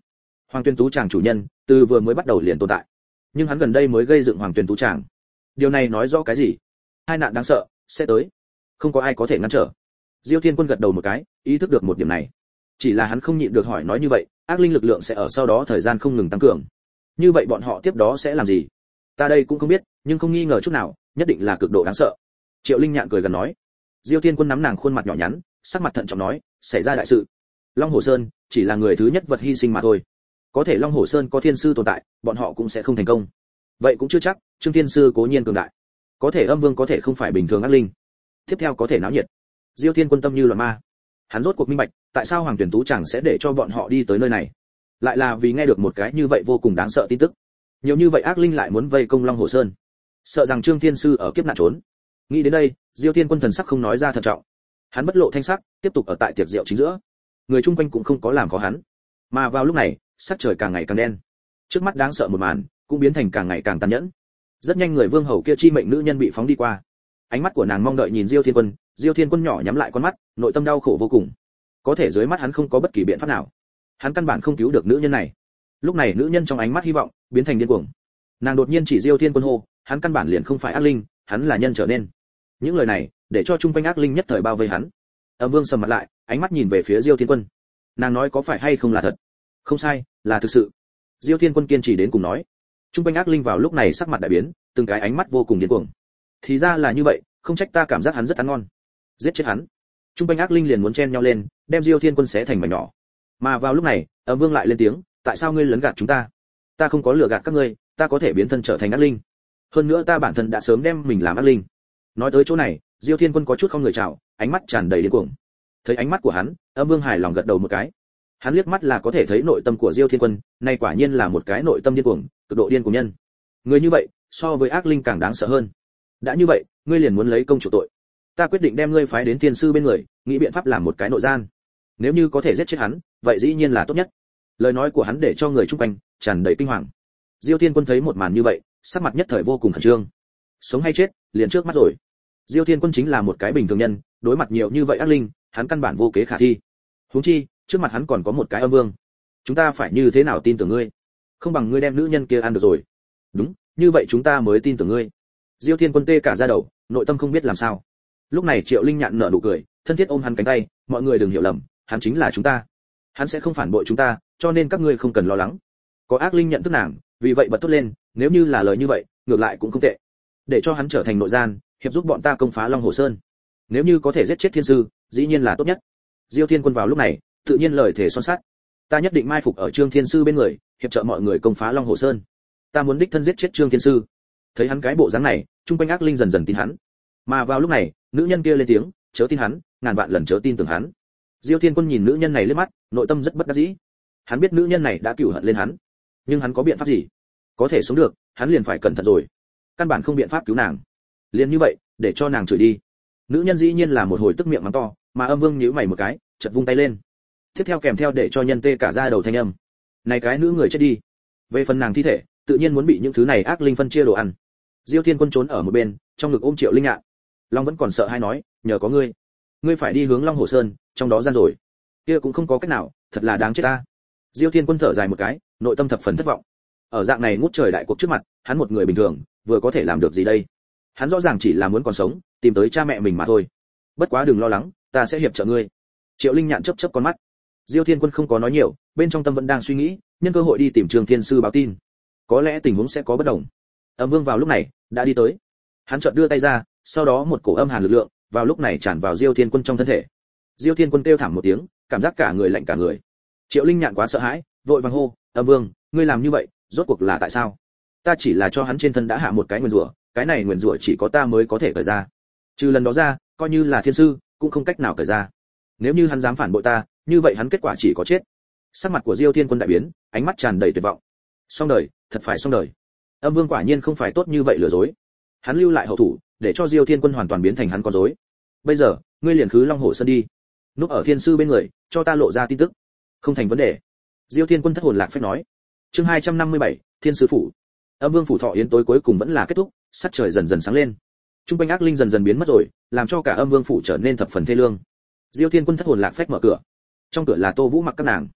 Hoàng Tuyền Tú Tràng chủ nhân, từ vừa mới bắt đầu liền tồn tại, nhưng hắn gần đây mới gây dựng Hoàng Tuyền Tú Tràng. Điều này nói rõ cái gì? Hai nạn đáng sợ sẽ tới, không có ai có thể ngăn trở. Diêu Thiên Quân gật đầu một cái, ý thức được một điểm này. Chỉ là hắn không nhịn được hỏi, nói như vậy, ác linh lực lượng sẽ ở sau đó thời gian không ngừng tăng cường. Như vậy bọn họ tiếp đó sẽ làm gì? Ta đây cũng không biết, nhưng không nghi ngờ chút nào, nhất định là cực độ đáng sợ. Triệu Linh Nhạn cười gần nói. Diêu Thiên Quân nắm nàng khuôn mặt nhỏ nhắn, sắc mặt thận trọng nói, xảy ra đại sự. Long Hồ Sơn chỉ là người thứ nhất vật hy sinh mà thôi. Có thể Long Hồ Sơn có thiên sư tồn tại, bọn họ cũng sẽ không thành công. Vậy cũng chưa chắc, Trương Thiên sư cố nhiên cường đại, có thể Âm Vương có thể không phải bình thường ác linh. Tiếp theo có thể náo nhiệt. Diêu Thiên Quân tâm như loạn ma. Hắn rốt cuộc minh bạch, tại sao Hoàng Tuyển Tú chẳng sẽ để cho bọn họ đi tới nơi này, lại là vì nghe được một cái như vậy vô cùng đáng sợ tin tức. Nhiều như vậy ác linh lại muốn vây công Long Hồ Sơn, sợ rằng Trương Thiên sư ở kiếp nạn trốn. Nghĩ đến đây, Diêu Thiên Quân thần sắc không nói ra thận trọng. Hắn bất lộ thanh sắc, tiếp tục ở tại tiệc rượu chính giữa. Người chung quanh cũng không có làm khó hắn. Mà vào lúc này, sắc trời càng ngày càng đen. Trước mắt đáng sợ một màn, cũng biến thành càng ngày càng tàn nhẫn. Rất nhanh người vương hầu kia chi mệnh nữ nhân bị phóng đi qua. Ánh mắt của nàng mong đợi nhìn Diêu Thiên Quân, Diêu Thiên Quân nhỏ nhắm lại con mắt, nội tâm đau khổ vô cùng. Có thể dưới mắt hắn không có bất kỳ biện pháp nào, hắn căn bản không cứu được nữ nhân này. Lúc này nữ nhân trong ánh mắt hy vọng biến thành điên cuồng. Nàng đột nhiên chỉ Diêu Thiên Quân hô, hắn căn bản liền không phải ác linh, hắn là nhân trở nên. Những lời này để cho chung quanh ác linh nhất thời bao vây hắn. Âm Vương sầm mặt lại, ánh mắt nhìn về phía Diêu Thiên Quân. Nàng nói có phải hay không là thật? Không sai, là thực sự. Diêu Thiên Quân kiên trì đến cùng nói. Chung quanh ác linh vào lúc này sắc mặt đại biến, từng cái ánh mắt vô cùng điên cuồng. Thì ra là như vậy, không trách ta cảm giác hắn rất ăn ngon. Giết chết hắn. Chung quanh ác linh liền muốn chen nhau lên, đem Diêu Thiên Quân xé thành mảnh nhỏ. Mà vào lúc này, Âm Vương lại lên tiếng, tại sao ngươi lấn gạt chúng ta? Ta không có lừa gạt các ngươi, ta có thể biến thân trở thành ác linh. Hơn nữa ta bản thân đã sớm đem mình làm ác linh. Nói tới chỗ này, Diêu Thiên Quân có chút không người chào, ánh mắt tràn đầy điên cuồng. Thấy ánh mắt của hắn, Âm Vương hài lòng gật đầu một cái. Hắn liếc mắt là có thể thấy nội tâm của Diêu Thiên Quân, này quả nhiên là một cái nội tâm điên cuồng, cực độ điên cuồng nhân. Người như vậy, so với ác linh càng đáng sợ hơn. Đã như vậy, ngươi liền muốn lấy công chủ tội. Ta quyết định đem ngươi phái đến thiên sư bên người, nghĩ biện pháp làm một cái nội gian. Nếu như có thể giết chết hắn, vậy dĩ nhiên là tốt nhất. Lời nói của hắn để cho người chung quanh tràn đầy kinh hoàng. Diêu Thiên Quân thấy một màn như vậy, sắc mặt nhất thời vô cùng khẩn trương. Sống hay chết, liền trước mắt rồi. Diêu Thiên Quân chính là một cái bình thường nhân, đối mặt nhiều như vậy ác linh, hắn căn bản vô kế khả thi. Huống chi, trước mặt hắn còn có một cái Âm Vương. Chúng ta phải như thế nào tin tưởng ngươi? Không bằng ngươi đem nữ nhân kia ăn được rồi. Đúng, như vậy chúng ta mới tin tưởng ngươi. Diêu Thiên Quân tê cả da đầu, nội tâm không biết làm sao. Lúc này Triệu Linh Nhạn nở nụ cười, thân thiết ôm hắn cánh tay, mọi người đừng hiểu lầm, hắn chính là chúng ta. Hắn sẽ không phản bội chúng ta, cho nên các ngươi không cần lo lắng. Có ác linh nhận thức nàng, vì vậy bật thốt lên, nếu như là lời như vậy, ngược lại cũng không tệ. Để cho hắn trở thành nội gian, hiệp giúp bọn ta công phá Long Hồ Sơn. Nếu như có thể giết chết thiên sư, dĩ nhiên là tốt nhất. Diêu Thiên Quân vào lúc này, tự nhiên lời thể son sắt. Ta nhất định mai phục ở Trương Thiên sư bên người, hiệp trợ mọi người công phá Long Hồ Sơn. Ta muốn đích thân giết chết Trương Thiên sư. Thấy hắn cái bộ dáng này, trung quanh ác linh dần dần tin hắn. Mà vào lúc này, nữ nhân kia lên tiếng, chớ tin hắn, ngàn vạn lần chớ tin tưởng hắn. Diêu Thiên Quân nhìn nữ nhân này liếc mắt, nội tâm rất bất đắc dĩ. Hắn biết nữ nhân này đã cừu hận lên hắn, nhưng hắn có biện pháp gì? Có thể sống được, hắn liền phải cẩn thận rồi. Căn bản không biện pháp cứu nàng. Liền như vậy, để cho nàng chửi đi. Nữ nhân dĩ nhiên là một hồi tức miệng mắng to, mà Âm Vương nhíu mày một cái, chợt vung tay lên. Tiếp theo kèm theo để cho nhân tê cả da đầu thanh âm. Này cái nữ người chết đi. Về phần nàng thi thể, tự nhiên muốn bị những thứ này ác linh phân chia đồ ăn. Diêu Thiên Quân trốn ở một bên, trong ngực ôm Triệu Linh Nhạn. Long vẫn còn sợ hai nói, nhờ có ngươi, ngươi phải đi hướng Long Hồ Sơn, trong đó gian rồi. Kia cũng không có cách nào, thật là đáng chết ta. Diêu Thiên Quân thở dài một cái, nội tâm thập phần thất vọng. Ở dạng này ngút trời đại cuộc trước mặt, hắn một người bình thường, vừa có thể làm được gì đây? Hắn rõ ràng chỉ là muốn còn sống, tìm tới cha mẹ mình mà thôi. Bất quá đừng lo lắng, ta sẽ hiệp trợ ngươi. Triệu Linh Nhạn chớp chớp con mắt. Diêu Thiên Quân không có nói nhiều, bên trong tâm vẫn đang suy nghĩ, nhân cơ hội đi tìm Trường Thiên sư báo tin. Có lẽ tình huống sẽ có bất đồng. Âm Vương vào lúc này đã đi tới. Hắn chợt đưa tay ra, sau đó một cổ âm hàn lực lượng vào lúc này tràn vào Diêu Thiên Quân trong thân thể. Diêu Thiên Quân kêu thảm một tiếng, cảm giác cả người lạnh cả người. Triệu Linh Nhạn quá sợ hãi, vội vàng hô, "Âm Vương, ngươi làm như vậy, rốt cuộc là tại sao?" Ta chỉ là cho hắn trên thân đã hạ một cái nguyền rủa, cái này nguyền rủa chỉ có ta mới có thể cởi ra. Trừ lần đó ra, coi như là thiên sư, cũng không cách nào cởi ra. Nếu như hắn dám phản bội ta, như vậy hắn kết quả chỉ có chết. Sắc mặt của Diêu Thiên Quân đại biến, ánh mắt tràn đầy tuyệt vọng. Xong đời, thật phải xong đời. Âm Vương quả nhiên không phải tốt như vậy lừa dối. Hắn lưu lại hậu thủ, để cho Diêu Thiên Quân hoàn toàn biến thành hắn con rối. Bây giờ, ngươi liền khứ Long Hồ Sơn đi, núp ở thiên sư bên người, cho ta lộ ra tin tức. Không thành vấn đề. Diêu Thiên Quân thất hồn lạc phách nói. Chương hai trăm năm mươi bảy, Thiên sư phủ. Âm Vương phủ thọ yến tối cuối cùng vẫn là kết thúc, sắc trời dần dần sáng lên. Trung quanh ác linh dần dần biến mất rồi, làm cho cả Âm Vương phủ trở nên thập phần thê lương. Diêu Thiên Quân thất hồn lạc phách mở cửa. Trong cửa là Tô Vũ mặc các nàng.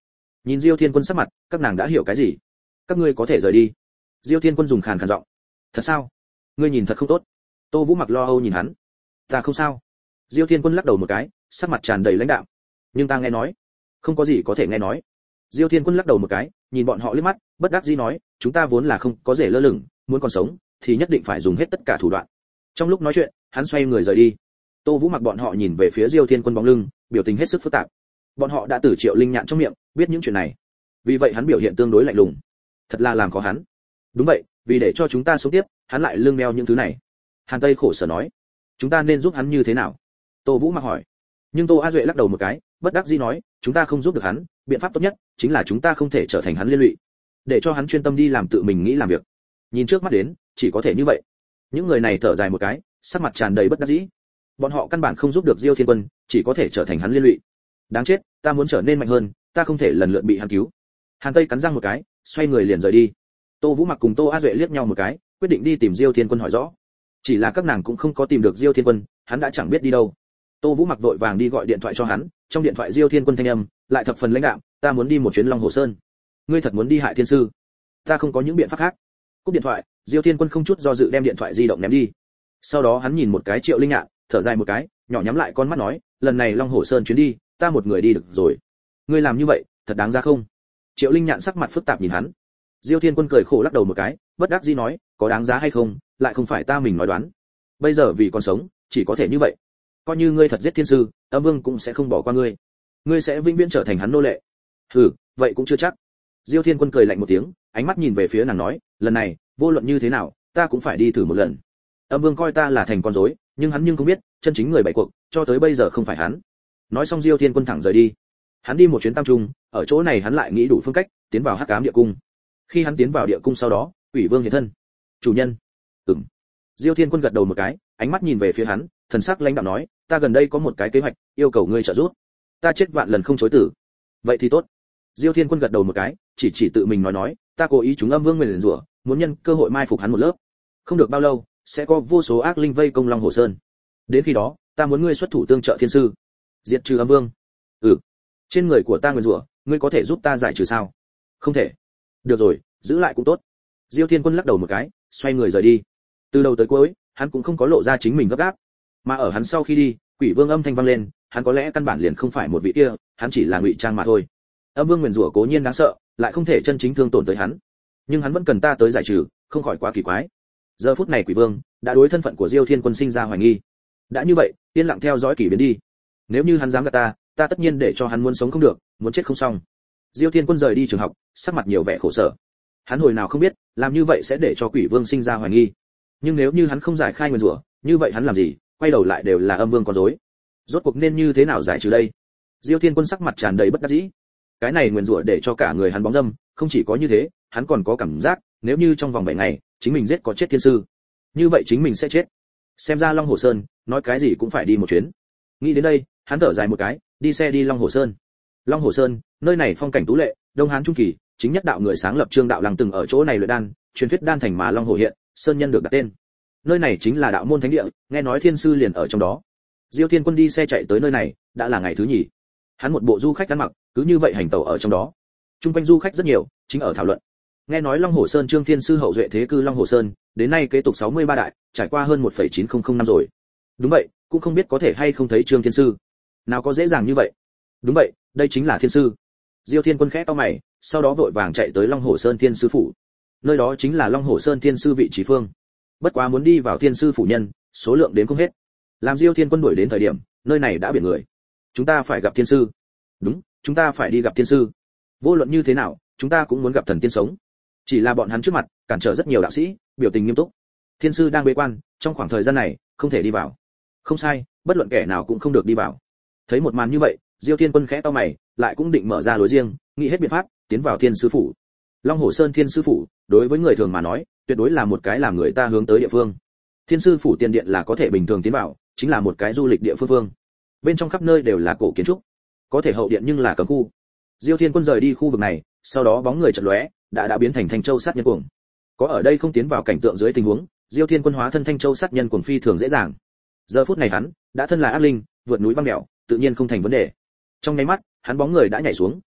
Nhìn Diêu Thiên Quân sắc mặt, các nàng đã hiểu cái gì. Các ngươi có thể rời đi. Diêu Thiên Quân dùng khàn khàn giọng. Thật sao? Ngươi nhìn thật không tốt. Tô Vũ Mặc lo âu nhìn hắn. Ta không sao. Diêu Thiên Quân lắc đầu một cái, sắc mặt tràn đầy lãnh đạm. Nhưng ta nghe nói, không có gì có thể nghe nói. Diêu Thiên Quân lắc đầu một cái, nhìn bọn họ liếc mắt, bất đắc dĩ nói, chúng ta vốn là không có rể lơ lửng, muốn còn sống thì nhất định phải dùng hết tất cả thủ đoạn. Trong lúc nói chuyện, hắn xoay người rời đi. Tô Vũ Mặc bọn họ nhìn về phía Diêu Thiên Quân bóng lưng, biểu tình hết sức phức tạp. Bọn họ đã từ Triệu Linh Nhạn trong miệng biết những chuyện này, vì vậy hắn biểu hiện tương đối lạnh lùng. Thật là làm khó hắn. Đúng vậy, vì để cho chúng ta sống tiếp, hắn lại lương đeo những thứ này. Hàn Tây khổ sở nói, chúng ta nên giúp hắn như thế nào? Tô Vũ Mặc hỏi. Nhưng Tô A Duệ lắc đầu một cái, bất đắc dĩ nói, chúng ta không giúp được hắn, biện pháp tốt nhất chính là chúng ta không thể trở thành hắn liên lụy, để cho hắn chuyên tâm đi làm tự mình nghĩ làm việc. Nhìn trước mắt đến, chỉ có thể như vậy. Những người này thở dài một cái, sắc mặt tràn đầy bất đắc dĩ. Bọn họ căn bản không giúp được Diêu Thiên Quân, chỉ có thể trở thành hắn liên lụy. Đáng chết, ta muốn trở nên mạnh hơn, ta không thể lần lượt bị hắn cứu. Hàn Tây cắn răng một cái, xoay người liền rời đi. Tô Vũ Mặc cùng Tô A Duệ liếc nhau một cái, quyết định đi tìm Diêu Thiên Quân hỏi rõ. Chỉ là các nàng cũng không có tìm được Diêu Thiên Quân, hắn đã chẳng biết đi đâu. Tô Vũ Mặc vội vàng đi gọi điện thoại cho hắn, trong điện thoại Diêu Thiên Quân thanh âm lại thập phần lãnh đạm, ta muốn đi một chuyến Long Hồ Sơn. Ngươi thật muốn đi hại thiên sư? Ta không có những biện pháp khác. Cúp điện thoại, Diêu Thiên Quân không chút do dự đem điện thoại di động ném đi. Sau đó hắn nhìn một cái Triệu Linh Nhạn, thở dài một cái, nhỏ nhắm lại con mắt nói, lần này Long Hồ Sơn chuyến đi, ta một người đi được rồi. Ngươi làm như vậy, thật đáng ra không? Triệu Linh Nhạn sắc mặt phức tạp nhìn hắn. Diêu Thiên Quân cười khổ lắc đầu một cái, bất đắc dĩ nói, có đáng giá hay không, lại không phải ta mình nói đoán. Bây giờ vì còn sống, chỉ có thể như vậy. Coi như ngươi thật giết thiên sư, Âm Vương cũng sẽ không bỏ qua ngươi. Ngươi sẽ vĩnh viễn trở thành hắn nô lệ. Hừ, vậy cũng chưa chắc. Diêu Thiên Quân cười lạnh một tiếng, ánh mắt nhìn về phía nàng nói, lần này, vô luận như thế nào, ta cũng phải đi thử một lần. Âm Vương coi ta là thành con rối, nhưng hắn nhưng không biết, chân chính người bày cuộc, cho tới bây giờ không phải hắn. Nói xong Diêu Thiên Quân thẳng rời đi. Hắn đi một chuyến Tam Trung, ở chỗ này hắn lại nghĩ đủ phương cách, tiến vào Hắc Ám Địa Cung. Khi hắn tiến vào địa cung sau đó, Quỷ Vương hiện thân. Chủ nhân. Ừm. Diêu Thiên Quân gật đầu một cái, ánh mắt nhìn về phía hắn, thần sắc lãnh đạm nói, ta gần đây có một cái kế hoạch, yêu cầu ngươi trợ giúp. Ta chết vạn lần không chối từ. Vậy thì tốt. Diêu Thiên Quân gật đầu một cái, chỉ chỉ tự mình nói nói, ta cố ý chúng Âm Vương nguyền rủa, muốn nhân cơ hội mai phục hắn một lớp. Không được bao lâu, sẽ có vô số ác linh vây công Long Hồ Sơn. Đến khi đó, ta muốn ngươi xuất thủ tương trợ thiên sư, diệt trừ Âm Vương. Ừ. Trên người của ta nguyền rủa, ngươi có thể giúp ta giải trừ sao? Không thể. Được rồi, giữ lại cũng tốt. Diêu Thiên Quân lắc đầu một cái, xoay người rời đi. Từ đầu tới cuối, hắn cũng không có lộ ra chính mình gấp gáp, mà ở hắn sau khi đi, Quỷ Vương âm thanh vang lên, hắn có lẽ căn bản liền không phải một vị kia, hắn chỉ là ngụy trang mà thôi. Âm Vương nguyền rủa cố nhiên đáng sợ, lại không thể chân chính thương tổn tới hắn, nhưng hắn vẫn cần ta tới giải trừ, không khỏi quá kỳ quái. Giờ phút này Quỷ Vương đã đối thân phận của Diêu Thiên Quân sinh ra hoài nghi. Đã như vậy, yên lặng theo dõi kỳ biến đi. Nếu như hắn dám gạt ta, ta tất nhiên để cho hắn muốn sống không được, muốn chết không xong. Diêu Thiên Quân rời đi trường học, sắc mặt nhiều vẻ khổ sở. Hắn hồi nào không biết, làm như vậy sẽ để cho Quỷ Vương sinh ra hoài nghi. Nhưng nếu như hắn không giải khai nguyên rủa, như vậy hắn làm gì, quay đầu lại đều là Âm Vương con rối. Rốt cuộc nên như thế nào giải trừ đây? Diêu Thiên Quân sắc mặt tràn đầy bất đắc dĩ. Cái này nguyên rủa để cho cả người hắn bóng dâm, không chỉ có như thế, hắn còn có cảm giác, nếu như trong vòng bảy ngày, chính mình giết có chết thiên sư, như vậy chính mình sẽ chết. Xem ra Long Hồ Sơn, nói cái gì cũng phải đi một chuyến. Nghĩ đến đây, hắn thở dài một cái, đi xe đi Long Hồ Sơn. Long Hồ Sơn, nơi này phong cảnh tú lệ, Đông Hán trung kỳ, chính nhất đạo người sáng lập Trương Đạo Lăng từng ở chỗ này luyện đan, truyền thuyết đan thành mà Long Hồ hiện, sơn nhân được đặt tên. Nơi này chính là đạo môn thánh địa, nghe nói thiên sư liền ở trong đó. Diêu Thiên Quân đi xe chạy tới nơi này, đã là ngày thứ nhì. Hắn một bộ du khách ăn mặc, cứ như vậy hành tẩu ở trong đó. Trung quanh du khách rất nhiều, chính ở thảo luận. Nghe nói Long Hồ Sơn Trương Thiên sư hậu duệ thế cư Long Hồ Sơn, đến nay kế tục sáu mươi ba đại, trải qua hơn một phẩy chín không không năm rồi. Đúng vậy, cũng không biết có thể hay không thấy Trương Thiên sư. Nào có dễ dàng như vậy. Đúng vậy, đây chính là thiên sư. Diêu Thiên Quân khẽ cau mày, sau đó vội vàng chạy tới Long Hồ Sơn Thiên sư phủ. Nơi đó chính là Long Hồ Sơn Thiên sư vị trí phương. Bất quá muốn đi vào Thiên sư phủ nhân, số lượng đến không hết. Làm Diêu Thiên Quân đuổi đến thời điểm, nơi này đã biển người. Chúng ta phải gặp thiên sư. Đúng, chúng ta phải đi gặp thiên sư. Vô luận như thế nào, chúng ta cũng muốn gặp thần tiên sống. Chỉ là bọn hắn trước mặt, cản trở rất nhiều đạo sĩ, biểu tình nghiêm túc. Thiên sư đang bế quan, trong khoảng thời gian này, không thể đi vào. Không sai, bất luận kẻ nào cũng không được đi vào. Thấy một màn như vậy, Diêu Thiên Quân khẽ cau mày, lại cũng định mở ra lối riêng, nghĩ hết biện pháp, tiến vào Thiên sư phủ. Long Hồ Sơn Thiên sư phủ, đối với người thường mà nói, tuyệt đối là một cái làm người ta hướng tới địa phương. Thiên sư phủ tiền điện là có thể bình thường tiến vào, chính là một cái du lịch địa phương phương. Bên trong khắp nơi đều là cổ kiến trúc, có thể hậu điện nhưng là cấm khu. Diêu Thiên Quân rời đi khu vực này, sau đó bóng người chợt lóe, đã đã biến thành Thanh Châu sát nhân cuồng. Có ở đây không tiến vào cảnh tượng dưới tình huống, Diêu Thiên Quân hóa thân Thanh Châu sát nhân cuồng phi thường dễ dàng. Giờ phút này hắn đã thân là ác linh, vượt núi băng đèo, tự nhiên không thành vấn đề. Trong nháy mắt, hắn bóng người đã nhảy xuống,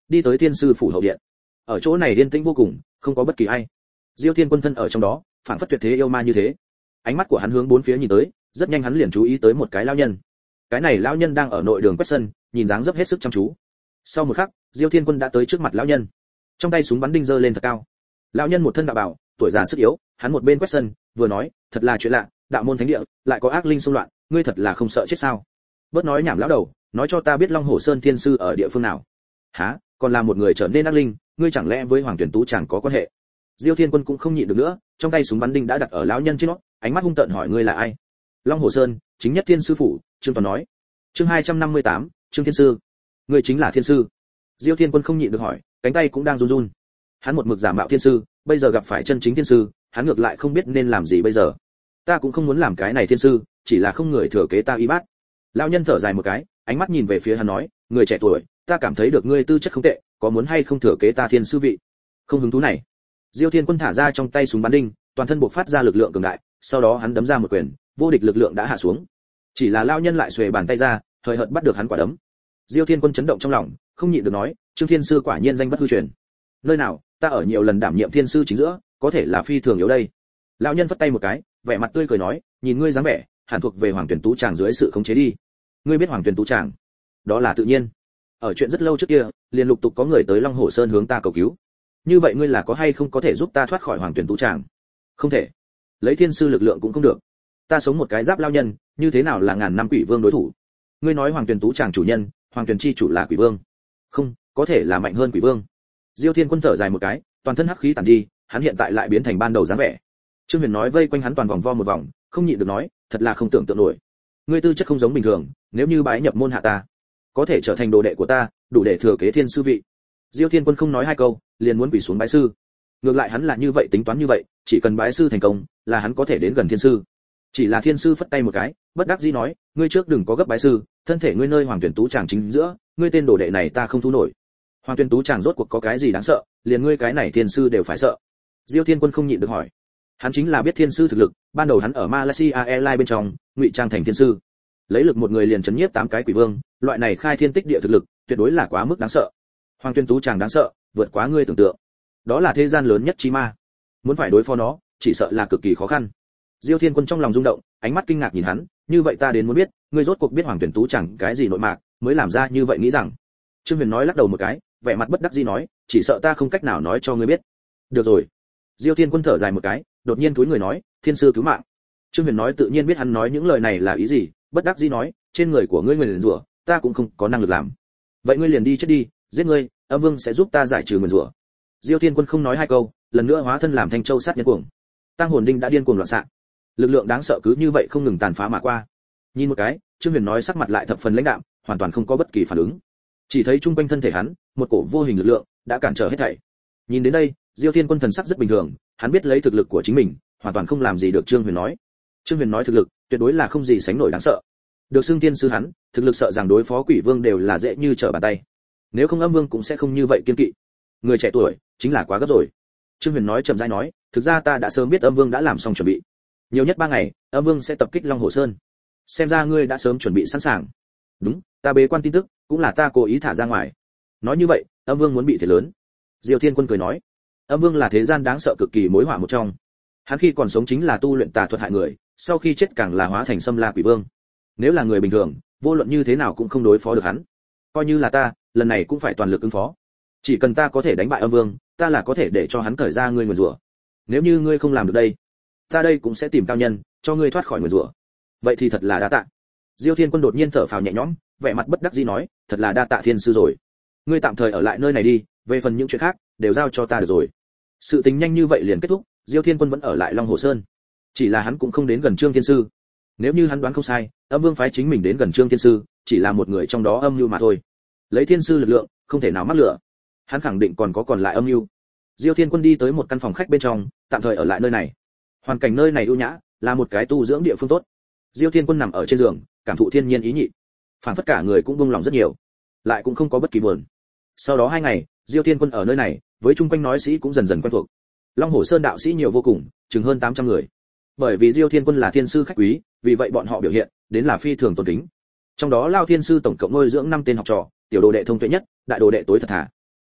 đi tới thiên sư phủ hậu điện. Ở chỗ này yên tĩnh vô cùng, không có bất kỳ ai. Diêu Thiên Quân thân ở trong đó, phảng phất tuyệt thế yêu ma như thế. Ánh mắt của hắn hướng bốn phía nhìn tới, rất nhanh hắn liền chú ý tới một cái lão nhân. Cái này lão nhân đang ở nội đường quét sân, nhìn dáng dấp hết sức chăm chú. Sau một khắc, Diêu Thiên Quân đã tới trước mặt lão nhân, trong tay súng bắn đinh giơ lên thật cao. Lão nhân một thân đạo bào, tuổi già sức yếu, hắn một bên quét sân, vừa nói, thật là chuyện lạ, đạo môn thánh địa lại có ác linh xung loạn, ngươi thật là không sợ chết sao? Bớt nói nhảm lão đầu, nói cho ta biết Long Hổ Sơn thiên sư ở địa phương nào. Hả? Còn là một người trở nên ác linh, ngươi chẳng lẽ với Hoàng Tuyển Tú chẳng có quan hệ? Diêu Thiên Quân cũng không nhịn được nữa, trong tay súng bắn đinh đã đặt ở lão nhân trên nó, ánh mắt hung tợn hỏi ngươi là ai? Long Hổ Sơn, chính nhất thiên sư phủ, Trương Toàn nói. Chương hai trăm năm mươi tám, Trương Thiên sư. Ngươi chính là thiên sư? Diêu Thiên Quân không nhịn được hỏi, cánh tay cũng đang run run. Hắn một mực giả mạo thiên sư, bây giờ gặp phải chân chính thiên sư, hắn ngược lại không biết nên làm gì bây giờ. Ta cũng không muốn làm cái này thiên sư, chỉ là không người thừa kế ta y bát. Lão nhân thở dài một cái, ánh mắt nhìn về phía hắn nói, người trẻ tuổi, ta cảm thấy được ngươi tư chất không tệ, có muốn hay không thừa kế ta thiên sư vị? Không hứng thú này. Diêu Thiên Quân thả ra trong tay súng bắn đinh, toàn thân bộc phát ra lực lượng cường đại, sau đó hắn đấm ra một quyền, vô địch lực lượng đã hạ xuống. Chỉ là lão nhân lại xuề bàn tay ra, hời hợt bắt được hắn quả đấm. Diêu Thiên Quân chấn động trong lòng, không nhịn được nói, Trương Thiên sư quả nhiên danh bất hư truyền. Nơi nào, ta ở nhiều lần đảm nhiệm thiên sư chính giữa, có thể là phi thường yếu đây. Lão nhân vất tay một cái, vẻ mặt tươi cười nói, nhìn ngươi dáng vẻ, hẳn thuộc về Hoàng Tuyển Tú Tràng dưới sự khống chế đi. Ngươi biết Hoàng Tuyển Tú Tràng? Đó là tự nhiên. Ở chuyện rất lâu trước kia, liền lục tục có người tới Long Hổ Sơn hướng ta cầu cứu. Như vậy ngươi là có hay không có thể giúp ta thoát khỏi Hoàng Tuyển Tú Tràng? Không thể. Lấy thiên sư lực lượng cũng không được. Ta sống một cái giáp lao nhân, như thế nào là ngàn năm quỷ vương đối thủ? Ngươi nói Hoàng Tuyển Tú Tràng chủ nhân, Hoàng Tuyển chi chủ là quỷ vương? Không, có thể là mạnh hơn quỷ vương. Diêu Thiên Quân thở dài một cái, toàn thân hắc khí tản đi, hắn hiện tại lại biến thành ban đầu dáng vẻ. Trương Huyền nói vây quanh hắn toàn vòng vo một vòng, không nhịn được nói, thật là không tưởng tượng nổi. Ngươi tư chất không giống bình thường, nếu như bái nhập môn hạ ta, có thể trở thành đồ đệ của ta, đủ để thừa kế thiên sư vị. Diêu Thiên Quân không nói hai câu, liền muốn quỳ xuống bái sư. Ngược lại hắn là như vậy tính toán như vậy, chỉ cần bái sư thành công, là hắn có thể đến gần thiên sư. Chỉ là thiên sư phất tay một cái, bất đắc dĩ nói, ngươi trước đừng có gấp bái sư, thân thể ngươi nơi Hoàng Tuyển Tú Tràng chính giữa, ngươi tên đồ đệ này ta không thu nổi. Hoàng Tuyển Tú Tràng rốt cuộc có cái gì đáng sợ, liền ngươi cái này thiên sư đều phải sợ. Diêu Thiên Quân không nhịn được hỏi. Hắn chính là biết thiên sư thực lực, ban đầu hắn ở Malaysia Airlines bên trong, ngụy trang thành thiên sư. Lấy lực một người liền chấn nhiếp tám cái quỷ vương, loại này khai thiên tích địa thực lực, tuyệt đối là quá mức đáng sợ. Hoàng Tuyên Tú Tràng đáng sợ, vượt quá ngươi tưởng tượng. Đó là thế gian lớn nhất chi ma. Muốn phải đối phó nó, chỉ sợ là cực kỳ khó khăn. Diêu Thiên Quân trong lòng rung động, ánh mắt kinh ngạc nhìn hắn, như vậy ta đến muốn biết, ngươi rốt cuộc biết Hoàng Tuyên Tú Tràng cái gì nội mạc, mới làm ra như vậy nghĩ rằng. Trương Huyền nói lắc đầu một cái, vẻ mặt bất đắc dĩ nói, chỉ sợ ta không cách nào nói cho ngươi biết. Được rồi. Diêu Thiên Quân thở dài một cái, đột nhiên túi người nói, thiên sư cứu mạng. Trương Huyền nói tự nhiên biết hắn nói những lời này là ý gì, bất đắc dĩ nói, trên người của ngươi nguyền rủa, ta cũng không có năng lực làm. Vậy ngươi liền đi chết đi, giết ngươi, Âm Vương sẽ giúp ta giải trừ nguyền rủa. Diêu Thiên Quân không nói hai câu, lần nữa hóa thân làm Thanh Châu sát nhân cuồng. Tăng hồn đinh đã điên cuồng loạn xạ. Lực lượng đáng sợ cứ như vậy không ngừng tàn phá mà qua. Nhìn một cái, Trương Huyền nói sắc mặt lại thập phần lãnh đạm, hoàn toàn không có bất kỳ phản ứng. Chỉ thấy trung quanh thân thể hắn, một cổ vô hình lực lượng đã cản trở hết thảy. Nhìn đến đây, Diêu Thiên Quân thần sắc rất bình thường, hắn biết lấy thực lực của chính mình, hoàn toàn không làm gì được Trương Huyền nói. Trương Huyền nói thực lực, tuyệt đối là không gì sánh nổi đáng sợ. Được xưng tiên sư hắn, thực lực sợ rằng đối phó quỷ vương đều là dễ như trở bàn tay. Nếu không Âm Vương cũng sẽ không như vậy kiên kỵ. Người trẻ tuổi, chính là quá gấp rồi. Trương Huyền nói chậm rãi nói, thực ra ta đã sớm biết Âm Vương đã làm xong chuẩn bị. Nhiều nhất ba ngày, Âm Vương sẽ tập kích Long Hổ Sơn. Xem ra ngươi đã sớm chuẩn bị sẵn sàng. Đúng, ta bế quan tin tức, cũng là ta cố ý thả ra ngoài. Nói như vậy, Âm Vương muốn bị thiệt lớn. Diêu Thiên Quân cười nói, Âm Vương là thế gian đáng sợ cực kỳ mối họa một trong. Hắn khi còn sống chính là tu luyện tà thuật hại người, sau khi chết càng là hóa thành Xâm La Quỷ Vương. Nếu là người bình thường, vô luận như thế nào cũng không đối phó được hắn. Coi như là ta, lần này cũng phải toàn lực ứng phó. Chỉ cần ta có thể đánh bại Âm Vương, ta là có thể để cho hắn cởi ra ngươi nguyền rủa. Nếu như ngươi không làm được đây, ta đây cũng sẽ tìm cao nhân, cho ngươi thoát khỏi nguyền rủa. Vậy thì thật là đa tạ. Diêu Thiên Quân đột nhiên thở phào nhẹ nhõm, vẻ mặt bất đắc dĩ nói, thật là đa tạ thiên sư rồi. Ngươi tạm thời ở lại nơi này đi, về phần những chuyện khác, đều giao cho ta được rồi. Sự tình nhanh như vậy liền kết thúc, Diêu Thiên Quân vẫn ở lại Long Hồ Sơn. Chỉ là hắn cũng không đến gần Trương Thiên sư. Nếu như hắn đoán không sai, Âm Vương phái chính mình đến gần Trương Thiên sư, chỉ là một người trong đó âm mưu mà thôi. Lấy thiên sư lực lượng, không thể nào mắc lửa. Hắn khẳng định còn có còn lại âm mưu. Diêu Thiên Quân đi tới một căn phòng khách bên trong, tạm thời ở lại nơi này. Hoàn cảnh nơi này ưu nhã, là một cái tu dưỡng địa phương tốt. Diêu Thiên Quân nằm ở trên giường, cảm thụ thiên nhiên ý nhị. Phản phất cả người cũng buông lòng rất nhiều, lại cũng không có bất kỳ buồn. Sau đó hai ngày, Diêu Thiên Quân ở nơi này, với chung quanh nói sĩ cũng dần dần quen thuộc. Long Hổ Sơn đạo sĩ nhiều vô cùng, chừng hơn tám trăm người. Bởi vì Diêu Thiên Quân là thiên sư khách quý, vì vậy bọn họ biểu hiện đến là phi thường tôn kính. Trong đó Lao Thiên sư tổng cộng nuôi dưỡng năm tên học trò, tiểu đồ đệ thông tuệ nhất, đại đồ đệ tối thật thà.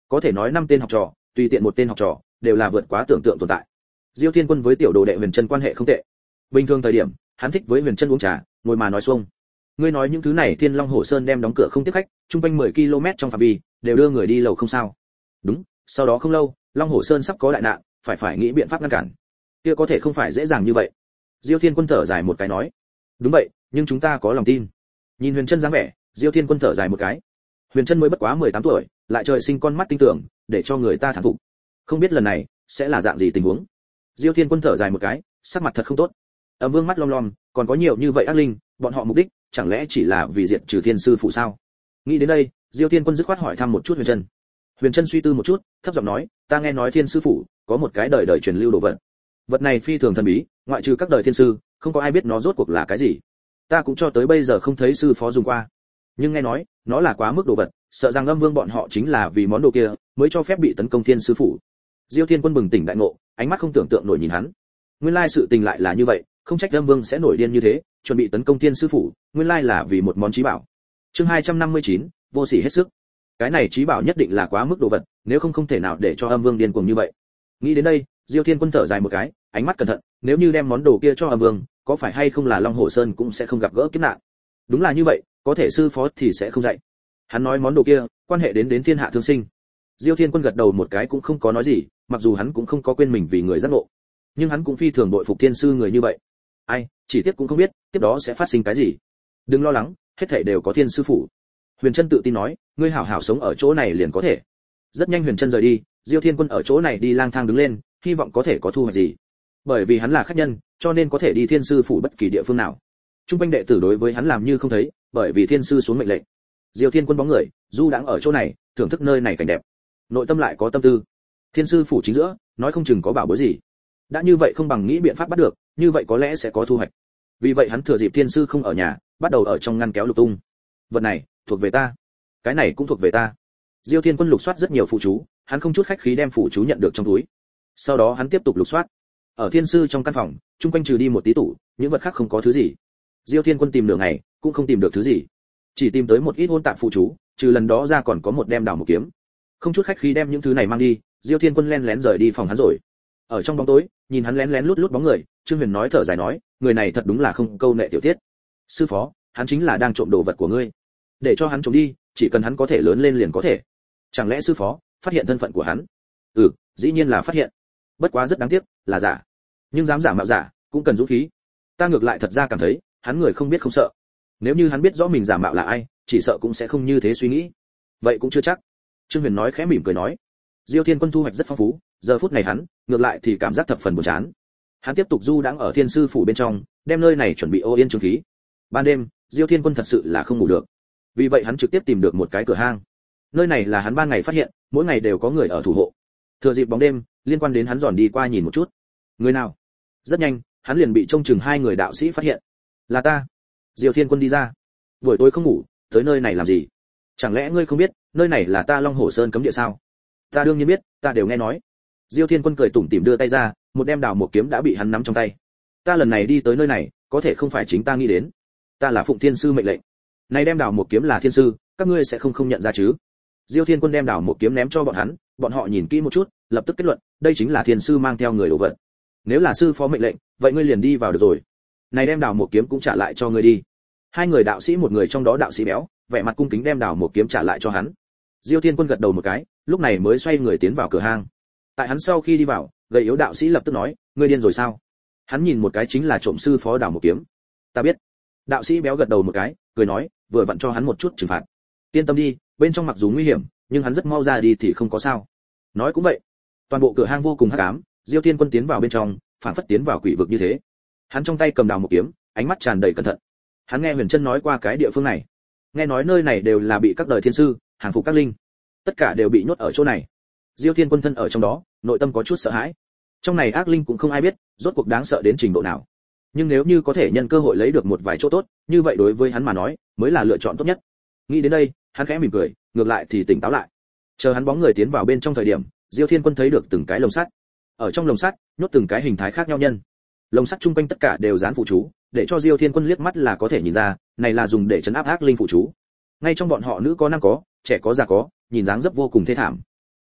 có thể nói năm tên học trò, tùy tiện một tên học trò đều là vượt quá tưởng tượng tồn tại. Diêu Thiên Quân với tiểu đồ đệ Huyền Chân quan hệ không tệ. Bình thường thời điểm, hắn thích với Huyền Chân uống trà, ngồi mà nói xuông. Ngươi nói những thứ này Thiên Long Hổ Sơn đem đóng cửa không tiếp khách, trung quanh mười ki lô mét trong phạm vi đều đưa người đi lầu không sao. Đúng, sau đó không lâu, Long Hổ Sơn sắp có đại nạn, phải phải nghĩ biện pháp ngăn cản. Kia có thể không phải dễ dàng như vậy. Diêu Thiên Quân thở dài một cái nói, đúng vậy, nhưng chúng ta có lòng tin. Nhìn Huyền Chân dáng vẻ, Diêu Thiên Quân thở dài một cái. Huyền Chân mới bất quá mười tám tuổi, lại trời sinh con mắt tinh tưởng, để cho người ta thán phục. Không biết lần này sẽ là dạng gì tình huống. Diêu Thiên Quân thở dài một cái, sắc mặt thật không tốt. Âm Vương mắt lom lom, còn có nhiều như vậy ác linh, bọn họ mục đích chẳng lẽ chỉ là vì diệt trừ Thiên sư phụ sao? Nghĩ đến đây, Diêu Thiên Quân dứt khoát hỏi thăm một chút Huyền Chân. Huyền Chân suy tư một chút, thấp giọng nói, ta nghe nói Thiên sư phụ có một cái đời đời truyền lưu đồ vật. Vật này phi thường thần bí, ngoại trừ các đời thiên sư, không có ai biết nó rốt cuộc là cái gì. Ta cũng cho tới bây giờ không thấy sư phó dùng qua. Nhưng nghe nói, nó là quá mức đồ vật, sợ rằng Âm Vương bọn họ chính là vì món đồ kia mới cho phép bị tấn công Thiên sư phụ. Diêu Thiên Quân bừng tỉnh đại ngộ, ánh mắt không tưởng tượng nổi nhìn hắn. Nguyên lai sự tình lại là như vậy, không trách Âm Vương sẽ nổi điên như thế, chuẩn bị tấn công Thiên sư phụ, nguyên lai là vì một món chí bảo. Chương hai trăm năm mươi chín, vô sỉ hết sức. Cái này chí bảo nhất định là quá mức đồ vật, nếu không không thể nào để cho Âm Vương điên cuồng như vậy. Nghĩ đến đây, Diêu Thiên Quân thở dài một cái, ánh mắt cẩn thận, nếu như đem món đồ kia cho Âm Vương, có phải hay không là Long Hổ Sơn cũng sẽ không gặp gỡ kiếp nạn. Đúng là như vậy, có thể sư phó thì sẽ không dạy. Hắn nói món đồ kia quan hệ đến đến thiên hạ thương sinh. Diêu Thiên Quân gật đầu một cái cũng không có nói gì, mặc dù hắn cũng không có quên mình vì người giác ngộ, nhưng hắn cũng phi thường bội phục thiên sư người như vậy. Ai, chỉ tiếc cũng không biết tiếp đó sẽ phát sinh cái gì. Đừng lo lắng, hết thảy đều có Thiên sư phụ. Huyền Chân tự tin nói, ngươi hảo hảo sống ở chỗ này liền có thể. Rất nhanh Huyền Chân rời đi, Diêu Thiên Quân ở chỗ này đi lang thang đứng lên, hy vọng có thể có thu hoạch gì. Bởi vì hắn là khách nhân, cho nên có thể đi Thiên sư phủ bất kỳ địa phương nào. Trung quanh đệ tử đối với hắn làm như không thấy, bởi vì Thiên sư xuống mệnh lệnh. Diêu Thiên Quân bóng người, du đãng ở chỗ này, thưởng thức nơi này cảnh đẹp. Nội tâm lại có tâm tư. Thiên sư phủ chính giữa, nói không chừng có bảo bối gì. Đã như vậy không bằng nghĩ biện pháp bắt được, như vậy có lẽ sẽ có thu hoạch. Vì vậy hắn thừa dịp Thiên sư không ở nhà, bắt đầu ở trong ngăn kéo lục tung. Vật này thuộc về ta, cái này cũng thuộc về ta. Diêu Thiên Quân lục soát rất nhiều phụ chú, hắn không chút khách khí đem phụ chú nhận được trong túi. Sau đó hắn tiếp tục lục soát. Ở Thiên sư trong căn phòng, chung quanh trừ đi một tí tủ, những vật khác không có thứ gì. Diêu Thiên Quân tìm nửa ngày, cũng không tìm được thứ gì. Chỉ tìm tới một ít hôn tạp phụ chú, trừ lần đó ra còn có một đem đào một kiếm. Không chút khách khí đem những thứ này mang đi, Diêu Thiên Quân lén lén rời đi phòng hắn rồi. Ở trong bóng tối, nhìn hắn lén lén lút lút bóng người, Trương Huyền nói thở dài nói, người này thật đúng là không câu nệ tiểu tiết. Sư phó, hắn chính là đang trộm đồ vật của ngươi. Để cho hắn trộm đi, chỉ cần hắn có thể lớn lên liền có thể. Chẳng lẽ sư phó phát hiện thân phận của hắn? Ừ, dĩ nhiên là phát hiện. Bất quá rất đáng tiếc, là giả. Nhưng dám giả mạo giả, cũng cần dũng khí. Ta ngược lại thật ra cảm thấy, hắn người không biết không sợ. Nếu như hắn biết rõ mình giả mạo là ai, chỉ sợ cũng sẽ không như thế suy nghĩ. Vậy cũng chưa chắc. Trương Huyền nói khẽ mỉm cười nói. Diêu Thiên Quân thu hoạch rất phong phú, giờ phút này hắn, ngược lại thì cảm giác thập phần buồn chán. Hắn tiếp tục du đãng ở Thiên sư phủ bên trong, đem nơi này chuẩn bị ô yên trường khí. Ban đêm, Diêu Thiên Quân thật sự là không ngủ được. Vì vậy hắn trực tiếp tìm được một cái cửa hang. Nơi này là hắn ban ngày phát hiện, mỗi ngày đều có người ở thủ hộ. Thừa dịp bóng đêm, liên quan đến hắn dọn đi qua nhìn một chút. Người nào? Rất nhanh, hắn liền bị trông chừng hai người đạo sĩ phát hiện. Là ta. Diêu Thiên Quân đi ra. Buổi tối không ngủ, tới nơi này làm gì? Chẳng lẽ ngươi không biết, nơi này là ta Long Hổ Sơn cấm địa sao? Ta đương nhiên biết, ta đều nghe nói. Diêu Thiên Quân cười tủm tỉm đưa tay ra, một đem đào một kiếm đã bị hắn nắm trong tay. Ta lần này đi tới nơi này, có thể không phải chính ta nghĩ đến. Ta là Phụng Thiên sư mệnh lệnh. Này đem đào một kiếm là thiên sư, các ngươi sẽ không không nhận ra chứ? Diêu Thiên Quân đem đào một kiếm ném cho bọn hắn, bọn họ nhìn kỹ một chút, lập tức kết luận, đây chính là thiên sư mang theo người đồ vật. Nếu là sư phó mệnh lệnh, vậy ngươi liền đi vào được rồi. Này đem đào một kiếm cũng trả lại cho ngươi đi. Hai người đạo sĩ, một người trong đó đạo sĩ béo, vẻ mặt cung kính đem đào một kiếm trả lại cho hắn. Diêu Thiên Quân gật đầu một cái, lúc này mới xoay người tiến vào cửa hang. Tại hắn sau khi đi vào, gầy yếu đạo sĩ lập tức nói, ngươi điên rồi sao? Hắn nhìn một cái chính là trộm sư phó đào một kiếm. Ta biết. Đạo sĩ béo gật đầu một cái, cười nói, vừa vặn cho hắn một chút trừng phạt. Yên tâm đi, bên trong mặc dù nguy hiểm, nhưng hắn rất mau ra đi thì không có sao. Nói cũng vậy. Toàn bộ cửa hang vô cùng hắc ám, Diêu Thiên Quân tiến vào bên trong, phảng phất tiến vào quỷ vực như thế. Hắn trong tay cầm đào một kiếm, ánh mắt tràn đầy cẩn thận. Hắn nghe Huyền Chân nói qua cái địa phương này, nghe nói nơi này đều là bị các đời thiên sư hàng phục các linh, tất cả đều bị nhốt ở chỗ này. Diêu Thiên Quân thân ở trong đó, nội tâm có chút sợ hãi. Trong này ác linh cũng không ai biết, rốt cuộc đáng sợ đến trình độ nào. Nhưng nếu như có thể nhân cơ hội lấy được một vài chỗ tốt, như vậy đối với hắn mà nói, mới là lựa chọn tốt nhất. Nghĩ đến đây, hắn khẽ mỉm cười, ngược lại thì tỉnh táo lại. Chờ hắn bóng người tiến vào bên trong thời điểm, Diêu Thiên Quân thấy được từng cái lồng sắt. Ở trong lồng sắt, nhốt từng cái hình thái khác nhau nhân. Lồng sắt chung quanh tất cả đều dán phụ chú, để cho Diêu Thiên Quân liếc mắt là có thể nhìn ra, này là dùng để trấn áp ác linh phụ chú. Ngay trong bọn họ nữ có nam có, trẻ có già có, nhìn dáng dấp vô cùng thê thảm.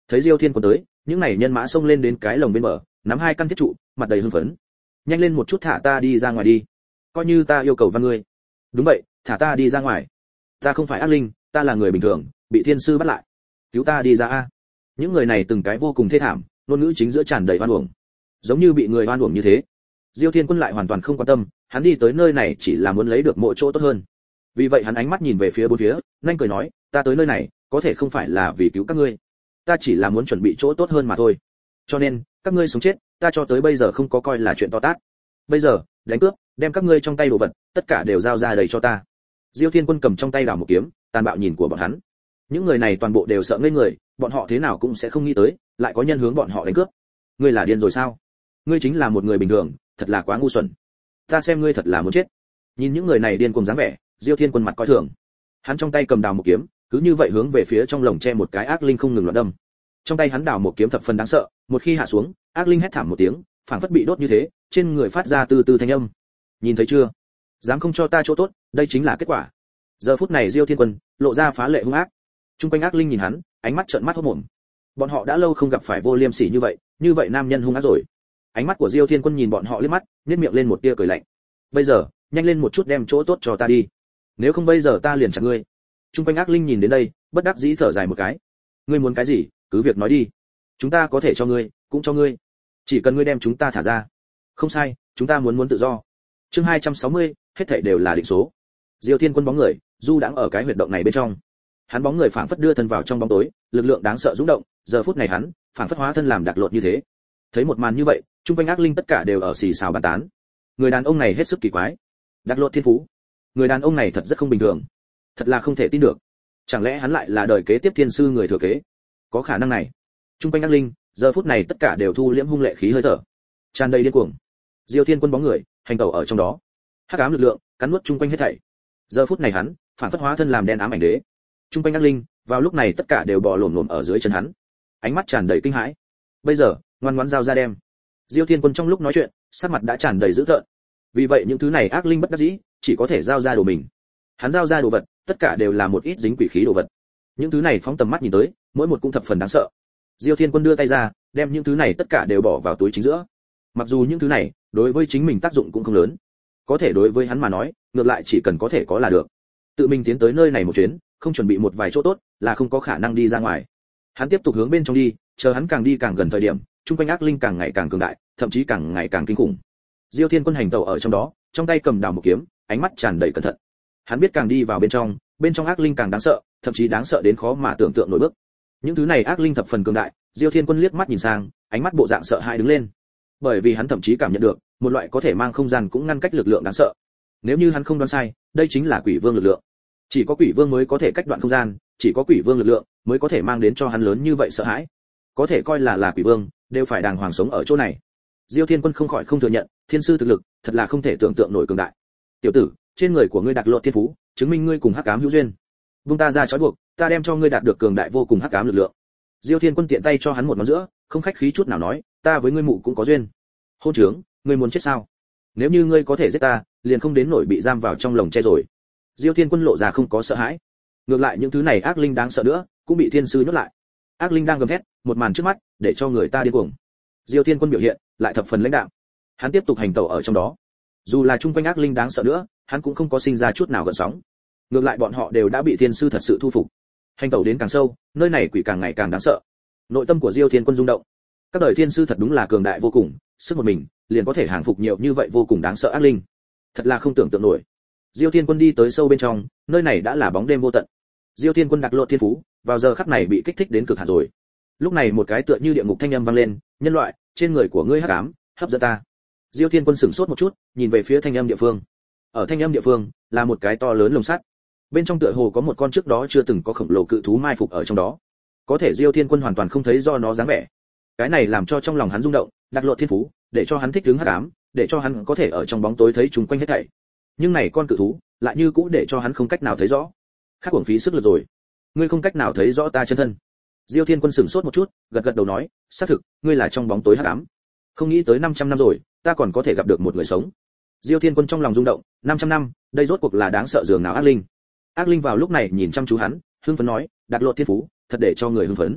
Thấy Diêu Thiên Quân tới, những này nhân mã xông lên đến cái lồng bên bờ, nắm hai căn thiết trụ, mặt đầy hưng phấn. Nhanh lên một chút thả ta đi ra ngoài đi, coi như ta yêu cầu văn ngươi. Đúng vậy, thả ta đi ra ngoài. Ta không phải ác linh, ta là người bình thường, bị thiên sư bắt lại. Cứu ta đi ra a. Những người này từng cái vô cùng thê thảm, ngôn ngữ chính giữa tràn đầy oan uổng, giống như bị người oan uổng như thế. Diêu Thiên Quân lại hoàn toàn không quan tâm, hắn đi tới nơi này chỉ là muốn lấy được mỗi chỗ tốt hơn. Vì vậy hắn ánh mắt nhìn về phía bốn phía, nhanh cười nói, ta tới nơi này, có thể không phải là vì cứu các ngươi, ta chỉ là muốn chuẩn bị chỗ tốt hơn mà thôi. Cho nên, các ngươi sống chết, ta cho tới bây giờ không có coi là chuyện to tát. Bây giờ, đánh cướp, đem các ngươi trong tay đồ vật, tất cả đều giao ra đầy cho ta. Diêu Thiên Quân cầm trong tay đào một kiếm, tàn bạo nhìn của bọn hắn. Những người này toàn bộ đều sợ ngây người, bọn họ thế nào cũng sẽ không nghĩ tới, lại có nhân hướng bọn họ đánh cướp. Ngươi là điên rồi sao? Ngươi chính là một người bình thường, thật là quá ngu xuẩn. Ta xem ngươi thật là muốn chết. Nhìn những người này điên cuồng dáng vẻ, Diêu Thiên Quân mặt coi thường. Hắn trong tay cầm đào một kiếm, cứ như vậy hướng về phía trong lồng tre một cái ác linh không ngừng loạn đâm. Trong tay hắn đào một kiếm thập phần đáng sợ, một khi hạ xuống, ác linh hét thảm một tiếng, phảng phất bị đốt như thế, trên người phát ra từ từ thanh âm. Nhìn thấy chưa? Dám không cho ta chỗ tốt, đây chính là kết quả. Giờ phút này Diêu Thiên Quân lộ ra phá lệ hung ác. Trung quanh ác linh nhìn hắn, ánh mắt trợn mắt hốt mồm. Bọn họ đã lâu không gặp phải vô liêm sỉ như vậy, như vậy nam nhân hung ác rồi. Ánh mắt của Diêu Thiên Quân nhìn bọn họ liếc mắt, nhếch miệng lên một tia cười lạnh. Bây giờ, nhanh lên một chút đem chỗ tốt cho ta đi, nếu không bây giờ ta liền chặt ngươi. Trung quanh ác linh nhìn đến đây, bất đắc dĩ thở dài một cái. Ngươi muốn cái gì, cứ việc nói đi, chúng ta có thể cho ngươi, cũng cho ngươi, chỉ cần ngươi đem chúng ta thả ra. Không sai, chúng ta muốn muốn tự do. Chương hai trăm sáu mươi, hết thảy đều là định số. Diêu Thiên Quân bóng người, du đãng ở cái huyệt động này bên trong. Hắn bóng người phảng phất đưa thân vào trong bóng tối, lực lượng đáng sợ rung động, giờ phút này hắn, phảng phất hóa thân làm đặc lột như thế. Thấy một màn như vậy, trung quanh ác linh tất cả đều ở xì xào bàn tán. Người đàn ông này hết sức kỳ quái. Đặc lột thiên phú. Người đàn ông này thật rất không bình thường, thật là không thể tin được. Chẳng lẽ hắn lại là đời kế tiếp thiên sư người thừa kế? Có khả năng này. Trung quanh ác linh, giờ phút này tất cả đều thu liễm hung lệ khí hơi thở, tràn đầy điên cuồng. Diêu Thiên Quân bóng người, hành tẩu ở trong đó. Hắc ám lực lượng, cắn nuốt trung quanh hết thảy. Giờ phút này hắn, phản phất hóa thân làm đen ám ảnh đế. Trung quanh ác linh, vào lúc này tất cả đều bò lổm lổm ở dưới chân hắn, ánh mắt tràn đầy kinh hãi. Bây giờ, ngoan ngoãn giao ra đem. Diêu Thiên Quân trong lúc nói chuyện, sắc mặt đã tràn đầy dữ tợn. Vì vậy những thứ này ác linh bất đắc dĩ, chỉ có thể giao ra đồ mình. Hắn giao ra đồ vật, tất cả đều là một ít dính quỷ khí đồ vật. Những thứ này phóng tầm mắt nhìn tới, mỗi một cũng thập phần đáng sợ. Diêu Thiên Quân đưa tay ra, đem những thứ này tất cả đều bỏ vào túi chính giữa. Mặc dù những thứ này, đối với chính mình tác dụng cũng không lớn, có thể đối với hắn mà nói, ngược lại chỉ cần có thể có là được. Tự mình tiến tới nơi này một chuyến, không chuẩn bị một vài chỗ tốt, là không có khả năng đi ra ngoài. Hắn tiếp tục hướng bên trong đi, chờ hắn càng đi càng gần thời điểm, trung quanh ác linh càng ngày càng cường đại, thậm chí càng ngày càng kinh khủng. Diêu Thiên Quân hành tẩu ở trong đó, trong tay cầm đào một kiếm, ánh mắt tràn đầy cẩn thận. Hắn biết càng đi vào bên trong, bên trong ác linh càng đáng sợ, thậm chí đáng sợ đến khó mà tưởng tượng nổi bước. Những thứ này ác linh thập phần cường đại, Diêu Thiên Quân liếc mắt nhìn sang, ánh mắt bộ dạng sợ hãi đứng lên. Bởi vì hắn thậm chí cảm nhận được một loại có thể mang không gian cũng ngăn cách lực lượng đáng sợ. Nếu như hắn không đoán sai, đây chính là quỷ vương lực lượng. Chỉ có quỷ vương mới có thể cách đoạn không gian, chỉ có quỷ vương lực lượng mới có thể mang đến cho hắn lớn như vậy sợ hãi. Có thể coi là là quỷ vương, đều phải đàng hoàng sống ở chỗ này. Diêu Thiên Quân không khỏi không thừa nhận, thiên sư thực lực thật là không thể tưởng tượng nổi cường đại. Tiểu tử, trên người của ngươi đặc lộ thiên phú, chứng minh ngươi cùng hắc ám hữu duyên. Vung ta ra trói buộc, ta đem cho ngươi đạt được cường đại vô cùng hắc ám lực lượng. Diêu Thiên Quân tiện tay cho hắn một ngón giữa, không khách khí chút nào nói, ta với ngươi mụ cũng có duyên. Hôn trưởng, ngươi muốn chết sao? Nếu như ngươi có thể giết ta, liền không đến nổi bị giam vào trong lồng tre rồi. Diêu Thiên Quân lộ ra không có sợ hãi. Ngược lại những thứ này ác linh đáng sợ nữa, cũng bị thiên sư nhốt lại. Ác linh đang gầm thét, một màn trước mắt, để cho người ta điên cuồng. Diêu Thiên Quân biểu hiện lại thập phần lãnh đạm. Hắn tiếp tục hành tẩu ở trong đó. Dù là chung quanh ác linh đáng sợ nữa, hắn cũng không có sinh ra chút nào gợn sóng. Ngược lại bọn họ đều đã bị thiên sư thật sự thu phục. Hành tẩu đến càng sâu, nơi này quỷ càng ngày càng đáng sợ. Nội tâm của Diêu Thiên Quân rung động. Các đời thiên sư thật đúng là cường đại vô cùng, sức một mình liền có thể hàng phục nhiều như vậy vô cùng đáng sợ ác linh. Thật là không tưởng tượng nổi. Diêu Thiên Quân đi tới sâu bên trong, nơi này đã là bóng đêm vô tận. Diêu Thiên Quân đặc lộ thiên phú, vào giờ khắc này bị kích thích đến cực hạn rồi. Lúc này một cái tựa như địa ngục thanh âm vang lên, nhân loại, trên người của ngươi hắc ám, hấp dẫn ta. Diêu Thiên Quân sửng sốt một chút, nhìn về phía thanh âm địa phương. Ở thanh âm địa phương là một cái to lớn lồng sắt. Bên trong tựa hồ có một con trước đó chưa từng có khổng lồ cự thú mai phục ở trong đó. Có thể Diêu Thiên Quân hoàn toàn không thấy do nó dáng vẻ. Cái này làm cho trong lòng hắn rung động, đặc lộ thiên phú, để cho hắn thích ứng hắc ám, để cho hắn có thể ở trong bóng tối thấy chúng quanh hết thảy. Nhưng này con cự thú, lại như cũ để cho hắn không cách nào thấy rõ. Khác uổng phí sức lực rồi. Ngươi không cách nào thấy rõ ta chân thân. Diêu Thiên Quân sửng sốt một chút, gật gật đầu nói, xác thực, ngươi là trong bóng tối hắc ám. Không nghĩ tới năm trăm năm rồi, ta còn có thể gặp được một người sống. Diêu Thiên Quân trong lòng rung động, năm trăm năm, đây rốt cuộc là đáng sợ dường nào ác linh. Ác linh vào lúc này nhìn chăm chú hắn, hưng phấn nói, đặc lộ thiên phú, thật để cho người hưng phấn.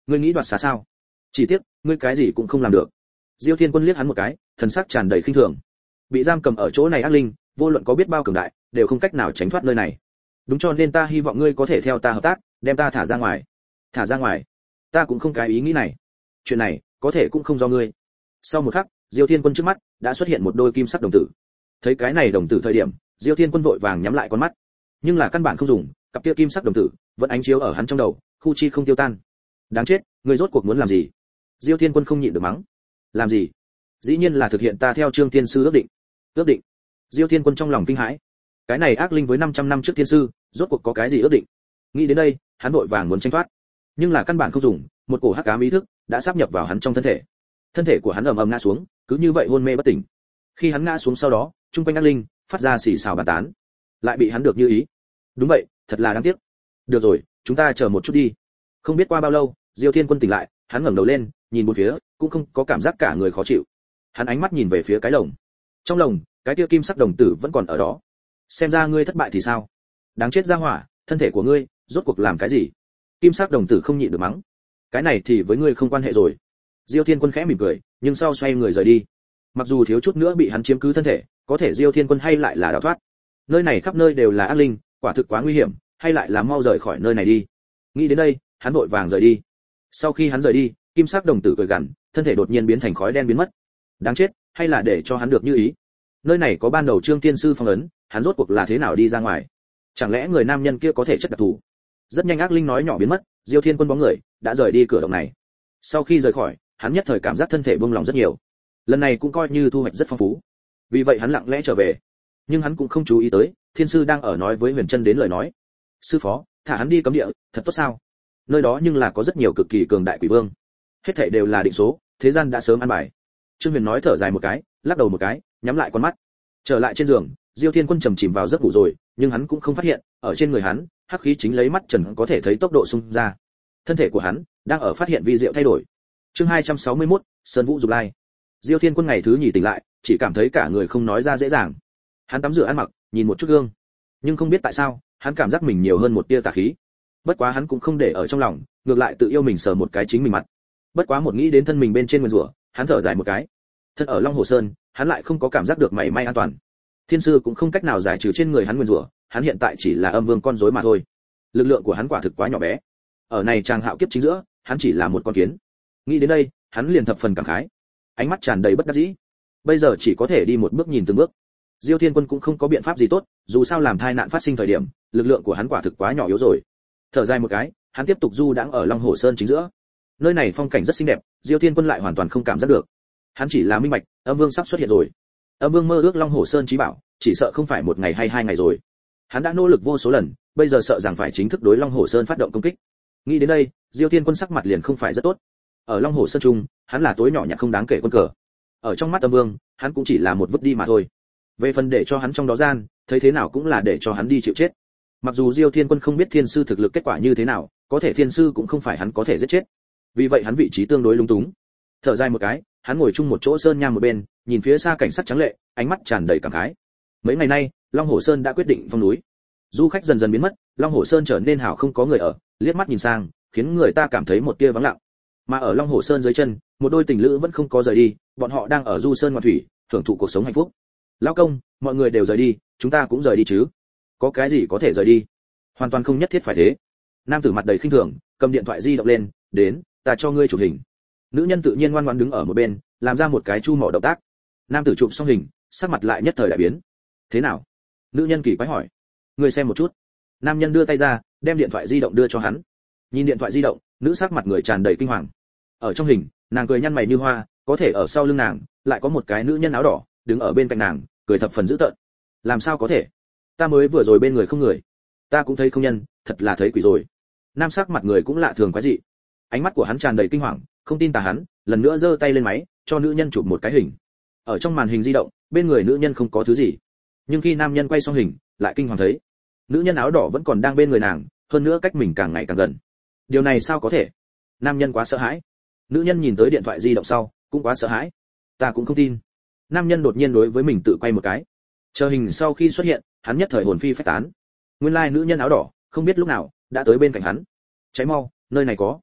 ngươi nghĩ đoạt xá sao? Chỉ tiếc ngươi cái gì cũng không làm được. Diêu Thiên Quân liếc hắn một cái, thần sắc tràn đầy khinh thường. Bị giam cầm ở chỗ này ác linh, vô luận có biết bao cường đại, đều không cách nào tránh thoát nơi này. Đúng, cho nên ta hy vọng ngươi có thể theo ta hợp tác, đem ta thả ra ngoài. Thả ra ngoài? Ta cũng không cái ý nghĩ này. Chuyện này, có thể cũng không do ngươi. Sau một khắc, Diêu Thiên Quân trước mắt đã xuất hiện một đôi kim sắc đồng tử. Thấy cái này đồng tử thời điểm, Diêu Thiên Quân vội vàng nhắm lại con mắt. Nhưng là căn bản không dùng, cặp kia kim sắc đồng tử vẫn ánh chiếu ở hắn trong đầu, khu chi không tiêu tan. Đáng chết, ngươi rốt cuộc muốn làm gì? Diêu Thiên Quân không nhịn được mắng. Làm gì? Dĩ nhiên là thực hiện ta theo Trương Thiên sư ước định. Ước định? Diêu Thiên Quân trong lòng kinh hãi. Cái này ác linh với năm trăm năm trước thiên sư, rốt cuộc có cái gì ước định? Nghĩ đến đây, hắn vội vàng muốn tranh thoát. Nhưng là căn bản không dùng, một cổ hắc ám ý thức đã sáp nhập vào hắn trong thân thể. Thân thể của hắn ầm ầm ngã xuống, cứ như vậy hôn mê bất tỉnh. Khi hắn ngã xuống sau đó, trung quanh ác linh phát ra xì xào bàn tán, lại bị hắn được như ý. Đúng vậy, thật là đáng tiếc. Được rồi, chúng ta chờ một chút đi. Không biết qua bao lâu, Diêu Thiên Quân tỉnh lại, hắn ngẩng đầu lên, nhìn bốn phía, cũng không có cảm giác cả người khó chịu. Hắn ánh mắt nhìn về phía cái lồng. Trong lồng, cái kia kim sắc đồng tử vẫn còn ở đó. Xem ra ngươi thất bại thì sao? Đáng chết ra hỏa, thân thể của ngươi rốt cuộc làm cái gì? Kim sắc đồng tử không nhịn được mắng. Cái này thì với ngươi không quan hệ rồi. Diêu Thiên Quân khẽ mỉm cười, nhưng sau xoay người rời đi. Mặc dù thiếu chút nữa bị hắn chiếm cứ thân thể, có thể Diêu Thiên Quân hay lại là đào thoát. Nơi này khắp nơi đều là ác linh, quả thực quá nguy hiểm, hay lại là mau rời khỏi nơi này đi. Nghĩ đến đây, hắn vội vàng rời đi. Sau khi hắn rời đi, kim sắc đồng tử cười gằn, thân thể đột nhiên biến thành khói đen biến mất. Đáng chết, hay là để cho hắn được như ý. Nơi này có ban đầu Trương Tiên sư phong ấn, hắn rốt cuộc là thế nào đi ra ngoài? Chẳng lẽ người nam nhân kia có thể chất đặc thù? Rất nhanh ác linh nói nhỏ biến mất, Diêu Thiên Quân bóng người đã rời đi cửa động này. Sau khi rời khỏi, hắn nhất thời cảm giác thân thể buông lỏng rất nhiều. Lần này cũng coi như thu hoạch rất phong phú. Vì vậy hắn lặng lẽ trở về, nhưng hắn cũng không chú ý tới, thiên sư đang ở nói với Huyền Chân đến lời nói. Sư phó, thả hắn đi cấm địa, thật tốt sao? Nơi đó nhưng là có rất nhiều cực kỳ cường đại quỷ vương. Hết thảy đều là định số, thế gian đã sớm an bài. Trương Huyền nói thở dài một cái, lắc đầu một cái, nhắm lại con mắt. Trở lại trên giường, Diêu Thiên Quân trầm chìm vào giấc ngủ rồi, nhưng hắn cũng không phát hiện, ở trên người hắn, hắc khí chính lấy mắt trần có thể thấy tốc độ xung ra. Thân thể của hắn đang ở phát hiện vi diệu thay đổi. Chương hai trăm sáu mươi mốt, Sơn Vũ Dục Lai. Diêu Thiên Quân ngày thứ nhì tỉnh lại, chỉ cảm thấy cả người không nói ra dễ dàng. Hắn tắm rửa ăn mặc, nhìn một chút gương, nhưng không biết tại sao, hắn cảm giác mình nhiều hơn một tia tà khí. Bất quá hắn cũng không để ở trong lòng, ngược lại tự yêu mình sờ một cái chính mình mặt. Bất quá một nghĩ đến thân mình bên trên nguyên rủa, hắn thở dài một cái. Thân ở Long Hồ Sơn, hắn lại không có cảm giác được mảy may an toàn. Thiên sư cũng không cách nào giải trừ trên người hắn nguyên rủa, hắn hiện tại chỉ là âm vương con rối mà thôi. Lực lượng của hắn quả thực quá nhỏ bé. Ở này trang hạo kiếp chính giữa, hắn chỉ là một con kiến. Nghĩ đến đây, hắn liền thập phần cảm khái, ánh mắt tràn đầy bất đắc dĩ. Bây giờ chỉ có thể đi một bước nhìn từng bước. Diêu Thiên Quân cũng không có biện pháp gì tốt, dù sao làm thai nạn phát sinh thời điểm, lực lượng của hắn quả thực quá nhỏ yếu rồi. Thở dài một cái, hắn tiếp tục du đãng ở Long Hồ Sơn chính giữa. Nơi này phong cảnh rất xinh đẹp, Diêu Thiên Quân lại hoàn toàn không cảm giác được. Hắn chỉ là minh bạch, âm vương sắp xuất hiện rồi. Âm vương mơ ước Long Hồ Sơn chí bảo, chỉ sợ không phải một ngày hay hai ngày rồi. Hắn đã nỗ lực vô số lần, bây giờ sợ rằng phải chính thức đối Long Hồ Sơn phát động công kích. Nghĩ đến đây, Diêu Thiên Quân sắc mặt liền không phải rất tốt. Ở Long Hồ Sơn trung, hắn là tối nhỏ nhặt không đáng kể quân cờ. Ở trong mắt âm vương, hắn cũng chỉ là một vứt đi mà thôi. Về phần để cho hắn trong đó gian, thấy thế nào cũng là để cho hắn đi chịu chết. Mặc dù Diêu Thiên Quân không biết thiên sư thực lực kết quả như thế nào, có thể thiên sư cũng không phải hắn có thể giết chết. Vì vậy hắn vị trí tương đối lung túng. Thở dài một cái, hắn ngồi chung một chỗ sơn nham một bên, nhìn phía xa cảnh sắc trắng lệ, ánh mắt tràn đầy cảm khái. Mấy ngày nay, Long Hồ Sơn đã quyết định phong núi. Du khách dần dần biến mất, Long Hồ Sơn trở nên hào không có người ở, liếc mắt nhìn sang, khiến người ta cảm thấy một tia vắng lặng. Mà ở Long Hồ Sơn dưới chân, một đôi tình lữ vẫn không có rời đi, bọn họ đang ở du sơn ngoạn thủy, hưởng thụ cuộc sống hạnh phúc. Lão công, mọi người đều rời đi, chúng ta cũng rời đi chứ? Có cái gì có thể rời đi? Hoàn toàn không nhất thiết phải thế. Nam tử mặt đầy khinh thường, cầm điện thoại di động lên, đến, ta cho ngươi chụp hình. Nữ nhân tự nhiên ngoan ngoãn đứng ở một bên, làm ra một cái chu mỏ động tác. Nam tử chụp xong hình, sắc mặt lại nhất thời đại biến. Thế nào? Nữ nhân kỳ quái hỏi. Ngươi xem một chút. Nam nhân đưa tay ra, đem điện thoại di động đưa cho hắn. Nhìn điện thoại di động, nữ sắc mặt người tràn đầy kinh hoàng. Ở trong hình, nàng cười nhăn mày như hoa, có thể ở sau lưng nàng lại có một cái nữ nhân áo đỏ đứng ở bên cạnh nàng, cười thập phần dữ tợn. Làm sao có thể? Ta mới vừa rồi bên người không người, ta cũng thấy không nhân, thật là thấy quỷ rồi. Nam sắc mặt người cũng lạ thường quái dị, ánh mắt của hắn tràn đầy kinh hoàng, không tin tà hắn, lần nữa giơ tay lên máy, cho nữ nhân chụp một cái hình. Ở trong màn hình di động, bên người nữ nhân không có thứ gì, nhưng khi nam nhân quay xong hình, lại kinh hoàng thấy nữ nhân áo đỏ vẫn còn đang bên người nàng, hơn nữa cách mình càng ngày càng gần. Điều này sao có thể? Nam nhân quá sợ hãi. Nữ nhân nhìn tới điện thoại di động sau, cũng quá sợ hãi. Ta cũng không tin. Nam nhân đột nhiên đối với mình tự quay một cái. Chờ hình sau khi xuất hiện, hắn nhất thời hồn phi phách tán. Nguyên lai like nữ nhân áo đỏ, không biết lúc nào đã tới bên cạnh hắn. Cháy mau, nơi này có.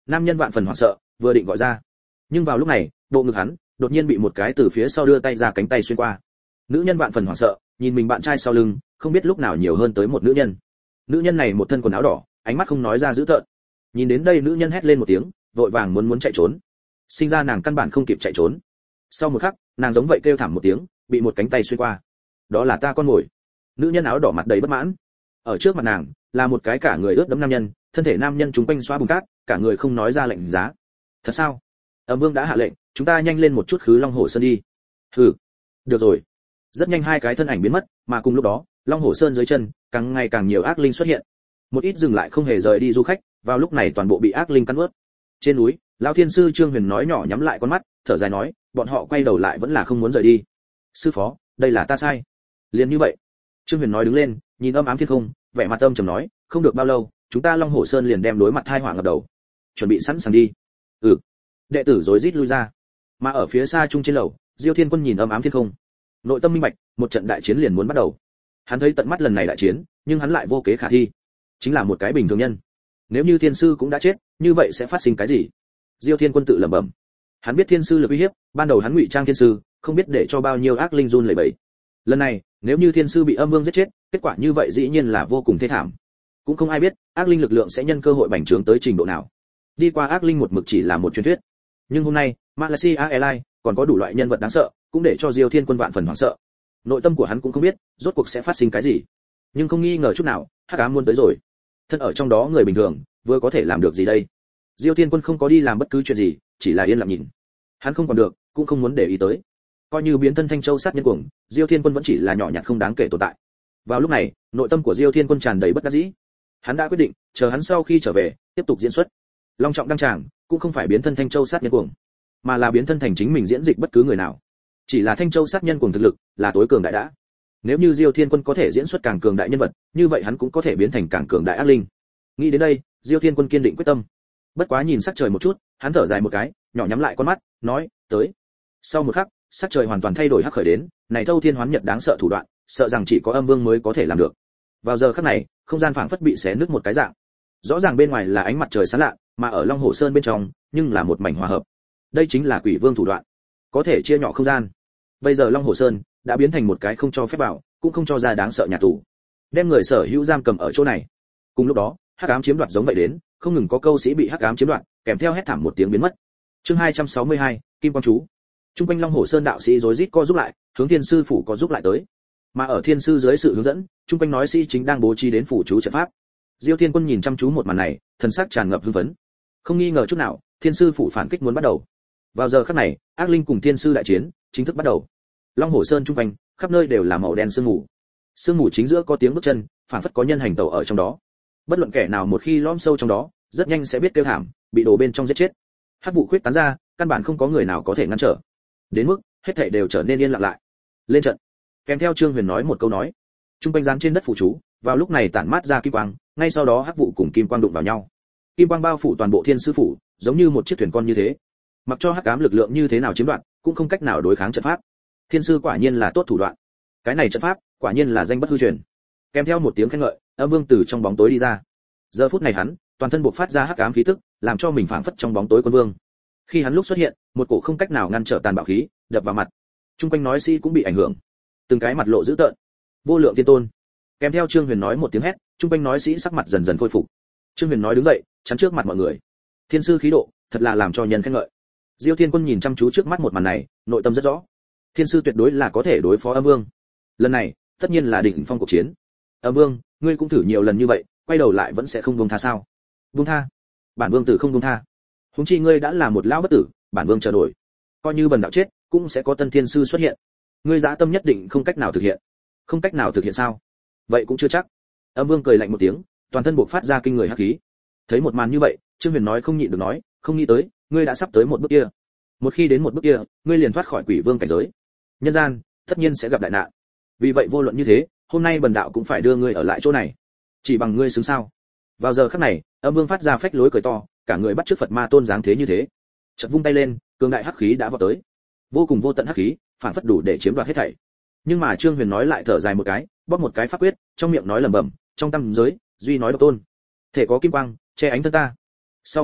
Nam nhân vạn phần hoảng sợ, vừa định gọi ra, nhưng vào lúc này, bộ ngực hắn đột nhiên bị một cái từ phía sau đưa tay ra cánh tay xuyên qua. Nữ nhân vạn phần hoảng sợ, nhìn mình bạn trai sau lưng, không biết lúc nào nhiều hơn tới một nữ nhân. Nữ nhân này một thân quần áo đỏ, ánh mắt không nói ra dữ tợn. Nhìn đến đây nữ nhân hét lên một tiếng, vội vàng muốn muốn chạy trốn. Sinh ra nàng căn bản không kịp chạy trốn. Sau một khắc, nàng giống vậy kêu thảm một tiếng, bị một cánh tay xuyên qua. Đó là ta con mồi. Nữ nhân áo đỏ mặt đầy bất mãn. Ở trước mặt nàng là một cái cả người ướt đẫm nam nhân, thân thể nam nhân chúng quanh xóa bùn cát, cả người không nói ra lệnh giá. Thật sao? Âm Vương đã hạ lệnh, chúng ta nhanh lên một chút khứ Long Hồ Sơn đi. Hừ. Được rồi. Rất nhanh hai cái thân ảnh biến mất, mà cùng lúc đó, Long Hồ Sơn dưới chân càng ngày càng nhiều ác linh xuất hiện. Một ít dừng lại không hề rời đi du khách, vào lúc này toàn bộ bị ác linh cắn nuốt. Trên núi, lão thiên sư Trương Huyền nói nhỏ nhắm lại con mắt, thở dài nói, bọn họ quay đầu lại vẫn là không muốn rời đi. Sư phó, đây là ta sai. Liền như vậy. Trương Huyền nói đứng lên, nhìn âm ám thiên không, vẻ mặt âm trầm nói, không được bao lâu, chúng ta Long Hồ Sơn liền đem đối mặt tai họa ngập đầu. Chuẩn bị sẵn sàng đi. Ừ. Đệ tử rối rít lui ra. Mà ở phía xa trung trên lầu, Diêu Thiên Quân nhìn âm ám thiên không, nội tâm minh bạch, một trận đại chiến liền muốn bắt đầu. Hắn thấy tận mắt lần này đại chiến, nhưng hắn lại vô kế khả thi, chính là một cái bình thường nhân. Nếu như thiên sư cũng đã chết, như vậy sẽ phát sinh cái gì? Diêu Thiên Quân tự lẩm bẩm. Hắn biết thiên sư lực uy hiếp, ban đầu hắn ngụy trang thiên sư, không biết để cho bao nhiêu ác linh run lẩy bẩy. Lần này, nếu như thiên sư bị âm vương giết chết, kết quả như vậy dĩ nhiên là vô cùng thê thảm. Cũng không ai biết, ác linh lực lượng sẽ nhân cơ hội bành trướng tới trình độ nào. Đi qua ác linh một mực chỉ là một truyền thuyết. Nhưng hôm nay, Malaysia Airlines còn có đủ loại nhân vật đáng sợ, cũng để cho Diêu Thiên Quân vạn phần hoảng sợ. Nội tâm của hắn cũng không biết, rốt cuộc sẽ phát sinh cái gì. Nhưng không nghi ngờ chút nào, hắc ám muốn tới rồi. Thân ở trong đó người bình thường, vừa có thể làm được gì đây? Diêu Thiên Quân không có đi làm bất cứ chuyện gì, chỉ là yên lặng nhìn. Hắn không còn được, cũng không muốn để ý tới. Coi như biến thân Thanh Châu sát nhân cuồng, Diêu Thiên Quân vẫn chỉ là nhỏ nhặt không đáng kể tồn tại. Vào lúc này, nội tâm của Diêu Thiên Quân tràn đầy bất đắc dĩ. Hắn đã quyết định, chờ hắn sau khi trở về, tiếp tục diễn xuất. Long trọng đăng tràng, cũng không phải biến thân Thanh Châu sát nhân cuồng, mà là biến thân thành chính mình diễn dịch bất cứ người nào. Chỉ là Thanh Châu sát nhân cuồng thực lực là tối cường đại đã. Nếu như Diêu Thiên Quân có thể diễn xuất càng cường đại nhân vật, như vậy hắn cũng có thể biến thành càng cường đại ác linh. Nghĩ đến đây, Diêu Thiên Quân kiên định quyết tâm. Bất quá nhìn sắc trời một chút, hắn thở dài một cái, nhỏ nhắm lại con mắt, nói, tới. Sau một khắc, sắc trời hoàn toàn thay đổi hắc khởi đến, này thâu thiên hoán nhật đáng sợ thủ đoạn, sợ rằng chỉ có âm vương mới có thể làm được. Vào giờ khắc này, không gian phảng phất bị xé nứt một cái dạng. Rõ ràng bên ngoài là ánh mặt trời sáng lạ, mà ở Long Hồ Sơn bên trong, nhưng là một mảnh hòa hợp. Đây chính là Quỷ Vương thủ đoạn, có thể chia nhỏ không gian. Bây giờ Long Hồ Sơn đã biến thành một cái không cho phép vào, cũng không cho ra đáng sợ nhà tù, đem người sở hữu giam cầm ở chỗ này. Cùng lúc đó, hắc ám chiếm đoạt giống vậy đến, không ngừng có câu sĩ bị hắc ám chiếm đoạt, kèm theo hét thảm một tiếng biến mất. Chương hai trăm sáu mươi hai, Kim Quang chú. Trung quanh Long Hồ Sơn đạo sĩ rối rít co giúp lại, hướng Thiên sư phủ có giúp lại tới. Mà ở Thiên sư dưới sự hướng dẫn, trung quanh nói sĩ chính đang bố trí đến phủ chú trận pháp. Diêu Thiên Quân nhìn chăm chú một màn này, thần sắc tràn ngập hưng phấn. Không nghi ngờ chút nào, Thiên sư phủ phản kích muốn bắt đầu. Vào giờ khắc này, ác linh cùng Thiên sư đại chiến chính thức bắt đầu. Long Hồ Sơn trung quanh, khắp nơi đều là màu đen sương mù. Sương mù chính giữa có tiếng bước chân, phản phất có nhân hành tẩu ở trong đó. Bất luận kẻ nào một khi lõm sâu trong đó, rất nhanh sẽ biết kêu thảm, bị đổ bên trong giết chết. Hắc vụ khuyết tán ra, căn bản không có người nào có thể ngăn trở. Đến mức hết thảy đều trở nên yên lặng lại. Lên trận. Kèm theo Trương Huyền nói một câu nói. Trung quanh dán trên đất phù chú, vào lúc này tản mát ra kim quang, ngay sau đó hắc vụ cùng kim quang đụng vào nhau. Kim quang bao phủ toàn bộ Thiên sư phủ, giống như một chiếc thuyền con như thế. Mặc cho hắc ám lực lượng như thế nào chiếm đoạt, cũng không cách nào đối kháng trận pháp. Thiên sư quả nhiên là tốt thủ đoạn. Cái này trận pháp, quả nhiên là danh bất hư truyền. Kèm theo một tiếng khen ngợi, Âm Vương từ trong bóng tối đi ra. Giờ phút này hắn, toàn thân bộc phát ra hắc ám khí tức, làm cho mình phảng phất trong bóng tối quân vương. Khi hắn lúc xuất hiện, một cổ không cách nào ngăn trở tàn bạo khí đập vào mặt. Trung quanh nói sĩ cũng bị ảnh hưởng, từng cái mặt lộ dữ tợn. Vô lượng thiên tôn. Kèm theo Trương Huyền nói một tiếng hét, trung quanh nói sĩ sắc mặt dần dần khôi phục. Trương Huyền nói đứng dậy, chắn trước mặt mọi người. Thiên sư khí độ, thật là làm cho nhân khen ngợi. Diêu Thiên Quân nhìn chăm chú trước mắt một màn này, nội tâm rất rõ. Thiên sư tuyệt đối là có thể đối phó Âm Vương. Lần này, tất nhiên là đỉnh phong cuộc chiến. Âm Vương, ngươi cũng thử nhiều lần như vậy, quay đầu lại vẫn sẽ không buông tha sao? Buông tha? Bản vương tử không buông tha. Huống chi ngươi đã là một lão bất tử, bản vương chờ đổi. Coi như bần đạo chết, cũng sẽ có tân thiên sư xuất hiện. Ngươi dã tâm nhất định không cách nào thực hiện. Không cách nào thực hiện sao? Vậy cũng chưa chắc. Âm Vương cười lạnh một tiếng, toàn thân bộc phát ra kinh người hắc khí. Thấy một màn như vậy, Trương Huyền nói không nhịn được nói, không nghĩ tới, ngươi đã sắp tới một bước kia. Một khi đến một bước kia, ngươi liền thoát khỏi quỷ vương cảnh giới. Nhân gian, tất nhiên sẽ gặp đại nạn. Vì vậy vô luận như thế, hôm nay bần đạo cũng phải đưa ngươi ở lại chỗ này. Chỉ bằng ngươi xứng sao? Vào giờ khắc này, Âm Vương phát ra phách lối cười to, cả người bắt chước Phật Ma Tôn dáng thế như thế. Chợt vung tay lên, cường đại hắc khí đã vọt tới. Vô cùng vô tận hắc khí, phản phất đủ để chiếm đoạt hết thảy. Nhưng mà Trương Huyền nói lại thở dài một cái, bóp một cái pháp quyết, trong miệng nói lẩm bẩm, trong tâm giới, duy nói độc tôn. Thể có kim quang, che ánh thân ta. Sau một khắc,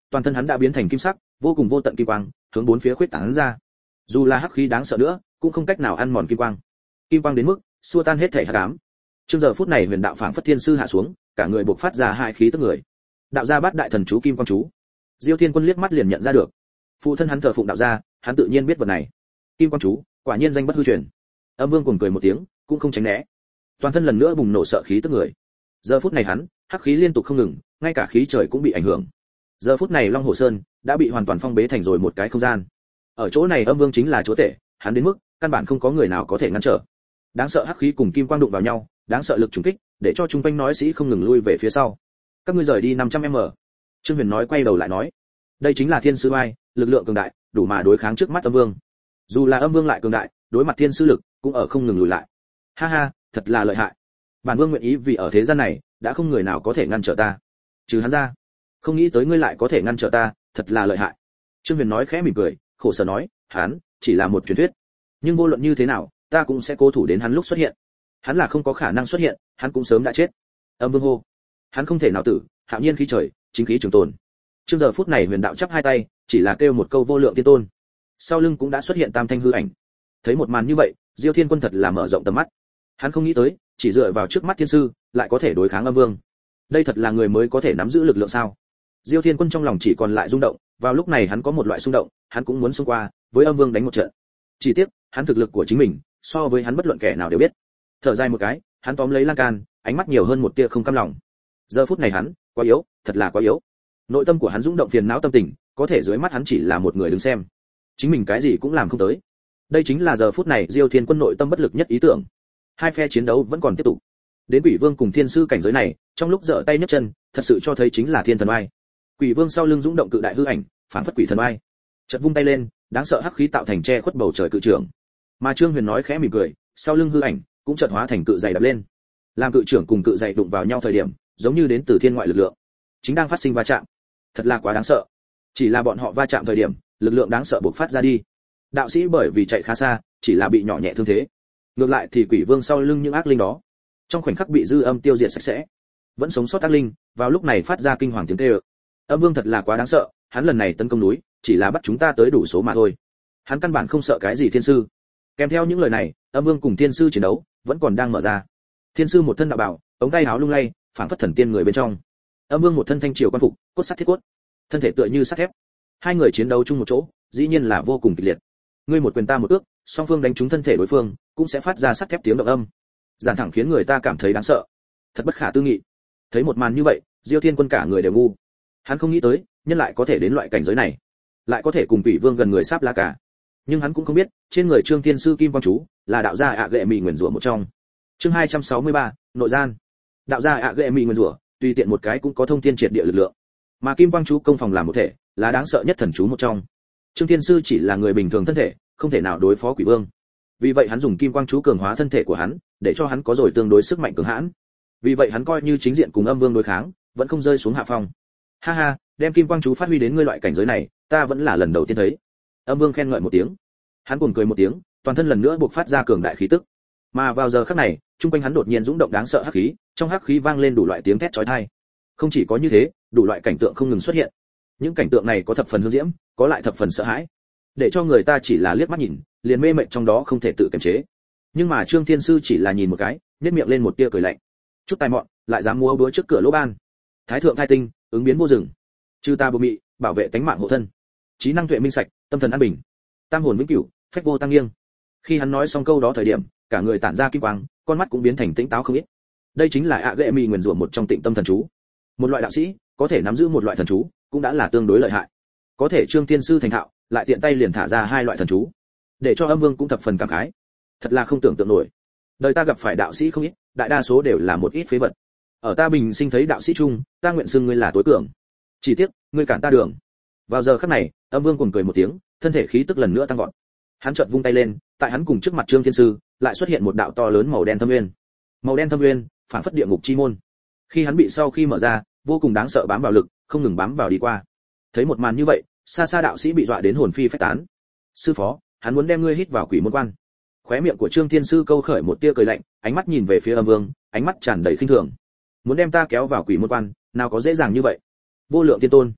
toàn thân hắn đã biến thành kim sắc, vô cùng vô tận kim quang, hướng bốn phía khuếch tán ra. Dù là hắc khí đáng sợ nữa, cũng không cách nào ăn mòn kim quang. Kim quang đến mức xua tan hết thể hắc ám. Trước giờ phút này huyền đạo phảng phất thiên sư hạ xuống, cả người bộc phát ra hai khí tức người. Đạo gia bát đại thần chú kim quang chú. Diêu Thiên Quân liếc mắt liền nhận ra được. Phụ thân hắn thờ phụng đạo gia, hắn tự nhiên biết vật này. Kim quang chú, quả nhiên danh bất hư truyền. Âm Vương cuồng cười một tiếng, cũng không tránh né. Toàn thân lần nữa bùng nổ sợ khí tức người. Giờ phút này hắn, hắc khí liên tục không ngừng, ngay cả khí trời cũng bị ảnh hưởng. Giờ phút này Long Hồ Sơn đã bị hoàn toàn phong bế thành rồi một cái không gian. Ở chỗ này Âm Vương chính là chúa tể, hắn đến mức căn bản không có người nào có thể ngăn trở. Đáng sợ hắc khí cùng kim quang đụng vào nhau, đáng sợ lực trùng kích, để cho trung quanh nói sĩ không ngừng lui về phía sau. Các ngươi rời đi năm trăm mét. Trương Huyền nói quay đầu lại nói, đây chính là thiên sư oai, lực lượng cường đại, đủ mà đối kháng trước mắt Âm Vương. Dù là Âm Vương lại cường đại, đối mặt thiên sư lực, cũng ở không ngừng lùi lại. Ha ha, thật là lợi hại. Bản Vương nguyện ý vì ở thế gian này, đã không người nào có thể ngăn trở ta. Trừ hắn ra, không nghĩ tới ngươi lại có thể ngăn trở ta, thật là lợi hại. Trương Huyền nói khẽ mỉm cười, khổ sở nói, hắn chỉ là một truyền thuyết, nhưng vô luận như thế nào, ta cũng sẽ cố thủ đến hắn lúc xuất hiện. Hắn là không có khả năng xuất hiện, hắn cũng sớm đã chết. Âm Vương hô, hắn không thể nào tử, hạo nhiên khí trời, chính khí trường tồn. Trước giờ phút này huyền đạo chắp hai tay, chỉ là kêu một câu vô lượng tiên tôn. Sau lưng cũng đã xuất hiện tam thanh hư ảnh. Thấy một màn như vậy, Diêu Thiên Quân thật là mở rộng tầm mắt. Hắn không nghĩ tới, chỉ dựa vào trước mắt thiên sư, lại có thể đối kháng Âm Vương. Đây thật là người mới có thể nắm giữ lực lượng sao? Diêu Thiên Quân trong lòng chỉ còn lại rung động, vào lúc này hắn có một loại xung động, hắn cũng muốn xông qua, với Âm Vương đánh một trận. Chỉ tiếc, hắn thực lực của chính mình, so với hắn bất luận kẻ nào đều biết. Thở dài một cái, hắn tóm lấy lan can, ánh mắt nhiều hơn một tia không cam lòng. Giờ phút này hắn, quá yếu, thật là quá yếu. Nội tâm của hắn rung động phiền não tâm tình, có thể dưới mắt hắn chỉ là một người đứng xem. Chính mình cái gì cũng làm không tới. Đây chính là giờ phút này Diêu Thiên Quân nội tâm bất lực nhất ý tưởng. Hai phe chiến đấu vẫn còn tiếp tục. Đến Quỷ Vương cùng Thiên sư cảnh giới này, trong lúc giở tay nhấc chân, thật sự cho thấy chính là thiên thần oai. Quỷ Vương sau lưng dũng động cự đại hư ảnh, phản phất quỷ thần oai. Chợt vung tay lên, đáng sợ hắc khí tạo thành che khuất bầu trời cự trưởng. Mà Trương Huyền nói khẽ mỉm cười, sau lưng hư ảnh cũng chợt hóa thành cự dày đập lên. Làm cự trưởng cùng cự dày đụng vào nhau thời điểm, giống như đến từ thiên ngoại lực lượng, chính đang phát sinh va chạm. Thật là quá đáng sợ. Chỉ là bọn họ va chạm thời điểm, lực lượng đáng sợ bộc phát ra đi. Đạo sĩ bởi vì chạy khá xa, chỉ là bị nhỏ nhẹ thương thế. Ngược lại thì Quỷ Vương sau lưng những ác linh đó, trong khoảnh khắc bị dư âm tiêu diệt sạch sẽ. Vẫn sống sót ác linh, vào lúc này phát ra kinh hoàng tiếng kêu. Âm Vương thật là quá đáng sợ, hắn lần này tấn công núi, chỉ là bắt chúng ta tới đủ số mà thôi. Hắn căn bản không sợ cái gì thiên sư. Kèm theo những lời này, Âm Vương cùng thiên sư chiến đấu vẫn còn đang mở ra. Thiên sư một thân đạo bào, ống tay áo lung lay, phảng phất thần tiên người bên trong. Âm Vương một thân thanh triều quan phục, cốt sắt thiết cốt, thân thể tựa như sắt thép. Hai người chiến đấu chung một chỗ, dĩ nhiên là vô cùng kịch liệt. Ngươi một quyền ta một ước, song phương đánh trúng thân thể đối phương, cũng sẽ phát ra sắt thép tiếng động âm. Giản thẳng khiến người ta cảm thấy đáng sợ. Thật bất khả tư nghị. Thấy một màn như vậy, Diêu Thiên Quân cả người đều ngu. Hắn không nghĩ tới, nhân lại có thể đến loại cảnh giới này, lại có thể cùng Quỷ Vương gần người sáp la cả. Nhưng hắn cũng không biết, trên người Trương Thiên sư Kim Quang chú, là đạo gia ạ gệ mị nguyên rủa một trong. Chương hai trăm sáu mươi ba, nội gian. Đạo gia ạ gệ mị nguyên rủa, tùy tiện một cái cũng có thông thiên triệt địa lực lượng. Mà Kim Quang chú công phòng làm một thể, là đáng sợ nhất thần chú một trong. Trương Thiên sư chỉ là người bình thường thân thể, không thể nào đối phó Quỷ Vương. Vì vậy hắn dùng Kim Quang chú cường hóa thân thể của hắn, để cho hắn có rồi tương đối sức mạnh cường hãn. Vì vậy hắn coi như chính diện cùng Âm Vương đối kháng, vẫn không rơi xuống hạ phong. Ha ha, đem Kim Quang chú phát huy đến ngươi loại cảnh giới này, ta vẫn là lần đầu tiên thấy. Âm Vương khen ngợi một tiếng. Hắn cuồng cười một tiếng, toàn thân lần nữa bộc phát ra cường đại khí tức. Mà vào giờ khắc này, trung quanh hắn đột nhiên dũng động đáng sợ hắc khí, trong hắc khí vang lên đủ loại tiếng thét chói tai. Không chỉ có như thế, đủ loại cảnh tượng không ngừng xuất hiện. Những cảnh tượng này có thập phần hương diễm, có lại thập phần sợ hãi, để cho người ta chỉ là liếc mắt nhìn, liền mê mệt trong đó không thể tự kiềm chế. Nhưng mà Trương Thiên sư chỉ là nhìn một cái, nhếch miệng lên một tia cười lạnh. Chút tài mọn, lại dám múa búa trước cửa lỗ ban. Thái thượng thai tinh, ứng biến vô dừng. Chư ta bồ mị, bảo vệ tánh mạng hộ thân. Trí năng tuệ minh sạch, tâm thần an bình. Tam hồn vĩnh cửu, phách vô tăng nghiêng. Khi hắn nói xong câu đó thời điểm, cả người tản ra kim quang, con mắt cũng biến thành tĩnh táo không ít. Đây chính là ạ gệ mị nguyên rủa một trong tịnh tâm thần chú. Một loại đạo sĩ có thể nắm giữ một loại thần chú, cũng đã là tương đối lợi hại. Có thể Trương Thiên sư thành thạo, lại tiện tay liền thả ra hai loại thần chú, để cho Âm Vương cũng thập phần cảm khái. Thật là không tưởng tượng nổi. Đời ta gặp phải đạo sĩ không ít, đại đa số đều là một ít phế vật. Ở ta bình sinh thấy đạo sĩ chung, ta nguyện xưng ngươi là tối cường. Chỉ tiếc, ngươi cản ta đường. Vào giờ khắc này, Âm Vương cuồng cười một tiếng, thân thể khí tức lần nữa tăng vọt. Hắn chợt vung tay lên, tại hắn cùng trước mặt Trương Thiên sư, lại xuất hiện một đạo to lớn màu đen thâm nguyên. Màu đen thâm nguyên, phản phất địa ngục chi môn. Khi hắn bị sau khi mở ra, vô cùng đáng sợ bám vào lực, không ngừng bám vào đi qua. Thấy một màn như vậy, xa xa đạo sĩ bị dọa đến hồn phi phách tán. Sư phó, hắn muốn đem ngươi hít vào quỷ môn quan. Khóe miệng của Trương Thiên sư câu khởi một tia cười lạnh, ánh mắt nhìn về phía Âm Vương, ánh mắt tràn đầy khinh thường. Muốn đem ta kéo vào quỷ môn quan, nào có dễ dàng như vậy. Vô lượng tiên tôn,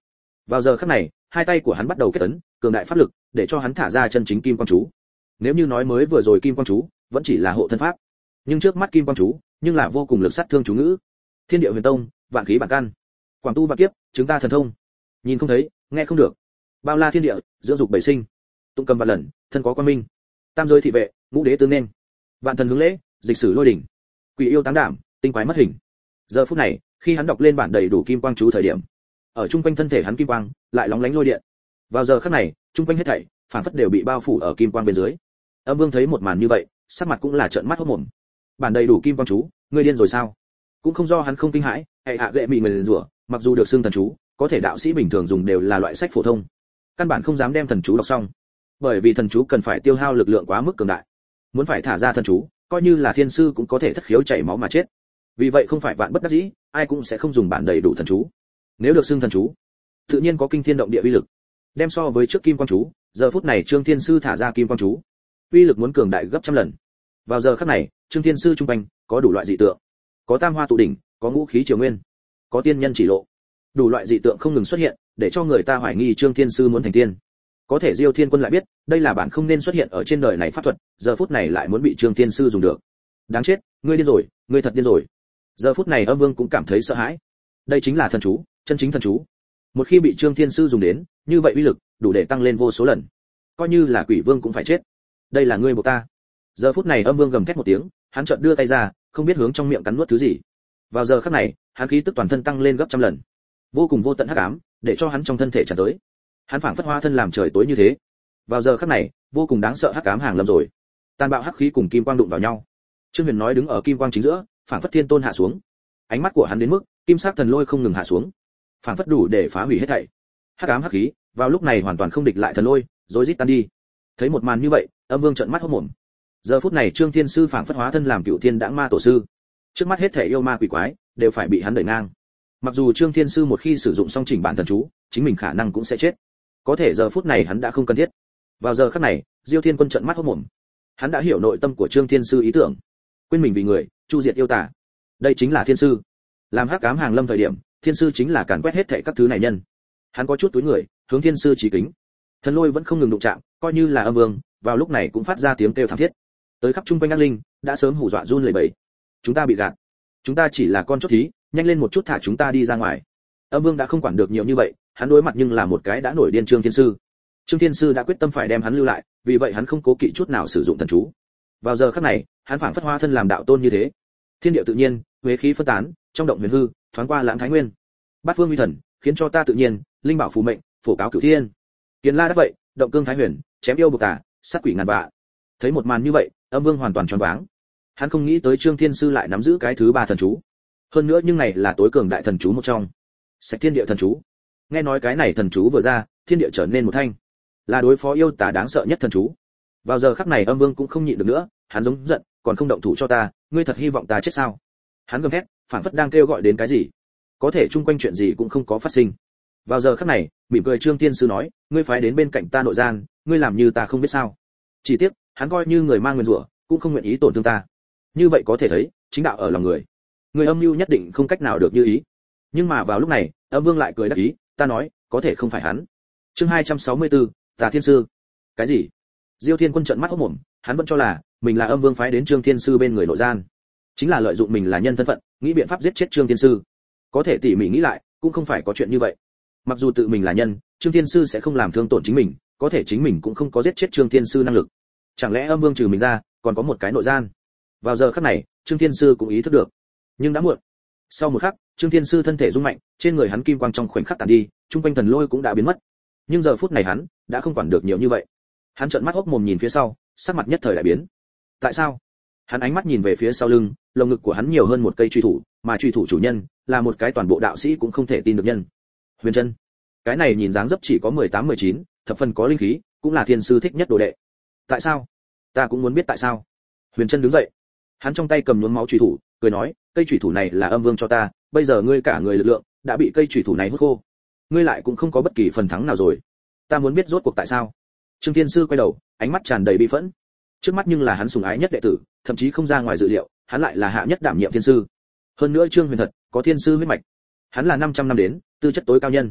Vào giờ khắc này, hai tay của hắn bắt đầu kết ấn, cường đại pháp lực, để cho hắn thả ra chân chính kim quang chú. Nếu như nói mới vừa rồi kim quang chú vẫn chỉ là hộ thân pháp, nhưng trước mắt kim quang chú nhưng là vô cùng lực sát thương chú ngữ. Thiên địa huyền tông, vạn khí bản căn, quảng tu vạn kiếp, chúng ta thần thông. Nhìn không thấy, nghe không được. Bao la thiên địa, dưỡng dục bảy sinh. Tụng cầm vạn lần, thân có quan minh. Tam giới thị vệ, ngũ đế tương nên. Vạn thần hướng lễ, dịch sử lôi đỉnh. Quỷ yêu táng đảm, tinh quái mất hình. Giờ phút này, khi hắn đọc lên bản đầy đủ kim quang chú thời điểm, ở trung quanh thân thể hắn kim quang lại lóng lánh lôi điện. Vào giờ khắc này, trung quanh hết thảy phản phất đều bị bao phủ ở kim quang bên dưới. Âm Vương thấy một màn như vậy, sắc mặt cũng là trợn mắt hốt mồm. Bản đầy đủ kim quang chú, ngươi điên rồi sao? Cũng không do hắn không kinh hãi, hệ hạ gệ mị mình rủa, mặc dù được xưng thần chú, có thể đạo sĩ bình thường dùng đều là loại sách phổ thông, căn bản không dám đem thần chú đọc xong, bởi vì thần chú cần phải tiêu hao lực lượng quá mức cường đại, muốn phải thả ra thần chú, coi như là thiên sư cũng có thể thất khiếu chảy máu mà chết. Vì vậy không phải vạn bất đắc dĩ, ai cũng sẽ không dùng bản đầy đủ thần chú. Nếu được xưng thần chú, tự nhiên có kinh thiên động địa uy lực, đem so với trước kim quang chú, giờ phút này Trương Thiên Sư thả ra kim quang chú, uy lực muốn cường đại gấp trăm lần. Vào giờ khắc này, Trương Thiên Sư trung quanh có đủ loại dị tượng, có tam hoa tụ đỉnh, có ngũ khí triều nguyên, có tiên nhân chỉ lộ, đủ loại dị tượng không ngừng xuất hiện, để cho người ta hoài nghi Trương Thiên Sư muốn thành tiên. Có thể Diêu Thiên Quân lại biết, đây là bản không nên xuất hiện ở trên đời này pháp thuật, giờ phút này lại muốn bị Trương Thiên Sư dùng được. Đáng chết, ngươi điên rồi, ngươi thật điên rồi. Giờ phút này Âm Vương cũng cảm thấy sợ hãi. Đây chính là thần chú, chân chính thần chú. Một khi bị Trương Thiên Sư dùng đến, như vậy uy lực đủ để tăng lên vô số lần. Coi như là Quỷ Vương cũng phải chết. Đây là ngươi buộc ta. Giờ phút này Âm Vương gầm thét một tiếng, hắn chợt đưa tay ra, không biết hướng trong miệng cắn nuốt thứ gì. Vào giờ khắc này, hắn khí tức toàn thân tăng lên gấp trăm lần, vô cùng vô tận hắc ám, để cho hắn trong thân thể tràn tới. Hắn phảng phất hóa thân làm trời tối như thế. Vào giờ khắc này, vô cùng đáng sợ hắc ám hàng lâm rồi. Tàn bạo hắc khí cùng kim quang đụng vào nhau. Trương Huyền nói đứng ở kim quang chính giữa, phảng phất thiên tôn hạ xuống. Ánh mắt của hắn đến mức kim sắc thần lôi không ngừng hạ xuống, phảng phất đủ để phá hủy hết thảy. Hắc ám hắc khí, vào lúc này hoàn toàn không địch lại thần lôi, rối rít tan đi. Thấy một màn như vậy, Âm Vương trợn mắt hốt mồm. Giờ phút này Trương Thiên Sư phảng phất hóa thân làm Cựu Thiên Đãng Ma Tổ sư. Trước mắt hết thảy yêu ma quỷ quái đều phải bị hắn đẩy ngang. Mặc dù Trương Thiên Sư một khi sử dụng xong chỉnh bản thần chú, chính mình khả năng cũng sẽ chết. Có thể giờ phút này hắn đã không cần thiết. Vào giờ khắc này, Diêu Thiên Quân trợn mắt hốt mồm. Hắn đã hiểu nội tâm của Trương Thiên Sư ý tưởng, quên mình vì người, chu diệt yêu tà. Đây chính là Thiên Sư. Làm hắc ám hàng lâm thời điểm, Thiên Sư chính là càn quét hết thảy các thứ này nhân. Hắn có chút túi người, hướng Thiên Sư chỉ kính. Thần lôi vẫn không ngừng đụng chạm, coi như là Âm Vương, vào lúc này cũng phát ra tiếng kêu thảm thiết. Tới khắp trung quanh ác linh, đã sớm hù dọa run lẩy bẩy. Chúng ta bị gạt. Chúng ta chỉ là con chốt thí, nhanh lên một chút thả chúng ta đi ra ngoài. Âm Vương đã không quản được nhiều như vậy, hắn đối mặt nhưng là một cái đã nổi điên Trương Thiên Sư. Trương Thiên Sư đã quyết tâm phải đem hắn lưu lại, vì vậy hắn không cố kỵ chút nào sử dụng thần chú. Vào giờ khắc này, hắn phảng phất hóa thân làm đạo tôn như thế. Thiên địa tự nhiên, huế khí phân tán, trong động huyền hư, thoáng qua lãng thái nguyên. Bát phương uy thần, khiến cho ta tự nhiên, linh bảo phù mệnh, phổ cáo cửu thiên. Kiến la đã vậy, động cương thái huyền, chém yêu bộc tà, sát quỷ ngàn vạ. Thấy một màn như vậy, Âm Vương hoàn toàn choáng váng. Hắn không nghĩ tới Trương Thiên Sư lại nắm giữ cái thứ ba thần chú. Hơn nữa nhưng này là tối cường đại thần chú một trong. Sạch thiên địa thần chú. Nghe nói cái này thần chú vừa ra, thiên địa trở nên một thanh, là đối phó yêu tà đáng sợ nhất thần chú. Vào giờ khắc này Âm Vương cũng không nhịn được nữa, hắn giống giận, còn không động thủ cho ta, ngươi thật hy vọng ta chết sao? Hắn gầm thét, phảng phất đang kêu gọi đến cái gì. Có thể chung quanh chuyện gì cũng không có phát sinh. Vào giờ khắc này, mỉm cười Trương Thiên Sư nói, ngươi phái đến bên cạnh ta nội gian, ngươi làm như ta không biết sao? Chỉ tiếc, hắn coi như người mang nguyên rủa, cũng không nguyện ý tổn thương ta. Như vậy có thể thấy, chính đạo ở lòng người. Người âm mưu nhất định không cách nào được như ý. Nhưng mà vào lúc này, Âm Vương lại cười đắc ý, ta nói, có thể không phải hắn. Chương hai trăm sáu mươi tư, Tà Thiên Sư. Cái gì? Diêu Thiên Quân trợn mắt hốt mồm, hắn vẫn cho là mình là Âm Vương phái đến Trương Thiên Sư bên người nội gian, chính là lợi dụng mình là nhân thân phận, nghĩ biện pháp giết chết Trương Thiên Sư. Có thể tỉ mỉ nghĩ lại, cũng không phải có chuyện như vậy. Mặc dù tự mình là nhân, Trương Thiên Sư sẽ không làm thương tổn chính mình, có thể chính mình cũng không có giết chết Trương Thiên Sư năng lực. Chẳng lẽ Âm Vương trừ mình ra, còn có một cái nội gian? Vào giờ khắc này, Trương Thiên Sư cũng ý thức được, nhưng đã muộn. Sau một khắc, Trương Thiên Sư thân thể rung mạnh, trên người hắn kim quang trong khoảnh khắc tàn đi, trung quanh thần lôi cũng đã biến mất. Nhưng giờ phút này hắn đã không quản được nhiều như vậy. Hắn trợn mắt hốc mồm nhìn phía sau, sắc mặt nhất thời đại biến. Tại sao? Hắn ánh mắt nhìn về phía sau lưng, lồng ngực của hắn nhiều hơn một cây truy thủ, mà truy thủ chủ nhân là một cái toàn bộ đạo sĩ cũng không thể tin được nhân. Huyền Chân. Cái này nhìn dáng dấp chỉ có mười tám mười chín, thập phần có linh khí, cũng là Thiên Sư thích nhất đồ đệ. Tại sao? Ta cũng muốn biết tại sao. Huyền Chân đứng dậy. Hắn trong tay cầm nhuốm máu truy thủ, cười nói, cây truy thủ này là Âm Vương cho ta, bây giờ ngươi cả người lực lượng đã bị cây truy thủ này hút khô, ngươi lại cũng không có bất kỳ phần thắng nào rồi. Ta muốn biết rốt cuộc tại sao. Trương Thiên Sư quay đầu, ánh mắt tràn đầy bi phẫn. Trước mắt nhưng là hắn sủng ái nhất đệ tử, thậm chí không ra ngoài dự liệu, hắn lại là hạ nhất đảm nhiệm Thiên Sư. Hơn nữa Trương Huyền thật có Thiên Sư huyết mạch. Hắn là năm trăm năm đến, tư chất tối cao nhân.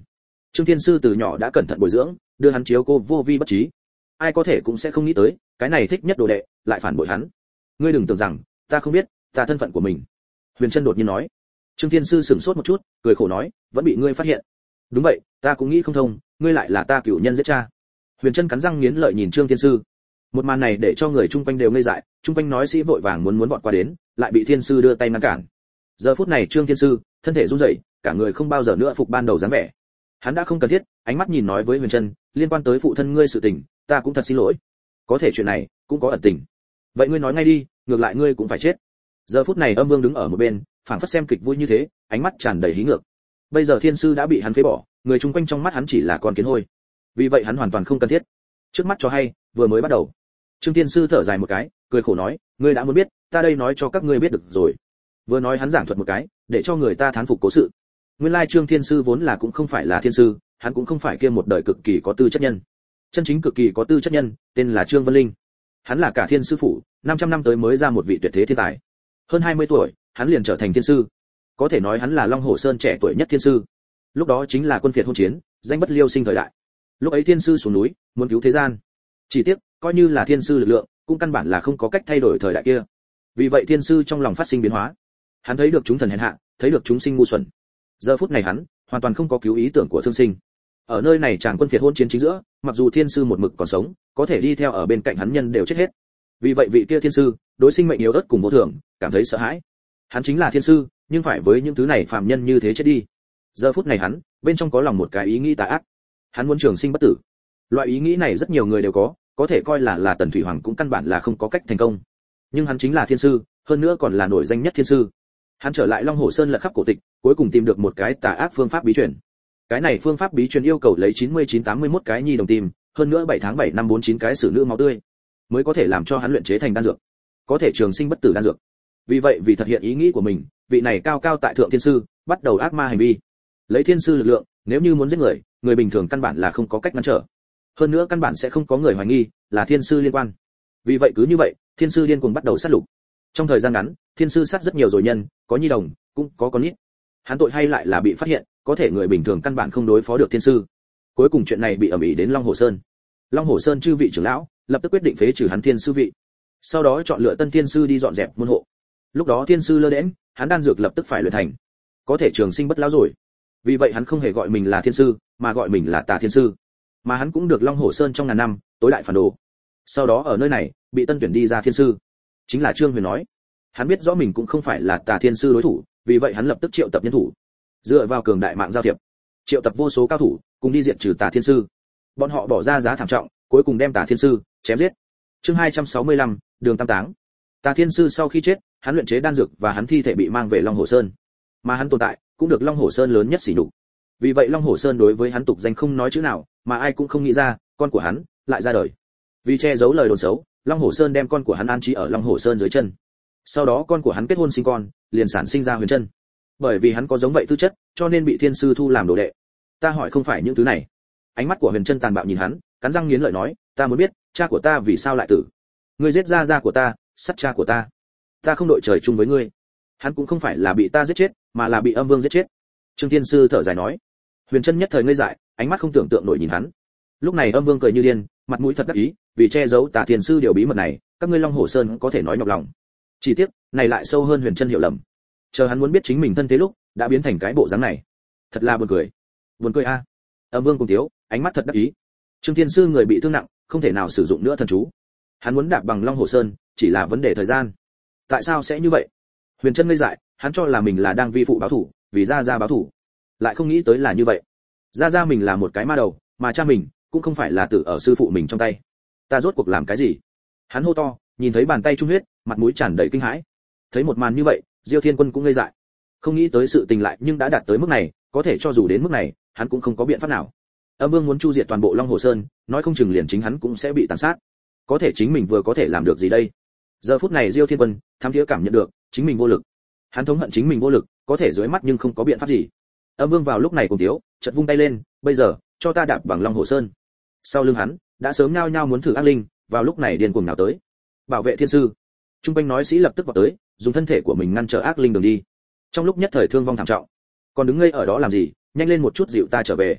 Trương Thiên Sư từ nhỏ đã cẩn thận bồi dưỡng, đưa hắn chiếu cô vô vi bất trí. Ai có thể cũng sẽ không nghĩ tới, cái này thích nhất đồ đệ, lại phản bội hắn. Ngươi đừng tưởng rằng, ta không biết, ta thân phận của mình. Huyền Trân đột nhiên nói. Trương Thiên Sư sửng sốt một chút, cười khổ nói, vẫn bị ngươi phát hiện. Đúng vậy, ta cũng nghĩ không thông, ngươi lại là ta cửu nhân giết cha. Huyền Trân cắn răng nghiến lợi nhìn Trương Thiên Sư. Một màn này để cho người chung quanh đều ngây dại, chung quanh nói sĩ vội vàng muốn muốn vọt qua đến, lại bị Thiên Sư đưa tay ngăn cản. Giờ phút này Trương Thiên Sư, thân thể run rẩy, cả người không bao giờ nữa phục ban đầu dáng vẻ. Hắn đã không cần thiết, ánh mắt nhìn nói với Huyền Trân, liên quan tới phụ thân ngươi sự tình, ta cũng thật xin lỗi. Có thể chuyện này cũng có ẩn tình. Vậy ngươi nói ngay đi, ngược lại ngươi cũng phải chết. Giờ phút này Âm Vương đứng ở một bên, phảng phất xem kịch vui như thế, ánh mắt tràn đầy hí ngược. Bây giờ Thiên Sư đã bị hắn phế bỏ, người chung quanh trong mắt hắn chỉ là con kiến hôi. Vì vậy hắn hoàn toàn không cần thiết. Trước mắt cho hay, vừa mới bắt đầu. Trương Thiên Sư thở dài một cái, cười khổ nói, ngươi đã muốn biết, ta đây nói cho các ngươi biết được rồi. Vừa nói hắn giảng thuật một cái, để cho người ta thán phục cố sự. Nguyên lai Trương Thiên Sư vốn là cũng không phải là thiên sư, hắn cũng không phải kia một đời cực kỳ có tư chất nhân. Chân chính cực kỳ có tư chất nhân, tên là Trương Vân Linh. Hắn là cả thiên sư phủ, năm trăm năm tới mới ra một vị tuyệt thế thiên tài. Hơn hai mươi tuổi, hắn liền trở thành thiên sư. Có thể nói hắn là Long Hồ Sơn trẻ tuổi nhất thiên sư. Lúc đó chính là quân phiệt hôn chiến, danh bất liêu sinh thời đại. Lúc ấy thiên sư xuống núi, muốn cứu thế gian. Chỉ tiếc, coi như là thiên sư lực lượng, cũng căn bản là không có cách thay đổi thời đại kia. Vì vậy thiên sư trong lòng phát sinh biến hóa. Hắn thấy được chúng thần hèn hạ, thấy được chúng sinh ngu xuẩn. Giờ phút này hắn hoàn toàn không có cứu ý tưởng của thương sinh. Ở nơi này chàng quân phiệt hôn chiến chính giữa, mặc dù thiên sư một mực còn sống, có thể đi theo ở bên cạnh hắn nhân đều chết hết. Vì vậy vị kia thiên sư, đối sinh mệnh yếu ớt cùng vô thường, cảm thấy sợ hãi. Hắn chính là thiên sư, nhưng phải với những thứ này phàm nhân như thế chết đi. Giờ phút này hắn, bên trong có lòng một cái ý nghĩ tà ác. Hắn muốn trường sinh bất tử. Loại ý nghĩ này rất nhiều người đều có, có thể coi là là Tần Thủy Hoàng cũng căn bản là không có cách thành công. Nhưng hắn chính là thiên sư, hơn nữa còn là nổi danh nhất thiên sư. Hắn trở lại Long Hồ Sơn lật khắp cổ tịch, cuối cùng tìm được một cái tà ác phương pháp bí truyền. Cái này phương pháp bí truyền yêu cầu lấy chín mươi chín tám mươi mốt cái nhi đồng tim, hơn nữa bảy tháng bảy năm bốn chín cái xử nữ máu tươi, mới có thể làm cho hắn luyện chế thành đan dược, có thể trường sinh bất tử đan dược. Vì vậy, vì thực hiện ý nghĩ của mình, vị này cao cao tại thượng thiên sư, bắt đầu ác ma hành vi. Lấy thiên sư lực lượng, nếu như muốn giết người, người bình thường căn bản là không có cách ngăn trở. Hơn nữa căn bản sẽ không có người hoài nghi là thiên sư liên quan. Vì vậy cứ như vậy, thiên sư điên cuồng bắt đầu sát lục. Trong thời gian ngắn, thiên sư sát rất nhiều rồi nhân, có nhi đồng, cũng có con nít. Hắn tội hay lại là bị phát hiện, có thể người bình thường căn bản không đối phó được thiên sư. Cuối cùng chuyện này bị ầm ĩ đến Long Hồ Sơn. Long Hồ Sơn chư vị trưởng lão lập tức quyết định phế trừ hắn thiên sư vị. Sau đó chọn lựa tân thiên sư đi dọn dẹp môn hộ. Lúc đó thiên sư lơ đễnh, hắn đan dược lập tức phải luyện thành, có thể trường sinh bất lão rồi. Vì vậy hắn không hề gọi mình là thiên sư, mà gọi mình là Tà Thiên sư. Mà hắn cũng được Long Hồ Sơn trong ngàn năm tối đại phản đồ. Sau đó ở nơi này bị tân tuyển đi ra thiên sư, chính là Trương Huyền nói. Hắn biết rõ mình cũng không phải là Tà Thiên sư đối thủ, vì vậy hắn lập tức triệu tập nhân thủ, dựa vào cường đại mạng giao thiệp, triệu tập vô số cao thủ cùng đi diệt trừ Tà Thiên sư. Bọn họ bỏ ra giá thảm trọng, cuối cùng đem Tà Thiên sư chém giết. Chương hai trăm sáu mươi lăm, Đường Tam Táng. Tà Thiên sư sau khi chết, hắn luyện chế đan dược và hắn thi thể bị mang về Long Hồ Sơn. Mà hắn tồn tại cũng được Long Hồ Sơn lớn nhất sỉ nhục. Vì vậy Long Hồ Sơn đối với hắn tục danh không nói chữ nào, mà ai cũng không nghĩ ra, con của hắn lại ra đời. Vì che giấu lời đồn xấu, Long Hồ Sơn đem con của hắn an trí ở Long Hồ Sơn dưới chân. Sau đó con của hắn kết hôn sinh con, liền sản sinh ra Huyền Trân. Bởi vì hắn có giống vậy tư chất, cho nên bị thiên sư thu làm đồ đệ. Ta hỏi không phải những thứ này. Ánh mắt của Huyền Trân tàn bạo nhìn hắn, cắn răng nghiến lợi nói, ta muốn biết, cha của ta vì sao lại tử. Ngươi giết gia gia của ta, sát cha của ta. Ta không đội trời chung với ngươi. Hắn cũng không phải là bị ta giết chết, mà là bị Âm Vương giết chết. Trương Thiên sư thở dài nói. Huyền Trân nhất thời ngây dại, ánh mắt không tưởng tượng nổi nhìn hắn. Lúc này Âm Vương cười như điên, mặt mũi thật đắc ý, vì che giấu Tà Thiên sư điều bí mật này, các ngươi Long Hồ Sơn có thể nói nhọc lòng. Chỉ tiếc, này lại sâu hơn Huyền Trân hiểu lầm. Chờ hắn muốn biết chính mình thân thế lúc, đã biến thành cái bộ dáng này. Thật là buồn cười. Buồn cười a. À. Âm Vương cùng thiếu, ánh mắt thật đắc ý. Trương Thiên sư người bị thương nặng, không thể nào sử dụng nữa thần chú. Hắn muốn đạp bằng Long Hồ Sơn, chỉ là vấn đề thời gian. Tại sao sẽ như vậy? Huyền Trân ngây dại, hắn cho là mình là đang vi phụ báo thủ, vì gia gia báo thủ, lại không nghĩ tới là như vậy. Gia gia mình là một cái ma đầu, mà cha mình cũng không phải là tử ở sư phụ mình trong tay. Ta rốt cuộc làm cái gì? Hắn hô to, nhìn thấy bàn tay trung huyết, mặt mũi tràn đầy kinh hãi. Thấy một màn như vậy, Diêu Thiên Quân cũng ngây dại. Không nghĩ tới sự tình lại nhưng đã đạt tới mức này, có thể cho dù đến mức này, hắn cũng không có biện pháp nào. Âm Vương muốn chu diệt toàn bộ Long Hồ Sơn, nói không chừng liền chính hắn cũng sẽ bị tàn sát. Có thể chính mình vừa có thể làm được gì đây? Giờ phút này Diêu Thiên Quân thám thiế cảm nhận được chính mình vô lực. Hắn thống hận chính mình vô lực, có thể dưới mắt nhưng không có biện pháp gì. Âm Vương vào lúc này cùng thiếu, chợt vung tay lên, bây giờ cho ta đạp bằng Long Hồ Sơn. Sau lưng hắn đã sớm nhao nhao muốn thử ác linh, vào lúc này điên cuồng nào tới. Bảo vệ thiên sư. Trung quanh nói sĩ lập tức vào tới, dùng thân thể của mình ngăn trở ác linh đường đi. Trong lúc nhất thời thương vong thảm trọng. Còn đứng ngây ở đó làm gì, nhanh lên một chút dịu ta trở về.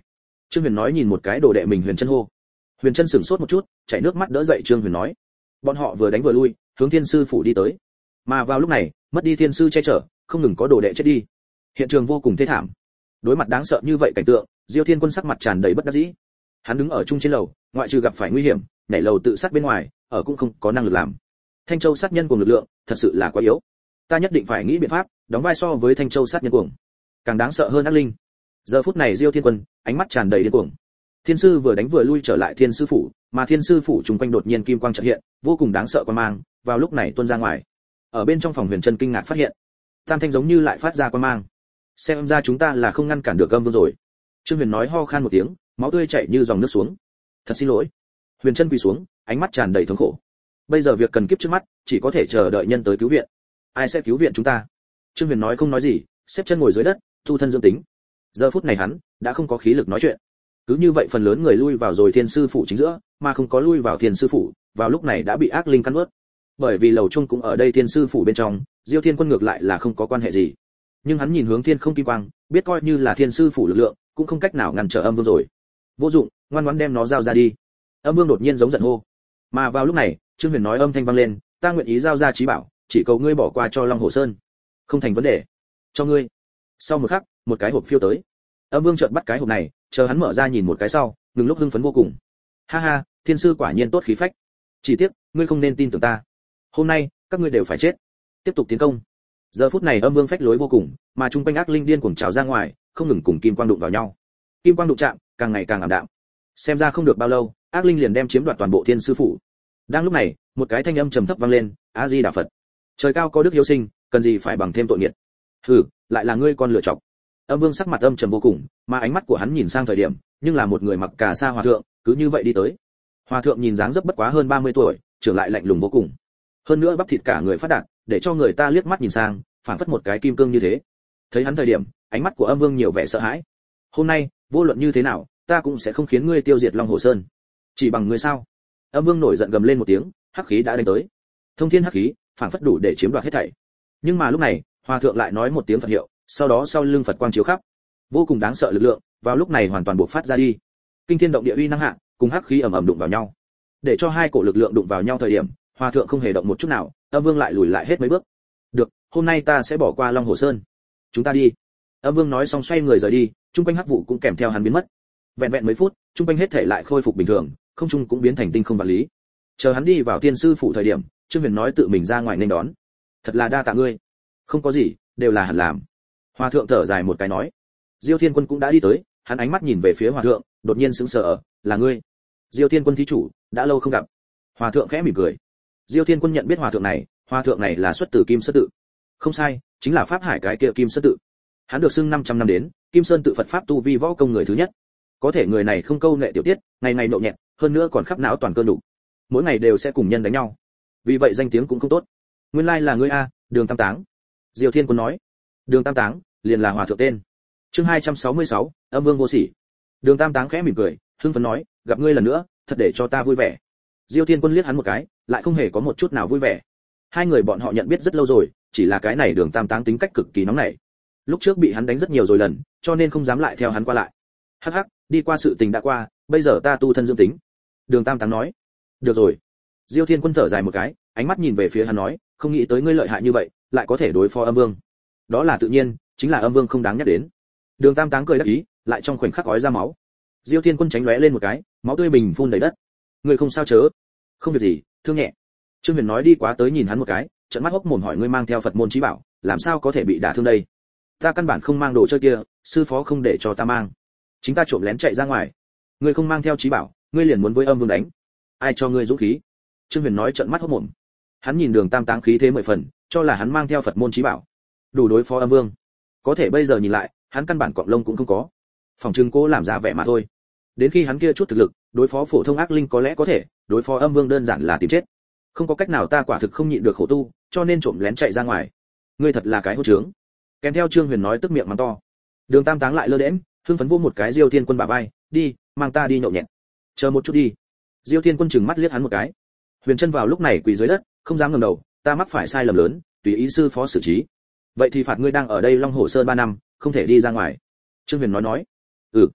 Trương Huyền nói nhìn một cái đồ đệ mình Huyền Chân hô. Huyền Chân sửng sốt một chút, chảy nước mắt đỡ dậy Trương Huyền nói. Bọn họ vừa đánh vừa lui, hướng Thiên sư phủ đi tới. Mà vào lúc này, mất đi Thiên sư che chở, không ngừng có đồ đệ chết đi. Hiện trường vô cùng thê thảm. Đối mặt đáng sợ như vậy cảnh tượng, Diêu Thiên Quân sắc mặt tràn đầy bất đắc dĩ. Hắn đứng ở trung trên lầu, ngoại trừ gặp phải nguy hiểm, nhảy lầu tự sát bên ngoài, ở cũng không có năng lực làm. Thanh Châu sát nhân cùng lực lượng, thật sự là quá yếu. Ta nhất định phải nghĩ biện pháp, đóng vai so với Thanh Châu sát nhân cuồng, càng đáng sợ hơn ác linh. Giờ phút này Diêu Thiên Quân, ánh mắt tràn đầy điên cuồng. Thiên sư vừa đánh vừa lui trở lại Thiên sư phủ, mà Thiên sư phủ trùng quanh đột nhiên kim quang chợt hiện, vô cùng đáng sợ quan mang, vào lúc này tuôn ra ngoài. Ở bên trong phòng Huyền Chân kinh ngạc phát hiện, tam thanh giống như lại phát ra quan mang. Xem ra chúng ta là không ngăn cản được âm vương rồi. Trương Huyền nói ho khan một tiếng, máu tươi chảy như dòng nước xuống. Thật xin lỗi. Huyền Chân quỳ xuống, ánh mắt tràn đầy thống khổ. Bây giờ việc cần kiếp trước mắt, chỉ có thể chờ đợi nhân tới cứu viện. Ai sẽ cứu viện chúng ta? Trương Huyền nói không nói gì, xếp chân ngồi dưới đất, thu thân dương tính. Giờ phút này hắn đã không có khí lực nói chuyện. Cứ như vậy phần lớn người lui vào rồi Thiên sư phủ chính giữa, mà không có lui vào Thiên sư phủ, vào lúc này đã bị ác linh cắn nuốt. Bởi vì lầu trung cũng ở đây Thiên sư phủ bên trong, Diêu Thiên Quân ngược lại là không có quan hệ gì. Nhưng hắn nhìn hướng thiên không kim quang, biết coi như là Thiên sư phủ lực lượng, cũng không cách nào ngăn trở âm vương rồi. Vô dụng, ngoan ngoãn đem nó giao ra đi. Âm vương đột nhiên giống giận hô. Mà vào lúc này, Trương Huyền nói âm thanh vang lên, ta nguyện ý giao ra trí bảo, chỉ cầu ngươi bỏ qua cho Long Hồ Sơn. Không thành vấn đề. Cho ngươi. Sau một khắc, một cái hộp phiêu tới. Âm vương chợt bắt cái hộp này, chờ hắn mở ra nhìn một cái sau, ngừng lúc hưng phấn vô cùng. Ha ha, Thiên sư quả nhiên tốt khí phách. Chỉ tiếc, ngươi không nên tin tưởng ta. Hôm nay, các ngươi đều phải chết. Tiếp tục tiến công. Giờ phút này âm vương phách lối vô cùng, mà trung quanh ác linh điên cuồng trào ra ngoài, không ngừng cùng kim quang đụng vào nhau. Kim quang đụng chạm, càng ngày càng ảm đạm. Xem ra không được bao lâu, ác linh liền đem chiếm đoạt toàn bộ Thiên sư phủ. Đang lúc này, một cái thanh âm trầm thấp vang lên, A Di Đà Phật. Trời cao có đức hiếu sinh, cần gì phải bằng thêm tội nghiệp. Hừ, lại là ngươi con lựa chọc. Âm vương sắc mặt âm trầm vô cùng, mà ánh mắt của hắn nhìn sang thời điểm, nhưng là một người mặc cà sa hòa thượng, cứ như vậy đi tới. Hòa thượng nhìn dáng dấp bất quá hơn ba mươi tuổi, trưởng lại lạnh lùng vô cùng. Hơn nữa bắp thịt cả người phát đạt, để cho người ta liếc mắt nhìn sang, phảng phất một cái kim cương như thế. Thấy hắn thời điểm, ánh mắt của âm vương nhiều vẻ sợ hãi. Hôm nay, vô luận như thế nào, ta cũng sẽ không khiến ngươi tiêu diệt Long Hồ Sơn. Chỉ bằng ngươi sao? Âm vương nổi giận gầm lên một tiếng, hắc khí đã đánh tới. Thông thiên hắc khí, phảng phất đủ để chiếm đoạt hết thảy. Nhưng mà lúc này, hòa thượng lại nói một tiếng Phật hiệu, sau đó sau lưng Phật quang chiếu khắp. Vô cùng đáng sợ lực lượng, vào lúc này hoàn toàn bộc phát ra đi. Kinh thiên động địa uy năng hạ, cùng hắc khí ầm ầm đụng vào nhau. Để cho hai cổ lực lượng đụng vào nhau thời điểm, hòa thượng không hề động một chút nào, âm vương lại lùi lại hết mấy bước. Được, hôm nay ta sẽ bỏ qua Long Hồ Sơn. Chúng ta đi. Âm vương nói xong xoay người rời đi, trung quanh hắc vụ cũng kèm theo hắn biến mất. Vẹn vẹn mấy phút, trung quanh hết thể lại khôi phục bình thường, không trung cũng biến thành tinh không vật lý. Chờ hắn đi vào Thiên sư phủ thời điểm, Trương Huyền nói tự mình ra ngoài nên đón. Thật là đa tạ ngươi. Không có gì, đều là hẳn làm. Hòa thượng thở dài một cái nói. Diêu Thiên Quân cũng đã đi tới, hắn ánh mắt nhìn về phía hòa thượng, đột nhiên sững sờ, là ngươi. Diêu Thiên Quân thí chủ, đã lâu không gặp. Hòa thượng khẽ mỉm cười. Diêu Thiên Quân nhận biết hòa thượng này, hòa thượng này là xuất từ Kim Sơn tự. Không sai, chính là pháp hải cái kia Kim Sơn tự. Hắn được xưng năm trăm năm đến, Kim Sơn tự Phật pháp tu vi võ công người thứ nhất. Có thể người này không câu nệ tiểu tiết, ngày ngày nhậu nhẹt, hơn nữa còn khắp não toàn cơn đủ. Mỗi ngày đều sẽ cùng nhân đánh nhau. Vì vậy danh tiếng cũng không tốt. Nguyên lai là ngươi a, Đường Tam Táng. Diêu Thiên Quân nói. Đường Tam Táng, liền là hòa thượng tên. Chương hai trăm sáu mươi sáu, Âm Vương vô sỉ. Đường Tam Táng khẽ mỉm cười, hưng phấn nói, gặp ngươi lần nữa, thật để cho ta vui vẻ. Diêu Thiên Quân liếc hắn một cái, lại không hề có một chút nào vui vẻ. Hai người bọn họ nhận biết rất lâu rồi, chỉ là cái này Đường Tam Táng tính cách cực kỳ nóng nảy. Lúc trước bị hắn đánh rất nhiều rồi lần, cho nên không dám lại theo hắn qua lại. Hắc hắc, đi qua sự tình đã qua, bây giờ ta tu thân dưỡng tính. Đường Tam Táng nói. Được rồi. Diêu Thiên Quân thở dài một cái, ánh mắt nhìn về phía hắn nói, không nghĩ tới ngươi lợi hại như vậy, lại có thể đối phó Âm Vương. Đó là tự nhiên, chính là Âm Vương không đáng nhắc đến. Đường Tam Táng cười đắc ý, lại trong khoảnh khắc ói ra máu. Diêu Thiên Quân tránh lóe lên một cái, máu tươi bình phun đầy đất. Ngươi không sao chớ? Không việc gì, thương nhẹ. Trương Huyền nói đi quá tới nhìn hắn một cái, trợn mắt hốc mồm hỏi ngươi mang theo Phật môn chí bảo, làm sao có thể bị đả thương đây? Ta căn bản không mang đồ chơi kia, sư phó không để cho ta mang. Chính ta trộm lén chạy ra ngoài. Ngươi không mang theo chí bảo, ngươi liền muốn với Âm Vương đánh. Ai cho ngươi dũng khí? Trương Huyền nói trợn mắt hốt mồm. Hắn nhìn Đường Tam Táng khí thế mười phần, cho là hắn mang theo Phật môn chí bảo, đủ đối phó Âm Vương. Có thể bây giờ nhìn lại, hắn căn bản cọng lông cũng không có. Phòng trưng cố làm ra vẻ mà thôi. Đến khi hắn kia chút thực lực, đối phó phổ thông ác linh có lẽ có thể, đối phó Âm Vương đơn giản là tìm chết. Không có cách nào, ta quả thực không nhịn được khổ tu, cho nên trộm lén chạy ra ngoài. Ngươi thật là cái hỗn trướng. Kèm theo Trương Huyền nói tức miệng mắng to. Đường Tam Táng lại lơ đễnh, hưng phấn vô một cái Diêu Thiên Quân bả vai, đi, mang ta đi nhậu nhẹt. Chờ một chút đi. Diêu Thiên Quân chừng mắt liếc hắn một cái. Huyền Chân vào lúc này quỳ dưới đất, không dám ngẩng đầu, ta mắc phải sai lầm lớn, tùy ý sư phó xử trí. Vậy thì phạt ngươi đang ở đây Long Hồ Sơn ba năm, không thể đi ra ngoài. Trương Huyền nói nói. Ừ.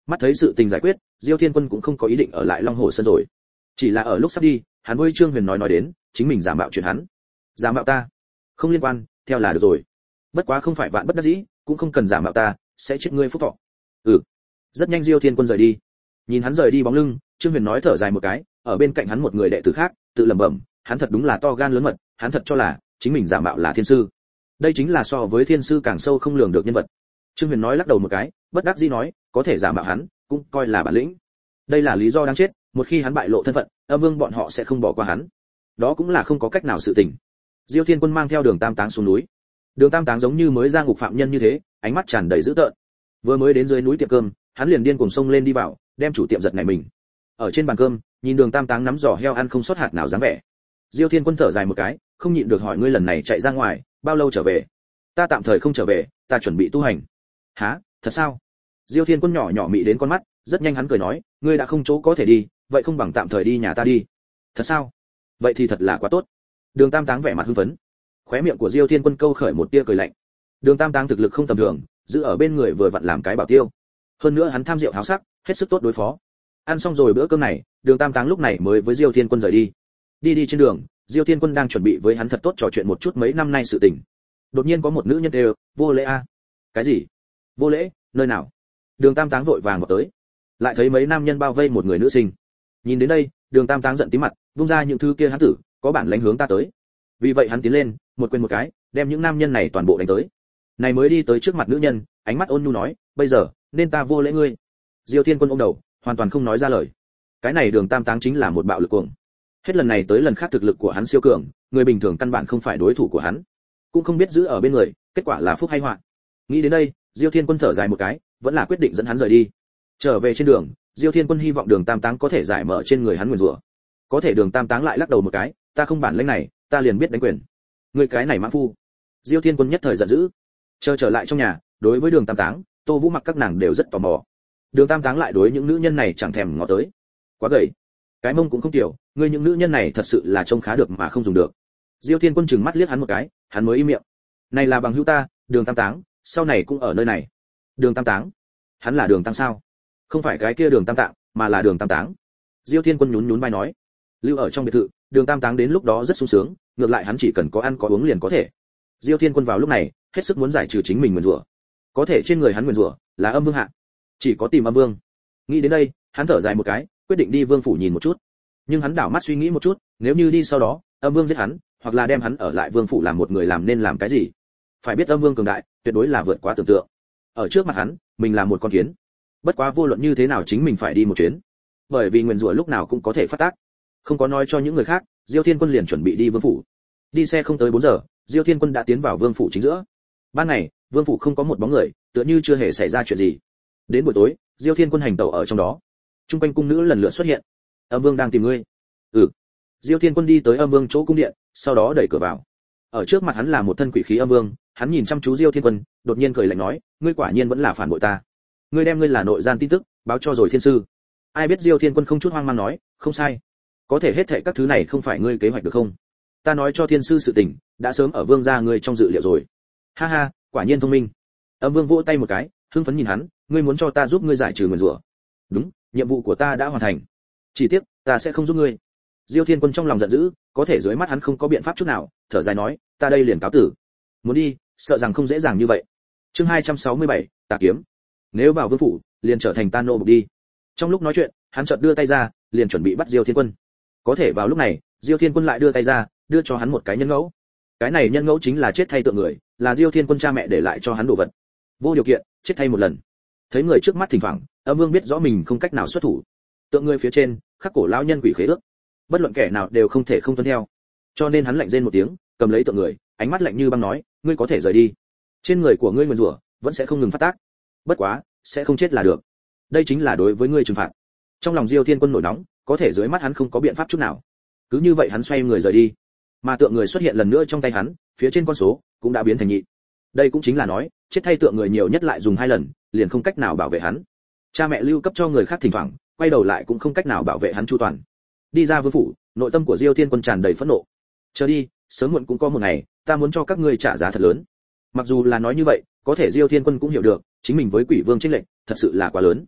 Mắt thấy sự tình giải quyết, Diêu Thiên Quân cũng không có ý định ở lại Long Hồ Sơn rồi. Chỉ là ở lúc sắp đi, hắn với Trương Huyền nói nói đến, chính mình giả mạo chuyện hắn. Giả mạo ta? Không liên quan, theo là được rồi. Bất quá không phải vạn bất đắc dĩ, cũng không cần giả mạo ta, sẽ chết ngươi phúc thọ. Ừ. Rất nhanh Diêu Thiên Quân rời đi. Nhìn hắn rời đi bóng lưng, Trương Huyền nói thở dài một cái, ở bên cạnh hắn một người đệ tử khác, tự lẩm bẩm, hắn thật đúng là to gan lớn mật, hắn thật cho là chính mình giả mạo là thiên sư. Đây chính là so với thiên sư càng sâu không lường được nhân vật. Trương Huyền nói lắc đầu một cái, bất đắc dĩ nói, có thể giả mạo hắn, cũng coi là bản lĩnh. Đây là lý do đáng chết, một khi hắn bại lộ thân phận, Âm Vương bọn họ sẽ không bỏ qua hắn. Đó cũng là không có cách nào sự tình. Diêu Thiên Quân mang theo Đường Tam Táng xuống núi. Đường Tam Táng giống như mới ra ngục phạm nhân như thế, ánh mắt tràn đầy dữ tợn. Vừa mới đến dưới núi tiệm cơm, hắn liền điên cuồng xông lên đi vào, đem chủ tiệm giật nảy mình. Ở trên bàn cơm, nhìn Đường Tam Táng nắm giò heo ăn không sót hạt nào dáng vẻ. Diêu Thiên Quân thở dài một cái, không nhịn được hỏi, ngươi lần này chạy ra ngoài, bao lâu trở về? Ta tạm thời không trở về, ta chuẩn bị tu hành. Hả? Thật sao? Diêu Thiên Quân nhỏ nhỏ mị đến con mắt, rất nhanh hắn cười nói, ngươi đã không chỗ có thể đi, vậy không bằng tạm thời đi nhà ta đi. Thật sao? Vậy thì thật là quá tốt. Đường Tam Táng vẻ mặt hưng phấn. Khóe miệng của Diêu Thiên Quân câu khởi một tia cười lạnh. Đường Tam Táng thực lực không tầm thường, giữ ở bên người vừa vặn làm cái bảo tiêu. Hơn nữa hắn tham rượu háo sắc, hết sức tốt đối phó. Ăn xong rồi bữa cơm này, Đường Tam Táng lúc này mới với Diêu Thiên Quân rời đi. Đi đi trên đường, Diêu Thiên Quân đang chuẩn bị với hắn thật tốt trò chuyện một chút mấy năm nay sự tình. Đột nhiên có một nữ nhân đều, vô lễ a. Cái gì? Vô lễ? Nơi nào? Đường Tam Táng vội vàng vào tới, lại thấy mấy nam nhân bao vây một người nữ sinh. Nhìn đến đây, Đường Tam Táng giận tím mặt, vung ra những thứ kia hắn tử, có bản lãnh hướng ta tới. Vì vậy hắn tiến lên, một quyền một cái, đem những nam nhân này toàn bộ đánh tới. Này mới đi tới trước mặt nữ nhân, ánh mắt ôn nhu nói, bây giờ nên ta vô lễ ngươi. Diêu Thiên Quân ôm đầu, hoàn toàn không nói ra lời. Cái này Đường Tam Táng chính là một bạo lực cuồng. Hết lần này tới lần khác thực lực của hắn siêu cường, người bình thường căn bản không phải đối thủ của hắn, cũng không biết giữ ở bên người, kết quả là phúc hay họa. Nghĩ đến đây, Diêu Thiên Quân thở dài một cái, vẫn là quyết định dẫn hắn rời đi. Trở về trên đường, Diêu Thiên Quân hy vọng Đường Tam Táng có thể giải mở trên người hắn nguyền rủa. Có thể Đường Tam Táng lại lắc đầu một cái, ta không bản lĩnh này, ta liền biết đánh quyền. Người cái này mãng phu. Diêu Thiên Quân nhất thời giận dữ. Chờ trở lại trong nhà, đối với Đường Tam Táng, Tô Vũ Mặc các nàng đều rất tò mò. Đường Tam Táng lại đối những nữ nhân này chẳng thèm ngó tới. Quá gầy, cái mông cũng không tiểu, ngươi những nữ nhân này thật sự là trông khá được mà không dùng được. Diêu Thiên Quân trừng mắt liếc hắn một cái, hắn mới im miệng. Này là bằng hữu ta, Đường Tam Táng, sau này cũng ở nơi này. Đường Tam Táng? Hắn là Đường Tam sao? Không phải cái kia Đường Tam Tạng, mà là Đường Tam Táng. Diêu Thiên Quân nhún nhún vai nói, lưu ở trong biệt thự, Đường Tam Táng đến lúc đó rất sung sướng, ngược lại hắn chỉ cần có ăn có uống liền có thể. Diêu Thiên Quân vào lúc này, hết sức muốn giải trừ chính mình nguyền rủa. Có thể trên người hắn nguyền rủa là Âm Vương hạ, chỉ có tìm Âm Vương. Nghĩ đến đây, hắn thở dài một cái, quyết định đi Vương phủ nhìn một chút. Nhưng hắn đảo mắt suy nghĩ một chút, nếu như đi sau đó, Âm Vương giết hắn, hoặc là đem hắn ở lại Vương phủ làm một người làm nên làm cái gì? Phải biết Âm Vương cường đại, tuyệt đối là vượt quá tưởng tượng. Ở trước mặt hắn, mình là một con kiến. Bất quá vô luận như thế nào chính mình phải đi một chuyến, bởi vì nguyền rủa lúc nào cũng có thể phát tác. Không có nói cho những người khác, Diêu Thiên Quân liền chuẩn bị đi Vương phủ. Đi xe không tới bốn giờ, Diêu Thiên Quân đã tiến vào Vương phủ chính giữa. Ban ngày, Vương phủ không có một bóng người, tựa như chưa hề xảy ra chuyện gì. Đến buổi tối, Diêu Thiên Quân hành tẩu ở trong đó. Trung quanh cung nữ lần lượt xuất hiện. Âm Vương đang tìm ngươi. Ừ. Diêu Thiên Quân đi tới Âm Vương chỗ cung điện, sau đó đẩy cửa vào. Ở trước mặt hắn là một thân quỷ khí Âm Vương, hắn nhìn chăm chú Diêu Thiên Quân, đột nhiên cười lạnh nói, ngươi quả nhiên vẫn là phản bội ta. Ngươi đem ngươi là nội gian tin tức báo cho rồi thiên sư. Ai biết Diêu Thiên Quân không chút hoang mang nói, không sai. Có thể hết thảy các thứ này không phải ngươi kế hoạch được không? Ta nói cho thiên sư sự tình, đã sớm ở Vương gia ngươi trong dự liệu rồi. Ha ha, quả nhiên thông minh. Âm Vương vỗ tay một cái, hưng phấn nhìn hắn, ngươi muốn cho ta giúp ngươi giải trừ nguyền rủa. Đúng, nhiệm vụ của ta đã hoàn thành. Chỉ tiếc, ta sẽ không giúp ngươi. Diêu Thiên Quân trong lòng giận dữ, có thể dưới mắt hắn không có biện pháp chút nào, thở dài nói, ta đây liền cáo tử. Muốn đi, sợ rằng không dễ dàng như vậy. Chương hai trăm sáu mươi bảy, Tà kiếm. Nếu vào Vương phủ, liền trở thành ta nô bộc đi. Trong lúc nói chuyện, hắn chợt đưa tay ra, liền chuẩn bị bắt Diêu Thiên Quân. Có thể vào lúc này, Diêu Thiên Quân lại đưa tay ra, đưa cho hắn một cái nhân ngẫu. Cái này nhân ngẫu chính là chết thay tượng người, là Diêu Thiên Quân cha mẹ để lại cho hắn đồ vật. Vô điều kiện, chết thay một lần. Thấy người trước mắt thỉnh thoảng, Âm Vương biết rõ mình không cách nào xuất thủ. Tượng người phía trên, khắc cổ lão nhân quỷ khế ước. Bất luận kẻ nào đều không thể không tuân theo. Cho nên hắn lạnh rên một tiếng, cầm lấy tượng người, ánh mắt lạnh như băng nói, ngươi có thể rời đi. Trên người của ngươi nguyền rủa vẫn sẽ không ngừng phát tác. Bất quá, sẽ không chết là được. Đây chính là đối với ngươi trừng phạt. Trong lòng Diêu Thiên Quân nổi nóng, có thể dưới mắt hắn không có biện pháp chút nào. Cứ như vậy hắn xoay người rời đi. Mà tượng người xuất hiện lần nữa trong tay hắn, phía trên con số cũng đã biến thành nhị. Đây cũng chính là nói, chết thay tượng người nhiều nhất lại dùng hai lần, liền không cách nào bảo vệ hắn. Cha mẹ lưu cấp cho người khác thỉnh thoảng, quay đầu lại cũng không cách nào bảo vệ hắn chu toàn. Đi ra Vương phủ, nội tâm của Diêu Thiên Quân tràn đầy phẫn nộ. Chờ đi, sớm muộn cũng có một ngày, ta muốn cho các ngươi trả giá thật lớn. Mặc dù là nói như vậy, có thể Diêu Thiên Quân cũng hiểu được, chính mình với Quỷ Vương chênh lệch, thật sự là quá lớn.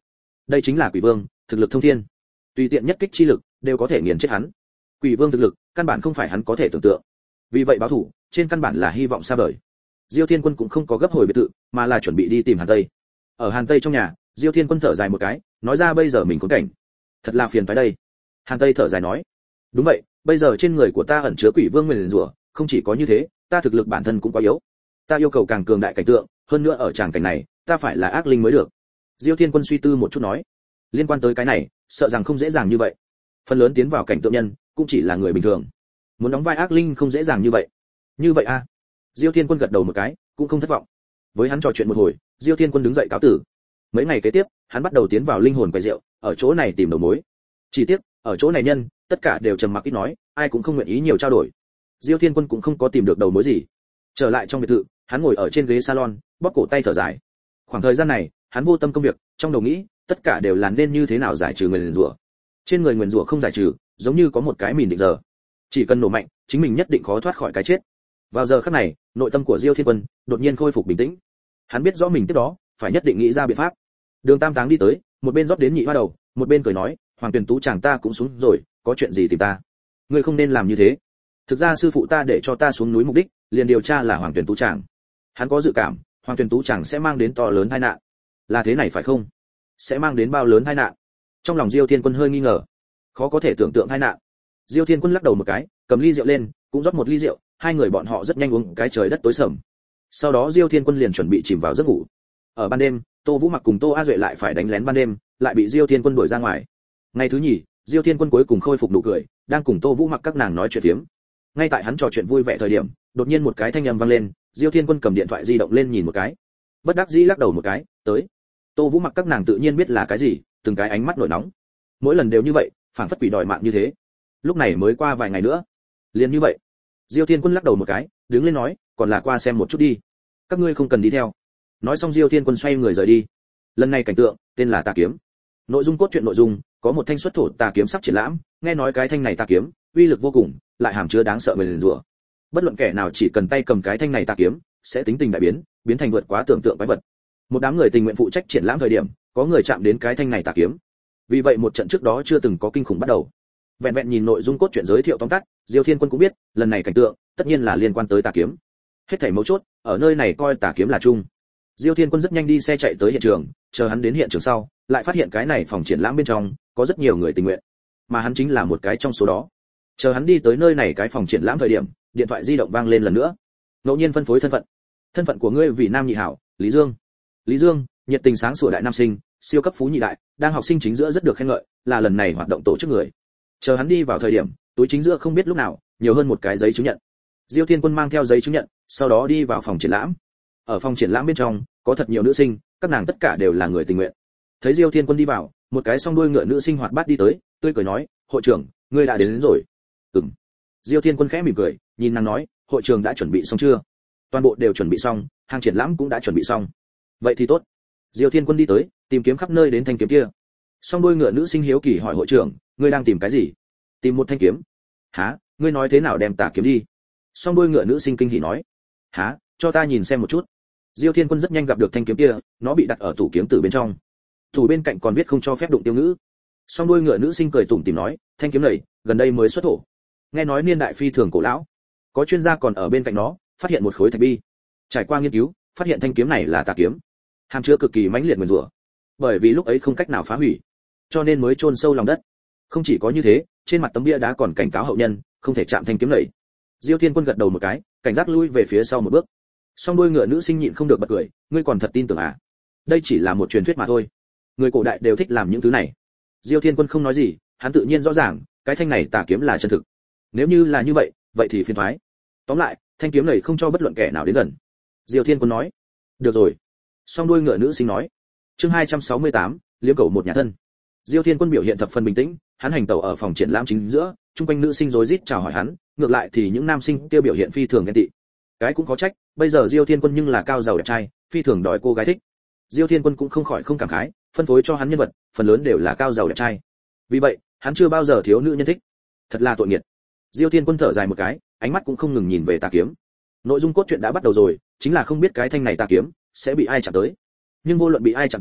đây chính là quỷ vương, thực lực thông thiên, tùy tiện nhất kích chi lực đều có thể nghiền chết hắn. Quỷ vương thực lực căn bản không phải hắn có thể tưởng tượng, vì vậy báo thủ trên căn bản là hy vọng xa vời. Diêu Thiên Quân cũng không có gấp hồi biệt thự, mà là chuẩn bị đi tìm Hàn Tây. Ở Hàn Tây trong nhà, Diêu Thiên Quân thở dài một cái, nói ra bây giờ mình khốn cảnh, thật là phiền phải đây. Hàn Tây thở dài nói, đúng vậy, bây giờ trên người của ta ẩn chứa quỷ vương nguyền rủa, không chỉ có như thế, ta thực lực bản thân cũng quá yếu, ta yêu cầu càng cường đại cảnh tượng, hơn nữa ở tràng cảnh này, ta phải là ác linh mới được. Diêu Thiên Quân suy tư một chút nói, liên quan tới cái này, sợ rằng không dễ dàng như vậy. Phần lớn tiến vào cảnh tượng nhân, cũng chỉ là người bình thường, muốn đóng vai ác linh không dễ dàng như vậy. Như vậy a? À? Diêu Thiên Quân gật đầu một cái, cũng không thất vọng. Với hắn trò chuyện một hồi, Diêu Thiên Quân đứng dậy cáo tử. Mấy ngày kế tiếp, hắn bắt đầu tiến vào linh hồn quầy rượu, ở chỗ này tìm đầu mối. Chỉ tiếc, ở chỗ này nhân, tất cả đều trầm mặc ít nói, ai cũng không nguyện ý nhiều trao đổi. Diêu Thiên Quân cũng không có tìm được đầu mối gì. Trở lại trong biệt thự, hắn ngồi ở trên ghế salon, bóp cổ tay thở dài. Khoảng thời gian này, hắn vô tâm công việc, trong đầu nghĩ, tất cả đều là nên như thế nào giải trừ nguyền rủa. Trên người nguyền rủa không giải trừ, giống như có một cái mìn định giờ. Chỉ cần nổ mạnh, chính mình nhất định khó thoát khỏi cái chết. Vào giờ khắc này, nội tâm của Diêu Thiên Quân đột nhiên khôi phục bình tĩnh. Hắn biết rõ mình tiếp đó phải nhất định nghĩ ra biện pháp. Đường Tam Táng đi tới, một bên rót đến nhị hoa đầu, một bên cười nói, Hoàng Tuyền Tú chàng ta cũng xuống rồi, có chuyện gì tìm ta? Ngươi không nên làm như thế. Thực ra sư phụ ta để cho ta xuống núi mục đích, liền điều tra là Hoàng Tuyền Tú chàng. Hắn có dự cảm, Hoàng Tuyền Tú chàng sẽ mang đến to lớn tai nạn. Là thế này phải không? Sẽ mang đến bao lớn tai nạn? Trong lòng Diêu Thiên Quân hơi nghi ngờ, khó có thể tưởng tượng tai nạn. Diêu Thiên Quân lắc đầu một cái, cầm ly rượu lên, cũng rót một ly rượu, hai người bọn họ rất nhanh uống cái trời đất tối sầm. Sau đó Diêu Thiên Quân liền chuẩn bị chìm vào giấc ngủ. Ở ban đêm, Tô Vũ Mặc cùng Tô A Duệ lại phải đánh lén ban đêm, lại bị Diêu Thiên Quân đuổi ra ngoài. Ngày thứ nhì, Diêu Thiên Quân cuối cùng khôi phục nụ cười, đang cùng Tô Vũ Mặc các nàng nói chuyện phiếm. Ngay tại hắn trò chuyện vui vẻ thời điểm, đột nhiên một cái thanh âm vang lên, Diêu Thiên Quân cầm điện thoại di động lên nhìn một cái, bất đắc dĩ lắc đầu một cái, tới. Tô Vũ Mặc các nàng tự nhiên biết là cái gì, từng cái ánh mắt nổi nóng. Mỗi lần đều như vậy, phảng phất quỷ đòi mạng như thế. Lúc này mới qua vài ngày nữa, liền như vậy. Diêu Thiên Quân lắc đầu một cái, đứng lên nói, còn là qua xem một chút đi. Các ngươi không cần đi theo. Nói xong Diêu Thiên Quân xoay người rời đi. Lần này cảnh tượng tên là Tà Kiếm. Nội dung cốt truyện nội dung có một thanh xuất thổ tà kiếm sắp triển lãm, nghe nói cái thanh này tà kiếm uy lực vô cùng, lại hàm chứa đáng sợ nguyền rủa. Bất luận kẻ nào chỉ cần tay cầm cái thanh này tà kiếm, sẽ tính tình đại biến, biến thành vượt quá tưởng tượng quái vật. Một đám người tình nguyện phụ trách triển lãm thời điểm, có người chạm đến cái thanh này tà kiếm. Vì vậy một trận trước đó chưa từng có kinh khủng bắt đầu. Vẹn vẹn nhìn nội dung cốt truyện giới thiệu tóm tắt, Diêu Thiên Quân cũng biết, lần này cảnh tượng tất nhiên là liên quan tới tà kiếm. Hết thảy mấu chốt, ở nơi này coi tà kiếm là chung. Diêu Thiên Quân rất nhanh đi xe chạy tới hiện trường, chờ hắn đến hiện trường sau, lại phát hiện cái này phòng triển lãm bên trong có rất nhiều người tình nguyện, mà hắn chính là một cái trong số đó. Chờ hắn đi tới nơi này cái phòng triển lãm thời điểm, điện thoại di động vang lên lần nữa. Ngẫu nhiên phân phối thân phận. Thân phận của ngươi vì nam nhị hảo, Lý Dương. Lý Dương, nhiệt tình sáng sủa đại nam sinh, siêu cấp phú nhị đại, đang học sinh chính giữa rất được khen ngợi, là lần này hoạt động tổ chức người. Chờ hắn đi vào thời điểm, túi chính giữa không biết lúc nào nhiều hơn một cái giấy chứng nhận. Diêu Thiên Quân mang theo giấy chứng nhận, sau đó đi vào phòng triển lãm. Ở phòng triển lãm bên trong có thật nhiều nữ sinh, các nàng tất cả đều là người tình nguyện. Thấy Diêu Thiên Quân đi vào, một cái song đuôi ngựa nữ sinh hoạt bát đi tới, tươi cười nói, hội trưởng, ngươi đã đến, đến rồi. Ừm. Diêu Thiên Quân khẽ mỉm cười, nhìn nàng nói, hội trường đã chuẩn bị xong chưa? Toàn bộ đều chuẩn bị xong, hàng triển lãm cũng đã chuẩn bị xong. Vậy thì tốt. Diêu Thiên Quân đi tới, tìm kiếm khắp nơi đến thanh kiếm kia. Song đuôi ngựa nữ sinh hiếu kỳ hỏi hội trưởng, ngươi đang tìm cái gì? Tìm một thanh kiếm. Hả? Ngươi nói thế nào đem tà kiếm đi? Song đuôi ngựa nữ sinh kinh hỉ nói. Hả? Cho ta nhìn xem một chút. Diêu Thiên Quân rất nhanh gặp được thanh kiếm kia, nó bị đặt ở tủ kiếm từ bên trong. Tủ bên cạnh còn viết không cho phép đụng tiêu ngữ. Song đuôi ngựa nữ sinh cười tủm tỉm nói, thanh kiếm này gần đây mới xuất thổ, nghe nói niên đại phi thường cổ lão. Có chuyên gia còn ở bên cạnh nó, phát hiện một khối thạch bi. Trải qua nghiên cứu, phát hiện thanh kiếm này là tà kiếm, hàm chứa cực kỳ mãnh liệt nguyền rủa. Bởi vì lúc ấy không cách nào phá hủy, cho nên mới chôn sâu lòng đất. Không chỉ có như thế, trên mặt tấm bia đá còn cảnh cáo hậu nhân không thể chạm thanh kiếm này. Diêu Thiên Quân gật đầu một cái, cảnh giác lui về phía sau một bước. Song đuôi ngựa nữ sinh nhịn không được bật cười, ngươi còn thật tin tưởng à? Đây chỉ là một truyền thuyết mà thôi. Người cổ đại đều thích làm những thứ này. Diêu Thiên Quân không nói gì, hắn tự nhiên rõ ràng, cái thanh này tà kiếm là chân thực. Nếu như là như vậy, vậy thì phiền toái. Tóm lại, thanh kiếm này không cho bất luận kẻ nào đến gần. Diêu Thiên Quân nói. Được rồi. Song đuôi ngựa nữ sinh nói. Chương hai trăm sáu mươi tám, liếm cầu một nhà thân. Diêu Thiên Quân biểu hiện thập phần bình tĩnh, hắn hành tẩu ở phòng triển lãm chính giữa, chung quanh nữ sinh rối rít chào hỏi hắn, ngược lại thì những nam sinh kia biểu hiện phi thường ghen tị. Cái cũng có trách, bây giờ Diêu Thiên Quân nhưng là cao giàu đẹp trai, phi thường đòi cô gái thích. Diêu Thiên Quân cũng không khỏi không cảm khái, phân phối cho hắn nhân vật, phần lớn đều là cao giàu đẹp trai. Vì vậy, hắn chưa bao giờ thiếu nữ nhân thích. Thật là tội nghiệp. Diêu Thiên Quân thở dài một cái, ánh mắt cũng không ngừng nhìn về tà kiếm. Nội dung cốt truyện đã bắt đầu rồi, chính là không biết cái thanh này tà kiếm sẽ bị ai chạm tới. Nhưng vô luận bị ai chạm tới,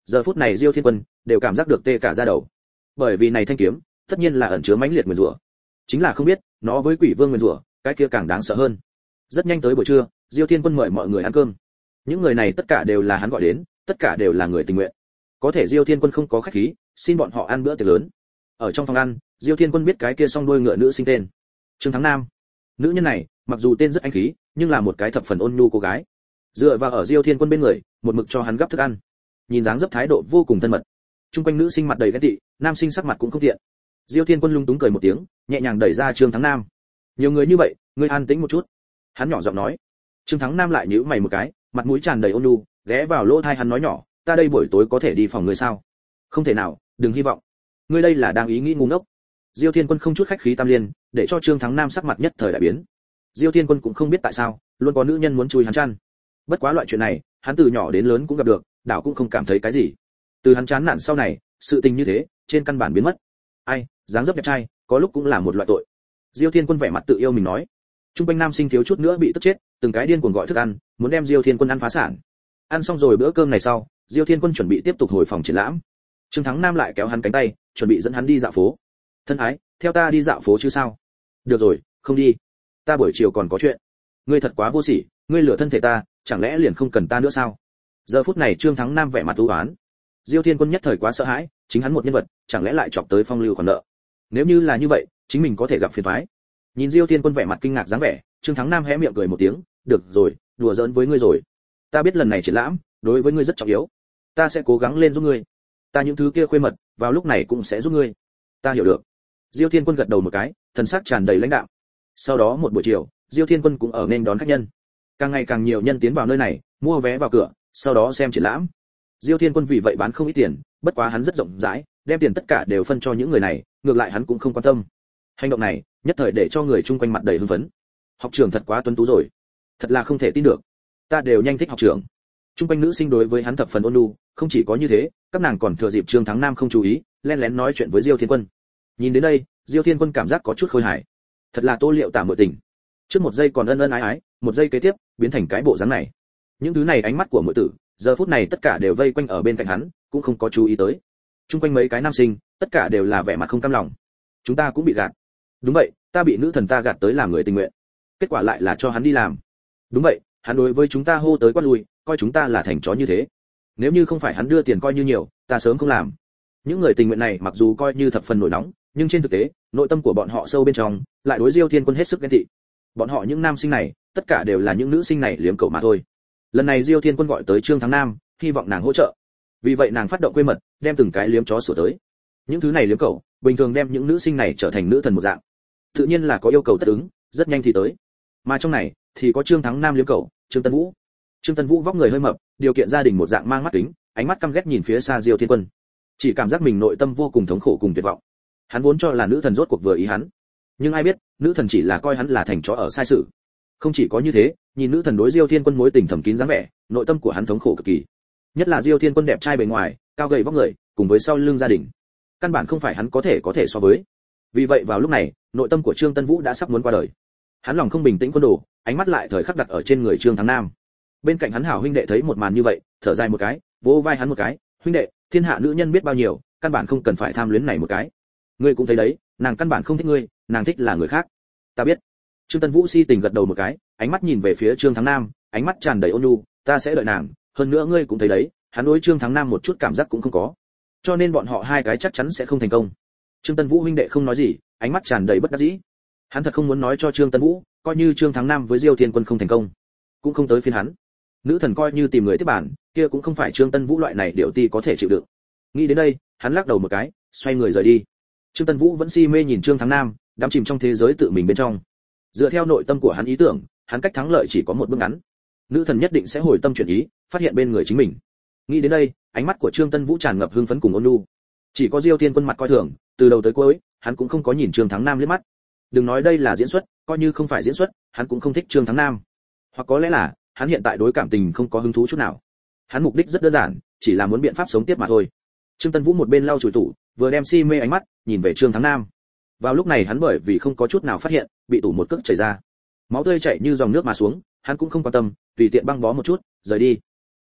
Giờ phút này Diêu Thiên Quân đều cảm giác được tê cả da đầu, bởi vì này thanh kiếm tất nhiên là ẩn chứa mãnh liệt nguyền rủa, chính là không biết nó với Quỷ Vương nguyền rủa cái kia càng đáng sợ hơn. Rất nhanh tới buổi trưa, Diêu Thiên Quân mời mọi người ăn cơm. Những người này tất cả đều là hắn gọi đến, tất cả đều là người tình nguyện. Có thể Diêu Thiên Quân không có khách khí, xin bọn họ ăn bữa tiệc lớn. Ở trong phòng ăn, Diêu Thiên Quân biết cái kia song đuôi ngựa nữ sinh tên Trương Thắng Nam. Nữ nhân này mặc dù tên rất anh khí, nhưng là một cái thập phần ôn nhu cô gái. Dựa vào ở Diêu Thiên Quân bên người, một mực cho hắn gấp thức ăn, nhìn dáng dấp thái độ vô cùng thân mật. Trung quanh nữ sinh mặt đầy ghét tị, nam sinh sắc mặt cũng không tiện. Diêu Thiên Quân lung túng cười một tiếng, nhẹ nhàng đẩy ra Trương Thắng Nam. Nhiều người như vậy, ngươi an tĩnh một chút. Hắn nhỏ giọng nói. Trương Thắng Nam lại nhíu mày một cái, mặt mũi tràn đầy ôn nhu, ghé vào lỗ tai hắn nói nhỏ, ta đây buổi tối có thể đi phòng ngươi sao? Không thể nào, đừng hy vọng. Ngươi đây là đang ý nghĩ ngu ngốc. Diêu Thiên Quân không chút khách khí tam liên, để cho Trương Thắng Nam sắc mặt nhất thời đại biến. Diêu Thiên Quân cũng không biết tại sao, luôn có nữ nhân muốn chui hắn chăn. Bất quá loại chuyện này, hắn từ nhỏ đến lớn cũng gặp được, đảo cũng không cảm thấy cái gì. Từ hắn chán nản sau này, sự tình như thế, trên căn bản biến mất. Ai, dáng dấp đẹp trai, có lúc cũng là một loại tội. Diêu Thiên Quân vẻ mặt tự yêu mình nói. Trung quanh nam sinh thiếu chút nữa bị tức chết, từng cái điên cuồng gọi thức ăn, muốn đem Diêu Thiên Quân ăn phá sản. Ăn xong rồi bữa cơm này sau, Diêu Thiên Quân chuẩn bị tiếp tục hồi phòng triển lãm. Trương Thắng Nam lại kéo hắn cánh tay, chuẩn bị dẫn hắn đi dạo phố. Thân ái, theo ta đi dạo phố chứ sao? Được rồi, không đi. Ta buổi chiều còn có chuyện. Ngươi thật quá vô sỉ, ngươi lừa thân thể ta, chẳng lẽ liền không cần ta nữa sao? Giờ phút này Trương Thắng Nam vẻ mặt u uất. Diêu Thiên Quân nhất thời quá sợ hãi, chính hắn một nhân vật, chẳng lẽ lại chọc tới phong lưu khoản nợ? Nếu như là như vậy, chính mình có thể gặp phiền toái. Nhìn Diêu Thiên Quân vẻ mặt kinh ngạc dáng vẻ, Trương Thắng Nam hé miệng cười một tiếng, được rồi, đùa giỡn với ngươi rồi. Ta biết lần này triển lãm, đối với ngươi rất trọng yếu. Ta sẽ cố gắng lên giúp ngươi. Ta những thứ kia khuê mật, vào lúc này cũng sẽ giúp ngươi. Ta hiểu được. Diêu Thiên Quân gật đầu một cái, thần sắc tràn đầy lãnh đạm. Sau đó một buổi chiều, Diêu Thiên Quân cũng ở nên đón khách nhân. Càng ngày càng nhiều nhân tiến vào nơi này, mua vé vào cửa, sau đó xem triển lãm. Diêu Thiên Quân vì vậy bán không ít tiền, bất quá hắn rất rộng rãi, đem tiền tất cả đều phân cho những người này, ngược lại hắn cũng không quan tâm. Hành động này, nhất thời để cho người chung quanh mặt đầy hưng phấn. Học trưởng thật quá tuấn tú rồi, thật là không thể tin được. Ta đều nhanh thích học trưởng. Chung quanh nữ sinh đối với hắn thập phần ôn nhu, không chỉ có như thế, các nàng còn thừa dịp Trương Thắng Nam không chú ý, lén lén nói chuyện với Diêu Thiên Quân. Nhìn đến đây, Diêu Thiên Quân cảm giác có chút khôi hài. Thật là Tô Liệu tả muội tình. Trước một giây còn ân ân ái ái, một giây kế tiếp, biến thành cái bộ dáng này. Những thứ này ánh mắt của muội tử, giờ phút này tất cả đều vây quanh ở bên cạnh hắn, cũng không có chú ý tới. Chung quanh mấy cái nam sinh, tất cả đều là vẻ mặt không cam lòng. Chúng ta cũng bị gạt. Đúng vậy, ta bị nữ thần ta gạt tới làm người tình nguyện. Kết quả lại là cho hắn đi làm. Đúng vậy, hắn đối với chúng ta hô tới quát lui, coi chúng ta là thành chó như thế. Nếu như không phải hắn đưa tiền coi như nhiều, ta sớm không làm. Những người tình nguyện này mặc dù coi như thập phần nổi nóng, nhưng trên thực tế, nội tâm của bọn họ sâu bên trong, lại đối Diêu Thiên Quân hết sức ghen tị. Bọn họ những nam sinh này, tất cả đều là những nữ sinh này liếm cậu mà thôi. Lần này Diêu Thiên Quân gọi tới Trương Thắng Nam, hy vọng nàng hỗ trợ. Vì vậy nàng phát động quê mật, đem từng cái liếm chó sửa tới. Những thứ này liếm cậu, bình thường đem những nữ sinh này trở thành nữ thần một dạng. Tự nhiên là có yêu cầu tất ứng, rất nhanh thì tới. Mà trong này thì có Trương Thắng Nam liếm cậu, Trương Tân Vũ. Trương Tân Vũ vóc người hơi mập, điều kiện gia đình một dạng mang mắt kính, ánh mắt căm ghét nhìn phía xa Diêu Thiên Quân. Chỉ cảm giác mình nội tâm vô cùng thống khổ cùng tuyệt vọng. Hắn vốn cho là nữ thần rốt cuộc vừa ý hắn, nhưng ai biết, nữ thần chỉ là coi hắn là thành chó ở sai sự. Không chỉ có như thế, nhìn nữ thần đối Diêu Thiên Quân mối tình thầm kín dáng vẻ, nội tâm của hắn thống khổ cực kỳ. Nhất là Diêu Thiên Quân đẹp trai bề ngoài, cao gầy vóc người, cùng với sau lưng gia đình, căn bản không phải hắn có thể có thể so với. Vì vậy vào lúc này, nội tâm của Trương Tân Vũ đã sắp muốn qua đời. Hắn lòng không bình tĩnh quân đồ, ánh mắt lại thời khắc đặt ở trên người Trương Thắng Nam. Bên cạnh hắn hảo huynh đệ thấy một màn như vậy, thở dài một cái, vỗ vai hắn một cái, huynh đệ, thiên hạ nữ nhân biết bao nhiêu, căn bản không cần phải tham luyến này một cái. Ngươi cũng thấy đấy, nàng căn bản không thích ngươi, nàng thích là người khác. Ta biết. Trương Tân Vũ si tình gật đầu một cái, ánh mắt nhìn về phía Trương Thắng Nam, ánh mắt tràn đầy ôn nhu, ta sẽ đợi nàng, hơn nữa ngươi cũng thấy đấy, hắn đối Trương Thắng Nam một chút cảm giác cũng không có. Cho nên bọn họ hai cái chắc chắn sẽ không thành công. Trương Tân Vũ huynh đệ không nói gì, ánh mắt tràn đầy bất đắc dĩ. Hắn thật không muốn nói cho Trương Tân Vũ, coi như Trương Thắng Nam với Diêu Thiên Quân không thành công, cũng không tới phiên hắn. Nữ thần coi như tìm người tiếp bản, kia cũng không phải Trương Tân Vũ loại này điệu ti có thể chịu đựng. Nghĩ đến đây, hắn lắc đầu một cái, xoay người rời đi. Trương Tân Vũ vẫn si mê nhìn Trương Thắng Nam, đắm chìm trong thế giới tự mình bên trong. Dựa theo nội tâm của hắn ý tưởng, hắn cách thắng lợi chỉ có một bước ngắn. Nữ thần nhất định sẽ hồi tâm chuyển ý, phát hiện bên người chính mình. Nghĩ đến đây, ánh mắt của Trương Tân Vũ tràn ngập hưng phấn cùng ôn nhu. Chỉ có Diêu Thiên Quân mặt coi thường, từ đầu tới cuối, hắn cũng không có nhìn Trương Thắng Nam liếc mắt. Đừng nói đây là diễn xuất, coi như không phải diễn xuất, hắn cũng không thích Trương Thắng Nam. Hoặc có lẽ là, hắn hiện tại đối cảm tình không có hứng thú chút nào. Hắn mục đích rất đơn giản, chỉ là muốn biện pháp sống tiếp mà thôi. Trương Tân Vũ một bên lau chùi tủ, vừa đem si mê ánh mắt nhìn về Trương Thắng Nam. Vào lúc này hắn bởi vì không có chút nào phát hiện, bị tủ một cước chảy ra. Máu tươi chảy như dòng nước mà xuống, hắn cũng không quan tâm, tùy tiện băng bó một chút, rời đi.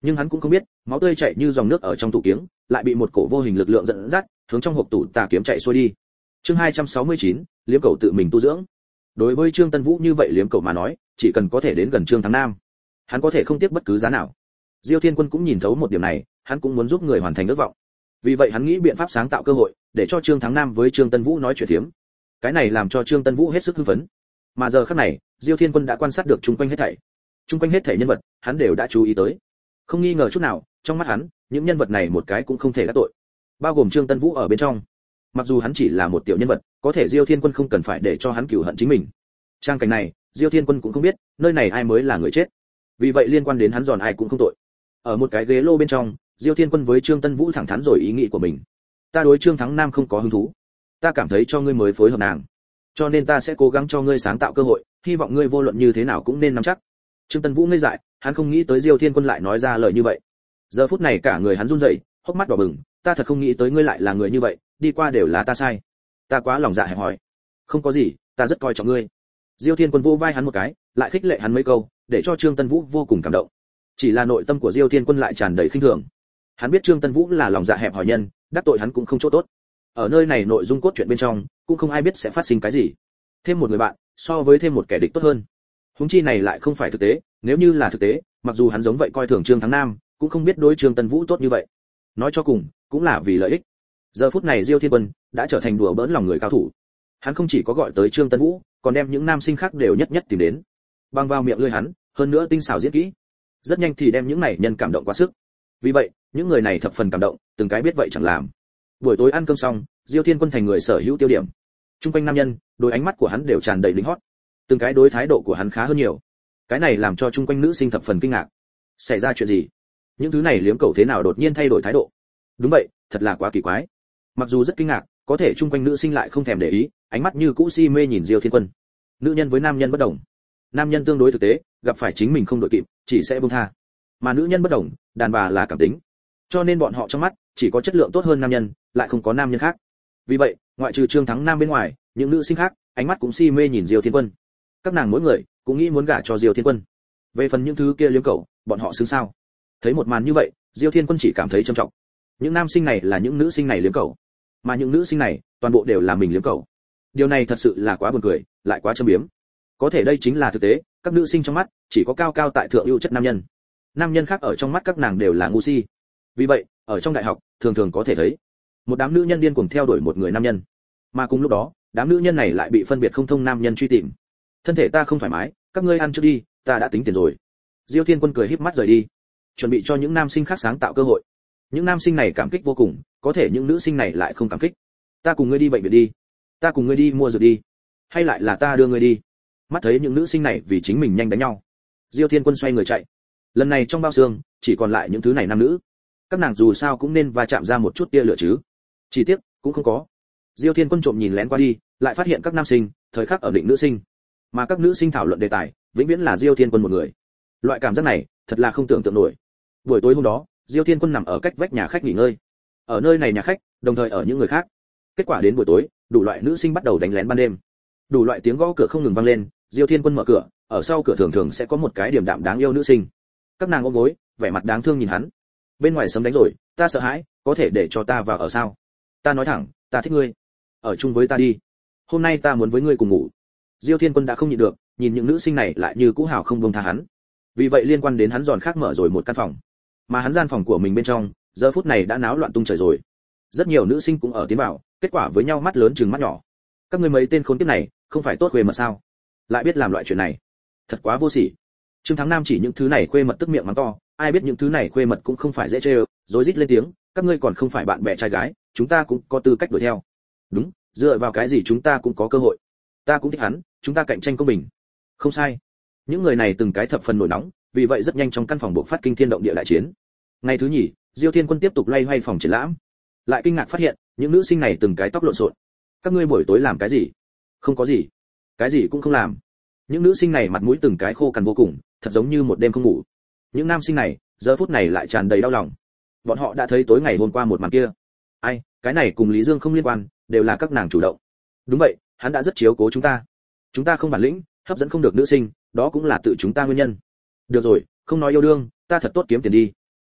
Nhưng hắn cũng không biết, máu tươi chảy như dòng nước ở trong tủ kiếng, lại bị một cổ vô hình lực lượng dẫn dắt, hướng trong hộp tủ tà kiếm chạy xuôi đi. Chương hai trăm sáu mươi chín, liếm cầu tự mình tu dưỡng. Đối với Trương Tân Vũ như vậy liếm cầu mà nói, chỉ cần có thể đến gần Trương Thắng Nam, hắn có thể không tiếc bất cứ giá nào. Diêu Thiên Quân cũng nhìn thấu một điểm này, hắn cũng muốn giúp người hoàn thành ước vọng. Vì vậy hắn nghĩ biện pháp sáng tạo cơ hội, để cho Trương Thắng Nam với Trương Tân Vũ nói chuyện thiếm. Cái này làm cho Trương Tân Vũ hết sức hưng phấn. Mà giờ khắc này, Diêu Thiên Quân đã quan sát được chung quanh hết thảy. Chung quanh hết thảy nhân vật, hắn đều đã chú ý tới. Không nghi ngờ chút nào, trong mắt hắn, những nhân vật này một cái cũng không thể đắc tội. Bao gồm Trương Tân Vũ ở bên trong. Mặc dù hắn chỉ là một tiểu nhân vật, có thể Diêu Thiên Quân không cần phải để cho hắn cừu hận chính mình. Trang cảnh này, Diêu Thiên Quân cũng không biết, nơi này ai mới là người chết. Vì vậy liên quan đến hắn giòn ai cũng không tội. Ở một cái ghế lô bên trong, Diêu Thiên Quân với Trương Tân Vũ thẳng thắn rồi ý nghĩ của mình. Ta đối Trương Thắng Nam không có hứng thú. Ta cảm thấy cho ngươi mới phối hợp nàng. Cho nên ta sẽ cố gắng cho ngươi sáng tạo cơ hội, hy vọng ngươi vô luận như thế nào cũng nên nắm chắc. Trương Tân Vũ ngây dại, hắn không nghĩ tới Diêu Thiên Quân lại nói ra lời như vậy. Giờ phút này cả người hắn run rẩy, hốc mắt đỏ bừng, ta thật không nghĩ tới ngươi lại là người như vậy, đi qua đều là ta sai. Ta quá lòng dạ hẹp hòi. Không có gì, ta rất coi trọng ngươi. Diêu Thiên Quân vỗ vai hắn một cái, lại khích lệ hắn mấy câu, để cho Trương Tân Vũ vô cùng cảm động. Chỉ là nội tâm của Diêu Thiên Quân lại tràn đầy khinh thường. Hắn biết Trương Tân Vũ là lòng dạ hẹp hòi nhân, đắc tội hắn cũng không chỗ tốt. Ở nơi này nội dung cốt truyện bên trong, cũng không ai biết sẽ phát sinh cái gì. Thêm một người bạn, so với thêm một kẻ địch tốt hơn. Huống chi này lại không phải thực tế, nếu như là thực tế, mặc dù hắn giống vậy coi thường Trương Thắng Nam, cũng không biết đối Trương Tân Vũ tốt như vậy. Nói cho cùng, cũng là vì lợi ích. Giờ phút này Diêu Thiên Quân đã trở thành đùa bỡn lòng người cao thủ. Hắn không chỉ có gọi tới Trương Tân Vũ, còn đem những nam sinh khác đều nhất nhất tìm đến. Băng vào miệng lưỡi hắn, hơn nữa tinh xảo diễn kỹ. Rất nhanh thì đem những này nhân cảm động quá sức. Vì vậy, những người này thập phần cảm động, từng cái biết vậy chẳng làm. Buổi tối ăn cơm xong, Diêu Thiên Quân thành người sở hữu tiêu điểm. Trung quanh nam nhân, đôi ánh mắt của hắn đều tràn đầy lính hót. Từng cái đối thái độ của hắn khá hơn nhiều. Cái này làm cho trung quanh nữ sinh thập phần kinh ngạc. Xảy ra chuyện gì? Những thứ này liếm cầu thế nào đột nhiên thay đổi thái độ? Đúng vậy, thật là quá kỳ quái. Mặc dù rất kinh ngạc, có thể trung quanh nữ sinh lại không thèm để ý, ánh mắt như cũ si mê nhìn Diêu Thiên Quân. Nữ nhân với nam nhân bất đồng. Nam nhân tương đối thực tế, gặp phải chính mình không đội kịp, chỉ sẽ buông tha. Mà nữ nhân bất đồng, đàn bà là cảm tính. Cho nên bọn họ trong mắt chỉ có chất lượng tốt hơn nam nhân, lại không có nam nhân khác. Vì vậy, ngoại trừ Trương Thắng Nam bên ngoài, những nữ sinh khác, ánh mắt cũng si mê nhìn Diêu Thiên Quân. Các nàng mỗi người cũng nghĩ muốn gả cho Diêu Thiên Quân. Về phần những thứ kia liếm cầu, bọn họ xứng sao? Thấy một màn như vậy, Diêu Thiên Quân chỉ cảm thấy trầm trọng. Những nam sinh này là những nữ sinh này liếm cầu, mà những nữ sinh này, toàn bộ đều là mình liếm cầu. Điều này thật sự là quá buồn cười, lại quá châm biếm. Có thể đây chính là thực tế, các nữ sinh trong mắt chỉ có cao cao tại thượng ưu chất nam nhân. Nam nhân khác ở trong mắt các nàng đều là ngu si. Vì vậy, ở trong đại học, thường thường có thể thấy một đám nữ nhân điên cuồng theo đuổi một người nam nhân, mà cùng lúc đó, đám nữ nhân này lại bị phân biệt không thông nam nhân truy tìm. Thân thể ta không thoải mái, các ngươi ăn trước đi, ta đã tính tiền rồi. Diêu Thiên Quân cười híp mắt rời đi, chuẩn bị cho những nam sinh khác sáng tạo cơ hội. Những nam sinh này cảm kích vô cùng, có thể những nữ sinh này lại không cảm kích. Ta cùng ngươi đi bệnh viện đi, ta cùng ngươi đi mua dược đi, hay lại là ta đưa ngươi đi? Mắt thấy những nữ sinh này vì chính mình nhanh đánh nhau, Diêu Thiên Quân xoay người chạy. Lần này trong bao xương chỉ còn lại những thứ này nam nữ. Các nàng dù sao cũng nên va chạm ra một chút tia lửa chứ. Chỉ tiếc cũng không có. Diêu Thiên Quân trộm nhìn lén qua đi, lại phát hiện các nam sinh thời khắc ở định nữ sinh, mà các nữ sinh thảo luận đề tài vĩnh viễn là Diêu Thiên Quân một người. Loại cảm giác này thật là không tưởng tượng nổi. Buổi tối hôm đó, Diêu Thiên Quân nằm ở cách vách nhà khách nghỉ ngơi. Ở nơi này nhà khách, đồng thời ở những người khác. Kết quả đến buổi tối, đủ loại nữ sinh bắt đầu đánh lén ban đêm. Đủ loại tiếng gõ cửa không ngừng vang lên, Diêu Thiên Quân mở cửa, ở sau cửa thường thường sẽ có một cái điềm đạm đáng yêu nữ sinh. Các nàng ôm gối, vẻ mặt đáng thương nhìn hắn. Bên ngoài sớm đánh rồi, ta sợ hãi, có thể để cho ta vào ở sao? Ta nói thẳng, ta thích ngươi, ở chung với ta đi. Hôm nay ta muốn với ngươi cùng ngủ. Diêu Thiên Quân đã không nhịn được, nhìn những nữ sinh này lại như cũ hào không buông tha hắn. Vì vậy liên quan đến hắn giòn khác mở rồi một căn phòng, mà hắn gian phòng của mình bên trong, giờ phút này đã náo loạn tung trời rồi. Rất nhiều nữ sinh cũng ở tiến vào, kết quả với nhau mắt lớn chừng mắt nhỏ. Các ngươi mấy tên khốn kiếp này, không phải tốt khuê mật sao? Lại biết làm loại chuyện này, thật quá vô sỉ. Trương Thắng Nam chỉ những thứ này khuê mật tức miệng mắng to, ai biết những thứ này khuê mật cũng không phải dễ chơi, rối rít lên tiếng, các ngươi còn không phải bạn bè trai gái, chúng ta cũng có tư cách đuổi theo. Đúng, dựa vào cái gì chúng ta cũng có cơ hội? Ta cũng thích hắn, chúng ta cạnh tranh công bình. Không sai. Những người này từng cái thập phần nổi nóng, vì vậy rất nhanh trong căn phòng bộc phát kinh thiên động địa đại chiến. Ngày thứ nhì, Diêu Thiên Quân tiếp tục loay hoay phòng triển lãm, lại kinh ngạc phát hiện, những nữ sinh này từng cái tóc lộn xộn. Các ngươi buổi tối làm cái gì? Không có gì. Cái gì cũng không làm. Những nữ sinh này mặt mũi từng cái khô cằn vô cùng, thật giống như một đêm không ngủ. Những nam sinh này, giờ phút này lại tràn đầy đau lòng. Bọn họ đã thấy tối ngày hôm qua một màn kia. Ai, cái này cùng Lý Dương không liên quan, đều là các nàng chủ động. Đúng vậy, hắn đã rất chiếu cố chúng ta. Chúng ta không bản lĩnh, hấp dẫn không được nữ sinh, đó cũng là tự chúng ta nguyên nhân. Được rồi, không nói yêu đương, ta thật tốt kiếm tiền đi.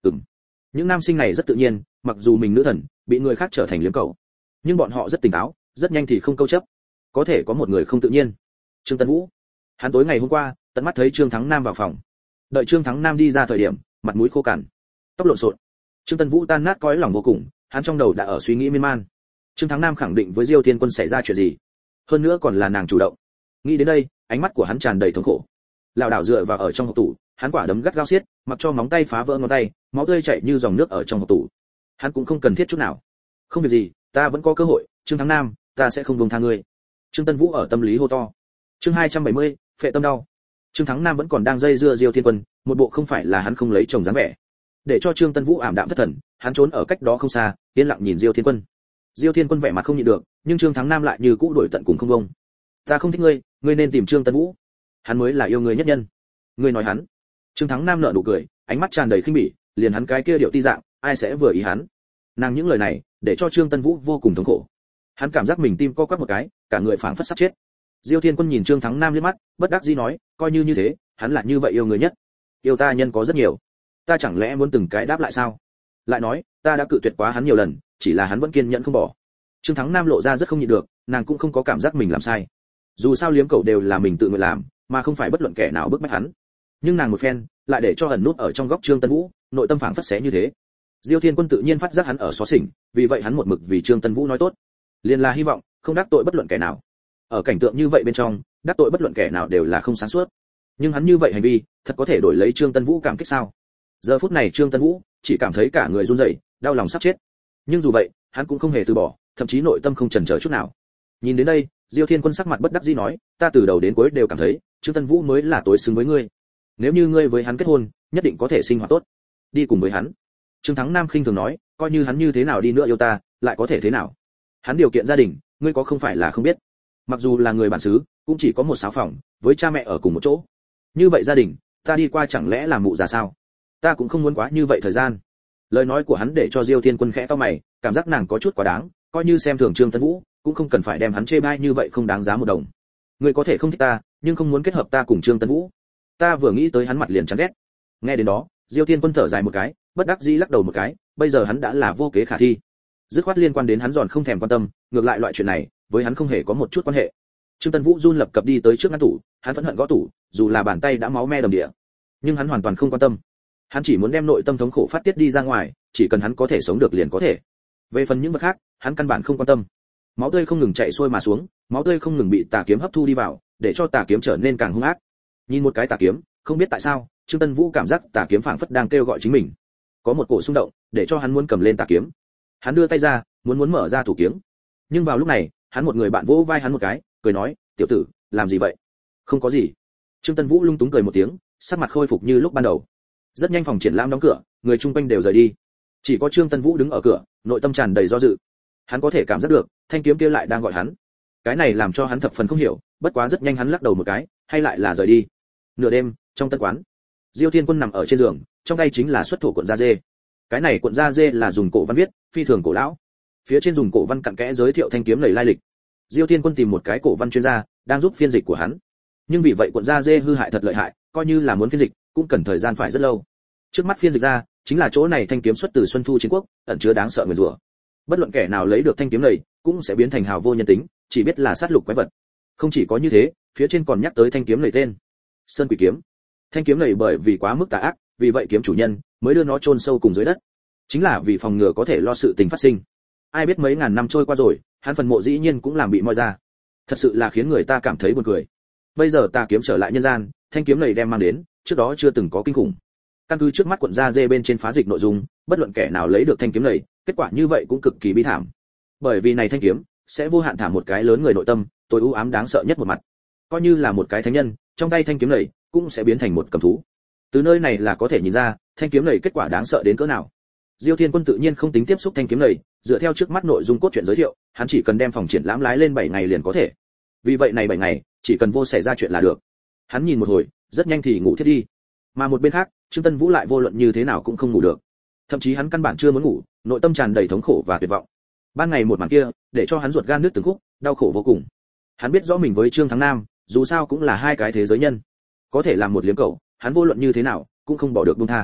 Ừm. Những nam sinh này rất tự nhiên, mặc dù mình nữ thần, bị người khác trở thành liếm cầu, nhưng bọn họ rất tỉnh táo, rất nhanh thì không câu chấp. Có thể có một người không tự nhiên. Trương Tân Vũ. Hắn tối ngày hôm qua, tận mắt thấy Trương Thắng Nam vào phòng. Đợi Trương Thắng Nam đi ra thời điểm, mặt mũi khô cằn, tóc lộn xộn. Trương Tân Vũ tan nát cõi lòng vô cùng, hắn trong đầu đã ở suy nghĩ miên man. Trương Thắng Nam khẳng định với Diêu Thiên Quân xảy ra chuyện gì, hơn nữa còn là nàng chủ động. Nghĩ đến đây, ánh mắt của hắn tràn đầy thống khổ. Lảo đảo dựa vào ở trong hộc tủ, hắn quả đấm gắt gao siết, mặc cho móng tay phá vỡ ngón tay, máu tươi chảy như dòng nước ở trong hộc tủ. Hắn cũng không cần thiết chút nào. Không việc gì, ta vẫn có cơ hội, Trương Thắng Nam, ta sẽ không buông tha ngươi. Trương Tân Vũ ở tâm lý hô to. Chương hai trăm bảy mươi, phệ tâm đau. Trương Thắng Nam vẫn còn đang dây dưa Diêu Thiên Quân, một bộ không phải là hắn không lấy chồng dáng vẻ. Để cho Trương Tân Vũ ảm đạm thất thần, hắn trốn ở cách đó không xa, yên lặng nhìn Diêu Thiên Quân. Diêu Thiên Quân vẻ mặt không nhịn được, nhưng Trương Thắng Nam lại như cũ đuổi tận cùng không bông. Ta không thích ngươi, ngươi nên tìm Trương Tân Vũ, hắn mới là yêu ngươi nhất nhân. Ngươi nói hắn? Trương Thắng Nam nở nụ cười, ánh mắt tràn đầy khinh bỉ, liền hắn cái kia điệu ti dạng, ai sẽ vừa ý hắn? Nàng những lời này, để cho Trương Tân Vũ vô cùng thống khổ. Hắn cảm giác mình tim co quắp một cái, cả người phảng phất sắp chết. Diêu Thiên Quân nhìn Trương Thắng Nam liếc mắt, bất đắc dĩ nói, coi như như thế, hắn là như vậy yêu người nhất. Yêu ta nhân có rất nhiều, ta chẳng lẽ muốn từng cái đáp lại sao? Lại nói, ta đã cự tuyệt quá hắn nhiều lần, chỉ là hắn vẫn kiên nhẫn không bỏ. Trương Thắng Nam lộ ra rất không nhịn được, nàng cũng không có cảm giác mình làm sai. Dù sao liếm cầu đều là mình tự nguyện làm, mà không phải bất luận kẻ nào bức bách hắn. Nhưng nàng một phen, lại để cho ẩn nút ở trong góc Trương Tân Vũ, nội tâm phảng phất xé như thế. Diêu Thiên Quân tự nhiên phát giác hắn ở xóa xỉnh, vì vậy hắn một mực vì Trương Tân Vũ nói tốt, liền là hy vọng không đắc tội bất luận kẻ nào. Ở cảnh tượng như vậy bên trong, đắc tội bất luận kẻ nào đều là không sáng suốt. Nhưng hắn như vậy hành vi, thật có thể đổi lấy Trương Tân Vũ cảm kích sao? Giờ phút này Trương Tân Vũ chỉ cảm thấy cả người run rẩy, đau lòng sắp chết. Nhưng dù vậy, hắn cũng không hề từ bỏ, thậm chí nội tâm không chần chờ chút nào. Nhìn đến đây, Diêu Thiên Quân sắc mặt bất đắc dĩ nói, ta từ đầu đến cuối đều cảm thấy, Trương Tân Vũ mới là tối xứng với ngươi. Nếu như ngươi với hắn kết hôn, nhất định có thể sinh hoạt tốt, đi cùng với hắn. Trương Thắng Nam khinh thường nói, coi như hắn như thế nào đi nữa yêu ta, lại có thể thế nào? Hắn điều kiện gia đình, ngươi có không phải là không biết. Mặc dù là người bản xứ, cũng chỉ có một sáu phòng, với cha mẹ ở cùng một chỗ. Như vậy gia đình, ta đi qua chẳng lẽ là mụ già sao? Ta cũng không muốn quá như vậy thời gian. Lời nói của hắn để cho Diêu Thiên Quân khẽ cau mày, cảm giác nàng có chút quá đáng, coi như xem thường Trương Tân Vũ, cũng không cần phải đem hắn chê bai như vậy không đáng giá một đồng. Ngươi có thể không thích ta, nhưng không muốn kết hợp ta cùng Trương Tân Vũ. Ta vừa nghĩ tới hắn mặt liền chán ghét. Nghe đến đó, Diêu Thiên Quân thở dài một cái, bất đắc dĩ lắc đầu một cái, bây giờ hắn đã là vô kế khả thi. Dứt khoát liên quan đến hắn giòn không thèm quan tâm, ngược lại loại chuyện này, với hắn không hề có một chút quan hệ. Trương Tân Vũ run lập cập đi tới trước ngăn tủ, hắn vẫn hận gõ tủ, dù là bàn tay đã máu me đầm địa, nhưng hắn hoàn toàn không quan tâm. Hắn chỉ muốn đem nội tâm thống khổ phát tiết đi ra ngoài, chỉ cần hắn có thể sống được liền có thể. Về phần những vật khác, hắn căn bản không quan tâm. Máu tươi không ngừng chảy xuôi mà xuống, máu tươi không ngừng bị tà kiếm hấp thu đi vào, để cho tà kiếm trở nên càng hung ác. Nhìn một cái tà kiếm, không biết tại sao, Trương Tân Vũ cảm giác tà kiếm phảng phất đang kêu gọi chính mình. Có một cổ xung động, để cho hắn muốn cầm lên tà kiếm. Hắn đưa tay ra, muốn muốn mở ra thủ kiếm. Nhưng vào lúc này, hắn một người bạn vỗ vai hắn một cái, cười nói, "Tiểu tử, làm gì vậy?" "Không có gì." Trương Tân Vũ lung túng cười một tiếng, sắc mặt khôi phục như lúc ban đầu. Rất nhanh phòng triển lãm đóng cửa, người chung quanh đều rời đi. Chỉ có Trương Tân Vũ đứng ở cửa, nội tâm tràn đầy do dự. Hắn có thể cảm giác được, thanh kiếm kia lại đang gọi hắn. Cái này làm cho hắn thập phần không hiểu, bất quá rất nhanh hắn lắc đầu một cái, hay lại là rời đi. Nửa đêm, trong tân quán, Diêu Thiên Quân nằm ở trên giường, trong tay chính là xuất thổ cuộn da dê. Cái này cuộn da dê là dùng cổ văn viết, phi thường cổ lão. Phía trên dùng cổ văn cặn kẽ giới thiệu thanh kiếm lầy lai lịch. Diêu Thiên Quân tìm một cái cổ văn chuyên gia, đang giúp phiên dịch của hắn. Nhưng vì vậy cuộn da dê hư hại thật lợi hại, coi như là muốn phiên dịch, cũng cần thời gian phải rất lâu. Trước mắt phiên dịch ra, chính là chỗ này thanh kiếm xuất từ Xuân Thu Chiến Quốc, ẩn chứa đáng sợ nguyền rủa. Bất luận kẻ nào lấy được thanh kiếm này, cũng sẽ biến thành hào vô nhân tính, chỉ biết là sát lục quái vật. Không chỉ có như thế, phía trên còn nhắc tới thanh kiếm này tên, Sơn Quỷ kiếm. Thanh kiếm này bởi vì quá mức tà ác, vì vậy kiếm chủ nhân mới đưa nó chôn sâu cùng dưới đất, chính là vì phòng ngừa có thể lo sự tình phát sinh. Ai biết mấy ngàn năm trôi qua rồi, hắn phần mộ dĩ nhiên cũng làm bị moi ra. Thật sự là khiến người ta cảm thấy buồn cười. Bây giờ tà kiếm trở lại nhân gian, thanh kiếm này đem mang đến, trước đó chưa từng có kinh khủng. Căn cứ trước mắt cuộn da dê bên trên phá dịch nội dung, bất luận kẻ nào lấy được thanh kiếm này, kết quả như vậy cũng cực kỳ bi thảm. Bởi vì này thanh kiếm sẽ vô hạn thảm một cái lớn người nội tâm, tối u ám đáng sợ nhất một mặt. Coi như là một cái thánh nhân, trong tay thanh kiếm này cũng sẽ biến thành một cầm thú. Từ nơi này là có thể nhìn ra, thanh kiếm này kết quả đáng sợ đến cỡ nào. Diêu Thiên Quân tự nhiên không tính tiếp xúc thanh kiếm này, dựa theo trước mắt nội dung cốt truyện giới thiệu, hắn chỉ cần đem phòng triển lãm lái lên bảy ngày liền có thể. Vì vậy này bảy ngày, chỉ cần vô xảy ra chuyện là được. Hắn nhìn một hồi, rất nhanh thì ngủ thiếp đi. Mà một bên khác, Trương Tân Vũ lại vô luận như thế nào cũng không ngủ được. Thậm chí hắn căn bản chưa muốn ngủ, nội tâm tràn đầy thống khổ và tuyệt vọng. Ban ngày một màn kia, để cho hắn ruột gan nứt từng khúc, đau khổ vô cùng. Hắn biết rõ mình với Trương Thắng Nam, dù sao cũng là hai cái thế giới nhân. Có thể làm một liếm cẩu, hắn vô luận như thế nào, cũng không bỏ được buông tha.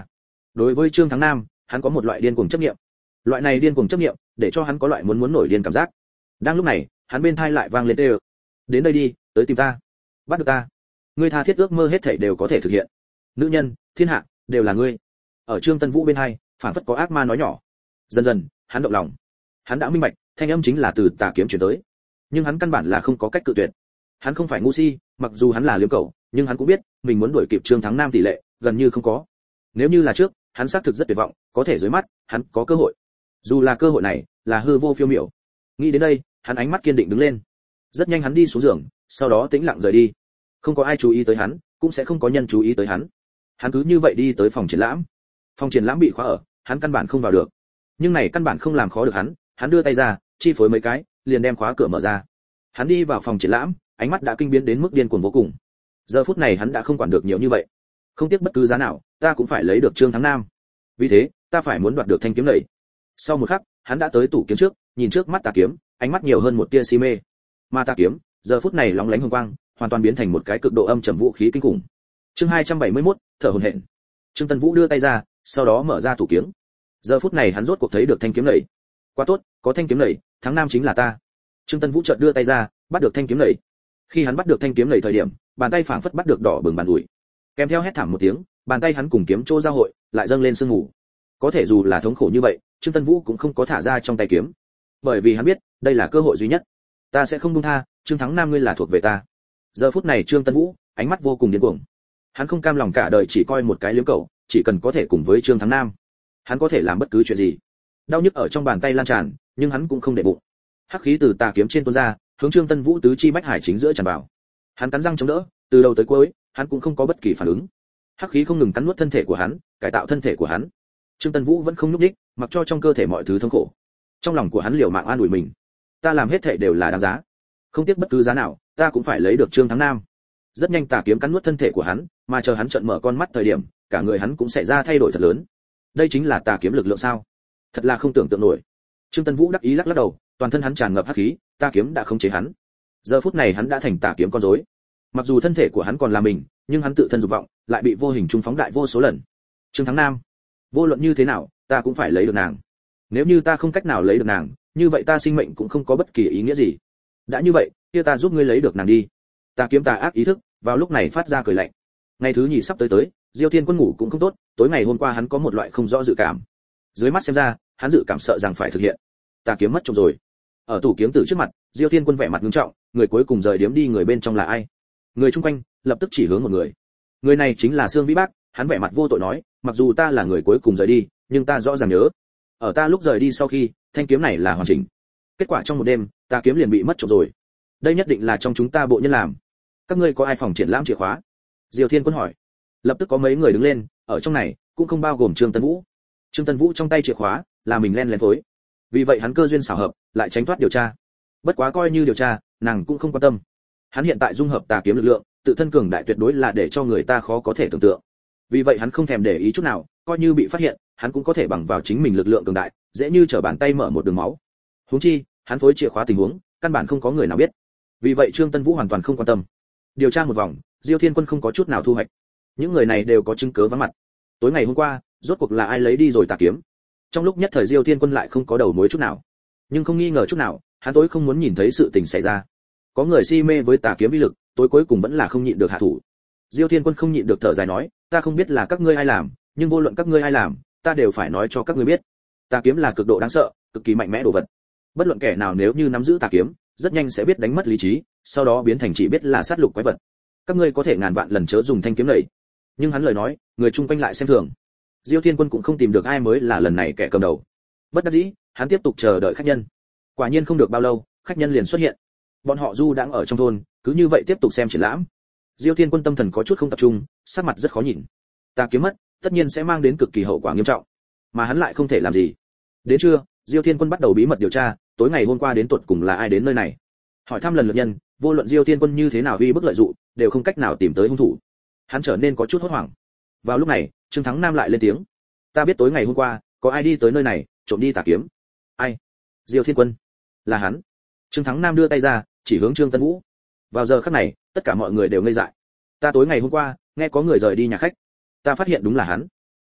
Đối với Trương Thắng Nam, hắn có một loại điên cuồng chấp niệm. Loại này điên cuồng chấp niệm, để cho hắn có loại muốn muốn nổi điên cảm giác. Đang lúc này, hắn bên tai lại vang lên tê: "Đến đây đi, tới tìm ta, bắt được ta. Ngươi tha thiết ước mơ hết thảy đều có thể thực hiện. Nữ nhân, thiên hạ, đều là ngươi." Ở Trương Tân Vũ bên tai, phảng phất có ác ma nói nhỏ. Dần dần, hắn động lòng. Hắn đã minh bạch, thanh âm chính là từ tà kiếm truyền tới. Nhưng hắn căn bản là không có cách cự tuyệt. Hắn không phải ngu si, mặc dù hắn là liếm cẩu, nhưng hắn cũng biết, mình muốn đuổi kịp Trương Thắng Nam tỷ lệ gần như không có. Nếu như là trước, hắn xác thực rất tuyệt vọng, có thể dưới mắt, hắn có cơ hội. Dù là cơ hội này là hư vô phiêu miểu. Nghĩ đến đây, hắn ánh mắt kiên định đứng lên. Rất nhanh hắn đi xuống giường, sau đó tĩnh lặng rời đi. Không có ai chú ý tới hắn, cũng sẽ không có nhân chú ý tới hắn. Hắn cứ như vậy đi tới phòng triển lãm. Phòng triển lãm bị khóa ở, hắn căn bản không vào được. Nhưng này căn bản không làm khó được hắn, hắn đưa tay ra, chi phối mấy cái, liền đem khóa cửa mở ra. Hắn đi vào phòng triển lãm, ánh mắt đã kinh biến đến mức điên cuồng vô cùng. Giờ phút này hắn đã không quản được nhiều như vậy. Không tiếc bất cứ giá nào, ta cũng phải lấy được Trương Thắng Nam. Vì thế, ta phải muốn đoạt được thanh kiếm này. Sau một khắc, hắn đã tới tủ kiếm trước, nhìn trước mắt tà kiếm, ánh mắt nhiều hơn một tia si mê. Mà tà kiếm, giờ phút này lóng lánh hồng quang, hoàn toàn biến thành một cái cực độ âm trầm vũ khí kinh khủng. Chương hai trăm bảy mươi mốt, thở hổn hển. Trương Tân Vũ đưa tay ra, sau đó mở ra tủ kiếm. Giờ phút này hắn rốt cuộc thấy được thanh kiếm này. Quá tốt, có thanh kiếm này, Thắng Nam chính là ta. Trương Tân Vũ chợt đưa tay ra, bắt được thanh kiếm này. Khi hắn bắt được thanh kiếm này thời điểm, bàn tay phảng phất bắt được đỏ bừng bàn ủi. Kèm theo hét thảm một tiếng, bàn tay hắn cùng kiếm trô giao hội, lại dâng lên sương mù. Có thể dù là thống khổ như vậy, Trương Tân Vũ cũng không có thả ra trong tay kiếm, bởi vì hắn biết, đây là cơ hội duy nhất. Ta sẽ không buông tha, Trương Thắng Nam ngươi là thuộc về ta. Giờ phút này Trương Tân Vũ, ánh mắt vô cùng điên cuồng. Hắn không cam lòng cả đời chỉ coi một cái liếm cẩu, chỉ cần có thể cùng với Trương Thắng Nam, hắn có thể làm bất cứ chuyện gì. Đau nhức ở trong bàn tay lan tràn, nhưng hắn cũng không để bụng. Hắc khí từ tà kiếm trên tuôn ra, hướng Trương Tân Vũ tứ chi bách hải chính giữa tràn vào. Hắn cắn răng chống đỡ, từ đầu tới cuối, hắn cũng không có bất kỳ phản ứng. Hắc khí không ngừng cắn nuốt thân thể của hắn, cải tạo thân thể của hắn. Trương Tân Vũ vẫn không nhúc nhích, mặc cho trong cơ thể mọi thứ thống khổ. Trong lòng của hắn liều mạng an ủi mình, ta làm hết thảy đều là đáng giá, không tiếc bất cứ giá nào, ta cũng phải lấy được Trương Thắng Nam. Rất nhanh tà kiếm cắn nuốt thân thể của hắn, mà chờ hắn trợn mở con mắt thời điểm, cả người hắn cũng sẽ ra thay đổi thật lớn. Đây chính là tà kiếm lực lượng sao? Thật là không tưởng tượng nổi. Trương Tân Vũ đắc ý lắc lắc đầu, toàn thân hắn tràn ngập hắc khí, tà kiếm đã khống chế hắn. Giờ phút này hắn đã thành tà kiếm con rối. Mặc dù thân thể của hắn còn là mình, nhưng hắn tự thân dục vọng lại bị vô hình trung phóng đại vô số lần. Trương Thắng Nam, vô luận như thế nào, ta cũng phải lấy được nàng. Nếu như ta không cách nào lấy được nàng, như vậy ta sinh mệnh cũng không có bất kỳ ý nghĩa gì. Đã như vậy, kia ta giúp ngươi lấy được nàng đi. Tà kiếm tà ác ý thức, vào lúc này phát ra cười lạnh. Ngày thứ nhì sắp tới tới, Diêu Thiên Quân ngủ cũng không tốt, tối ngày hôm qua hắn có một loại không rõ dự cảm. Dưới mắt xem ra, hắn dự cảm sợ rằng phải thực hiện. Tà kiếm mất trộm rồi. Ở tủ kiếm tử trước mặt, Diêu Thiên Quân vẻ mặt nghiêm trọng, người cuối cùng rời điếm đi người bên trong là ai? Người chung quanh lập tức chỉ hướng một người. Người này chính là Sương Vĩ Bác, hắn vẻ mặt vô tội nói, mặc dù ta là người cuối cùng rời đi, nhưng ta rõ ràng nhớ, ở ta lúc rời đi sau khi, thanh kiếm này là hoàn chỉnh. Kết quả trong một đêm, ta kiếm liền bị mất trộm rồi. Đây nhất định là trong chúng ta bộ nhân làm. Các ngươi có ai phòng triển lãm chìa khóa? Diêu Thiên Quân hỏi. Lập tức có mấy người đứng lên, ở trong này cũng không bao gồm Trương Tân Vũ. Trương Tân Vũ trong tay chìa khóa là mình len lén phối. Vì vậy hắn cơ duyên xảo hợp, lại tránh thoát điều tra. Bất quá coi như điều tra, nàng cũng không quan tâm. Hắn hiện tại dung hợp tà kiếm lực lượng, tự thân cường đại tuyệt đối là để cho người ta khó có thể tưởng tượng. Vì vậy hắn không thèm để ý chút nào, coi như bị phát hiện, hắn cũng có thể bằng vào chính mình lực lượng cường đại, dễ như trở bàn tay mở một đường máu. Huống chi, hắn phối chìa khóa tình huống, căn bản không có người nào biết. Vì vậy Trương Tân Vũ hoàn toàn không quan tâm. Điều tra một vòng, Diêu Thiên Quân không có chút nào thu hoạch. Những người này đều có chứng cứ vắng mặt. Tối ngày hôm qua, rốt cuộc là ai lấy đi rồi tà kiếm? Trong lúc nhất thời Diêu Thiên Quân lại không có đầu mối chút nào. Nhưng không nghi ngờ chút nào, hắn tối không muốn nhìn thấy sự tình xảy ra. Có người si mê với tà kiếm uy lực, tối cuối cùng vẫn là không nhịn được hạ thủ. Diêu Thiên Quân không nhịn được thở dài nói, ta không biết là các ngươi ai làm, nhưng vô luận các ngươi ai làm, ta đều phải nói cho các ngươi biết. Tà kiếm là cực độ đáng sợ, cực kỳ mạnh mẽ đồ vật. Bất luận kẻ nào nếu như nắm giữ tà kiếm, rất nhanh sẽ biết đánh mất lý trí, sau đó biến thành chỉ biết là sát lục quái vật. Các ngươi có thể ngàn vạn lần chớ dùng thanh kiếm này. Nhưng hắn lời nói, người chung quanh lại xem thường. Diêu Thiên Quân cũng không tìm được ai mới là lần này kẻ cầm đầu. Bất đắc dĩ, hắn tiếp tục chờ đợi khách nhân. Quả nhiên không được bao lâu, khách nhân liền xuất hiện. Bọn họ du đang ở trong thôn, cứ như vậy tiếp tục xem triển lãm. Diêu Thiên Quân tâm thần có chút không tập trung, sắc mặt rất khó nhìn. Tà kiếm mất, tất nhiên sẽ mang đến cực kỳ hậu quả nghiêm trọng, mà hắn lại không thể làm gì. Đến trưa, Diêu Thiên Quân bắt đầu bí mật điều tra, tối ngày hôm qua đến tuột cùng là ai đến nơi này. Hỏi thăm lần lượt nhân, vô luận Diêu Thiên Quân như thế nào uy bức lợi dụng, đều không cách nào tìm tới hung thủ. Hắn trở nên có chút hốt hoảng. Vào lúc này, Trương Thắng Nam lại lên tiếng. Ta biết tối ngày hôm qua, có ai đi tới nơi này, trộm đi tà kiếm. Ai? Diêu Thiên Quân. Là hắn. Trương Thắng Nam đưa tay ra, chỉ hướng Trương Tân Vũ. Vào giờ khắc này, tất cả mọi người đều ngây dại. Ta tối ngày hôm qua, nghe có người rời đi nhà khách. Ta phát hiện đúng là hắn.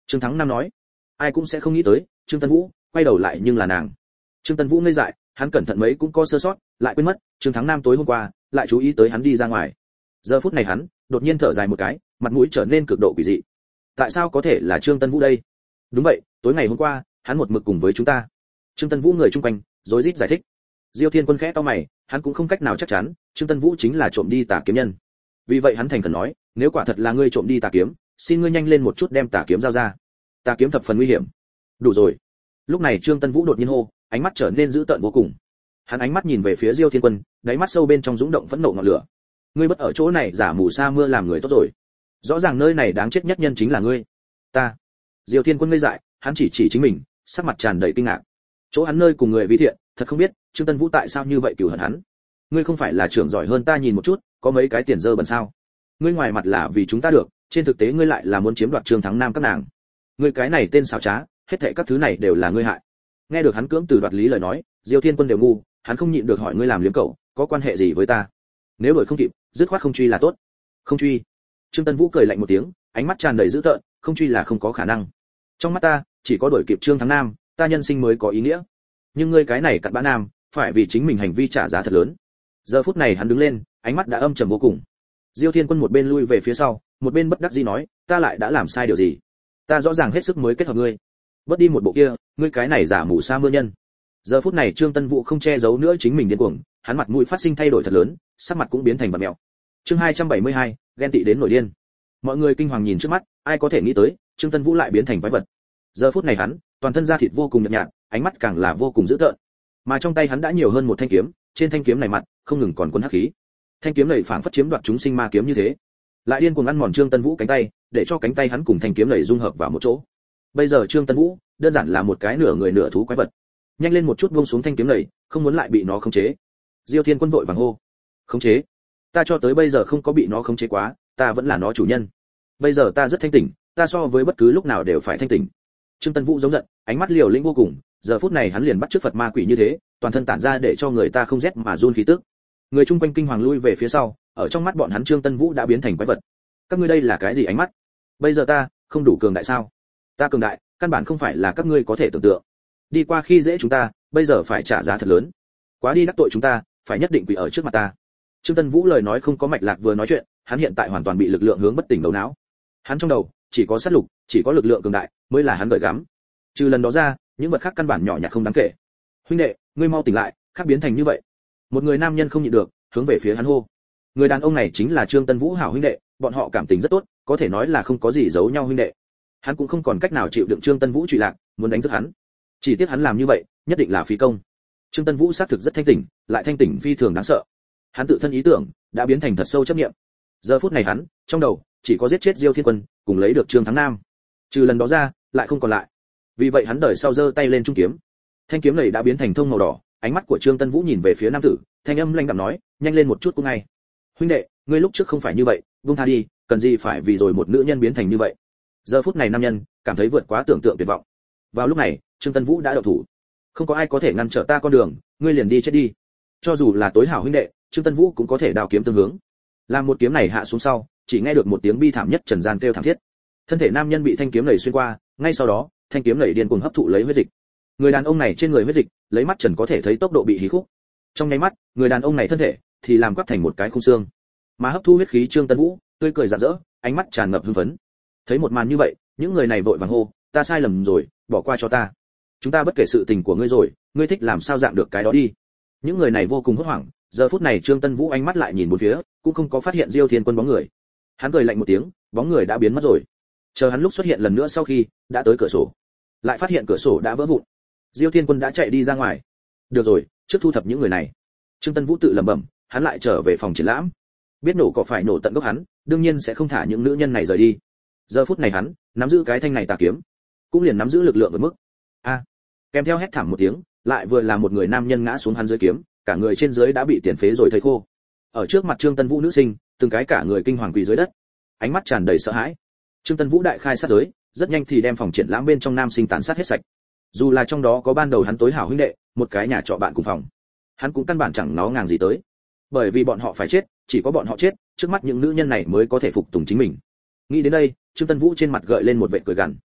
Trương Thắng Nam nói. Ai cũng sẽ không nghĩ tới, Trương Tân Vũ quay đầu lại nhưng là nàng. Trương Tân Vũ ngây dại, hắn cẩn thận mấy cũng có sơ sót, lại quên mất, Trương Thắng Nam tối hôm qua lại chú ý tới hắn đi ra ngoài. Giờ phút này hắn đột nhiên thở dài một cái, mặt mũi trở nên cực độ quỷ dị. Tại sao có thể là Trương Tân Vũ đây? Đúng vậy, tối ngày hôm qua, hắn một mực cùng với chúng ta. Trương Tân Vũ người chung quanh rối rít giải thích. Diêu Thiên Quân khẽ cau mày, hắn cũng không cách nào chắc chắn, Trương Tân Vũ chính là trộm đi tà kiếm nhân. Vì vậy hắn thành khẩn nói, nếu quả thật là ngươi trộm đi tà kiếm, xin ngươi nhanh lên một chút đem tà kiếm giao ra. Tà kiếm thập phần nguy hiểm. Đủ rồi. Lúc này Trương Tân Vũ đột nhiên hô, ánh mắt trở nên dữ tợn vô cùng. Hắn ánh mắt nhìn về phía Diêu Thiên Quân, đáy mắt sâu bên trong dũng động phẫn nộ ngọn lửa. Ngươi bất ở chỗ này giả mù sa mưa làm người tốt rồi. Rõ ràng nơi này đáng chết nhất nhân chính là ngươi. Ta. Diêu Thiên Quân ngây dại, hắn chỉ chỉ chính mình, sắc mặt tràn đầy kinh ngạc. Chỗ hắn nơi cùng người vi thiện, thật không biết, Trương Tân Vũ tại sao như vậy cừu hận hắn. Ngươi không phải là trưởng giỏi hơn ta nhìn một chút, có mấy cái tiền dơ bẩn sao? Ngươi ngoài mặt là vì chúng ta được, trên thực tế ngươi lại là muốn chiếm đoạt Trương Thắng Nam các nàng. Ngươi cái này tên xảo trá, hết thảy các thứ này đều là ngươi hại. Nghe được hắn cưỡng từ đoạt lý lời nói, Diêu Thiên Quân đều ngu, hắn không nhịn được hỏi ngươi làm liếm cậu, có quan hệ gì với ta? Nếu đổi không kịp, dứt khoát không truy là tốt. Không truy. Trương Tân Vũ cười lạnh một tiếng, ánh mắt tràn đầy dữ tợn, không truy là không có khả năng. Trong mắt ta, chỉ có đổi kịp Trương Thắng Nam, ta nhân sinh mới có ý nghĩa. Nhưng ngươi cái này cặn bã nam, phải vì chính mình hành vi trả giá thật lớn. Giờ phút này hắn đứng lên, ánh mắt đã âm trầm vô cùng. Diêu Thiên Quân một bên lui về phía sau, một bên bất đắc dĩ nói, ta lại đã làm sai điều gì? Ta rõ ràng hết sức mới kết hợp ngươi. Bớt đi một bộ kia, ngươi cái này giả mù sa mưa nhân. Giờ phút này Trương Tân Vũ không che giấu nữa chính mình điên cuồng, hắn mặt mũi phát sinh thay đổi thật lớn, sắc mặt cũng biến thành vặn mèo. Chương hai trăm bảy mươi hai, ghen tị đến nổi điên. Mọi người kinh hoàng nhìn trước mắt, ai có thể nghĩ tới, Trương Tân Vũ lại biến thành quái vật. Giờ phút này hắn, toàn thân da thịt vô cùng nhợt nhạt, ánh mắt càng là vô cùng dữ tợn. Mà trong tay hắn đã nhiều hơn một thanh kiếm, trên thanh kiếm này mặt không ngừng còn cuốn hắc khí. Thanh kiếm này phảng phất chiếm đoạt chúng sinh ma kiếm như thế, lại điên cuồng ăn mòn Trương Tân Vũ cánh tay, để cho cánh tay hắn cùng thanh kiếm này dung hợp vào một chỗ. Bây giờ Trương Tân Vũ đơn giản là một cái nửa người nửa thú quái vật. Nhanh lên một chút buông xuống thanh kiếm này, không muốn lại bị nó khống chế. Diêu Thiên Quân vội vàng hô. Khống chế? Ta cho tới bây giờ không có bị nó khống chế quá, ta vẫn là nó chủ nhân. Bây giờ ta rất thanh tỉnh, ta so với bất cứ lúc nào đều phải thanh tỉnh. Trương Tân Vũ giống giận, ánh mắt liều lĩnh vô cùng, giờ phút này hắn liền bắt chước Phật ma quỷ như thế, toàn thân tản ra để cho người ta không rét mà run khí tức. Người chung quanh kinh hoàng lui về phía sau, ở trong mắt bọn hắn Trương Tân Vũ đã biến thành quái vật. Các ngươi đây là cái gì ánh mắt? Bây giờ ta không đủ cường đại sao? Ta cường đại, căn bản không phải là các ngươi có thể tưởng tượng. Đi qua khi dễ chúng ta, bây giờ phải trả giá thật lớn. Quá đi đắc tội chúng ta, phải nhất định quỳ ở trước mặt ta. Trương Tân Vũ lời nói không có mạch lạc vừa nói chuyện, hắn hiện tại hoàn toàn bị lực lượng hướng bất tỉnh đầu não. Hắn trong đầu chỉ có sát lục, chỉ có lực lượng cường đại mới là hắn gợi gắm. Trừ lần đó ra, những vật khác căn bản nhỏ nhặt không đáng kể. Huynh đệ, ngươi mau tỉnh lại, khác biến thành như vậy. Một người nam nhân không nhịn được, hướng về phía hắn hô. Người đàn ông này chính là Trương Tân Vũ hảo huynh đệ, bọn họ cảm tình rất tốt, có thể nói là không có gì giấu nhau huynh đệ. Hắn cũng không còn cách nào chịu đựng Trương Tân Vũ truy lạc, muốn đánh thức hắn. Chỉ tiếc hắn làm như vậy, nhất định là phí công. Trương Tân Vũ xác thực rất thanh tỉnh, lại thanh tỉnh phi thường đáng sợ. Hắn tự thân ý tưởng đã biến thành thật sâu chấp niệm. Giờ phút này hắn, trong đầu chỉ có giết chết Diêu Thiên Quân, cùng lấy được Trương Thắng Nam. Trừ lần đó ra, lại không còn lại. Vì vậy hắn đời sau giơ tay lên trung kiếm. Thanh kiếm này đã biến thành thông màu đỏ, ánh mắt của Trương Tân Vũ nhìn về phía nam tử, thanh âm lanh đạm nói, nhanh lên một chút cũng ngay. Huynh đệ, ngươi lúc trước không phải như vậy, buông tha đi, cần gì phải vì rồi một nữ nhân biến thành như vậy. Giờ phút này nam nhân cảm thấy vượt quá tưởng tượng tuyệt vọng. Vào lúc này, Trương Tân Vũ đã động thủ. Không có ai có thể ngăn trở ta con đường, ngươi liền đi chết đi. Cho dù là tối hảo huynh đệ, Trương Tân Vũ cũng có thể đao kiếm tương hướng. Làm một kiếm này hạ xuống sau, chỉ nghe được một tiếng bi thảm nhất trần gian kêu thảm thiết. Thân thể nam nhân bị thanh kiếm này xuyên qua, ngay sau đó, thanh kiếm này điên cuồng hấp thụ lấy huyết dịch. Người đàn ông này trên người huyết dịch, lấy mắt trần có thể thấy tốc độ bị hí khúc. Trong nháy mắt, người đàn ông này thân thể thì làm quắt thành một cái khung xương. Mà hấp thu huyết khí Trương Tân Vũ, tươi cười rạng rỡ, ánh mắt tràn ngập hưng phấn. Thấy một màn như vậy, những người này vội vàng hô, ta sai lầm rồi, bỏ qua cho ta. Chúng ta bất kể sự tình của ngươi rồi, ngươi thích làm sao dạng được cái đó đi. Những người này vô cùng hốt hoảng, giờ phút này Trương Tân Vũ ánh mắt lại nhìn bốn phía, cũng không có phát hiện Diêu Thiên Quân bóng người. Hắn cười lạnh một tiếng, bóng người đã biến mất rồi. Chờ hắn lúc xuất hiện lần nữa sau khi đã tới cửa sổ, lại phát hiện cửa sổ đã vỡ vụn. Diêu Thiên Quân đã chạy đi ra ngoài. Được rồi, trước thu thập những người này. Trương Tân Vũ tự lẩm bẩm, hắn lại trở về phòng triển lãm. Biết nổ có phải nổ tận gốc hắn, đương nhiên sẽ không thả những nữ nhân này rời đi. Giờ phút này hắn nắm giữ cái thanh này tà kiếm, cũng liền nắm giữ lực lượng vượt mức. A! Kèm theo hét thảm một tiếng, lại vừa là một người nam nhân ngã xuống hắn dưới kiếm, cả người trên dưới đã bị tiền phế rồi thây khô. Ở trước mặt Trương Tân Vũ nữ sinh, từng cái cả người kinh hoàng quỳ dưới đất, ánh mắt tràn đầy sợ hãi. Trương Tân Vũ đại khai sát giới, rất nhanh thì đem phòng triển lãm bên trong nam sinh tàn sát hết sạch. Dù là trong đó có ban đầu hắn tối hảo huynh đệ, một cái nhà trọ bạn cùng phòng, hắn cũng căn bản chẳng nó ngàng gì tới. Bởi vì bọn họ phải chết, chỉ có bọn họ chết, trước mắt những nữ nhân này mới có thể phục tùng chính mình. Nghĩ đến đây, Trương Tân Vũ trên mặt gợi lên một vệt cười gằn.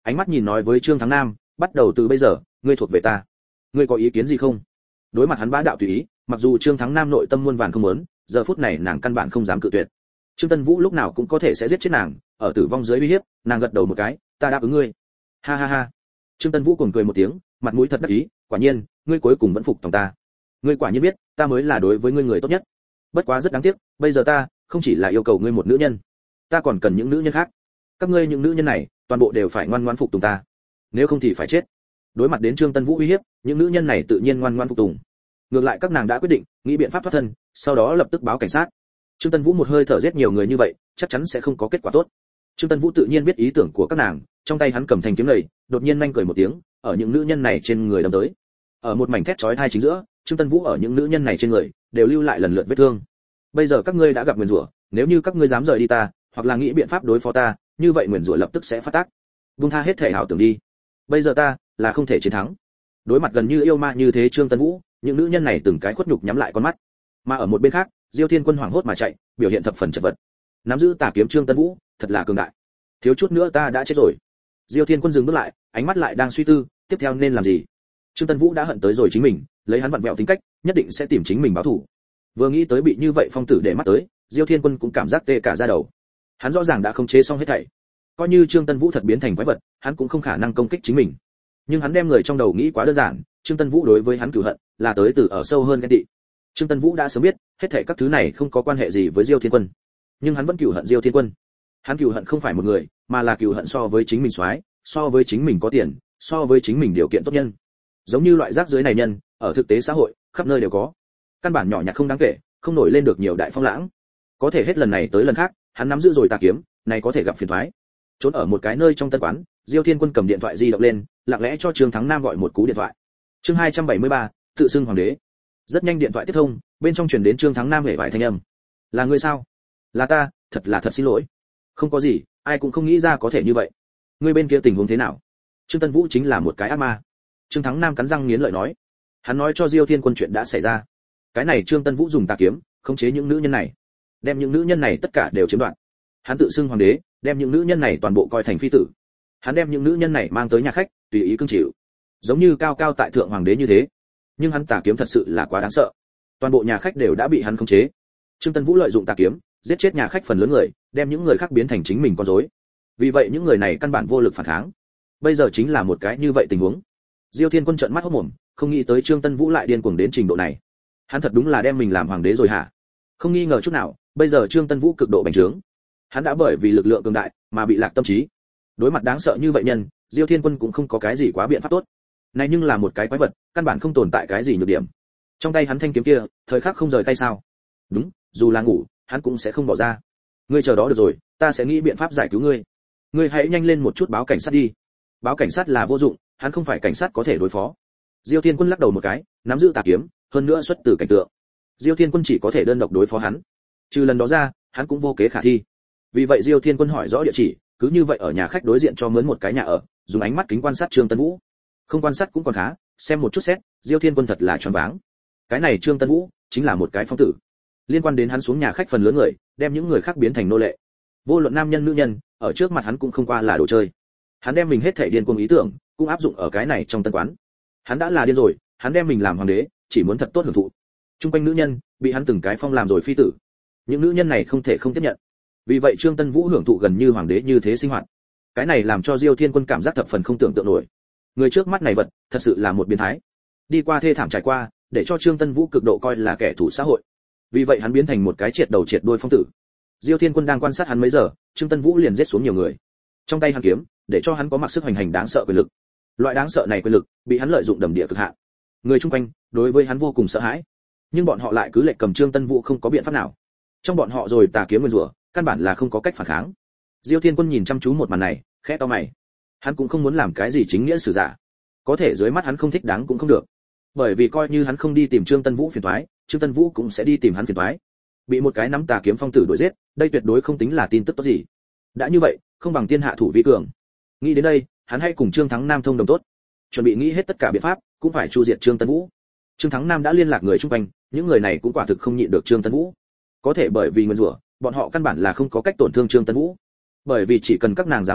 ánh mắt nhìn nói với Trương Thắng Nam, bắt đầu từ bây giờ ngươi thuộc về ta, ngươi có ý kiến gì không? Đối mặt hắn bá đạo tùy ý, mặc dù Trương Thắng Nam nội tâm muôn vàn không muốn, giờ phút này nàng căn bản không dám cự tuyệt. Trương Tân Vũ lúc nào cũng có thể sẽ giết chết nàng, ở tử vong dưới uy hiếp, nàng gật đầu một cái, ta đáp ứng ngươi. Ha ha ha. Trương Tân Vũ cuồng cười một tiếng, mặt mũi thật đắc ý, quả nhiên, ngươi cuối cùng vẫn phục tòng ta. Ngươi quả nhiên biết, ta mới là đối với ngươi người tốt nhất. Bất quá rất đáng tiếc, bây giờ ta không chỉ là yêu cầu ngươi một nữ nhân, ta còn cần những nữ nhân khác. Các ngươi những nữ nhân này, toàn bộ đều phải ngoan ngoãn phục tùng ta, nếu không thì phải chết. Đối mặt đến Trương Tân Vũ uy hiếp, những nữ nhân này tự nhiên ngoan ngoãn phục tùng. Ngược lại các nàng đã quyết định, nghĩ biện pháp thoát thân, sau đó lập tức báo cảnh sát. Trương Tân Vũ một hơi thở giết nhiều người như vậy, chắc chắn sẽ không có kết quả tốt. Trương Tân Vũ tự nhiên biết ý tưởng của các nàng, trong tay hắn cầm thanh kiếm lầy, đột nhiên nhanh cười một tiếng, ở những nữ nhân này trên người đâm tới. Ở một mảnh thét chói tai chính giữa, Trương Tân Vũ ở những nữ nhân này trên người đều lưu lại lần lượt vết thương. Bây giờ các ngươi đã gặp nguyền rủa, nếu như các ngươi dám rời đi ta, hoặc là nghĩ biện pháp đối phó ta, như vậy nguyền rủa lập tức sẽ phát tác. Buông tha hết thể hảo tưởng đi. Bây giờ ta là không thể chiến thắng. Đối mặt gần như yêu ma như thế Trương Tân Vũ, những nữ nhân này từng cái khuất nhục nhắm lại con mắt. Mà ở một bên khác, Diêu Thiên Quân hoảng hốt mà chạy, biểu hiện thập phần chật vật. Nắm giữ tà kiếm Trương Tân Vũ, thật là cường đại. Thiếu chút nữa ta đã chết rồi. Diêu Thiên Quân dừng bước lại, ánh mắt lại đang suy tư, tiếp theo nên làm gì. Trương Tân Vũ đã hận tới rồi chính mình, lấy hắn vặn vẹo tính cách, nhất định sẽ tìm chính mình báo thù. Vừa nghĩ tới bị như vậy phong tử để mắt tới, Diêu Thiên Quân cũng cảm giác tê cả da đầu. Hắn rõ ràng đã không chế xong hết thảy. Coi như Trương Tân Vũ thật biến thành quái vật, hắn cũng không khả năng công kích chính mình. Nhưng hắn đem người trong đầu nghĩ quá đơn giản, Trương Tân Vũ đối với hắn cừu hận, là tới từ ở sâu hơn ghen tị. Trương Tân Vũ đã sớm biết, hết thảy các thứ này không có quan hệ gì với Diêu Thiên Quân, nhưng hắn vẫn cừu hận Diêu Thiên Quân. Hắn cừu hận không phải một người, mà là cừu hận so với chính mình soái, so với chính mình có tiền, so với chính mình điều kiện tốt nhân. Giống như loại rác dưới này nhân, ở thực tế xã hội, khắp nơi đều có. Căn bản nhỏ nhặt không đáng kể, không nổi lên được nhiều đại phong lãng. Có thể hết lần này tới lần khác, hắn nắm giữ rồi tà kiếm, này có thể gặp phiền toái. Trốn ở một cái nơi trong tân quán, Diêu Thiên Quân cầm điện thoại di động lên, lặng lẽ cho Trương Thắng Nam gọi một cú điện thoại. Chương hai trăm bảy mươi ba, tự xưng hoàng đế. Rất nhanh điện thoại tiếp thông, bên trong truyền đến Trương Thắng Nam hề vải thanh âm. Là ngươi sao? Là ta, thật là thật xin lỗi. Không có gì, ai cũng không nghĩ ra có thể như vậy. Ngươi bên kia tình huống thế nào? Trương Tân Vũ chính là một cái ác ma. Trương Thắng Nam cắn răng nghiến lợi nói. Hắn nói cho Diêu Thiên Quân chuyện đã xảy ra. Cái này Trương Tân Vũ dùng tà kiếm, khống chế những nữ nhân này, đem những nữ nhân này tất cả đều chiếm đoạt. Hắn tự xưng hoàng đế, đem những nữ nhân này toàn bộ coi thành phi tử. Hắn đem những nữ nhân này mang tới nhà khách, tùy ý cưng chịu, giống như cao cao tại thượng hoàng đế như thế. Nhưng hắn tà kiếm thật sự là quá đáng sợ, toàn bộ nhà khách đều đã bị hắn khống chế. Trương Tân Vũ lợi dụng tà kiếm, giết chết nhà khách phần lớn người, đem những người khác biến thành chính mình con rối. Vì vậy những người này căn bản vô lực phản kháng. Bây giờ chính là một cái như vậy tình huống. Diêu Thiên Quân trợn mắt hốt mồm, không nghĩ tới Trương Tân Vũ lại điên cuồng đến trình độ này. Hắn thật đúng là đem mình làm hoàng đế rồi hả? Không nghi ngờ chút nào, bây giờ Trương Tân Vũ cực độ bành trướng. Hắn đã bởi vì lực lượng cường đại mà bị lạc tâm trí. Đối mặt đáng sợ như vậy nhân, Diêu Thiên Quân cũng không có cái gì quá biện pháp tốt. Này nhưng là một cái quái vật, căn bản không tồn tại cái gì nhược điểm. Trong tay hắn thanh kiếm kia, thời khắc không rời tay sao? Đúng, dù là ngủ, hắn cũng sẽ không bỏ ra. Ngươi chờ đó được rồi, ta sẽ nghĩ biện pháp giải cứu ngươi. Ngươi hãy nhanh lên một chút báo cảnh sát đi. Báo cảnh sát là vô dụng, hắn không phải cảnh sát có thể đối phó. Diêu Thiên Quân lắc đầu một cái, nắm giữ tà kiếm, hơn nữa xuất từ cảnh tượng. Diêu Thiên Quân chỉ có thể đơn độc đối phó hắn. Trừ lần đó ra, hắn cũng vô kế khả thi. Vì vậy Diêu Thiên Quân hỏi rõ địa chỉ, cứ như vậy ở nhà khách đối diện cho mướn một cái nhà ở, dùng ánh mắt kính quan sát Trương Tân Vũ. Không quan sát cũng còn khá, xem một chút xét, Diêu Thiên Quân thật là choáng váng. Cái này Trương Tân Vũ chính là một cái phong tử. Liên quan đến hắn xuống nhà khách phần lớn người, đem những người khác biến thành nô lệ. Vô luận nam nhân nữ nhân, ở trước mặt hắn cũng không qua là đồ chơi. Hắn đem mình hết thảy điên cuồng ý tưởng, cũng áp dụng ở cái này trong tân quán. Hắn đã là điên rồi, hắn đem mình làm hoàng đế, chỉ muốn thật tốt hưởng thụ. Trung quanh nữ nhân, bị hắn từng cái phong làm rồi phi tử. Những nữ nhân này không thể không tiếp nhận. Vì vậy Trương Tân Vũ hưởng thụ gần như hoàng đế như thế sinh hoạt. Cái này làm cho Diêu Thiên Quân cảm giác thập phần không tưởng tượng nổi. Người trước mắt này vật, thật sự là một biến thái. Đi qua thê thảm trải qua, để cho Trương Tân Vũ cực độ coi là kẻ thù xã hội. Vì vậy hắn biến thành một cái triệt đầu triệt đuôi phong tử. Diêu Thiên Quân đang quan sát hắn mấy giờ, Trương Tân Vũ liền giết xuống nhiều người. Trong tay hắn kiếm, để cho hắn có mặc sức hoành hành đáng sợ quyền lực. Loại đáng sợ này quyền lực, bị hắn lợi dụng đầm địa cực hạn. Người chung quanh, đối với hắn vô cùng sợ hãi. Nhưng bọn họ lại cứ lệ cầm Trương Tân Vũ không có biện pháp nào. Trong bọn họ rồi tà kiếm nguyên rủa, căn bản là không có cách phản kháng. Diêu Thiên Quân nhìn chăm chú một màn này, khẽ to mày. Hắn cũng không muốn làm cái gì chính nghĩa sử giả. Có thể dưới mắt hắn không thích đáng cũng không được. Bởi vì coi như hắn không đi tìm Trương Tân Vũ phiền toái, Trương Tân Vũ cũng sẽ đi tìm hắn phiền toái. Bị một cái nắm tà kiếm phong tử đuổi giết, đây tuyệt đối không tính là tin tức tốt gì. Đã như vậy, không bằng tiên hạ thủ vi cường. Nghĩ đến đây, hắn hãy cùng Trương Thắng Nam thông đồng tốt, chuẩn bị nghĩ hết tất cả biện pháp, cũng phải chu diệt Trương Tân Vũ. Trương Thắng Nam đã liên lạc người xung quanh, những người này cũng quả thực không nhịn được Trương Tân Vũ. Có thể bởi vì nguyên rủa, bọn họ căn bản là không có cách tổn thương Trương Tân Vũ. Bởi vì chỉ cần các nàng dám động thủ,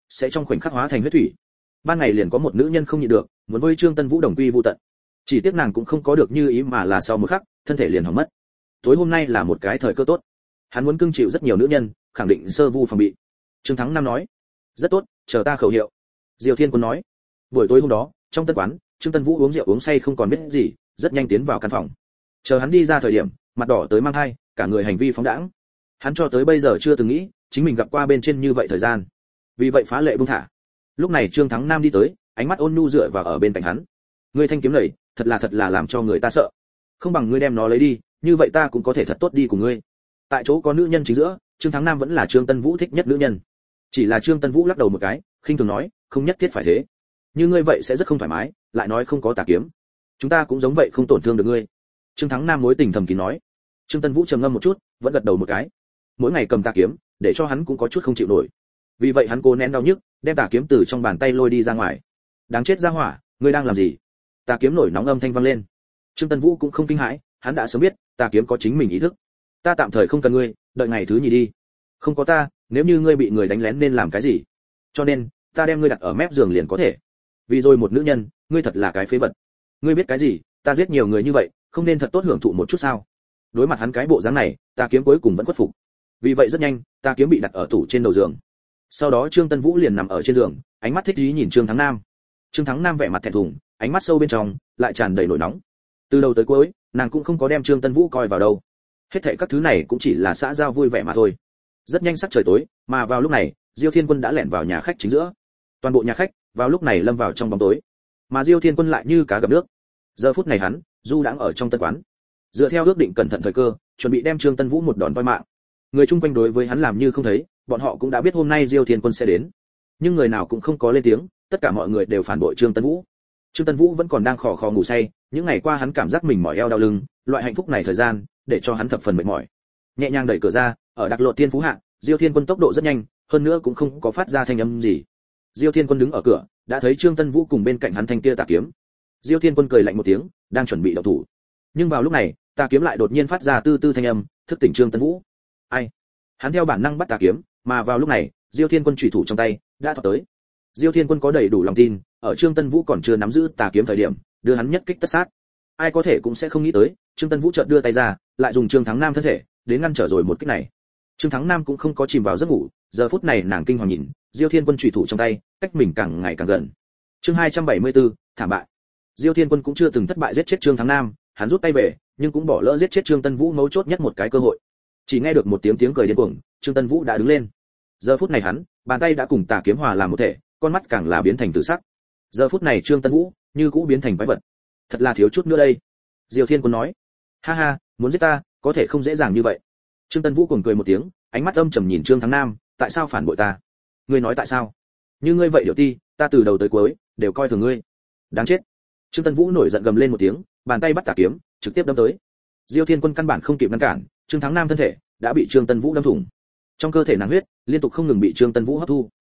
sẽ trong khoảnh khắc hóa thành huyết thủy. Ban ngày liền có một nữ nhân không nhịn được, muốn với Trương Tân Vũ đồng quy vu tận. Chỉ tiếc nàng cũng không có được như ý, mà là sau một khắc, thân thể liền hỏng mất. Tối hôm nay là một cái thời cơ tốt. Hắn muốn cưng chịu rất nhiều nữ nhân, khẳng định sơ vu phòng bị. Trương Thắng Nam nói, rất tốt, chờ ta khẩu hiệu. Diêu Thiên Quân nói. Buổi tối hôm đó, trong tân quán, Trương Tân Vũ uống rượu uống say không còn biết gì, rất nhanh tiến vào căn phòng. Chờ hắn đi ra thời điểm, mặt đỏ tới mang thai, cả người hành vi phóng đãng. Hắn cho tới bây giờ chưa từng nghĩ, chính mình gặp qua bên trên như vậy thời gian. Vì vậy phá lệ buông thả. Lúc này Trương Thắng Nam đi tới, ánh mắt ôn nhu dựa vào ở bên cạnh hắn. Ngươi thanh kiếm này, thật là thật là làm cho người ta sợ. Không bằng ngươi đem nó lấy đi, như vậy ta cũng có thể thật tốt đi cùng ngươi. Tại chỗ có nữ nhân chính giữa, Trương Thắng Nam vẫn là Trương Tân Vũ thích nhất nữ nhân. Chỉ là Trương Tân Vũ lắc đầu một cái, khinh thường nói, không nhất thiết phải thế. Như ngươi vậy sẽ rất không thoải mái, lại nói không có tà kiếm. Chúng ta cũng giống vậy không tổn thương được ngươi. Trương Thắng Nam mối tình thầm kín nói. Trương Tân Vũ trầm ngâm một chút, vẫn gật đầu một cái. Mỗi ngày cầm tà kiếm, để cho hắn cũng có chút không chịu nổi. Vì vậy hắn cố nén đau nhức, đem tà kiếm từ trong bàn tay lôi đi ra ngoài. Đáng chết ra hỏa, ngươi đang làm gì? Tà kiếm nổi nóng âm thanh vang lên. Trương Tân Vũ cũng không kinh hãi, hắn đã sớm biết, tà kiếm có chính mình ý thức. Ta tạm thời không cần ngươi, đợi ngày thứ nhì đi. Không có ta, nếu như ngươi bị người đánh lén nên làm cái gì? Cho nên, ta đem ngươi đặt ở mép giường liền có thể. Vì rồi một nữ nhân, ngươi thật là cái phế vật. Ngươi biết cái gì, ta giết nhiều người như vậy, không nên thật tốt hưởng thụ một chút sao? Đối mặt hắn cái bộ dáng này, tà kiếm cuối cùng vẫn khuất phục. Vì vậy rất nhanh, tà kiếm bị đặt ở tủ trên đầu giường. Sau đó Trương Tân Vũ liền nằm ở trên giường, ánh mắt thích ý nhìn Trương Thắng Nam. Trương Thắng Nam vẻ mặt thẹn thùng, ánh mắt sâu bên trong lại tràn đầy nổi nóng. Từ đầu tới cuối, nàng cũng không có đem Trương Tân Vũ coi vào đâu. Hết thảy các thứ này cũng chỉ là xã giao vui vẻ mà thôi. Rất nhanh sắc trời tối, mà vào lúc này, Diêu Thiên Quân đã lẻn vào nhà khách chính giữa. Toàn bộ nhà khách vào lúc này lâm vào trong bóng tối, mà Diêu Thiên Quân lại như cá gặp nước. Giờ phút này hắn, du đãng ở trong tân quán, dựa theo ước định cẩn thận thời cơ, chuẩn bị đem Trương Tân Vũ một đòn voi mạng. Người chung quanh đối với hắn làm như không thấy, bọn họ cũng đã biết hôm nay Diêu Thiên Quân sẽ đến, nhưng người nào cũng không có lên tiếng, tất cả mọi người đều phản bội Trương Tân Vũ. Trương Tân Vũ vẫn còn đang khò khò ngủ say, những ngày qua hắn cảm giác mình mỏi eo đau lưng, loại hạnh phúc này thời gian, để cho hắn thập phần mệt mỏi. Nhẹ nhàng đẩy cửa ra, ở Đặc Lộ Tiên Phú hạ, Diêu Thiên Quân tốc độ rất nhanh, hơn nữa cũng không có phát ra thanh âm gì. Diêu Thiên Quân đứng ở cửa, đã thấy Trương Tân Vũ cùng bên cạnh hắn thanh kia tà kiếm. Diêu Thiên Quân cười lạnh một tiếng, đang chuẩn bị động thủ. Nhưng vào lúc này, tà kiếm lại đột nhiên phát ra tư tư thanh âm, thức tỉnh Trương Tân Vũ. Ai? Hắn theo bản năng bắt tà kiếm, mà vào lúc này, Diêu Thiên Quân chủy thủ trong tay đã thọt tới. Diêu Thiên Quân có đầy đủ lòng tin, ở Trương Tân Vũ còn chưa nắm giữ tà kiếm thời điểm, đưa hắn nhất kích tất sát. Ai có thể cũng sẽ không nghĩ tới, Trương Tân Vũ chợt đưa tay ra, lại dùng Trương Thắng Nam thân thể đến ngăn trở rồi một kích này. Trương Thắng Nam cũng không có chìm vào giấc ngủ, giờ phút này nàng kinh hoàng nhìn, Diêu Thiên Quân chủy thủ trong tay, cách mình càng ngày càng gần. Chương hai trăm bảy mươi tư, thảm bại. Diêu Thiên Quân cũng chưa từng thất bại giết chết Trương Thắng Nam, hắn rút tay về, nhưng cũng bỏ lỡ giết chết Trương Tân Vũ mấu chốt nhất một cái cơ hội. Chỉ nghe được một tiếng tiếng cười điên cuồng, Trương Tân Vũ đã đứng lên. Giờ phút này hắn, bàn tay đã cùng tà kiếm hòa làm một thể, con mắt càng là biến thành tử sắc. Giờ phút này Trương Tân Vũ như cũ biến thành quái vật. Thật là thiếu chút nữa đây. Diêu Thiên Quân nói. Ha ha, muốn giết ta, có thể không dễ dàng như vậy. Trương Tân Vũ cuồng cười một tiếng, ánh mắt âm trầm nhìn Trương Thắng Nam, tại sao phản bội ta? Ngươi nói tại sao? Như ngươi vậy điều ti, ta từ đầu tới cuối đều coi thường ngươi. Đáng chết. Trương Tân Vũ nổi giận gầm lên một tiếng, bàn tay bắt tà kiếm, trực tiếp đâm tới. Diêu Thiên Quân căn bản không kịp ngăn cản, Trương Thắng Nam thân thể đã bị Trương Tân Vũ đâm thủng. Trong cơ thể nàng huyết liên tục không ngừng bị Trương Tân Vũ hấp thu.